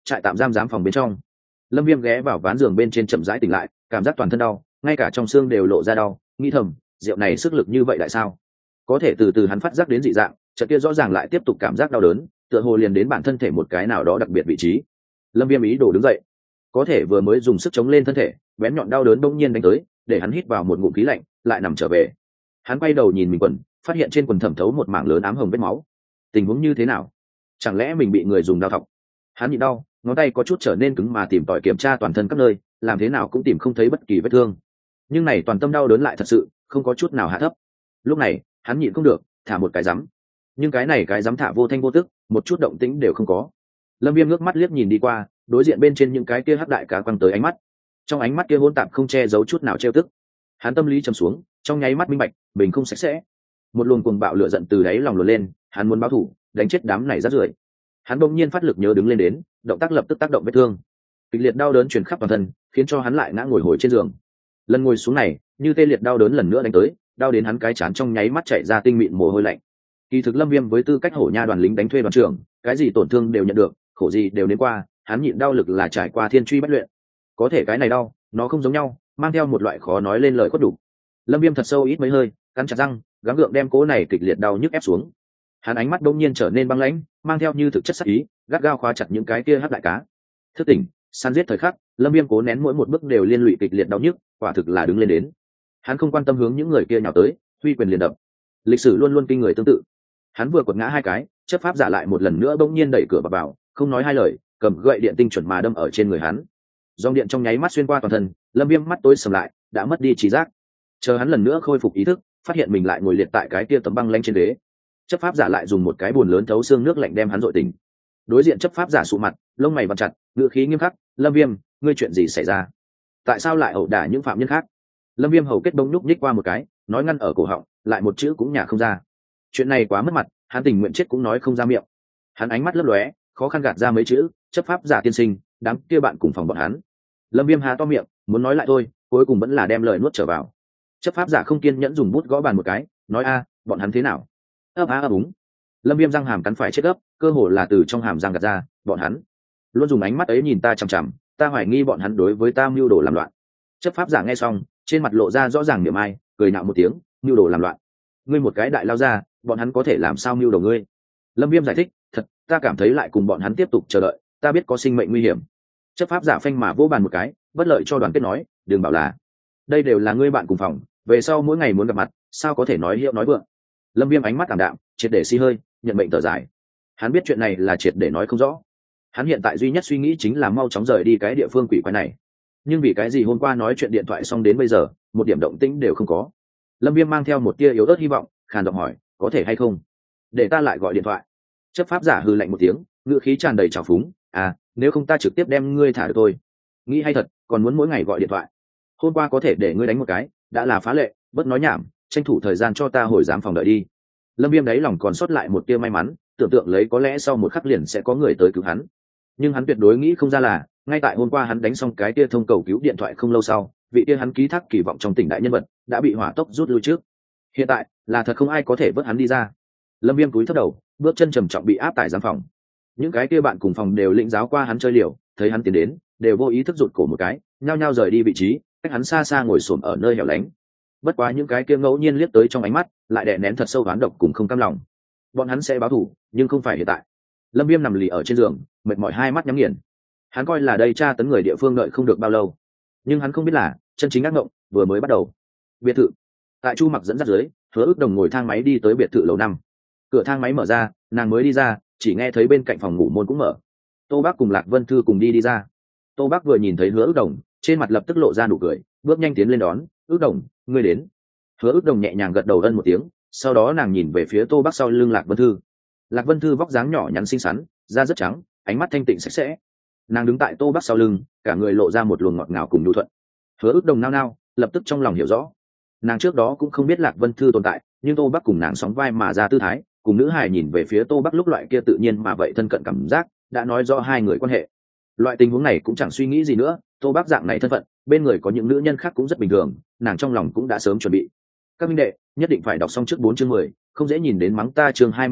S1: trại tạm giam giám phòng bên trong. Lâm Viêm ghé vào ván giường bên trên chậm rãi tỉnh lại, cảm giác toàn thân đau, ngay cả trong xương đều lộ ra đau, nghĩ thầm, rượu này sức lực như vậy tại sao? Có thể từ từ hắn phát giác đến dị dạng, chợt kia rõ ràng lại tiếp tục cảm giác đau đớn, tựa hồ liền đến bản thân thể một cái nào đó đặc biệt vị trí. Lâm Viêm ý đồ đứng dậy, có thể vừa mới dùng sức chống lên thân thể, bén nhọn đau đớn bỗng nhiên đánh tới, để hắn hít vào một ngụm khí lạnh, lại nằm trở về. Hắn quay đầu nhìn mình quần, phát hiện trên quần thẩm thấu một mảng lớn ám hồng vết máu. Tình huống như thế nào? Chẳng lẽ mình bị người dùng dao thọc? Hắn nhịn đau, ngón tay có chút trở nên cứng mà tìm tòi kiểm tra toàn thân các nơi, làm thế nào cũng tìm không thấy bất kỳ vết thương. Nhưng này toàn tâm đau đớn lại thật sự không có chút nào hạ thấp. Lúc này, hắn nhịn không được, thả một cái rắm. Nhưng cái này cái rắm thả vô thanh vô tức, một chút động tĩnh đều không có. Lâm Viêm ngước mắt liếc nhìn đi qua, đối diện bên trên những cái kia hắc đại cá quăng tới ánh mắt. Trong ánh mắt kia hỗn tạp không che giấu chút nào trêu tức. Hắn tâm lý trầm xuống, trong nháy mắt minh bạch, mình không sạch sẽ. Một luồng cuồng bạo lửa giận từ đáy lòng luồn lên, hắn muốn báo thù, đánh chết đám này rác rưởi. Hắn bỗng nhiên phát lực nhớ đứng lên đến, động tác lập tức tác động vết thương. Kịch liệt đau đớn truyền khắp toàn thân, khiến cho hắn lại ngã ngồi hồi trên giường. Lần ngồi xuống này, như tê liệt đau đớn lần nữa đánh tới, đau đến hắn cái trán trong nháy mắt chảy ra tinh mịn mồ hôi lạnh. Kỳ thực Lâm Viêm với tư cách hổ nha đoàn lính đánh thuê đoàn trưởng, cái gì tổn thương đều nhận được, khổ gì đều đến qua, hắn nhịn đau lực là trải qua thiên truy bách luyện. Có thể cái này đau, nó không giống nhau, mang theo một loại khó nói lên lời khuất đủ. Lâm Viêm thật sâu ít mấy hơi, cắn chặt răng, gắng gượng đem cố này kịch liệt đau nhức ép xuống. Hắn ánh mắt đột nhiên trở nên băng lãnh, mang theo như thực chất sát ý, gắt gao khóa chặt những cái kia hắc đại cá. Thức tỉnh, săn giết thời khắc, Lâm Viêm cố nén mỗi một bước đều liên lụy kịch liệt đau nhức, quả thực là đứng lên đến. Hắn không quan tâm hướng những người kia nhào tới, huy quyền liền đập. Lịch sử luôn luôn kinh người tương tự. Hắn vừa quật ngã hai cái, chấp pháp giả lại một lần nữa bỗng nhiên đẩy cửa vào, vào không nói hai lời, cầm gậy điện tinh chuẩn mà đâm ở trên người hắn. Dòng điện trong nháy mắt xuyên qua toàn thân, Lâm Viêm mắt tối sầm lại, đã mất đi trí giác. Chờ hắn lần nữa khôi phục ý thức, phát hiện mình lại ngồi liệt tại cái kia tấm băng lanh trên ghế. Chấp pháp giả lại dùng một cái bồn lớn thấu xương nước lạnh đem hắn dội tỉnh. Đối diện chấp pháp giả sụ mặt, lông mày vặn chặt, ngữ khí nghiêm khắc, "Lâm Viêm, ngươi chuyện gì xảy ra? Tại sao lại ẩu đả những phạm nhân khác?" Lâm Viêm hầu kết bông nhúc nhích qua một cái, nói ngăn ở cổ họng, lại một chữ cũng nhả không ra. Chuyện này quá mất mặt, hắn tình nguyện chết cũng nói không ra miệng. Hắn ánh mắt lấp lóe, khó khăn gạt ra mấy chữ, "Chấp pháp giả tiên sinh, đám kia bạn cùng phòng bọn hắn." Lâm Viêm há to miệng, muốn nói lại thôi, cuối cùng vẫn là đem lời nuốt trở vào. Chấp pháp giả không kiên nhẫn dùng bút gõ bàn một cái, nói: "A, bọn hắn thế nào?" Ấp á ấp úng. Lâm Viêm răng hàm cắn phải chết ấp, cơ hồ là từ trong hàm răng gạt ra, "Bọn hắn luôn dùng ánh mắt ấy nhìn ta chằm chằm, ta hoài nghi bọn hắn đối với ta mưu đồ làm loạn." Chấp pháp giả nghe xong, trên mặt lộ ra rõ ràng niềm ai, cười nhạo một tiếng, "Mưu đồ làm loạn? Ngươi một cái đại lao ra, bọn hắn có thể làm sao mưu đồ ngươi?" Lâm Viêm giải thích, "Thật, ta cảm thấy lại cùng bọn hắn tiếp tục chờ đợi, ta biết có sinh mệnh nguy hiểm." Chấp pháp giả phanh mà vỗ bàn một cái, bất lợi cho đoàn kết nói, "Đừng bảo là, đây đều là ngươi bạn cùng phòng, về sau mỗi ngày muốn gặp mặt, sao có thể nói hiệu nói vượng." Lâm Viêm ánh mắt ảm đạm, triệt để xi hơi, nhận mệnh thở dài. Hắn biết chuyện này là triệt để nói không rõ. Hắn hiện tại duy nhất suy nghĩ chính là mau chóng rời đi cái địa phương quỷ quái này. Nhưng vì cái gì hôm qua nói chuyện điện thoại xong đến bây giờ, một điểm động tĩnh đều không có. Lâm Viêm mang theo một tia yếu ớt hy vọng, khàn giọng hỏi, "Có thể hay không? Để ta lại gọi điện thoại." Chấp pháp giả hừ lạnh một tiếng, ngữ khí tràn đầy trào phúng, "À, nếu không ta trực tiếp đem ngươi thả được thôi. Nghĩ hay thật, còn muốn mỗi ngày gọi điện thoại. Hôm qua có thể để ngươi đánh một cái, đã là phá lệ, bớt nói nhảm, tranh thủ thời gian cho ta hồi giám phòng đợi đi." Lâm Viêm đáy lòng còn sót lại một tia may mắn, tưởng tượng lấy có lẽ sau một khắc liền sẽ có người tới cứu hắn. Nhưng hắn tuyệt đối nghĩ không ra là, ngay tại hôm qua hắn đánh xong cái tia thông cầu cứu điện thoại không lâu sau, vị tia hắn ký thác kỳ vọng trong tỉnh đại nhân vật đã bị hỏa tốc rút lui trước. Hiện tại là thật không ai có thể vớt hắn đi ra. Lâm Viêm cúi thấp đầu, bước chân trầm trọng bị áp tại giám phòng. Những cái kia bạn cùng phòng đều lĩnh giáo qua hắn chơi liều, thấy hắn tiến đến, đều vô ý thức rụt cổ một cái, nhao nhao rời đi vị trí, cách hắn xa xa ngồi xổm ở nơi hẻo lánh. Bất quá những cái kia ngẫu nhiên liếc tới trong ánh mắt, lại đè nén thật sâu oán độc cùng không cam lòng. Bọn hắn sẽ báo thù, nhưng không phải hiện tại. Lâm Viêm nằm lì ở trên giường, mệt mỏi hai mắt nhắm nghiền. Hắn coi là đây tra tấn người địa phương đợi không được bao lâu, nhưng hắn không biết là chân chính ác mộng vừa mới bắt đầu. Biệt thự. Tại Chu Mặc dẫn dắt dưới, Hứa Ước Đồng ngồi thang máy đi tới biệt thự lầu năm. Cửa thang máy mở ra, nàng mới đi ra, chỉ nghe thấy bên cạnh phòng ngủ môn cũng mở. Tô Bác cùng Lạc Vân Thư cùng đi đi ra. Tô Bác vừa nhìn thấy Hứa Ước Đồng, trên mặt lập tức lộ ra nụ cười, bước nhanh tiến lên đón, "Ước Đồng, ngươi đến." Hứa Ước Đồng nhẹ nhàng gật đầu ân một tiếng, sau đó nàng nhìn về phía Tô Bác sau lưng Lạc Vân Thư. Lạc Vân Thư vóc dáng nhỏ nhắn xinh xắn, da rất trắng, ánh mắt thanh tịnh sạch sẽ. Nàng đứng tại Tô Bác sau lưng, cả người lộ ra một luồng ngọt ngào cùng nhu thuận. Hứa Ước Đồng nao nao, lập tức trong lòng hiểu rõ. Nàng trước đó cũng không biết Lạc Vân Thư tồn tại, nhưng Tô Bác cùng nàng sóng vai mà ra tư thái, cùng nữ hài nhìn về phía Tô Bác lúc loại kia tự nhiên mà vậy thân cận cảm giác, đã nói rõ hai người quan hệ. Loại tình huống này cũng chẳng suy nghĩ gì nữa, Tô Bác dạng này thân phận, bên người có những nữ nhân khác cũng rất bình thường, nàng trong lòng cũng đã sớm chuẩn bị. Các minh đệ, nhất định phải đọc xong trước bốn chương mười, không dễ nhìn đến mắng ta chương hai mươi mốt,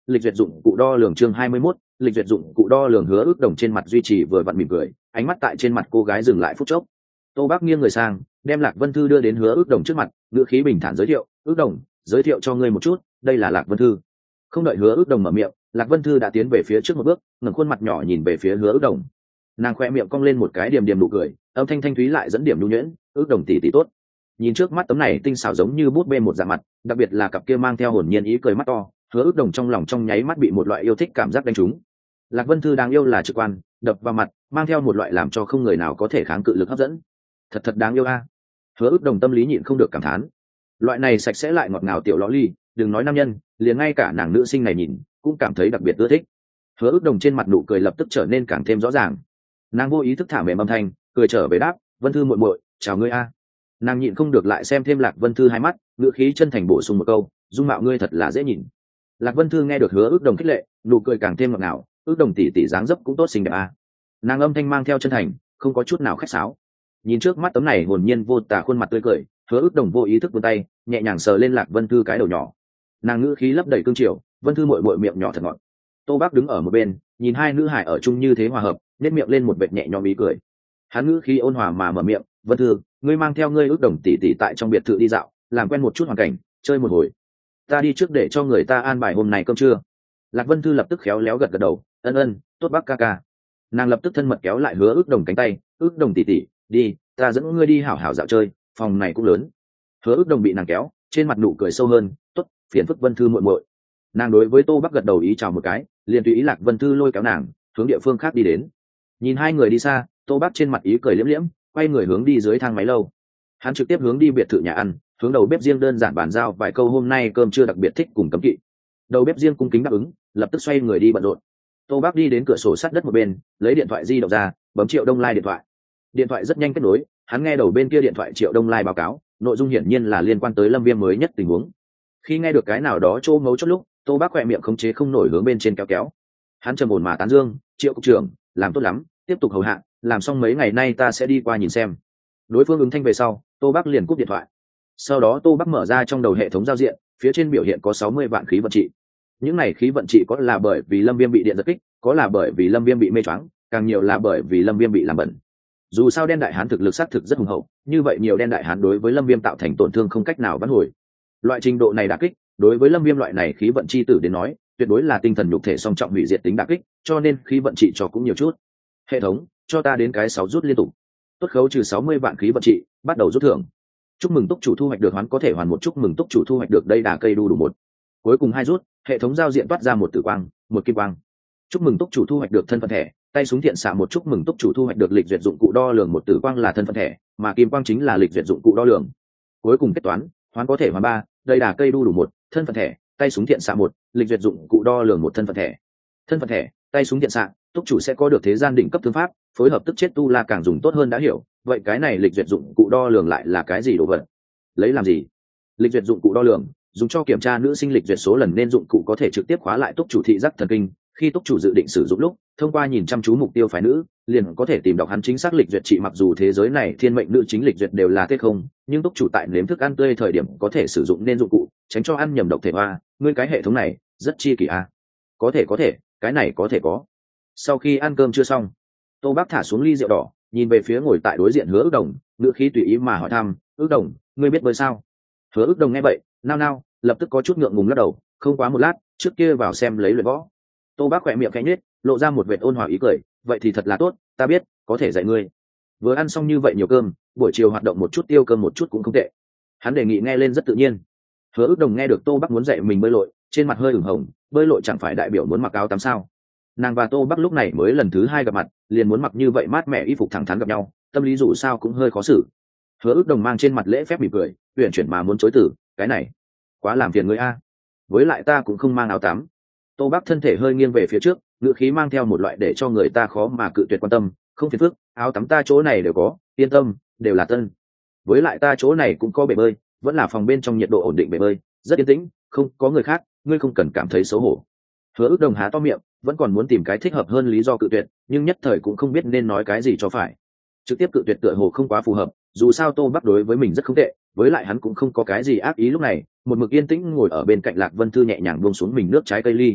S1: lịch duyệt dụng cụ đo lường chương hai mươi mốt, lịch duyệt dụng cụ đo lường. Hứa Ước Đồng trên mặt duy trì vừa vặn mỉm cười, ánh mắt tại trên mặt cô gái dừng lại phút chốc. Tô Bác nghiêng người sang, đem Lạc Vân Thư đưa đến Hứa Ước Đồng trước mặt, ngữ khí bình thản giới thiệu, "Ước Đồng, giới thiệu cho ngươi một chút, đây là Lạc Vân Thư." Không đợi Hứa Ước Đồng mở miệng, Lạc Vân Thư đã tiến về phía trước một bước, ngẩng khuôn mặt nhỏ nhìn về phía Hứa Ước Đồng. Nàng khoe miệng cong lên một cái điềm điềm nụ cười, âm thanh thanh thúy lại dẫn điểm nhu nhuyễn, "Ước Đồng tỷ tỷ tốt." Nhìn trước mắt tấm này tinh xảo giống như bút bê một dạng mặt, đặc biệt là cặp kia mang theo hồn nhiên ý cười mắt to, Hứa Ước Đồng trong lòng trong nháy mắt bị một loại yêu thích cảm giác đánh trúng. Lạc Vân Thư đáng yêu là trực quan, đập vào mặt, mang theo một loại làm cho không người nào có thể kháng cự lực hấp dẫn. Thật thật đáng yêu a. Hứa Ước Đồng tâm lý nhịn không được cảm thán. Loại này sạch sẽ lại ngọt ngào tiểu lõ ly, đừng nói nam nhân, liền ngay cả nàng nữ sinh này nhìn cũng cảm thấy đặc biệt ưa thích. Hứa Ước Đồng trên mặt nụ cười lập tức trở nên càng thêm rõ ràng. Nàng vô ý thức thả mềm âm thanh, cười trở về đáp, "Vân Thư muội muội, chào ngươi a." Nàng nhịn không được lại xem thêm Lạc Vân Thư hai mắt, ngữ khí chân thành bổ sung một câu, "Dung mạo ngươi thật là dễ nhìn." Lạc Vân Thư nghe được Hứa Ước Đồng khích lệ, nụ cười càng thêm ngọt ngào, "Ước Đồng tỷ tỷ dáng dấp cũng tốt xinh đẹp a." Nàng âm thanh mang theo chân thành, không có chút nào khách sáo. Nhìn trước mắt tấm này hồn nhiên vô tà khuôn mặt tươi cười, Hứa Ước Đồng vô ý thức vươn tay, nhẹ nhàng sờ lên Lạc Vân Thư cái đầu nhỏ. Nàng ngữ khí lấp đầy cương triều, "Vân Thư muội muội miệng nhỏ thật ngọt." Tô Bác đứng ở một bên, nhìn hai nữ hải ở chung như thế hòa hợp, nét miệng lên một vệt nhẹ nhõm ý cười. Hắn ngữ khí ôn hòa mà mở miệng, "Vân Thư, ngươi mang theo ngươi Ước Đồng tỷ tỷ tại trong biệt thự đi dạo, làm quen một chút hoàn cảnh, chơi một hồi. Ta đi trước để cho người ta an bài hôm nay cơm trưa." Lạc Vân Thư lập tức khéo léo gật gật đầu, "Ân ân, tốt Bác ca ca." Nàng lập tức thân mật kéo lại Hứa Ước Đồng cánh tay, "Ước Đồng tỷ tỷ, đi, ta dẫn ngươi đi hảo hảo dạo chơi, phòng này cũng lớn." Hứa Ước Đồng bị nàng kéo, trên mặt nụ cười sâu hơn, "Tốt, phiền phức Vân Thư muội muội." Nàng đối với Tô Bắc gật đầu ý chào một cái, liền tùy ý Lạc Vân Thư lôi kéo nàng hướng địa phương khác đi đến. Nhìn hai người đi xa, Tô Bắc trên mặt ý cười liễm liễm, quay người hướng đi dưới thang máy lâu. Hắn trực tiếp hướng đi biệt thự nhà ăn, hướng đầu bếp riêng đơn giản bàn giao vài câu hôm nay cơm trưa đặc biệt thích cùng cấm kỵ. Đầu bếp riêng cung kính đáp ứng, lập tức xoay người đi bận rộn. Tô Bắc đi đến cửa sổ sát đất một bên, lấy điện thoại di động ra, bấm Triệu Đông Lai điện thoại. Điện thoại rất nhanh kết nối, hắn nghe đầu bên kia điện thoại Triệu Đông Lai báo cáo, nội dung hiển nhiên là liên quan tới Lâm Viêm mới nhất tình huống. Khi nghe được cái nào đó chỗ ngấu chốt lúc, Tô Bác khỏe miệng khống chế không nổi hướng bên trên kéo kéo. Hắn trầm ổn mà tán dương, "Triệu cục trưởng, làm tốt lắm, tiếp tục hầu hạ, làm xong mấy ngày nay ta sẽ đi qua nhìn xem." Đối phương ứng thanh về sau, Tô Bác liền cúp điện thoại. Sau đó Tô Bác mở ra trong đầu hệ thống giao diện, phía trên biểu hiện có sáu mươi vạn khí vận trị. Những này khí vận trị có là bởi vì Lâm Viêm bị điện giật kích, có là bởi vì Lâm Viêm bị mê choáng, càng nhiều là bởi vì Lâm Viêm bị làm bẩn. Dù sao đen đại hán thực lực xác thực rất hùng hậu, như vậy nhiều đen đại hán đối với Lâm Viêm tạo thành tổn thương không cách nào vãn hồi. Loại trình độ này đả kích, đối với Lâm Viêm loại này khí vận chi tử đến nói, tuyệt đối là tinh thần nhục thể song trọng hủy diệt tính đả kích, cho nên khí vận trị cho cũng nhiều chút. Hệ thống, cho ta đến cái sáu rút liên tục. Tốt, khấu trừ sáu mươi vạn khí vận trị, bắt đầu rút thưởng. Chúc mừng túc chủ thu hoạch được hoán có thể hoàn một, chúc mừng túc chủ thu hoạch được đây đà cây đu đủ một. Cuối cùng hai rút, hệ thống giao diện toát ra một tử quang, một kim quang. Chúc mừng túc chủ thu hoạch được thân phận thẻ, tay súng thiện xạ một, chúc mừng túc chủ thu hoạch được lịch duyệt dụng cụ đo lường một, tử quang là thân phận thẻ, mà kim quang chính là lịch duyệt dụng cụ đo lường. Cuối cùng kết toán, hoán có thể hoàn ba, đây đà cây đu đủ một, thân phận thẻ, tay súng thiện xạ một, lịch duyệt dụng cụ đo lường một, thân phận thẻ. Thân phận thẻ, tay súng thiện xạ, túc chủ sẽ có được thế gian đỉnh cấp thương pháp, phối hợp tức chết tu la càng dùng tốt hơn đã hiểu. Vậy cái này lịch duyệt dụng cụ đo lường lại là cái gì đồ vật? Lấy làm gì? Lịch duyệt dụng cụ đo lường dùng cho kiểm tra nữ sinh lịch duyệt số lần nên dụng cụ có thể trực tiếp khóa lại túc chủ thị giác thần kinh, khi túc chủ dự định sử dụng lúc, thông qua nhìn chăm chú mục tiêu phái nữ, liền có thể tìm đọc hắn chính xác lịch duyệt trị. Mặc dù thế giới này thiên mệnh nữ chính lịch duyệt đều là tết không, nhưng túc chủ tại nếm thức ăn tươi thời điểm có thể sử dụng nên dụng cụ, tránh cho ăn nhầm độc thể hoa. Ngươi cái hệ thống này rất chi kỳ a. Có thể có thể, cái này có thể có. Sau khi ăn cơm chưa xong, Tô Bác thả xuống ly rượu đỏ, nhìn về phía ngồi tại đối diện Hứa Ước Đồng, ngữ khí tùy ý mà hỏi thăm, "Ước Đồng, ngươi biết bơi sao?" Hứa Ước Đồng nghe vậy, nao nao, lập tức có chút ngượng ngùng lắc đầu, "Không quá một lát, trước kia vào xem lấy luyện võ." Tô Bác khỏe miệng khẽ nhếch, lộ ra một vệt ôn hòa ý cười, "Vậy thì thật là tốt, ta biết, có thể dạy ngươi." Vừa ăn xong như vậy nhiều cơm, buổi chiều hoạt động một chút tiêu cơm một chút cũng không tệ. Hắn đề nghị nghe lên rất tự nhiên. Hứa Ước Đồng nghe được Tô Bác muốn dạy mình bơi lội, trên mặt hơi ửng hồng, bơi lội chẳng phải đại biểu muốn mặc áo tắm sao? Nàng và Tô Bác lúc này mới lần thứ hai gặp mặt, liền muốn mặc như vậy mát mẻ y phục thẳng thắn gặp nhau, tâm lý dù sao cũng hơi khó xử. Hứa Ước Đồng mang trên mặt lễ phép mỉm cười, uyển chuyển mà muốn chối từ, "Cái này, quá làm phiền ngươi a. Với lại ta cũng không mang áo tắm." Tô Bác thân thể hơi nghiêng về phía trước, ngữ khí mang theo một loại để cho người ta khó mà cự tuyệt quan tâm, "Không phiền phức, áo tắm ta chỗ này đều có, yên tâm, đều là tân. Với lại ta chỗ này cũng có bể bơi, vẫn là phòng bên trong nhiệt độ ổn định bể bơi, rất yên tĩnh, không có người khác, ngươi không cần cảm thấy xấu hổ." Hứa Ước Đồng há to miệng, vẫn còn muốn tìm cái thích hợp hơn lý do cự tuyệt, nhưng nhất thời cũng không biết nên nói cái gì cho phải. Trực tiếp cự tuyệt tựa hồ không quá phù hợp, dù sao Tô Bác đối với mình rất không tệ, với lại hắn cũng không có cái gì ác ý. Lúc này, một mực yên tĩnh ngồi ở bên cạnh Lạc Vân Thư nhẹ nhàng buông xuống mình nước trái cây ly,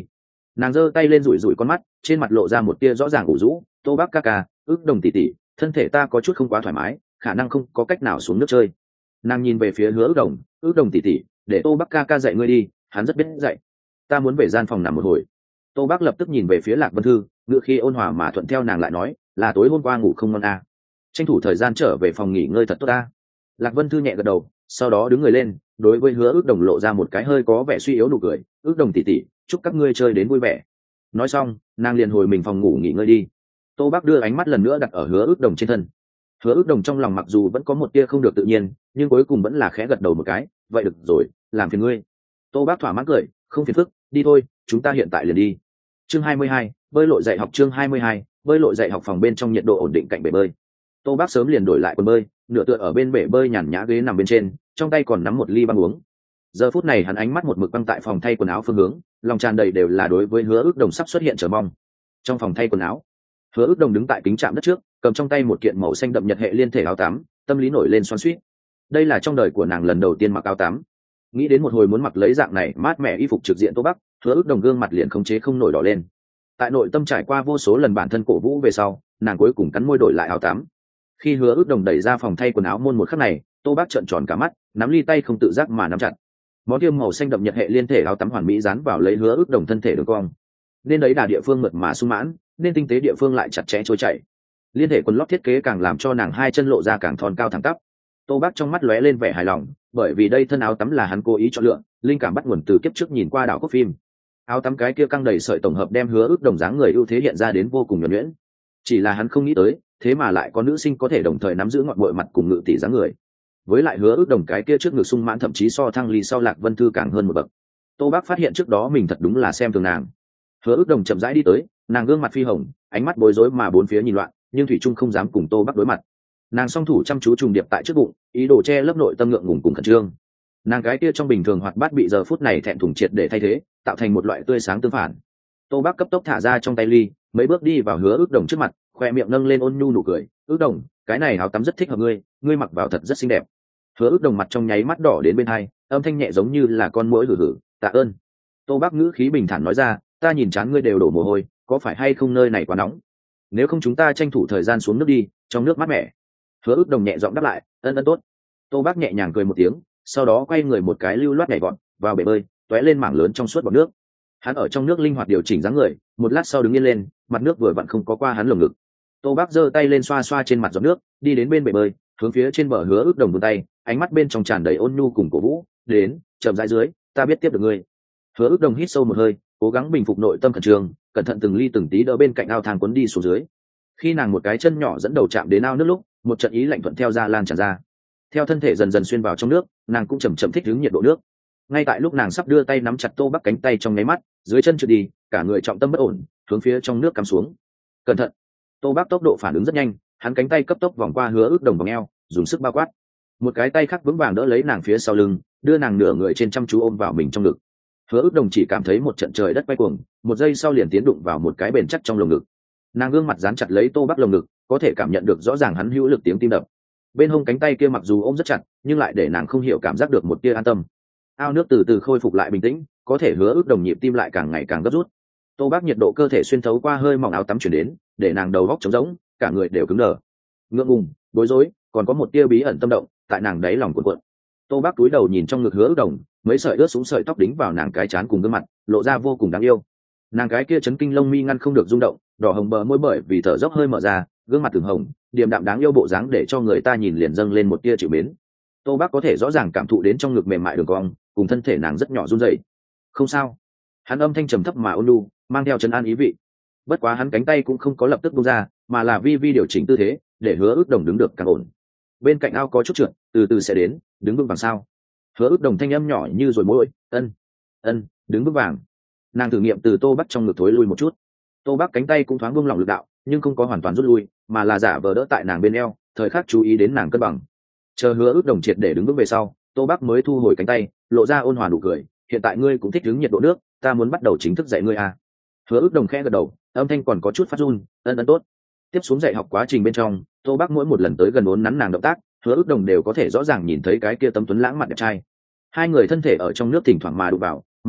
S1: Nàng giơ tay lên rủi rủi con mắt, trên mặt lộ ra một tia rõ ràng ủ rũ. Tô Bác ca ca, ước đồng tỷ tỷ, thân thể ta có chút không quá thoải mái, khả năng không có cách nào xuống nước chơi. Nàng nhìn về phía Hứa ước đồng, ước đồng tỷ tỷ, để Tô Bác ca ca dạy ngươi đi, hắn rất biết dạy. Ta muốn về gian phòng nằm một hồi. Tô Bác lập tức nhìn về phía Lạc Vân Thư, ngựa khi ôn hòa mà thuận theo nàng lại nói, là tối hôm qua ngủ không ngon à. Tranh thủ thời gian trở về phòng nghỉ ngơi thật tốt ta. Lạc Vân Thư nhẹ gật đầu, sau đó đứng người lên, đối với Hứa ước đồng lộ ra một cái hơi có vẻ suy yếu nụ cười, ước đồng tỷ tỷ, chúc các ngươi chơi đến vui vẻ. Nói xong, nàng liền hồi mình phòng ngủ nghỉ ngơi đi. Tô Bác đưa ánh mắt lần nữa đặt ở Hứa ước đồng trên thân. Hứa ước đồng trong lòng mặc dù vẫn có một tia không được tự nhiên, nhưng cuối cùng vẫn là khẽ gật đầu một cái, vậy được rồi, làm phiền ngươi. Tô Bác thỏa mãn cười, không phiền phức, đi thôi, chúng ta hiện tại liền đi. Chương hai mươi hai, bơi lội dạy học. Chương hai mươi hai, bơi lội dạy học. Phòng bên trong nhiệt độ ổn định cạnh bể bơi. Tô Bác sớm liền đổi lại quần bơi, nửa tựa ở bên bể bơi nhàn nhã ghế nằm bên trên, trong tay còn nắm một ly băng uống. Giờ phút này hắn ánh mắt một mực băng tại phòng thay quần áo phương hướng, lòng tràn đầy đều là đối với Hứa ước đồng sắp xuất hiện chờ mong. Trong phòng thay quần áo, Hứa ước đồng đứng tại kính chạm đất trước, cầm trong tay một kiện màu xanh đậm nhật hệ liên thể áo tắm, tâm lý nổi lên xoắn xuýt. Đây là trong đời của nàng lần đầu tiên mặc áo tắm. Nghĩ đến một hồi muốn mặc lấy dạng này mát mẻ y phục trực diện Tô Bắc, Hứa ước đồng gương mặt liền khống chế không nổi đỏ lên. Tại nội tâm trải qua vô số lần bản thân cổ vũ về sau, nàng cuối cùng cắn môi đổi lại áo tắm. Khi Hứa ước đồng đẩy ra phòng thay quần áo môn một khắc này, Tô Bắc trợn tròn cả mắt, nắm ly tay không tự giác mà nắm chặt. Món tiêm màu xanh đậm nhật hệ liên thể áo tắm hoàn mỹ dán vào lấy Hứa ước đồng thân thể đường cong, nên đấy là địa phương mượt mà sung mãn, nên tinh tế địa phương lại chặt chẽ trôi chảy. Liên thể quần lót thiết kế càng làm cho nàng hai chân lộ ra càng thon cao thẳng tắp. Tô Bác trong mắt lóe lên vẻ hài lòng, bởi vì đây thân áo tắm là hắn cố ý chọn lựa, linh cảm bắt nguồn từ kiếp trước nhìn qua đảo quốc phim. Áo tắm cái kia căng đầy sợi tổng hợp đem Hứa ước đồng dáng người ưu thế hiện ra đến vô cùng nhuần nhuyễn. Chỉ là hắn không nghĩ tới, thế mà lại có nữ sinh có thể đồng thời nắm giữ ngọn bội mặt cùng ngự tỷ dáng người. Với lại Hứa ước đồng cái kia trước ngực sung mãn thậm chí so Thăng Ly sau Lạc Vân Thư càng hơn một bậc. Tô Bác phát hiện trước đó mình thật đúng là xem thường nàng. Hứa ước đồng chậm rãi đi tới, nàng gương mặt phi hồng, ánh mắt bối rối mà bốn phía nhìn loạn, nhưng thủy trung không dám cùng Tô Bác đối mặt. Nàng song thủ chăm chú trùng điệp tại trước bụng, ý đồ che lấp nội tâm ngượng ngùng cùng khẩn trương. Nàng cái kia trong bình thường hoạt bát bị giờ phút này thẹn thùng triệt để thay thế, tạo thành một loại tươi sáng tương phản. Tô Bác cấp tốc thả ra trong tay ly, mấy bước đi vào Hứa ước đồng trước mặt, khoe miệng nâng lên ôn nhu nụ cười, ước đồng, cái này áo tắm rất thích hợp ngươi, ngươi mặc vào thật rất xinh đẹp. Hứa ước đồng mặt trong nháy mắt đỏ đến bên hai, âm thanh nhẹ giống như là con muỗi hử hử, tạ ơn. Tô Bác ngữ khí bình thản nói ra, ta nhìn chán ngươi đều đổ mồ hôi, có phải hay không nơi này quá nóng? Nếu không chúng ta tranh thủ thời gian xuống nước đi, trong nước mát mẻ. Hứa ước đồng nhẹ giọng đáp lại, ân ân tốt. Tô Bác nhẹ nhàng cười một tiếng, sau đó quay người một cái lưu loát nhảy vọt vào bể bơi, tóe lên mảng lớn trong suốt bọt nước. Hắn ở trong nước linh hoạt điều chỉnh dáng người, một lát sau đứng yên lên, mặt nước vừa vặn không có qua hắn lồng ngực. Tô Bác giơ tay lên xoa xoa trên mặt giọt nước, đi đến bên bể bơi, hướng phía trên bờ Hứa ước đồng vươn tay, ánh mắt bên trong tràn đầy ôn nhu cùng cổ vũ, đến, chậm rãi dưới, ta biết tiếp được ngươi. Hứa ước đồng hít sâu một hơi, cố gắng bình phục nội tâm khẩn trương, cẩn thận từng ly từng tí đỡ bên cạnh ao thang cuốn đi xuống dưới. Khi nàng một cái chân nhỏ dẫn đầu chạm đến ao nước lúc, một trận ý lạnh thuận theo ra lan tràn ra. Theo thân thể dần dần xuyên vào trong nước, nàng cũng chậm chậm thích ứng nhiệt độ nước. Ngay tại lúc nàng sắp đưa tay nắm chặt Tô Bác cánh tay trong nháy mắt, dưới chân trượt đi, cả người trọng tâm bất ổn, hướng phía trong nước cắm xuống. Cẩn thận! Tô Bác tốc độ phản ứng rất nhanh, hắn cánh tay cấp tốc vòng qua Hứa ước đồng vòng eo, dùng sức bao quát. Một cái tay khác vững vàng đỡ lấy nàng phía sau lưng, đưa nàng nửa người trên chăm chú ôm vào mình trong ngực. Hứa ước đồng chỉ cảm thấy một trận trời đất quay cuồng, một giây sau liền tiến đụng vào một cái bền chắc trong lồng ngực. Nàng gương mặt dán chặt lấy Tô Bác lồng ngực, có thể cảm nhận được rõ ràng hắn hữu lực tiếng tim đập. Bên hông cánh tay kia mặc dù ôm rất chặt, nhưng lại để nàng không hiểu cảm giác được một tia an tâm. Ao nước từ từ khôi phục lại bình tĩnh, có thể Hứa ước đồng nhịp tim lại càng ngày càng gấp rút. Tô Bác nhiệt độ cơ thể xuyên thấu qua hơi mỏng áo tắm chuyển đến, để nàng đầu góc trống rỗng, cả người đều cứng đờ, ngượng ngùng, bối rối, còn có một tia bí ẩn tâm động tại nàng đáy lòng cuộn cuộn. Tô Bác cúi đầu nhìn trong ngực Hứa ước đồng, mấy sợi ướt súng sợi tóc đính vào nàng cái trán cùng gương mặt, lộ ra vô cùng đáng yêu. Nàng cái kia chấn kinh lông mi ngăn không được rung động, đỏ hồng bờ môi bởi vì thở dốc hơi mở ra, gương mặt từng hồng, điềm đạm đáng yêu bộ dáng để cho người ta nhìn liền dâng lên một tia chịu mến. Tô Bác có thể rõ ràng cảm thụ đến trong ngực mềm mại đường cong, cùng thân thể nàng rất nhỏ run rẩy. Không sao. Hắn âm thanh trầm thấp mà ôn nhu, mang theo trấn an ý vị. Bất quá hắn cánh tay cũng không có lập tức buông ra, mà là vi vi điều chỉnh tư thế, để Hứa ước đồng đứng được càng ổn. Bên cạnh ao có chút trượt, từ từ sẽ đến, đứng vững vàng sao? Hứa ước đồng thanh âm nhỏ như rồi môi, ân, ân, đứng vững vàng. Nàng thử nghiệm từ Tô Bác trong ngực thối lui một chút. Tô Bác cánh tay cũng thoáng buông lỏng lực đạo, nhưng không có hoàn toàn rút lui, mà là giả vờ đỡ tại nàng bên eo, thời khắc chú ý đến nàng cân bằng. Chờ Hứa ước đồng triệt để đứng vững về sau, Tô Bác mới thu hồi cánh tay, lộ ra ôn hòa nụ cười, hiện tại ngươi cũng thích đứng nhiệt độ nước, ta muốn bắt đầu chính thức dạy ngươi à? Hứa ước đồng khẽ gật đầu, âm thanh còn có chút phát run, ân ân tốt. Tiếp xuống dạy học quá trình bên trong, Tô Bác mỗi một lần tới gần uốn nắn nàng động tác, Hứa ước đồng đều có thể rõ ràng nhìn thấy cái kia tấm tuấn lãng mặt đẹp trai. Hai người thân thể ở trong nước thỉnh thoảng mà đụng vào, ma sát,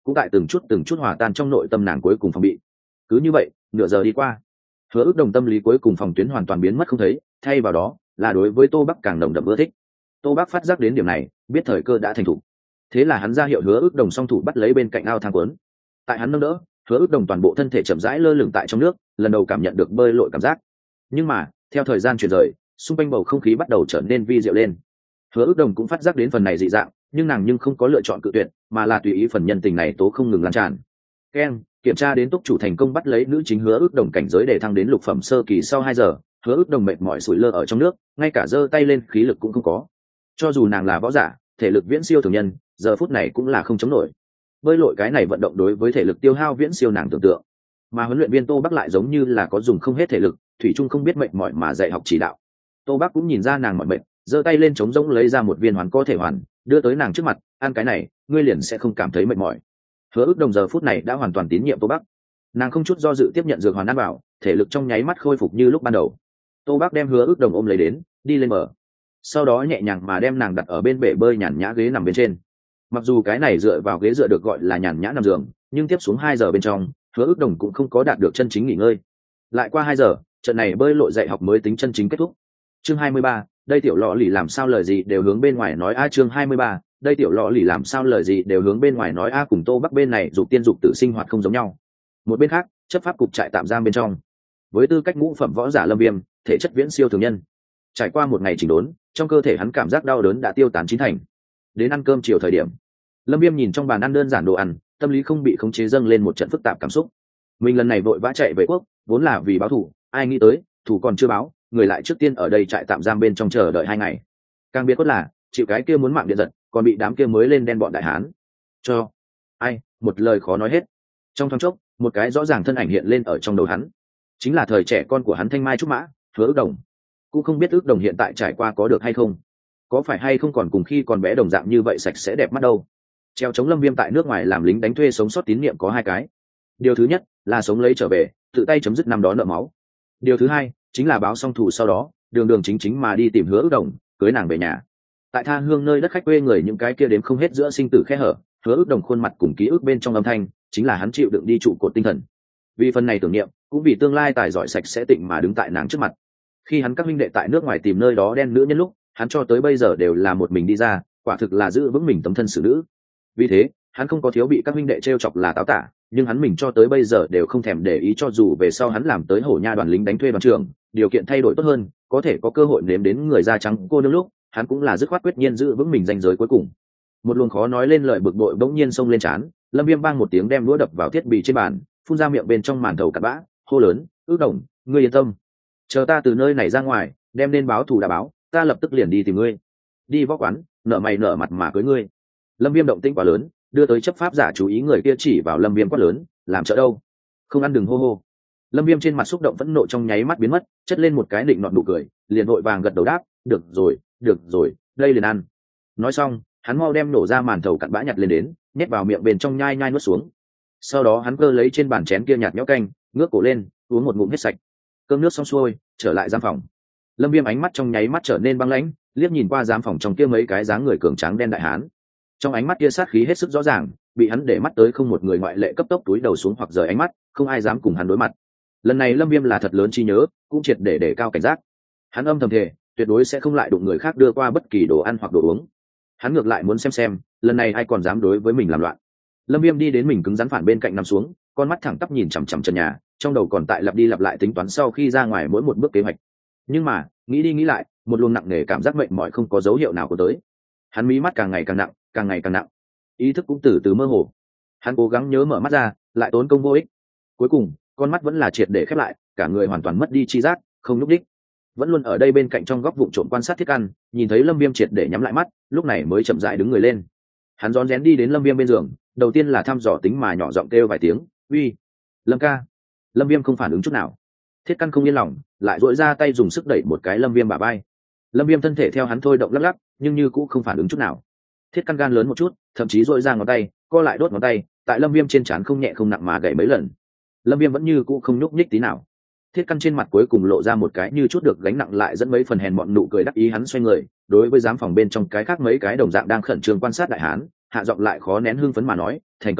S1: cũng tại từng chút từng chút hòa tan trong nội tâm nàng cuối cùng phòng bị. Cứ như vậy nửa giờ đi qua, Hứa Ước Đồng tâm lý cuối cùng phòng tuyến hoàn toàn biến mất không thấy, thay vào đó là đối với Tô Bắc càng nồng đậm ưa thích. Tô Bắc phát giác đến điểm này, biết thời cơ đã thành thủ, thế là hắn ra hiệu Hứa Ước Đồng song thủ bắt lấy bên cạnh ao thang cuốn. Tại hắn nâng đỡ, Hứa Ước Đồng toàn bộ thân thể chậm rãi lơ lửng tại trong nước, lần đầu cảm nhận được bơi lội cảm giác. Nhưng mà theo thời gian chuyển rời, xung quanh bầu không khí bắt đầu trở nên vi diệu lên. Hứa Ước Đồng cũng phát giác đến phần này dị dạng, nhưng nàng nhưng không có lựa chọn cự tuyệt, mà là tùy ý phần nhân tình này tố không ngừng lan tràn. Ken, kiểm tra đến túc chủ thành công bắt lấy nữ chính Hứa Ước Đồng cảnh giới để thăng đến lục phẩm sơ kỳ sau hai giờ. Hứa Ước Đồng mệt mỏi sủi lơ ở trong nước, ngay cả giơ tay lên khí lực cũng không có. Cho dù nàng là võ giả, thể lực viễn siêu thường nhân, giờ phút này cũng là không chống nổi. Bơi lội cái này vận động đối với thể lực tiêu hao viễn siêu nàng tưởng tượng, mà huấn luyện viên Tô Bắc lại giống như là có dùng không hết thể lực, thủy chung không biết mệt mỏi mà dạy học chỉ đạo. Tô Bắc cũng nhìn ra nàng mỏi mệt, giơ tay lên chống rỗng lấy ra một viên hoàn có thể hoàn, đưa tới nàng trước mặt, ăn cái này, ngươi liền sẽ không cảm thấy mệt mỏi. Hứa Ước Đồng giờ phút này đã hoàn toàn tín nhiệm Tô Bắc, nàng không chút do dự tiếp nhận dược hoàn ăn vào, thể lực trong nháy mắt khôi phục như lúc ban đầu. Tô Bắc đem Hứa Ước Đồng ôm lấy đến, đi lên bờ, sau đó nhẹ nhàng mà đem nàng đặt ở bên bể bơi nhàn nhã ghế nằm bên trên. Mặc dù cái này dựa vào ghế dựa được gọi là nhàn nhã nằm giường, nhưng tiếp xuống hai giờ bên trong, Hứa Ước Đồng cũng không có đạt được chân chính nghỉ ngơi. Lại qua hai giờ, trận này bơi lội dạy học mới tính chân chính kết thúc. Chương hai mươi ba, đây tiểu lọ lì làm sao lời gì đều hướng bên ngoài nói a. Chương hai mươi ba, đây tiểu lọ lì làm sao lời gì đều hướng bên ngoài nói a. Cùng Tô Bắc bên này dục tiên dục tử sinh hoạt không giống nhau. Một bên khác, chấp pháp cục trại tạm giam bên trong, với tư cách ngũ phẩm võ giả Lâm Viêm, thể chất viễn siêu thường nhân. Trải qua một ngày chỉnh đốn, trong cơ thể hắn cảm giác đau đớn đã tiêu tán chín thành. Đến ăn cơm chiều thời điểm, Lâm Viêm nhìn trong bàn ăn đơn giản đồ ăn, tâm lý không bị khống chế dâng lên một trận phức tạp cảm xúc. Mình lần này vội vã chạy về quốc, vốn là vì báo thù, ai nghĩ tới, thủ còn chưa báo, người lại trước tiên ở đây trại tạm giam bên trong chờ đợi hai ngày. Càng biết cốt là, chịu cái kia muốn mạng điện giật, còn bị đám kia mới lên đen bọn đại hán. Cho ai, một lời khó nói hết. Trong thoáng chốc, một cái rõ ràng thân ảnh hiện lên ở trong đầu hắn. Chính là thời trẻ con của hắn Thanh Mai Trúc Mã, Hứa Ước Đồng. Cũng không biết Ước Đồng hiện tại trải qua có được hay không, có phải hay không còn cùng khi còn bé đồng dạng như vậy sạch sẽ đẹp mắt đâu. Treo chống Lâm Viêm tại nước ngoài làm lính đánh thuê sống sót tín nhiệm có hai cái. Điều thứ nhất là sống lấy trở về, tự tay chấm dứt năm đó nợ máu. Điều thứ hai chính là báo xong thù sau đó, đường đường chính chính mà đi tìm Hứa Ước Đồng, cưới nàng về nhà. Tại tha hương nơi đất khách quê người những cái kia đếm không hết giữa sinh tử khe hở, Hứa Ước Đồng khuôn mặt cùng ký ức bên trong âm thanh, chính là hắn chịu đựng đi trụ cột tinh thần. Vì phần này tưởng niệm, cũng vì tương lai tài giỏi sạch sẽ tịnh mà đứng tại nàng trước mặt. Khi hắn các huynh đệ tại nước ngoài tìm nơi đó đen nữ nhân lúc, hắn cho tới bây giờ đều là một mình đi ra, quả thực là giữ vững mình tấm thân xử nữ. Vì thế, hắn không có thiếu bị các huynh đệ trêu chọc là táo tả, nhưng hắn mình cho tới bây giờ đều không thèm để ý, cho dù về sau hắn làm tới hổ nha đoàn lính đánh thuê đoàn trưởng, điều kiện thay đổi tốt hơn, có thể có cơ hội nếm đến người da trắng cô nương lúc, hắn cũng là dứt khoát quyết nhiên giữ vững mình danh giới cuối cùng. Một luồng khó nói lên lời bực bội bỗng nhiên xông lên trán, Lâm Viêm bang một tiếng đem đũa đập vào thiết bị trên bàn, phun ra miệng bên trong màn thầu cặn bã, hô lớn, Ước Đồng, ngươi yên tâm, chờ ta từ nơi này ra ngoài, đem nên báo thù đã báo, ta lập tức liền đi tìm ngươi, đi võ quán, nợ mày nợ mặt mà cưới ngươi. Lâm Viêm động tĩnh quá lớn, đưa tới chấp pháp giả chú ý, người kia chỉ vào Lâm Viêm quát lớn, làm chợ đâu, không ăn đừng hô hô. Lâm Viêm trên mặt xúc động phẫn nộ trong nháy mắt biến mất, chất lên một cái định nọt nụ cười, liền vội vàng gật đầu đáp, được rồi, được rồi, đây liền ăn. Nói xong, hắn mau đem nổ ra màn thầu cặn bã nhặt lên đến, nhét vào miệng bên trong nhai nhai nuốt xuống. Sau đó hắn cơ lấy trên bàn chén kia nhạt nhẽo canh, ngước cổ lên, uống một ngụm hết sạch. Cơm nước xong xuôi, trở lại giam phòng. Lâm Viêm ánh mắt trong nháy mắt trở nên băng lãnh, liếc nhìn qua giam phòng trong kia mấy cái dáng người cường tráng đen đại hán. Trong ánh mắt kia sát khí hết sức rõ ràng, bị hắn để mắt tới không một người ngoại lệ cấp tốc túi đầu xuống hoặc rời ánh mắt, không ai dám cùng hắn đối mặt. Lần này Lâm Viêm là thật lớn chi nhớ, cũng triệt để để cao cảnh giác. Hắn âm thầm thề, tuyệt đối sẽ không lại đụng người khác đưa qua bất kỳ đồ ăn hoặc đồ uống. Hắn ngược lại muốn xem xem, lần này ai còn dám đối với mình làm loạn. Lâm Viêm đi đến mình cứng rắn phản bên cạnh nằm xuống, con mắt thẳng tắp nhìn chằm chằm trần nhà, trong đầu còn tại lặp đi lặp lại tính toán sau khi ra ngoài mỗi một bước kế hoạch. Nhưng mà, nghĩ đi nghĩ lại, một luồng nặng nề cảm giác mệt mỏi không có dấu hiệu nào của tới. Hắn mí mắt càng ngày càng nặng, càng ngày càng nặng, ý thức cũng từ từ mơ hồ. Hắn cố gắng nhớ mở mắt ra, lại tốn công vô ích. Cuối cùng, con mắt vẫn là triệt để khép lại, cả người hoàn toàn mất đi chi giác, không nhúc nhích. Vẫn luôn ở đây bên cạnh trong góc vụng trộm quan sát Thiết Căn, nhìn thấy Lâm Viêm triệt để nhắm lại mắt, lúc này mới chậm rãi đứng người lên. Hắn rón rén đi đến Lâm Viêm bên giường, đầu tiên là thăm dò tính mà nhỏ giọng kêu vài tiếng, "Uy, Lâm ca." Lâm Viêm không phản ứng chút nào. Thiết Căn không yên lòng, lại duỗi ra tay dùng sức đẩy một cái Lâm Viêm bả vai. Lâm Viêm thân thể theo hắn thôi động lắc lắc, nhưng như cũng không phản ứng chút nào. Thiết Căn gan lớn một chút, thậm chí duỗi ra ngón tay, co lại đốt ngón tay, tại Lâm Viêm trên trán không nhẹ không nặng mà gảy mấy lần. Lâm Viêm vẫn như cũ không nhúc nhích tí nào. Thiết Căn trên mặt cuối cùng lộ ra một cái như chút được gánh nặng lại dẫn mấy phần hèn mọn nụ cười đắc ý, hắn xoay người, đối với giám phòng bên trong cái khác mấy cái đồng dạng đang khẩn trương quan sát đại hán, hạ giọng lại khó nén hưng phấn mà nói, "Thành công,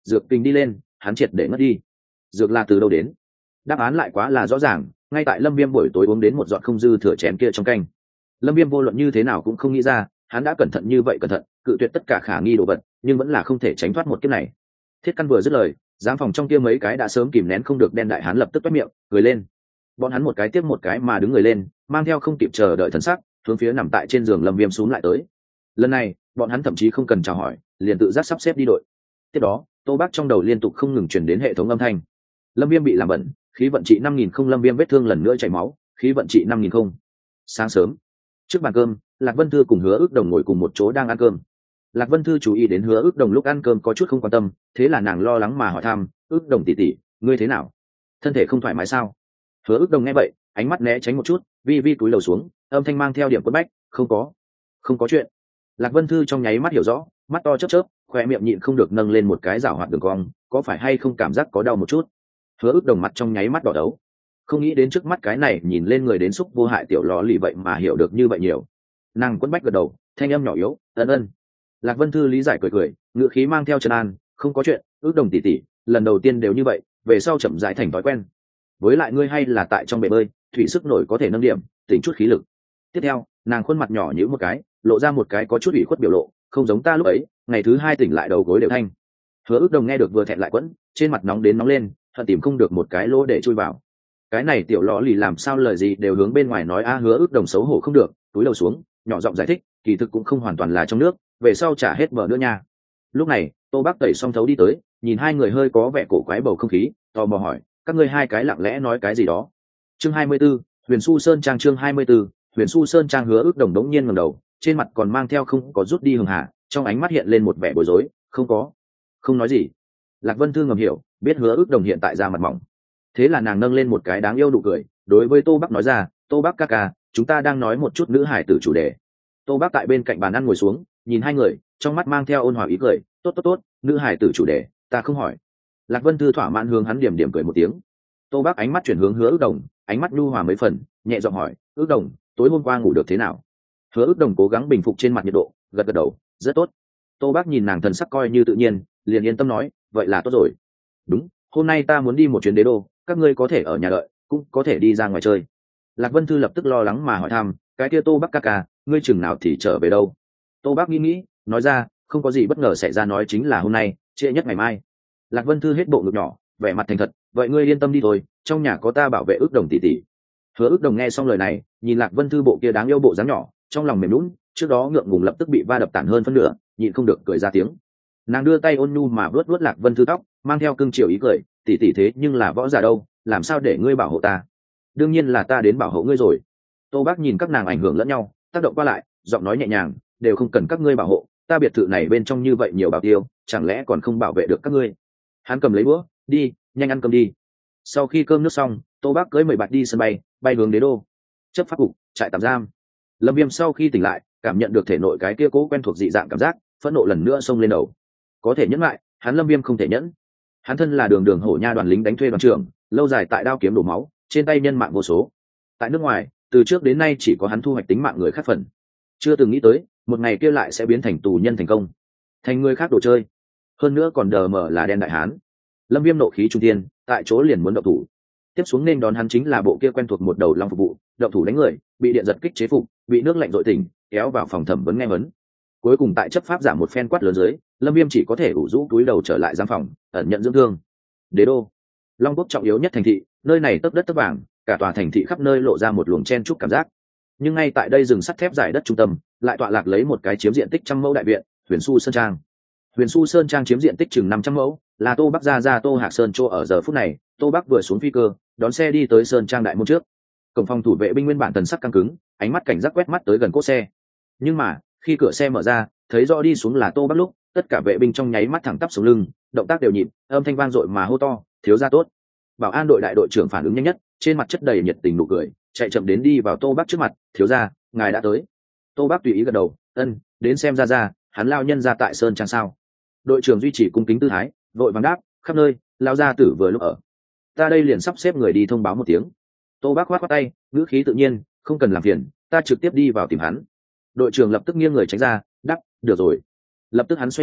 S1: dược kinh đi lên, hắn triệt để ngất đi. Dược là từ đâu đến? Đáp án lại quá là rõ ràng, ngay tại Lâm Viêm buổi tối uống đến một giọt không dư thừa chén kia trong canh. Lâm Viêm vô luận như thế nào cũng không nghĩ ra, hắn đã cẩn thận như vậy cẩn thận, cự tuyệt tất cả khả nghi đồ vật, nhưng vẫn là không thể tránh thoát một kiếp này. Thiết Căn vừa dứt lời, giám phòng trong kia mấy cái đã sớm kìm nén không được đen đại hán lập tức toét miệng, cười lên. Bọn hắn một cái tiếp một cái mà đứng người lên, mang theo không kịp chờ đợi thần sắc, hướng phía nằm tại trên giường Lâm Viêm xuống lại tới. Lần này, bọn hắn thậm chí không cần chào hỏi, liền tự giác sắp xếp đi đội. Tiếp đó, Tô Bác trong đầu liên tục không ngừng truyền đến hệ thống âm thanh. Lâm Viêm bị làm bẩn, khí vận trị năm nghìn không, Lâm Viêm vết thương lần nữa chảy máu, khí vận trị năm nghìn không. Sáng sớm, trước bàn cơm, Lạc Vân Thư cùng Hứa Ước Đồng ngồi cùng một chỗ đang ăn cơm. Lạc Vân Thư chú ý đến Hứa Ước Đồng lúc ăn cơm có chút không quan tâm, thế là nàng lo lắng mà hỏi thăm, "Ước Đồng tỷ tỷ, ngươi thế nào? Thân thể không thoải mái sao?" Hứa Ước Đồng nghe vậy, ánh mắt né tránh một chút, vi vi cúi đầu xuống, âm thanh mang theo điểm quất bách, "Không có, không có chuyện." Lạc Vân Thư trong nháy mắt hiểu rõ, mắt to chớp chớp, khóe miệng nhịn không được nâng lên một cái giảo hoạt đường cong, "Có phải hay không cảm giác có đau một chút?" Hứa Ước Đồng mặt trong nháy mắt đỏ đấu, không nghĩ đến trước mắt cái này nhìn lên người đến xúc vô hại tiểu lò lì vậy mà hiểu được như vậy nhiều. Nàng quấn bách gật đầu, thanh âm nhỏ yếu, "Ân ân." Lạc Vân Thư lý giải cười cười, ngữ khí mang theo trấn an, "Không có chuyện, Ước Đồng tỷ tỷ, lần đầu tiên đều như vậy, về sau chậm rãi thành thói quen. Với lại ngươi hay là tại trong bể bơi, thủy sức nổi có thể nâng điểm, tỉnh chút khí lực." Tiếp theo, nàng khuôn mặt nhỏ nhíu một cái, lộ ra một cái có chút ủy khuất biểu lộ, "Không giống ta lúc ấy, ngày thứ hai tỉnh lại đầu gối đều thanh." Hứa Ước Đồng nghe được vừa thẹn lại quẫn, trên mặt nóng đến nóng lên, hận tìm không được một cái lỗ để chui vào. Cái này tiểu lọ lì làm sao lời gì đều hướng bên ngoài nói a. Hứa Ước Đồng xấu hổ không được, túi đầu xuống, nhỏ giọng giải thích, kỳ thực cũng không hoàn toàn là trong nước, về sau trả hết bờ nữa nha. Lúc này, Tô Bác tẩy xong thấu đi tới, nhìn hai người hơi có vẻ cổ quái bầu không khí, tò mò hỏi, "Các ngươi hai cái lặng lẽ nói cái gì đó?" Chương hai mươi 24, Huyền Su Sơn Trang. Chương hai mươi 24, Huyền Su Sơn Trang. Hứa Ước Đồng đống nhiên ngẩng đầu, trên mặt còn mang theo không có rút đi hường hà, trong ánh mắt hiện lên một vẻ bối rối, "Không có." "Không nói gì." Lạc Vân Thư ngầm hiểu, biết Hứa Ước Đồng hiện tại ra mặt mỏng, thế là nàng nâng lên một cái đáng yêu nụ cười, đối với Tô Bác nói ra, "Tô Bác ca ca, chúng ta đang nói một chút nữ hải tử chủ đề." Tô Bác tại bên cạnh bàn ăn ngồi xuống, nhìn hai người, trong mắt mang theo ôn hòa ý cười, "Tốt tốt tốt, nữ hải tử chủ đề, ta không hỏi." Lạc Vân Thư thỏa mãn hướng hắn điểm điểm cười một tiếng. Tô Bác ánh mắt chuyển hướng Hứa Ước Đồng, ánh mắt nhu hòa mấy phần, nhẹ giọng hỏi, "Ước Đồng, tối hôm qua ngủ được thế nào?" Hứa Ước Đồng cố gắng bình phục trên mặt nhiệt độ, gật gật đầu, "Rất tốt." Tô Bác nhìn nàng thần sắc coi như tự nhiên, liền yên tâm nói, "Vậy là tốt rồi." "Đúng, hôm nay ta muốn đi một chuyến đế đô, các ngươi có thể ở nhà đợi, cũng có thể đi ra ngoài chơi." Lạc Vân Thư lập tức lo lắng mà hỏi thăm, "Cái kia Tô Bác ca ca, ngươi chừng nào thì trở về đâu?" Tô Bác nghĩ nghĩ, nói ra, "Không có gì bất ngờ xảy ra, nói chính là hôm nay, trễ nhất ngày mai." Lạc Vân Thư hết bộ ngực nhỏ, vẻ mặt thành thật, "Vậy ngươi yên tâm đi thôi, trong nhà có ta bảo vệ Ước Đồng tỷ tỷ." Hứa Ước Đồng nghe xong lời này, nhìn Lạc Vân Thư bộ kia đáng yêu bộ dáng nhỏ, trong lòng mềm nhũn, trước đó ngượng ngùng lập tức bị va đập tàn hơn phân nửa, nhịn không được cười ra tiếng. Nàng đưa tay ôn nhu mà vuốt vuốt Lạc Vân Thư tóc, mang theo cưng chiều ý cười, "Tỷ tỷ thế nhưng là võ giả đâu, làm sao để ngươi bảo hộ ta?" "Đương nhiên là ta đến bảo hộ ngươi rồi." Tô Bác nhìn các nàng ảnh hưởng lẫn nhau, tác động qua lại, giọng nói nhẹ nhàng, "Đều không cần các ngươi bảo hộ, ta biệt thự này bên trong như vậy nhiều bảo tiêu, chẳng lẽ còn không bảo vệ được các ngươi?" Hắn cầm lấy búa, "Đi, nhanh ăn cơm đi." Sau khi cơm nước xong, Tô Bác cưỡi mười bạt đi sân bay, bay hướng đế đô. Chấp pháp cục, trại tạm giam. Lâm Viêm sau khi tỉnh lại, cảm nhận được thể nội cái kia cố quen thuộc dị dạng cảm giác, phẫn nộ lần nữa xông lên đầu. Có thể nhẫn lại, hắn Lâm Viêm không thể nhẫn. Hắn thân là đường đường hổ nha đoàn lính đánh thuê đoàn trưởng, lâu dài tại đao kiếm đổ máu, trên tay nhân mạng vô số. Tại nước ngoài, từ trước đến nay chỉ có hắn thu hoạch tính mạng người khác phần. Chưa từng nghĩ tới, một ngày kia lại sẽ biến thành tù nhân thành công, thành người khác đồ chơi. Hơn nữa còn đờ mờ là đen đại hán. Lâm Viêm nộ khí trung thiên, tại chỗ liền muốn động thủ. Tiếp xuống nên đón hắn chính là bộ kia quen thuộc một đầu long phục vụ, động thủ đánh người, bị điện giật kích chế phục, bị nước lạnh dội tỉnh, kéo vào phòng thẩm vấn nghe vấn. Cuối cùng tại chấp pháp giả một phen quát lớn dưới, Lâm Viêm chỉ có thể ủ rũ túi đầu trở lại giam phòng, ẩn nhận dưỡng thương. Đế đô, Long Quốc trọng yếu nhất thành thị, nơi này tấp đất tấp vàng, cả tòa thành thị khắp nơi lộ ra một luồng chen chúc cảm giác. Nhưng ngay tại đây rừng sắt thép dài đất trung tâm, lại tọa lạc lấy một cái chiếm diện tích trăm mẫu đại viện, Huyền Su Sơn Trang. Huyền Su Sơn Trang chiếm diện tích chừng năm trăm mẫu, là Tô Bắc gia gia Tô Hạc Sơn chỗ ở. Giờ phút này, Tô Bắc vừa xuống phi cơ, đón xe đi tới Sơn Trang đại môn trước. Cổng phòng thủ vệ binh nguyên bản tần sắc căng cứng, ánh mắt cảnh giác quét mắt tới gần cốt xe. Nhưng mà, khi cửa xe mở ra, thấy rõ đi xuống là Tô Bắc lúc, tất cả vệ binh trong nháy mắt thẳng tắp xuống lưng, động tác đều nhịp, âm thanh vang dội mà hô to, "Thiếu gia tốt." Bảo an đội đại đội trưởng phản ứng nhanh nhất, trên mặt chất đầy nhiệt tình nụ cười, chạy chậm đến đi vào Tô Bắc trước mặt, "Thiếu gia, ngài đã tới." Tô Bắc tùy ý gật đầu, "Ân, đến xem ra ra, hắn lao nhân ra tại Sơn Trang sao?" Đội trưởng duy trì cung kính tư thái, vội vàng đáp, "Khắp nơi, lao gia tử vừa lúc ở. Ta đây liền sắp xếp người đi thông báo một tiếng." Tô Bắc khoát khoát tay, ngữ khí tự nhiên, "Không cần làm phiền, ta trực tiếp đi vào tìm hắn." Đội trưởng lập tức nghiêng người tránh ra, đáp, "Được rồi." Lập tức hắn xoay người,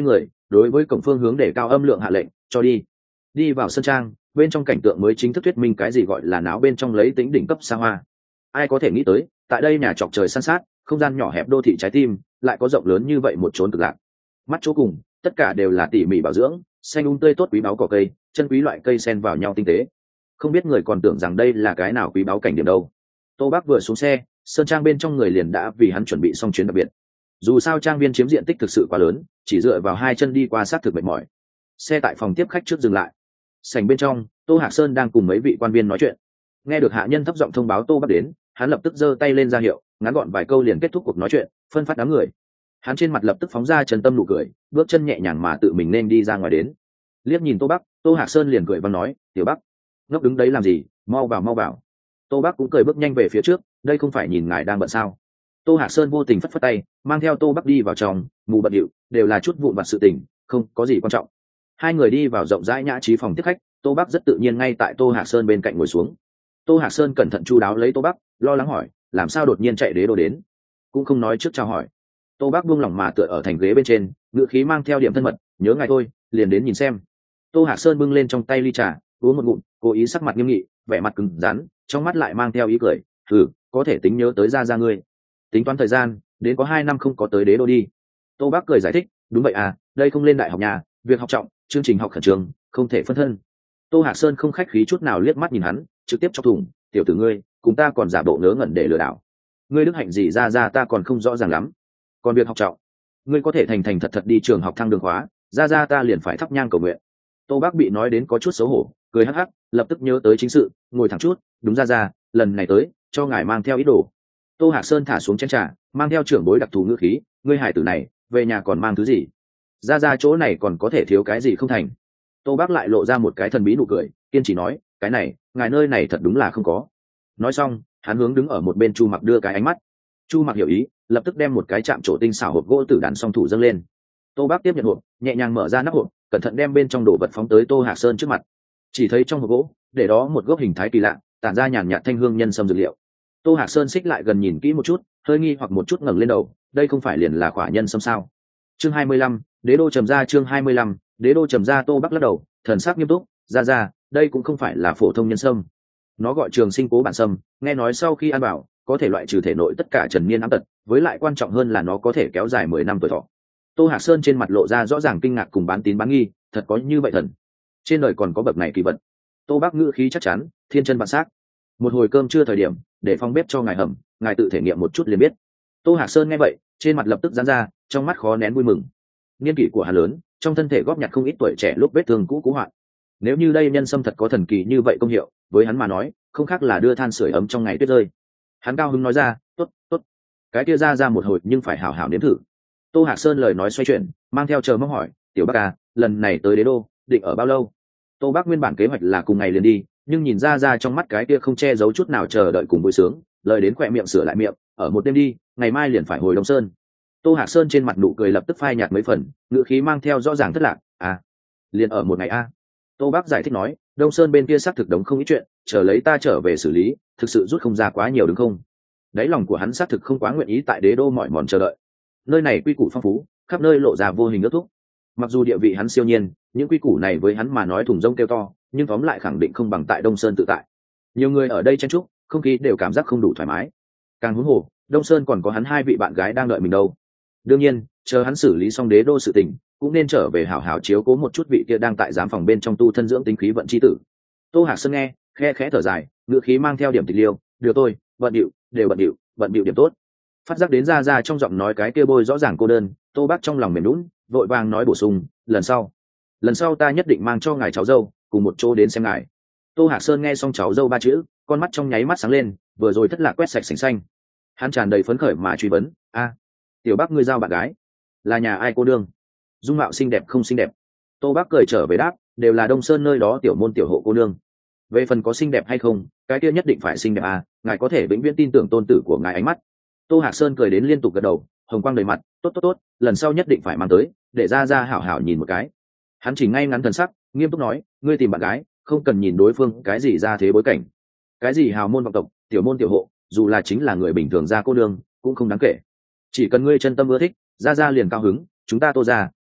S1: đối với cổng phương hướng để cao âm lượng hạ lệnh cho đi. Đi vào sân trang, bên trong cảnh tượng mới chính thức thuyết minh cái gì gọi là náo bên trong lấy tính đỉnh cấp xa hoa. Ai có thể nghĩ tới tại đây nhà chọc trời san sát, không gian nhỏ hẹp đô thị trái tim lại có rộng lớn như vậy một chốn cực lạc. Mắt chỗ cùng tất cả đều là tỉ mỉ bảo dưỡng, xanh um tươi tốt quý báu cỏ cây, chân quý loại cây xen vào nhau tinh tế. Không biết người còn tưởng rằng đây là cái nào quý báu cảnh điểm đâu. Tô Bác vừa xuống xe, sơn trang bên trong người liền đã vì hắn chuẩn bị xong chuyến đặc biệt. Dù sao trang viên chiếm diện tích thực sự quá lớn, chỉ dựa vào hai chân đi qua sát thực mệt mỏi. Xe tại phòng tiếp khách trước dừng lại. Sảnh bên trong, Tô Hạc Sơn đang cùng mấy vị quan viên nói chuyện. Nghe được hạ nhân thấp giọng thông báo Tô Bác đến, hắn lập tức giơ tay lên ra hiệu, ngắn gọn vài câu liền kết thúc cuộc nói chuyện, phân phát đám người. Hắn trên mặt lập tức phóng ra trần tâm nụ cười, bước chân nhẹ nhàng mà tự mình nên đi ra ngoài đến. Liếc nhìn Tô Bắc, Tô Hạc Sơn liền cười và nói, "Tiểu Bắc, ngốc đứng đấy làm gì, mau vào mau vào." Tô Bắc cũng cười bước nhanh về phía trước, đây không phải nhìn ngài đang bận sao? Tô Hạc Sơn vô tình phất phất tay, mang theo Tô Bắc đi vào trong, mù bận điệu, đều là chút vụn vặt sự tình, không có gì quan trọng. Hai người đi vào rộng rãi nhã trí phòng tiếp khách, Tô Bắc rất tự nhiên ngay tại Tô Hạc Sơn bên cạnh ngồi xuống. Tô Hạc Sơn cẩn thận chu đáo lấy Tô Bắc, lo lắng hỏi, làm sao đột nhiên chạy đế đô đến? Cũng không nói trước chào hỏi. Tô Bắc buông lỏng mà tựa ở thành ghế bên trên, ngựa khí mang theo điểm thân mật, nhớ ngài thôi, liền đến nhìn xem. Tô Hạc Sơn bưng lên trong tay ly trà, uống một ngụm, cố ý sắc mặt nghiêm nghị, vẻ mặt cứng rắn, trong mắt lại mang theo ý cười, "Ừ, có thể tính nhớ tới ra ra ngươi. Tính toán thời gian, đến có hai năm không có tới đế đô đi." Tô Bắc cười giải thích, "Đúng vậy à, đây không lên đại học nhà, việc học trọng, chương trình học khẩn trương, không thể phân thân." Tô Hạc Sơn không khách khí chút nào liếc mắt nhìn hắn, trực tiếp chọc thủng, "Tiểu tử ngươi, cùng ta còn giả bộ ngớ ngẩn để lừa đảo. Ngươi đức hạnh gì ra ra ta còn không rõ ràng lắm. Còn việc học trọng, ngươi có thể thành thành thật thật đi trường học thăng đường khóa, ra ra ta liền phải thắp nhang cầu nguyện." Tô Bác bị nói đến có chút xấu hổ, cười hắc hắc, lập tức nhớ tới chính sự, ngồi thẳng chút, "Đúng ra ra, lần này tới, cho ngài mang theo ít đồ." Tô Hạc Sơn thả xuống chén trà, mang theo trưởng bối đặc thù ngữ khí, "Ngươi hải tử này, về nhà còn mang thứ gì? Ra ra chỗ này còn có thể thiếu cái gì không thành?" Tô Bác lại lộ ra một cái thần bí nụ cười, kiên trì nói, "Cái này, ngài nơi này thật đúng là không có." Nói xong, hắn hướng đứng ở một bên Chu Mặc đưa cái ánh mắt. Chu Mặc hiểu ý, lập tức đem một cái chạm trổ tinh xảo hộp gỗ tử đàn song thủ dâng lên. Tô Bác tiếp nhận hộp, nhẹ nhàng mở ra nắp hộp, cẩn thận đem bên trong đồ vật phóng tới Tô Hạc Sơn trước mặt. Chỉ thấy trong hộp gỗ, để đó một gốc hình thái kỳ lạ, tản ra nhàn nhạt thanh hương nhân sâm dược liệu. Tô Hạc Sơn xích lại gần nhìn kỹ một chút, hơi nghi hoặc một chút ngẩng lên đầu, đây không phải liền là quả nhân sâm sao? Chương hai mươi lăm, Đế đô trầm ra chương hai mươi lăm, Đế đô trầm ra. Tô Bác lắc đầu, thần sắc nghiêm túc, "Ra ra, đây cũng không phải là phổ thông nhân sâm. Nó gọi trường sinh cố bản sâm, nghe nói sau khi ăn vào, có thể loại trừ thể nội tất cả trần niên ám tật, với lại quan trọng hơn là nó có thể kéo dài mười năm tuổi thọ." Tô Hạc Sơn trên mặt lộ ra rõ ràng kinh ngạc cùng bán tín bán nghi, thật có như vậy thần? Trên đời còn có bậc này kỳ vật? Tô Bác ngữ khí chắc chắn, thiên chân vạn sắc. "Một hồi cơm trưa thời điểm, để phong bếp cho ngài hầm, ngài tự thể nghiệm một chút liền biết." Tô Hạc Sơn nghe vậy, trên mặt lập tức giãn ra, trong mắt khó nén vui mừng. Niên kỷ của hắn lớn, trong thân thể góp nhặt không ít tuổi trẻ lúc vết thương cũ cũ hoạn. Nếu như đây nhân sâm thật có thần kỳ như vậy công hiệu, với hắn mà nói, không khác là đưa than sưởi ấm trong ngày tuyết rơi. Hắn cao hứng nói ra, "Tốt, tốt, cái kia ra ra một hồi nhưng phải hảo hảo nếm thử." Tô Hạc Sơn lời nói xoay chuyển, mang theo chờ mong hỏi, "Tiểu Bác à, lần này tới đế đô, định ở bao lâu?" Tô Bác nguyên bản kế hoạch là cùng ngày liền đi, nhưng nhìn ra ra trong mắt cái kia không che giấu chút nào chờ đợi cùng vui sướng, lời đến khỏe miệng sửa lại miệng, "Ở một đêm đi, ngày mai liền phải hồi Đông Sơn." Tô Hạc Sơn trên mặt nụ cười lập tức phai nhạt mấy phần, ngữ khí mang theo rõ ràng thất lạc, "À, liền ở một ngày a." Tô Bác giải thích nói, "Đông Sơn bên kia xác thực đống không ít chuyện, chờ lấy ta trở về xử lý, thực sự rút không ra quá nhiều đúng không?" Đáy lòng của hắn xác thực không quá nguyện ý tại đế đô mỏi mòn chờ đợi. Nơi này quy củ phong phú, khắp nơi lộ ra vô hình ước thúc. Mặc dù địa vị hắn siêu nhiên, những quy củ này với hắn mà nói thùng rông kêu to, nhưng tóm lại khẳng định không bằng tại Đông Sơn tự tại. Nhiều người ở đây chen chúc, không khí đều cảm giác không đủ thoải mái. Càng huống hồ, Đông Sơn còn có hắn hai vị bạn gái đang đợi mình đâu. Đương nhiên, chờ hắn xử lý xong đế đô sự tình, cũng nên trở về hảo hảo chiếu cố một chút vị kia đang tại giám phòng bên trong tu thân dưỡng tính khí vận chi tử. Tô Hạc Sơn nghe, khe khẽ thở dài, ngữ khí mang theo điểm tịch liêu, "Điều tôi, bận điệu, đều bận điệu, bận điệu điểm tốt." Phát giác đến ra ra trong giọng nói cái kia bôi rõ ràng cô đơn, Tô Bác trong lòng mềm nhũn, vội vàng nói bổ sung, "Lần sau, lần sau ta nhất định mang cho ngài cháu dâu cùng một chỗ đến xem ngài." Tô Hạc Sơn nghe xong cháu dâu ba chữ, con mắt trong nháy mắt sáng lên, vừa rồi thất lạc quét sạch sành xanh. Hắn tràn đầy phấn khởi mà truy vấn, "A, Tiểu Bác ngươi giao bạn gái, là nhà ai cô đương? Dung mạo xinh đẹp không xinh đẹp?" Tô Bác cười trở về đáp, "Đều là Đông Sơn nơi đó tiểu môn tiểu hộ cô nương. Về phần có xinh đẹp hay không, cái kia nhất định phải xinh đẹp à, ngài có thể vĩnh viễn tin tưởng tôn tử của ngài." Ánh mắt Tô Hạc Sơn cười đến liên tục gật đầu, hồng quang đầy mặt, "Tốt tốt tốt, lần sau nhất định phải mang tới, để ra ra hảo hảo nhìn một cái." Hắn chỉ ngay ngắn thần sắc, nghiêm túc nói, "Ngươi tìm bạn gái, không cần nhìn đối phương cái gì ra thế bối cảnh, cái gì hào môn vọng tộc, tiểu môn tiểu hộ, dù là chính là người bình thường ra cô đương cũng không đáng kể. Chỉ cần ngươi chân tâm ưa thích, ra ra liền cao hứng, chúng ta Tô ra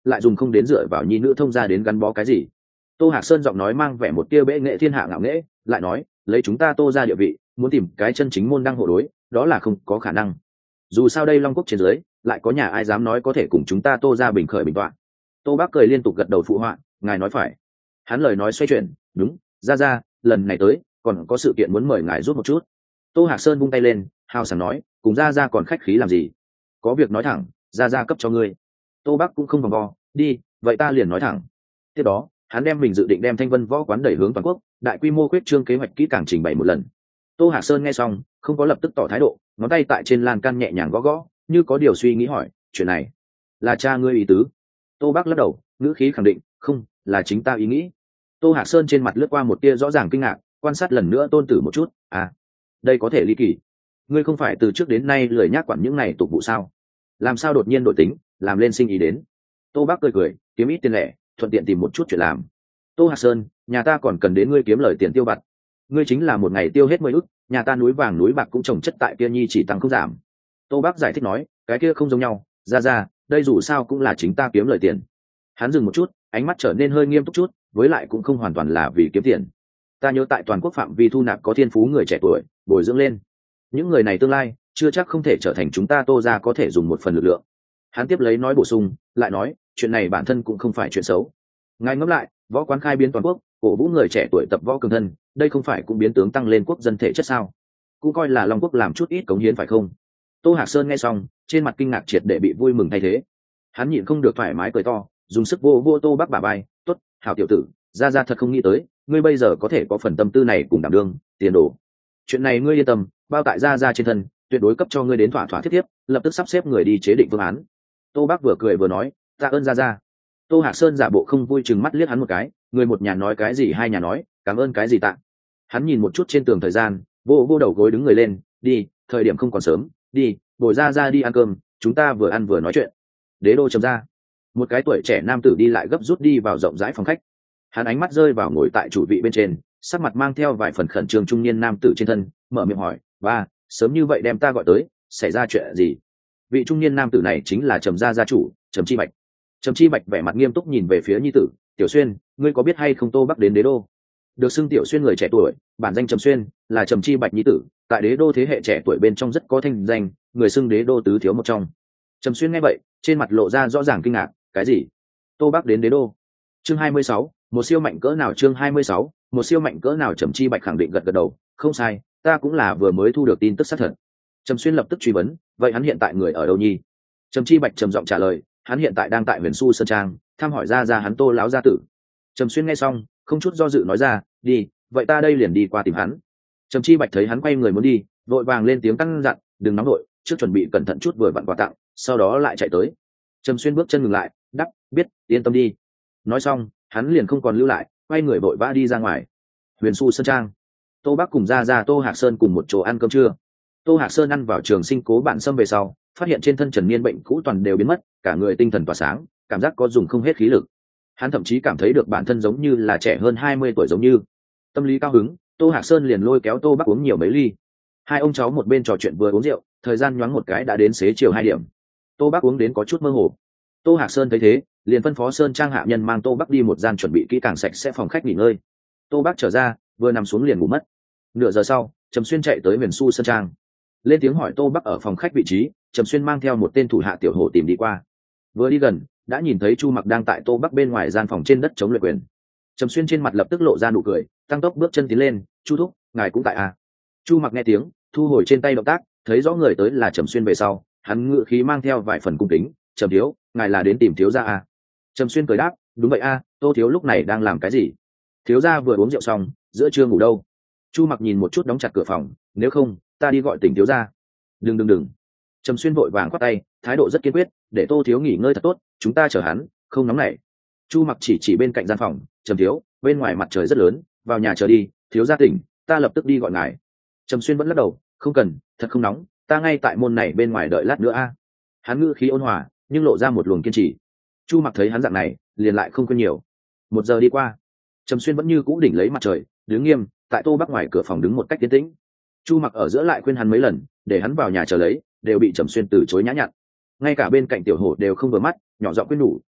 S1: lại dùng không đến dựa vào nhi nữ thông gia đến gắn bó cái gì. Tô Hạc Sơn giọng nói mang vẻ một tia bệ nghệ thiên hạ ngạo nghễ, lại nói lấy chúng ta Tô ra địa vị, muốn tìm cái chân chính môn đăng hộ đối, đó là không có khả năng. Dù sao đây Long Quốc trên dưới lại có nhà ai dám nói có thể cùng chúng ta Tô ra bình khởi bình tọa. Tô Bác cười liên tục gật đầu phụ họa, ngài nói phải. Hắn lời nói xoay chuyển, đúng, ra ra lần này tới còn có sự kiện muốn mời ngài giúp một chút. Tô Hạc Sơn vung tay lên, hào sảng nói, cùng ra ra còn khách khí làm gì, có việc nói thẳng, ra ra cấp cho ngươi. Tô Bác cũng không vòng vo, đi vậy ta liền nói thẳng. Tiếp đó hắn đem mình dự định đem Thanh Vân võ quán đẩy hướng toàn quốc, đại quy mô quyết trương kế hoạch kỹ càng trình bày một lần. Tô Hạc Sơn nghe xong không có lập tức tỏ thái độ, ngón tay tại trên lan can nhẹ nhàng gõ gõ, như có điều suy nghĩ hỏi, chuyện này là cha ngươi ý tứ? Tô Bác lắc đầu, ngữ khí khẳng định, không, là chính ta ý nghĩ. Tô Hạc Sơn trên mặt lướt qua một tia rõ ràng kinh ngạc, quan sát lần nữa Tôn Tử một chút, à, đây có thể ly kỳ. Ngươi không phải từ trước đến nay lười nhác quản những này tục vụ sao? Làm sao đột nhiên đổi tính, làm lên sinh ý đến? Tô Bác cười cười, kiếm ít tiền lẻ, thuận tiện tìm một chút chuyện làm. Tô Hạc Sơn, nhà ta còn cần đến ngươi kiếm lời tiền tiêu vặt. Ngươi chính là một ngày tiêu hết mười ức, nhà ta núi vàng núi bạc cũng trồng chất tại kia nhi chỉ tăng không giảm. Tô Bác giải thích nói, cái kia không giống nhau, ra ra, đây dù sao cũng là chính ta kiếm lời tiền. Hắn dừng một chút, ánh mắt trở nên hơi nghiêm túc chút, với lại cũng không hoàn toàn là vì kiếm tiền. Ta nhớ tại toàn quốc phạm vi thu nạp có thiên phú người trẻ tuổi, bồi dưỡng lên. Những người này tương lai chưa chắc không thể trở thành chúng ta Tô ra có thể dùng một phần lực lượng. Hắn tiếp lấy nói bổ sung, lại nói, chuyện này bản thân cũng không phải chuyện xấu. Ngài ngẫm lại, võ quán khai biến toàn quốc, cổ vũ người trẻ tuổi tập võ cường thân, đây không phải cũng biến tướng tăng lên quốc dân thể chất sao? Cũng coi là Long Quốc làm chút ít cống hiến phải không? Tô Hạc Sơn nghe xong, trên mặt kinh ngạc triệt để bị vui mừng thay thế. Hắn nhịn không được thoải mái cười to, dùng sức vô vô Tô Bác bả vai, tốt, hảo tiểu tử, ra ra thật không nghĩ tới, ngươi bây giờ có thể có phần tâm tư này cùng đảm đương, tiền đồ. Chuyện này ngươi yên tâm, bao tại ra ra trên thân, tuyệt đối cấp cho ngươi đến thỏa thỏa thiết thiếp, lập tức sắp xếp người đi chế định phương án. Tô Bác vừa cười vừa nói, tạ ơn ra ra. Tô Hạc Sơn giả bộ không vui chừng mắt liếc hắn một cái, người một nhà nói cái gì hai nhà nói, cảm ơn cái gì tạ. Hắn nhìn một chút trên tường thời gian, vô vô đầu gối đứng người lên, đi, thời điểm không còn sớm, đi, bồi ra ra đi ăn cơm, chúng ta vừa ăn vừa nói chuyện. Đế đô trầm ra, một cái tuổi trẻ nam tử đi lại gấp rút đi vào rộng rãi phòng khách. Hắn ánh mắt rơi vào ngồi tại chủ vị bên trên, sắc mặt mang theo vài phần khẩn trương trung niên nam tử trên thân, mở miệng hỏi, ba, sớm như vậy đem ta gọi tới, xảy ra chuyện gì? Vị trung niên nam tử này chính là Trầm gia gia chủ, Trầm Chi Bạch. Trầm Chi Bạch vẻ mặt nghiêm túc nhìn về phía nhi tử, Tiểu Xuyên, ngươi có biết hay không Tô Bắc đến đế đô? Được xưng Tiểu Xuyên người trẻ tuổi, bản danh Trầm Xuyên, là Trầm Chi Bạch nhi tử, tại đế đô thế hệ trẻ tuổi bên trong rất có thanh danh, người xưng đế đô tứ thiếu một trong. Trầm Xuyên nghe vậy, trên mặt lộ ra rõ ràng kinh ngạc, cái gì? Tô Bắc đến đế đô? Chương hai mươi sáu, một siêu mạnh cỡ nào? Chương hai mươi sáu, một siêu mạnh cỡ nào? Trầm Chi Bạch khẳng định gật gật đầu, không sai, ta cũng là vừa mới thu được tin tức xác thật. Trầm Xuyên lập tức truy vấn, vậy hắn hiện tại người ở đâu nhi? Trầm Chi Bạch trầm giọng trả lời, hắn hiện tại đang tại Huyền Su Sơn Trang, thăm hỏi ra ra hắn Tô láo gia tử. Trầm Xuyên nghe xong, không chút do dự nói ra, đi, vậy ta đây liền đi qua tìm hắn. Trầm Chi Bạch thấy hắn quay người muốn đi, vội vàng lên tiếng căn dặn, đừng nóng đội, trước chuẩn bị cẩn thận chút vừa vặn quà tặng, sau đó lại chạy tới. Trầm Xuyên bước chân ngừng lại, đắp, biết, yên tâm đi. Nói xong, hắn liền không còn lưu lại, quay người vội vã đi ra ngoài. Huyền Su Sơn Trang, Tô Bắc cùng ra ra Tô Hạc Sơn cùng một chỗ ăn cơm trưa. Tô Hạc Sơn ăn vào trường sinh cố bạn xâm về sau, phát hiện trên thân Trần Niên bệnh cũ toàn đều biến mất, cả người tinh thần tỏa sáng, cảm giác có dùng không hết khí lực. Hắn thậm chí cảm thấy được bản thân giống như là trẻ hơn hai mươi tuổi giống như. Tâm lý cao hứng, Tô Hạc Sơn liền lôi kéo Tô Bắc uống nhiều mấy ly. Hai ông cháu một bên trò chuyện vừa uống rượu, thời gian nhoáng một cái đã đến xế chiều hai điểm. Tô Bắc uống đến có chút mơ hồ. Tô Hạc Sơn thấy thế, liền phân phó Sơn Trang hạ nhân mang Tô Bắc đi một gian chuẩn bị kỹ càng sạch sẽ phòng khách nghỉ ngơi. Tô Bắc trở ra, vừa nằm xuống liền ngủ mất. Nửa giờ sau, Trầm Xuyên chạy tới Huyền Su Sơn Trang, lên tiếng hỏi Tô Bắc ở phòng khách vị trí. Trầm Xuyên mang theo một tên thủ hạ tiểu hổ tìm đi qua. Vừa đi gần, đã nhìn thấy Chu Mặc đang tại Tô Bắc bên ngoài gian phòng trên đất chống luyện quyền. Trầm Xuyên trên mặt lập tức lộ ra nụ cười, tăng tốc bước chân tiến lên, "Chu thúc, ngài cũng tại à?" Chu Mặc nghe tiếng, thu hồi trên tay động tác, thấy rõ người tới là Trầm Xuyên về sau, hắn ngựa khí mang theo vài phần cung kính, "Trầm thiếu, ngài là đến tìm thiếu gia à?" Trầm Xuyên cười đáp, "Đúng vậy a, Tô thiếu lúc này đang làm cái gì?" "Thiếu gia vừa uống rượu xong, giữa trưa ngủ đâu." Chu Mặc nhìn một chút đóng chặt cửa phòng, "Nếu không, ta đi gọi tỉnh thiếu gia." "Đừng đừng đừng." Trầm Xuyên vội vàng quát tay, thái độ rất kiên quyết, "Để Tô thiếu nghỉ ngơi thật tốt, chúng ta chờ hắn, không nóng nảy." Chu Mặc chỉ chỉ bên cạnh gian phòng, "Trầm thiếu, bên ngoài mặt trời rất lớn, vào nhà chờ đi, thiếu gia tỉnh, ta lập tức đi gọi ngài." Trầm Xuyên vẫn lắc đầu, "Không cần, thật không nóng, ta ngay tại môn này bên ngoài đợi lát nữa a." Hắn ngữ khí ôn hòa, nhưng lộ ra một luồng kiên trì. Chu Mặc thấy hắn dạng này, liền lại không quên nhiều. Một giờ đi qua, Trầm Xuyên vẫn như cũ đỉnh lấy mặt trời, đứng nghiêm tại Tô Bắc ngoài cửa phòng đứng một cách tiến tĩnh. Chu Mặc ở giữa lại khuyên hắn mấy lần, để hắn vào nhà chờ lấy, đều bị Trầm Xuyên từ chối nhã nhặn. Ngay cả bên cạnh tiểu hổ đều không vừa mắt, nhỏ giọng khuyên nhủ,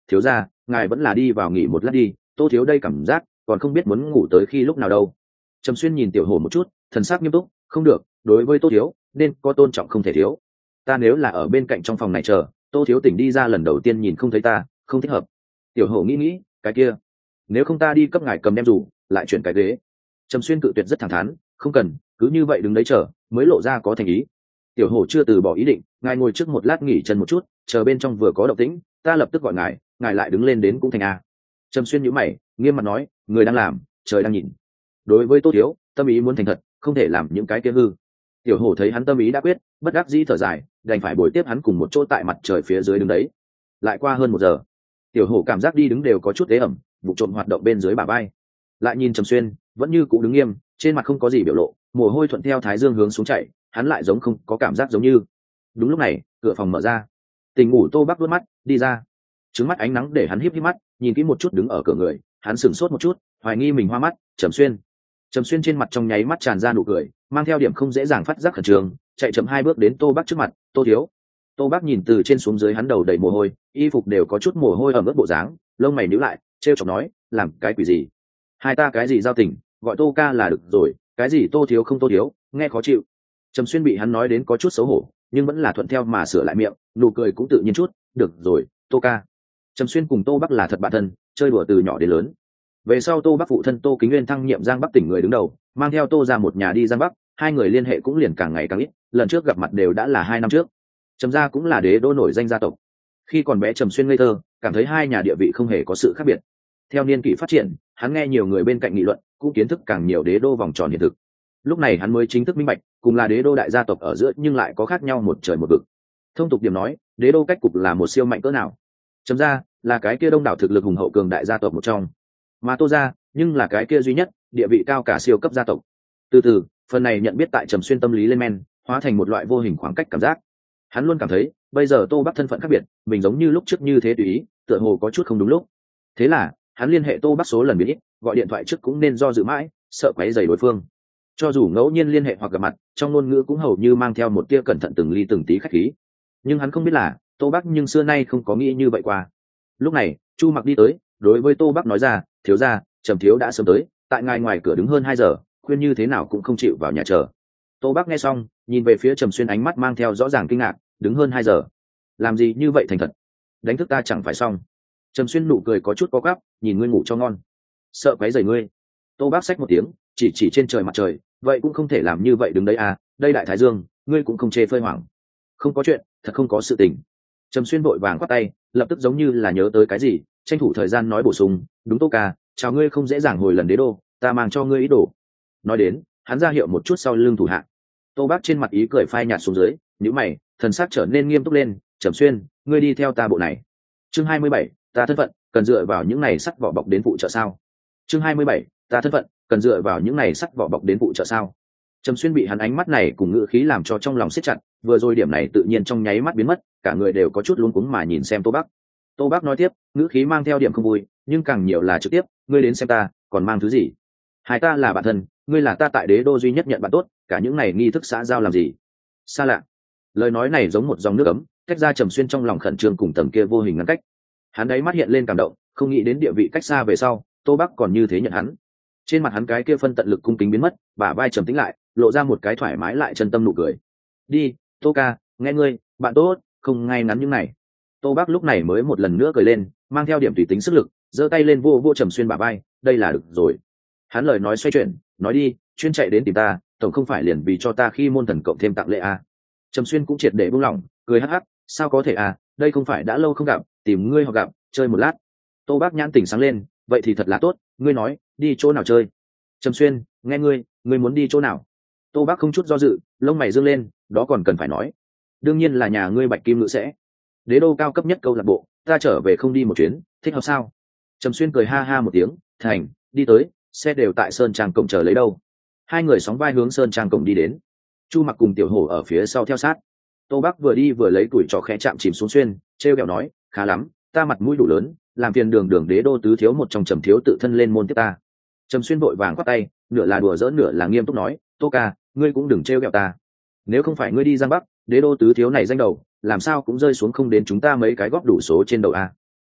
S1: thiếu gia, ngài vẫn là đi vào nghỉ một lát đi, tô thiếu đây cảm giác còn không biết muốn ngủ tới khi lúc nào đâu. Trầm Xuyên nhìn tiểu hổ một chút, thần sắc nghiêm túc, không được, đối với tô thiếu nên có tôn trọng không thể thiếu. Ta nếu là ở bên cạnh trong phòng này chờ, tô thiếu tỉnh đi ra lần đầu tiên nhìn không thấy ta, không thích hợp. Tiểu hổ nghĩ nghĩ, cái kia, nếu không ta đi cấp ngài cầm đem rủ, lại chuyển cái ghế. Trầm Xuyên cự tuyệt rất thẳng thắn, không cần, cứ như vậy đứng đấy chờ, mới lộ ra có thành ý. Tiểu hổ chưa từ bỏ ý định, ngài ngồi trước một lát nghỉ chân một chút, chờ bên trong vừa có động tĩnh, ta lập tức gọi ngài, ngài lại đứng lên đến cũng thành a. Trầm Xuyên nhíu mày, nghiêm mặt nói, người đang làm, trời đang nhìn. Đối với tô thiếu, tâm ý muốn thành thật, không thể làm những cái kia hư. Tiểu hổ thấy hắn tâm ý đã quyết, bất đắc dĩ thở dài, đành phải bồi tiếp hắn cùng một chỗ tại mặt trời phía dưới đứng đấy. Lại qua hơn một giờ, tiểu hổ cảm giác đi đứng đều có chút ế ẩm, vụ trộm hoạt động bên dưới bả vai. Lại nhìn Trầm Xuyên, vẫn như cũ đứng nghiêm, trên mặt không có gì biểu lộ, mồ hôi thuận theo thái dương hướng xuống chảy, hắn lại giống không có cảm giác giống như. Đúng lúc này, cửa phòng mở ra, Tình Ngủ Tô Bắc đuốt mắt đi ra, trứng mắt ánh nắng để hắn híp híp mắt, nhìn kỹ một chút đứng ở cửa người, hắn sửng sốt một chút, hoài nghi mình hoa mắt. Trầm Xuyên. Trầm Xuyên trên mặt trong nháy mắt tràn ra nụ cười, mang theo điểm không dễ dàng phát giác khẩn trương, chạy chậm hai bước đến Tô Bắc trước mặt. Tô thiếu. Tô Bắc nhìn từ trên xuống dưới hắn đầu đầy mồ hôi, y phục đều có chút mồ hôi ẩm ướt bộ dáng, lông mày nhíu lại, trêu chọc nói, làm cái quỷ gì? Hai ta cái gì giao tình, gọi Tô ca là được rồi, cái gì Tô thiếu không Tô thiếu, nghe khó chịu. Trầm Xuyên bị hắn nói đến có chút xấu hổ, nhưng vẫn là thuận theo mà sửa lại miệng, nụ cười cũng tự nhiên chút, được rồi, Tô ca. Trầm Xuyên cùng Tô Bắc là thật bạn thân, chơi đùa từ nhỏ đến lớn. Về sau Tô Bắc phụ thân Tô Kính Nguyên thăng nhiệm Giang Bắc tỉnh người đứng đầu, mang theo Tô ra một nhà đi Giang Bắc, hai người liên hệ cũng liền càng ngày càng ít, lần trước gặp mặt đều đã là hai năm trước. Trầm gia cũng là đế đô nổi danh gia tộc. Khi còn bé Trầm Xuyên ngây thơ, cảm thấy hai nhà địa vị không hề có sự khác biệt. Theo niên kỷ phát triển, hắn nghe nhiều người bên cạnh nghị luận, cũng kiến thức càng nhiều đế đô vòng tròn hiện thực. Lúc này hắn mới chính thức minh bạch, cùng là đế đô đại gia tộc ở giữa nhưng lại có khác nhau một trời một vực. Thông tục điểm nói, đế đô cách cục là một siêu mạnh cỡ nào. Trầm gia là cái kia đông đảo thực lực hùng hậu cường đại gia tộc một trong, mà Tô gia nhưng là cái kia duy nhất địa vị cao cả siêu cấp gia tộc. Từ từ, phần này nhận biết tại Trầm Xuyên tâm lý lên men, hóa thành một loại vô hình khoảng cách cảm giác. Hắn luôn cảm thấy bây giờ Tô Bắc thân phận khác biệt, mình giống như lúc trước như thế tùy ý, tựa hồ có chút không đúng lúc. Thế là hắn liên hệ Tô Bắc số lần biết ít, gọi điện thoại trước cũng nên do dự mãi, sợ quấy rầy đối phương. Cho dù ngẫu nhiên liên hệ hoặc gặp mặt, trong ngôn ngữ cũng hầu như mang theo một tia cẩn thận từng ly từng tí khách khí. Nhưng hắn không biết là Tô Bắc nhưng xưa nay không có nghĩ như vậy qua. Lúc này Chu Mặc đi tới, đối với Tô Bắc nói ra, thiếu gia, Trầm thiếu đã sớm tới, tại ngài ngoài cửa đứng hơn hai giờ, khuyên như thế nào cũng không chịu vào nhà chờ. Tô Bắc nghe xong, nhìn về phía Trầm Xuyên, ánh mắt mang theo rõ ràng kinh ngạc, đứng hơn hai giờ, làm gì như vậy thành thật, đánh thức ta chẳng phải xong. Trầm Xuyên nụ cười có chút có gắp, nhìn ngươi ngủ cho ngon, sợ quấy rầy ngươi. Tô Bắc xách một tiếng, chỉ chỉ trên trời mặt trời, vậy cũng không thể làm như vậy, đứng đấy à, đây đại thái dương, ngươi cũng không chê phơi hoảng. Không có chuyện, thật không có sự tình. Trầm Xuyên vội vàng quát tay, lập tức giống như là nhớ tới cái gì, tranh thủ thời gian nói bổ sung, đúng Tô ca, chào ngươi không dễ dàng hồi lần đế đô, ta mang cho ngươi ý đồ. Nói đến, hắn ra hiệu một chút sau lưng thủ hạ. Tô Bắc trên mặt ý cười phai nhạt xuống dưới, nhíu mày, thần sắc trở nên nghiêm túc lên. Trầm Xuyên, ngươi đi theo ta bộ này. Chương hai mươi bảy, ta thân phận cần dựa vào những này sắt vỏ bọc đến phụ trợ sao? Chương hai mươi bảy, ta thân phận cần dựa vào những này sắt vỏ bọc đến phụ trợ sao? Trầm Xuyên bị hắn ánh mắt này cùng ngữ khí làm cho trong lòng siết chặt, vừa rồi điểm này tự nhiên trong nháy mắt biến mất, cả người đều có chút luống cuống mà nhìn xem Tô Bắc. Tô Bắc nói tiếp, ngữ khí mang theo điểm không vui, nhưng càng nhiều là trực tiếp, ngươi đến xem ta, còn mang thứ gì? Hai ta là bạn thân, ngươi là ta tại đế đô duy nhất nhận bạn tốt, cả những này nghi thức xã giao làm gì? Xa lạ. Lời nói này giống một dòng nước ấm, cách ra Trầm Xuyên trong lòng khẩn trương cùng tầng kia vô hình ngăn cách. Hắn đáy mắt hiện lên cảm động, không nghĩ đến địa vị cách xa về sau, Tô Bắc còn như thế nhận hắn. Trên mặt hắn cái kia phân tận lực cung kính biến mất, bả vai trầm tĩnh lại, lộ ra một cái thoải mái lại chân tâm nụ cười. Đi, Tô ca, nghe ngươi, bạn tốt, không ngay ngắn những này. Tô Bắc lúc này mới một lần nữa cười lên, mang theo điểm tùy tính sức lực, giơ tay lên vô vô Trầm Xuyên bả vai, đây là được rồi. Hắn lời nói xoay chuyển, nói đi, chuyên chạy đến tìm ta, tổng không phải liền vì cho ta khi môn thần cộng thêm tặng lễ à. Trầm Xuyên cũng triệt để buông lỏng, cười hắc hắc, sao có thể à, đây không phải đã lâu không gặp, tìm ngươi hoặc gặp, chơi một lát. Tô Bắc nhãn tỉnh sáng lên, vậy thì thật là tốt, ngươi nói, đi chỗ nào chơi? Trầm Xuyên, nghe ngươi, ngươi muốn đi chỗ nào? Tô Bắc không chút do dự, lông mày dương lên, đó còn cần phải nói. Đương nhiên là nhà ngươi Bạch Kim Ngự sẽ. Đế đô cao cấp nhất câu lạc bộ, ta trở về không đi một chuyến, thích hợp sao? Trầm Xuyên cười ha ha một tiếng, thành, đi tới, xe đều tại Sơn Trang cổng chờ lấy đâu. Hai người sóng vai hướng Sơn Trang cổng đi đến. Chu Mặc cùng Tiểu Hổ ở phía sau theo sát. Tô Bắc vừa đi vừa lấy tuổi trò khẽ chạm chìm xuống xuyên, trêu ghẹo nói, khá lắm, ta mặt mũi đủ lớn, làm phiền đường đường đế đô tứ thiếu một trong Trầm thiếu tự thân lên môn tiếp ta. Trầm Xuyên vội vàng quát tay, nửa là đùa giỡn nửa là nghiêm túc nói, Tô ca, ngươi cũng đừng trêu ghẹo ta. Nếu không phải ngươi đi Giang Bắc, đế đô tứ thiếu này danh đầu, làm sao cũng rơi xuống không đến chúng ta mấy cái góp đủ số trên đầu a.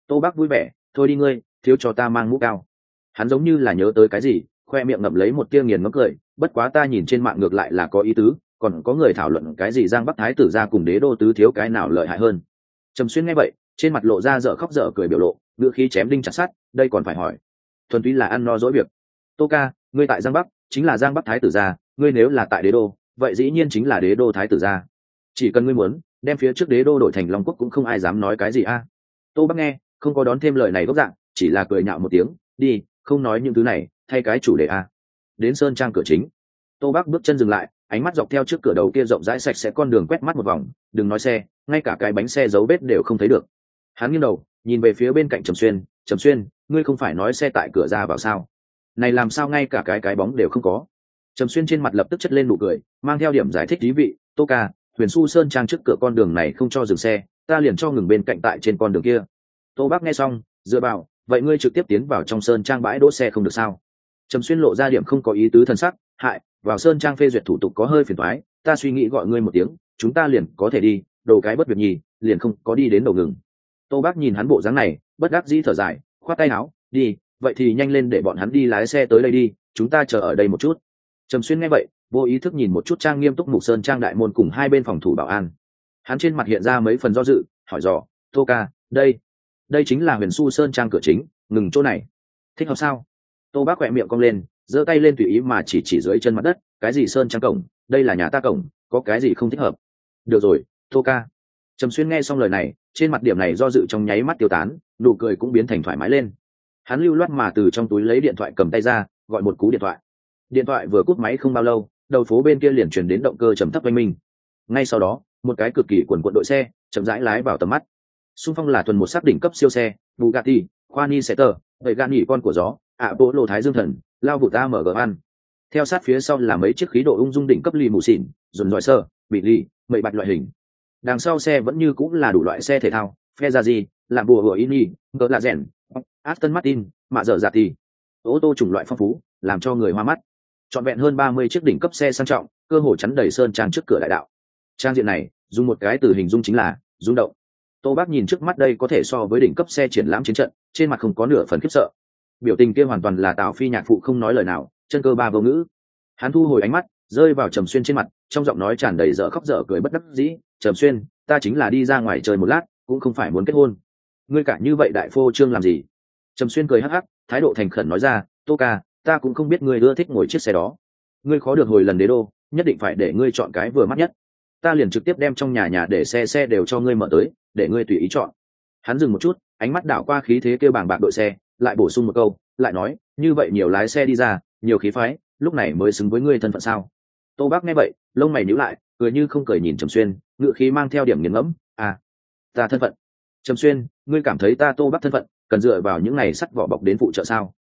S1: Tô Bác vui vẻ, thôi đi ngươi, thiếu cho ta mang mũ cao. Hắn giống như là nhớ tới cái gì, khoe miệng ngậm lấy một tia nghiền ngẫm cười, bất quá ta nhìn trên mạng ngược lại là có ý tứ, còn có người thảo luận cái gì Giang Bắc Thái tử ra cùng đế đô tứ thiếu cái nào lợi hại hơn. Trầm Xuyên nghe vậy, trên mặt lộ ra dở khóc dở cười biểu lộ, ngựa khí chém đinh chặt sắt, đây còn phải hỏi. Thuần túy là ăn no dỗi việc. Tô ca, ngươi tại Giang Bắc, chính là Giang Bắc Thái tử gia, ngươi nếu là tại đế đô, vậy dĩ nhiên chính là đế đô Thái tử gia. Chỉ cần ngươi muốn, đem phía trước đế đô đổi thành Long Quốc cũng không ai dám nói cái gì a. Tô Bắc nghe, không có đón thêm lời này gốc dạng, chỉ là cười nhạo một tiếng, đi, không nói những thứ này, thay cái chủ đề a. Đến sơn trang cửa chính, Tô Bắc bước chân dừng lại, ánh mắt dọc theo trước cửa đầu kia rộng rãi sạch sẽ con đường quét mắt một vòng, đừng nói xe, ngay cả cái bánh xe dấu vết đều không thấy được. Hắn nghiêng đầu, nhìn về phía bên cạnh Trầm Xuyên, Trầm Xuyên, ngươi không phải nói xe tại cửa ra vào sao? Này làm sao ngay cả cái cái bóng đều không có? Trầm Xuyên trên mặt lập tức chất lên nụ cười, mang theo điểm giải thích thú vị, Tô ca, Huyền Su Sơn trang trước cửa con đường này không cho dừng xe, ta liền cho ngừng bên cạnh tại trên con đường kia. Tô Bác nghe xong, dựa vào, vậy ngươi trực tiếp tiến vào trong sơn trang bãi đỗ xe không được sao? Trầm Xuyên lộ ra điểm không có ý tứ thân sắc, hại, vào sơn trang phê duyệt thủ tục có hơi phiền toái, ta suy nghĩ gọi ngươi một tiếng, chúng ta liền có thể đi, đồ cái bất việc nhì, liền không có đi đến đầu ngừng. Tô Bác nhìn hắn bộ dáng này, bất đắc dĩ thở dài, khoát tay áo, đi, vậy thì nhanh lên để bọn hắn đi lái xe tới đây đi, chúng ta chờ ở đây một chút. Trầm Xuyên nghe vậy, vô ý thức nhìn một chút trang nghiêm túc mục sơn trang đại môn cùng hai bên phòng thủ bảo an. Hắn trên mặt hiện ra mấy phần do dự, hỏi dò, Tô ca, đây, đây chính là Huyền Su Sơn trang cửa chính, ngừng chỗ này, thích hợp sao? Tô Bác khỏe miệng cong lên, giơ tay lên tùy ý mà chỉ chỉ dưới chân mặt đất, cái gì sơn trang cổng, đây là nhà ta cổng, có cái gì không thích hợp? Được rồi, Tô ca. Trầm Xuyên nghe xong lời này, trên mặt điểm này do dự trong nháy mắt tiêu tán, nụ cười cũng biến thành thoải mái lên. Hắn lưu loát mà từ trong túi lấy điện thoại cầm tay ra, gọi một cú điện thoại. Điện thoại vừa cúp máy không bao lâu, đầu phố bên kia liền truyền đến động cơ trầm thấp oanh minh. Ngay sau đó, một cái cực kỳ quần quận đội xe chậm rãi lái vào tầm mắt. Xung phong là thuần một xác đỉnh cấp siêu xe, Bugatti, Khoani Setter, vậy gan nghỉ con của gió, ạ bộ lộ Thái Dương Thần, lao vụt a em giê an. Theo sát phía sau là mấy chiếc khí độ ung dung đỉnh cấp lì mù xỉn, dồn dòi sơ, bị ly, mậy bạch loại hình. Đằng sau xe vẫn như cũng là đủ loại xe thể thao, Ferrari, làm bùa hựa ini, ngỡ là rèn, Aston Martin, mạ dở dạ thì. Ô tô chủng loại phong phú, làm cho người hoa mắt. Trọn vẹn hơn ba mươi chiếc đỉnh cấp xe sang trọng, cơ hồ chắn đầy sơn trang trước cửa đại đạo. Trang diện này, dùng một cái từ hình dung chính là rung động. Tô Bác nhìn trước mắt đây có thể so với đỉnh cấp xe triển lãm chiến trận, trên mặt không có nửa phần khiếp sợ. Biểu tình kia hoàn toàn là Tào Phi nhạc phụ không nói lời nào, chân cơ ba vô ngữ. Hắn thu hồi ánh mắt, rơi vào Trầm Xuyên trên mặt, trong giọng nói tràn đầy dở khóc dở cười bất đắc dĩ, "Trầm Xuyên, ta chính là đi ra ngoài chơi một lát, cũng không phải muốn kết hôn. Ngươi cả như vậy đại phô trương làm gì?" Trầm Xuyên cười hắc hắc, thái độ thành khẩn nói ra, "Tô ca, ta cũng không biết ngươi ưa thích ngồi chiếc xe đó. Ngươi khó được hồi lần đế đô, nhất định phải để ngươi chọn cái vừa mắt nhất. Ta liền trực tiếp đem trong nhà nhà để xe xe đều cho ngươi mở tới, để ngươi tùy ý chọn." Hắn dừng một chút, ánh mắt đảo qua khí thế kêu bàng bạc đội xe, lại bổ sung một câu, lại nói, "Như vậy nhiều lái xe đi ra, nhiều khí phái, lúc này mới xứng với ngươi thân phận sao?" Tô Bác nghe vậy, lông mày nhíu lại, cười như không cười nhìn Trầm Xuyên, ngựa khí mang theo điểm nghiền ngẫm, "À, ta thân phận?" "Trầm Xuyên, ngươi cảm thấy ta Tô Bác thân phận cần dựa vào những này sắt vỏ bọc đến phụ trợ sao?"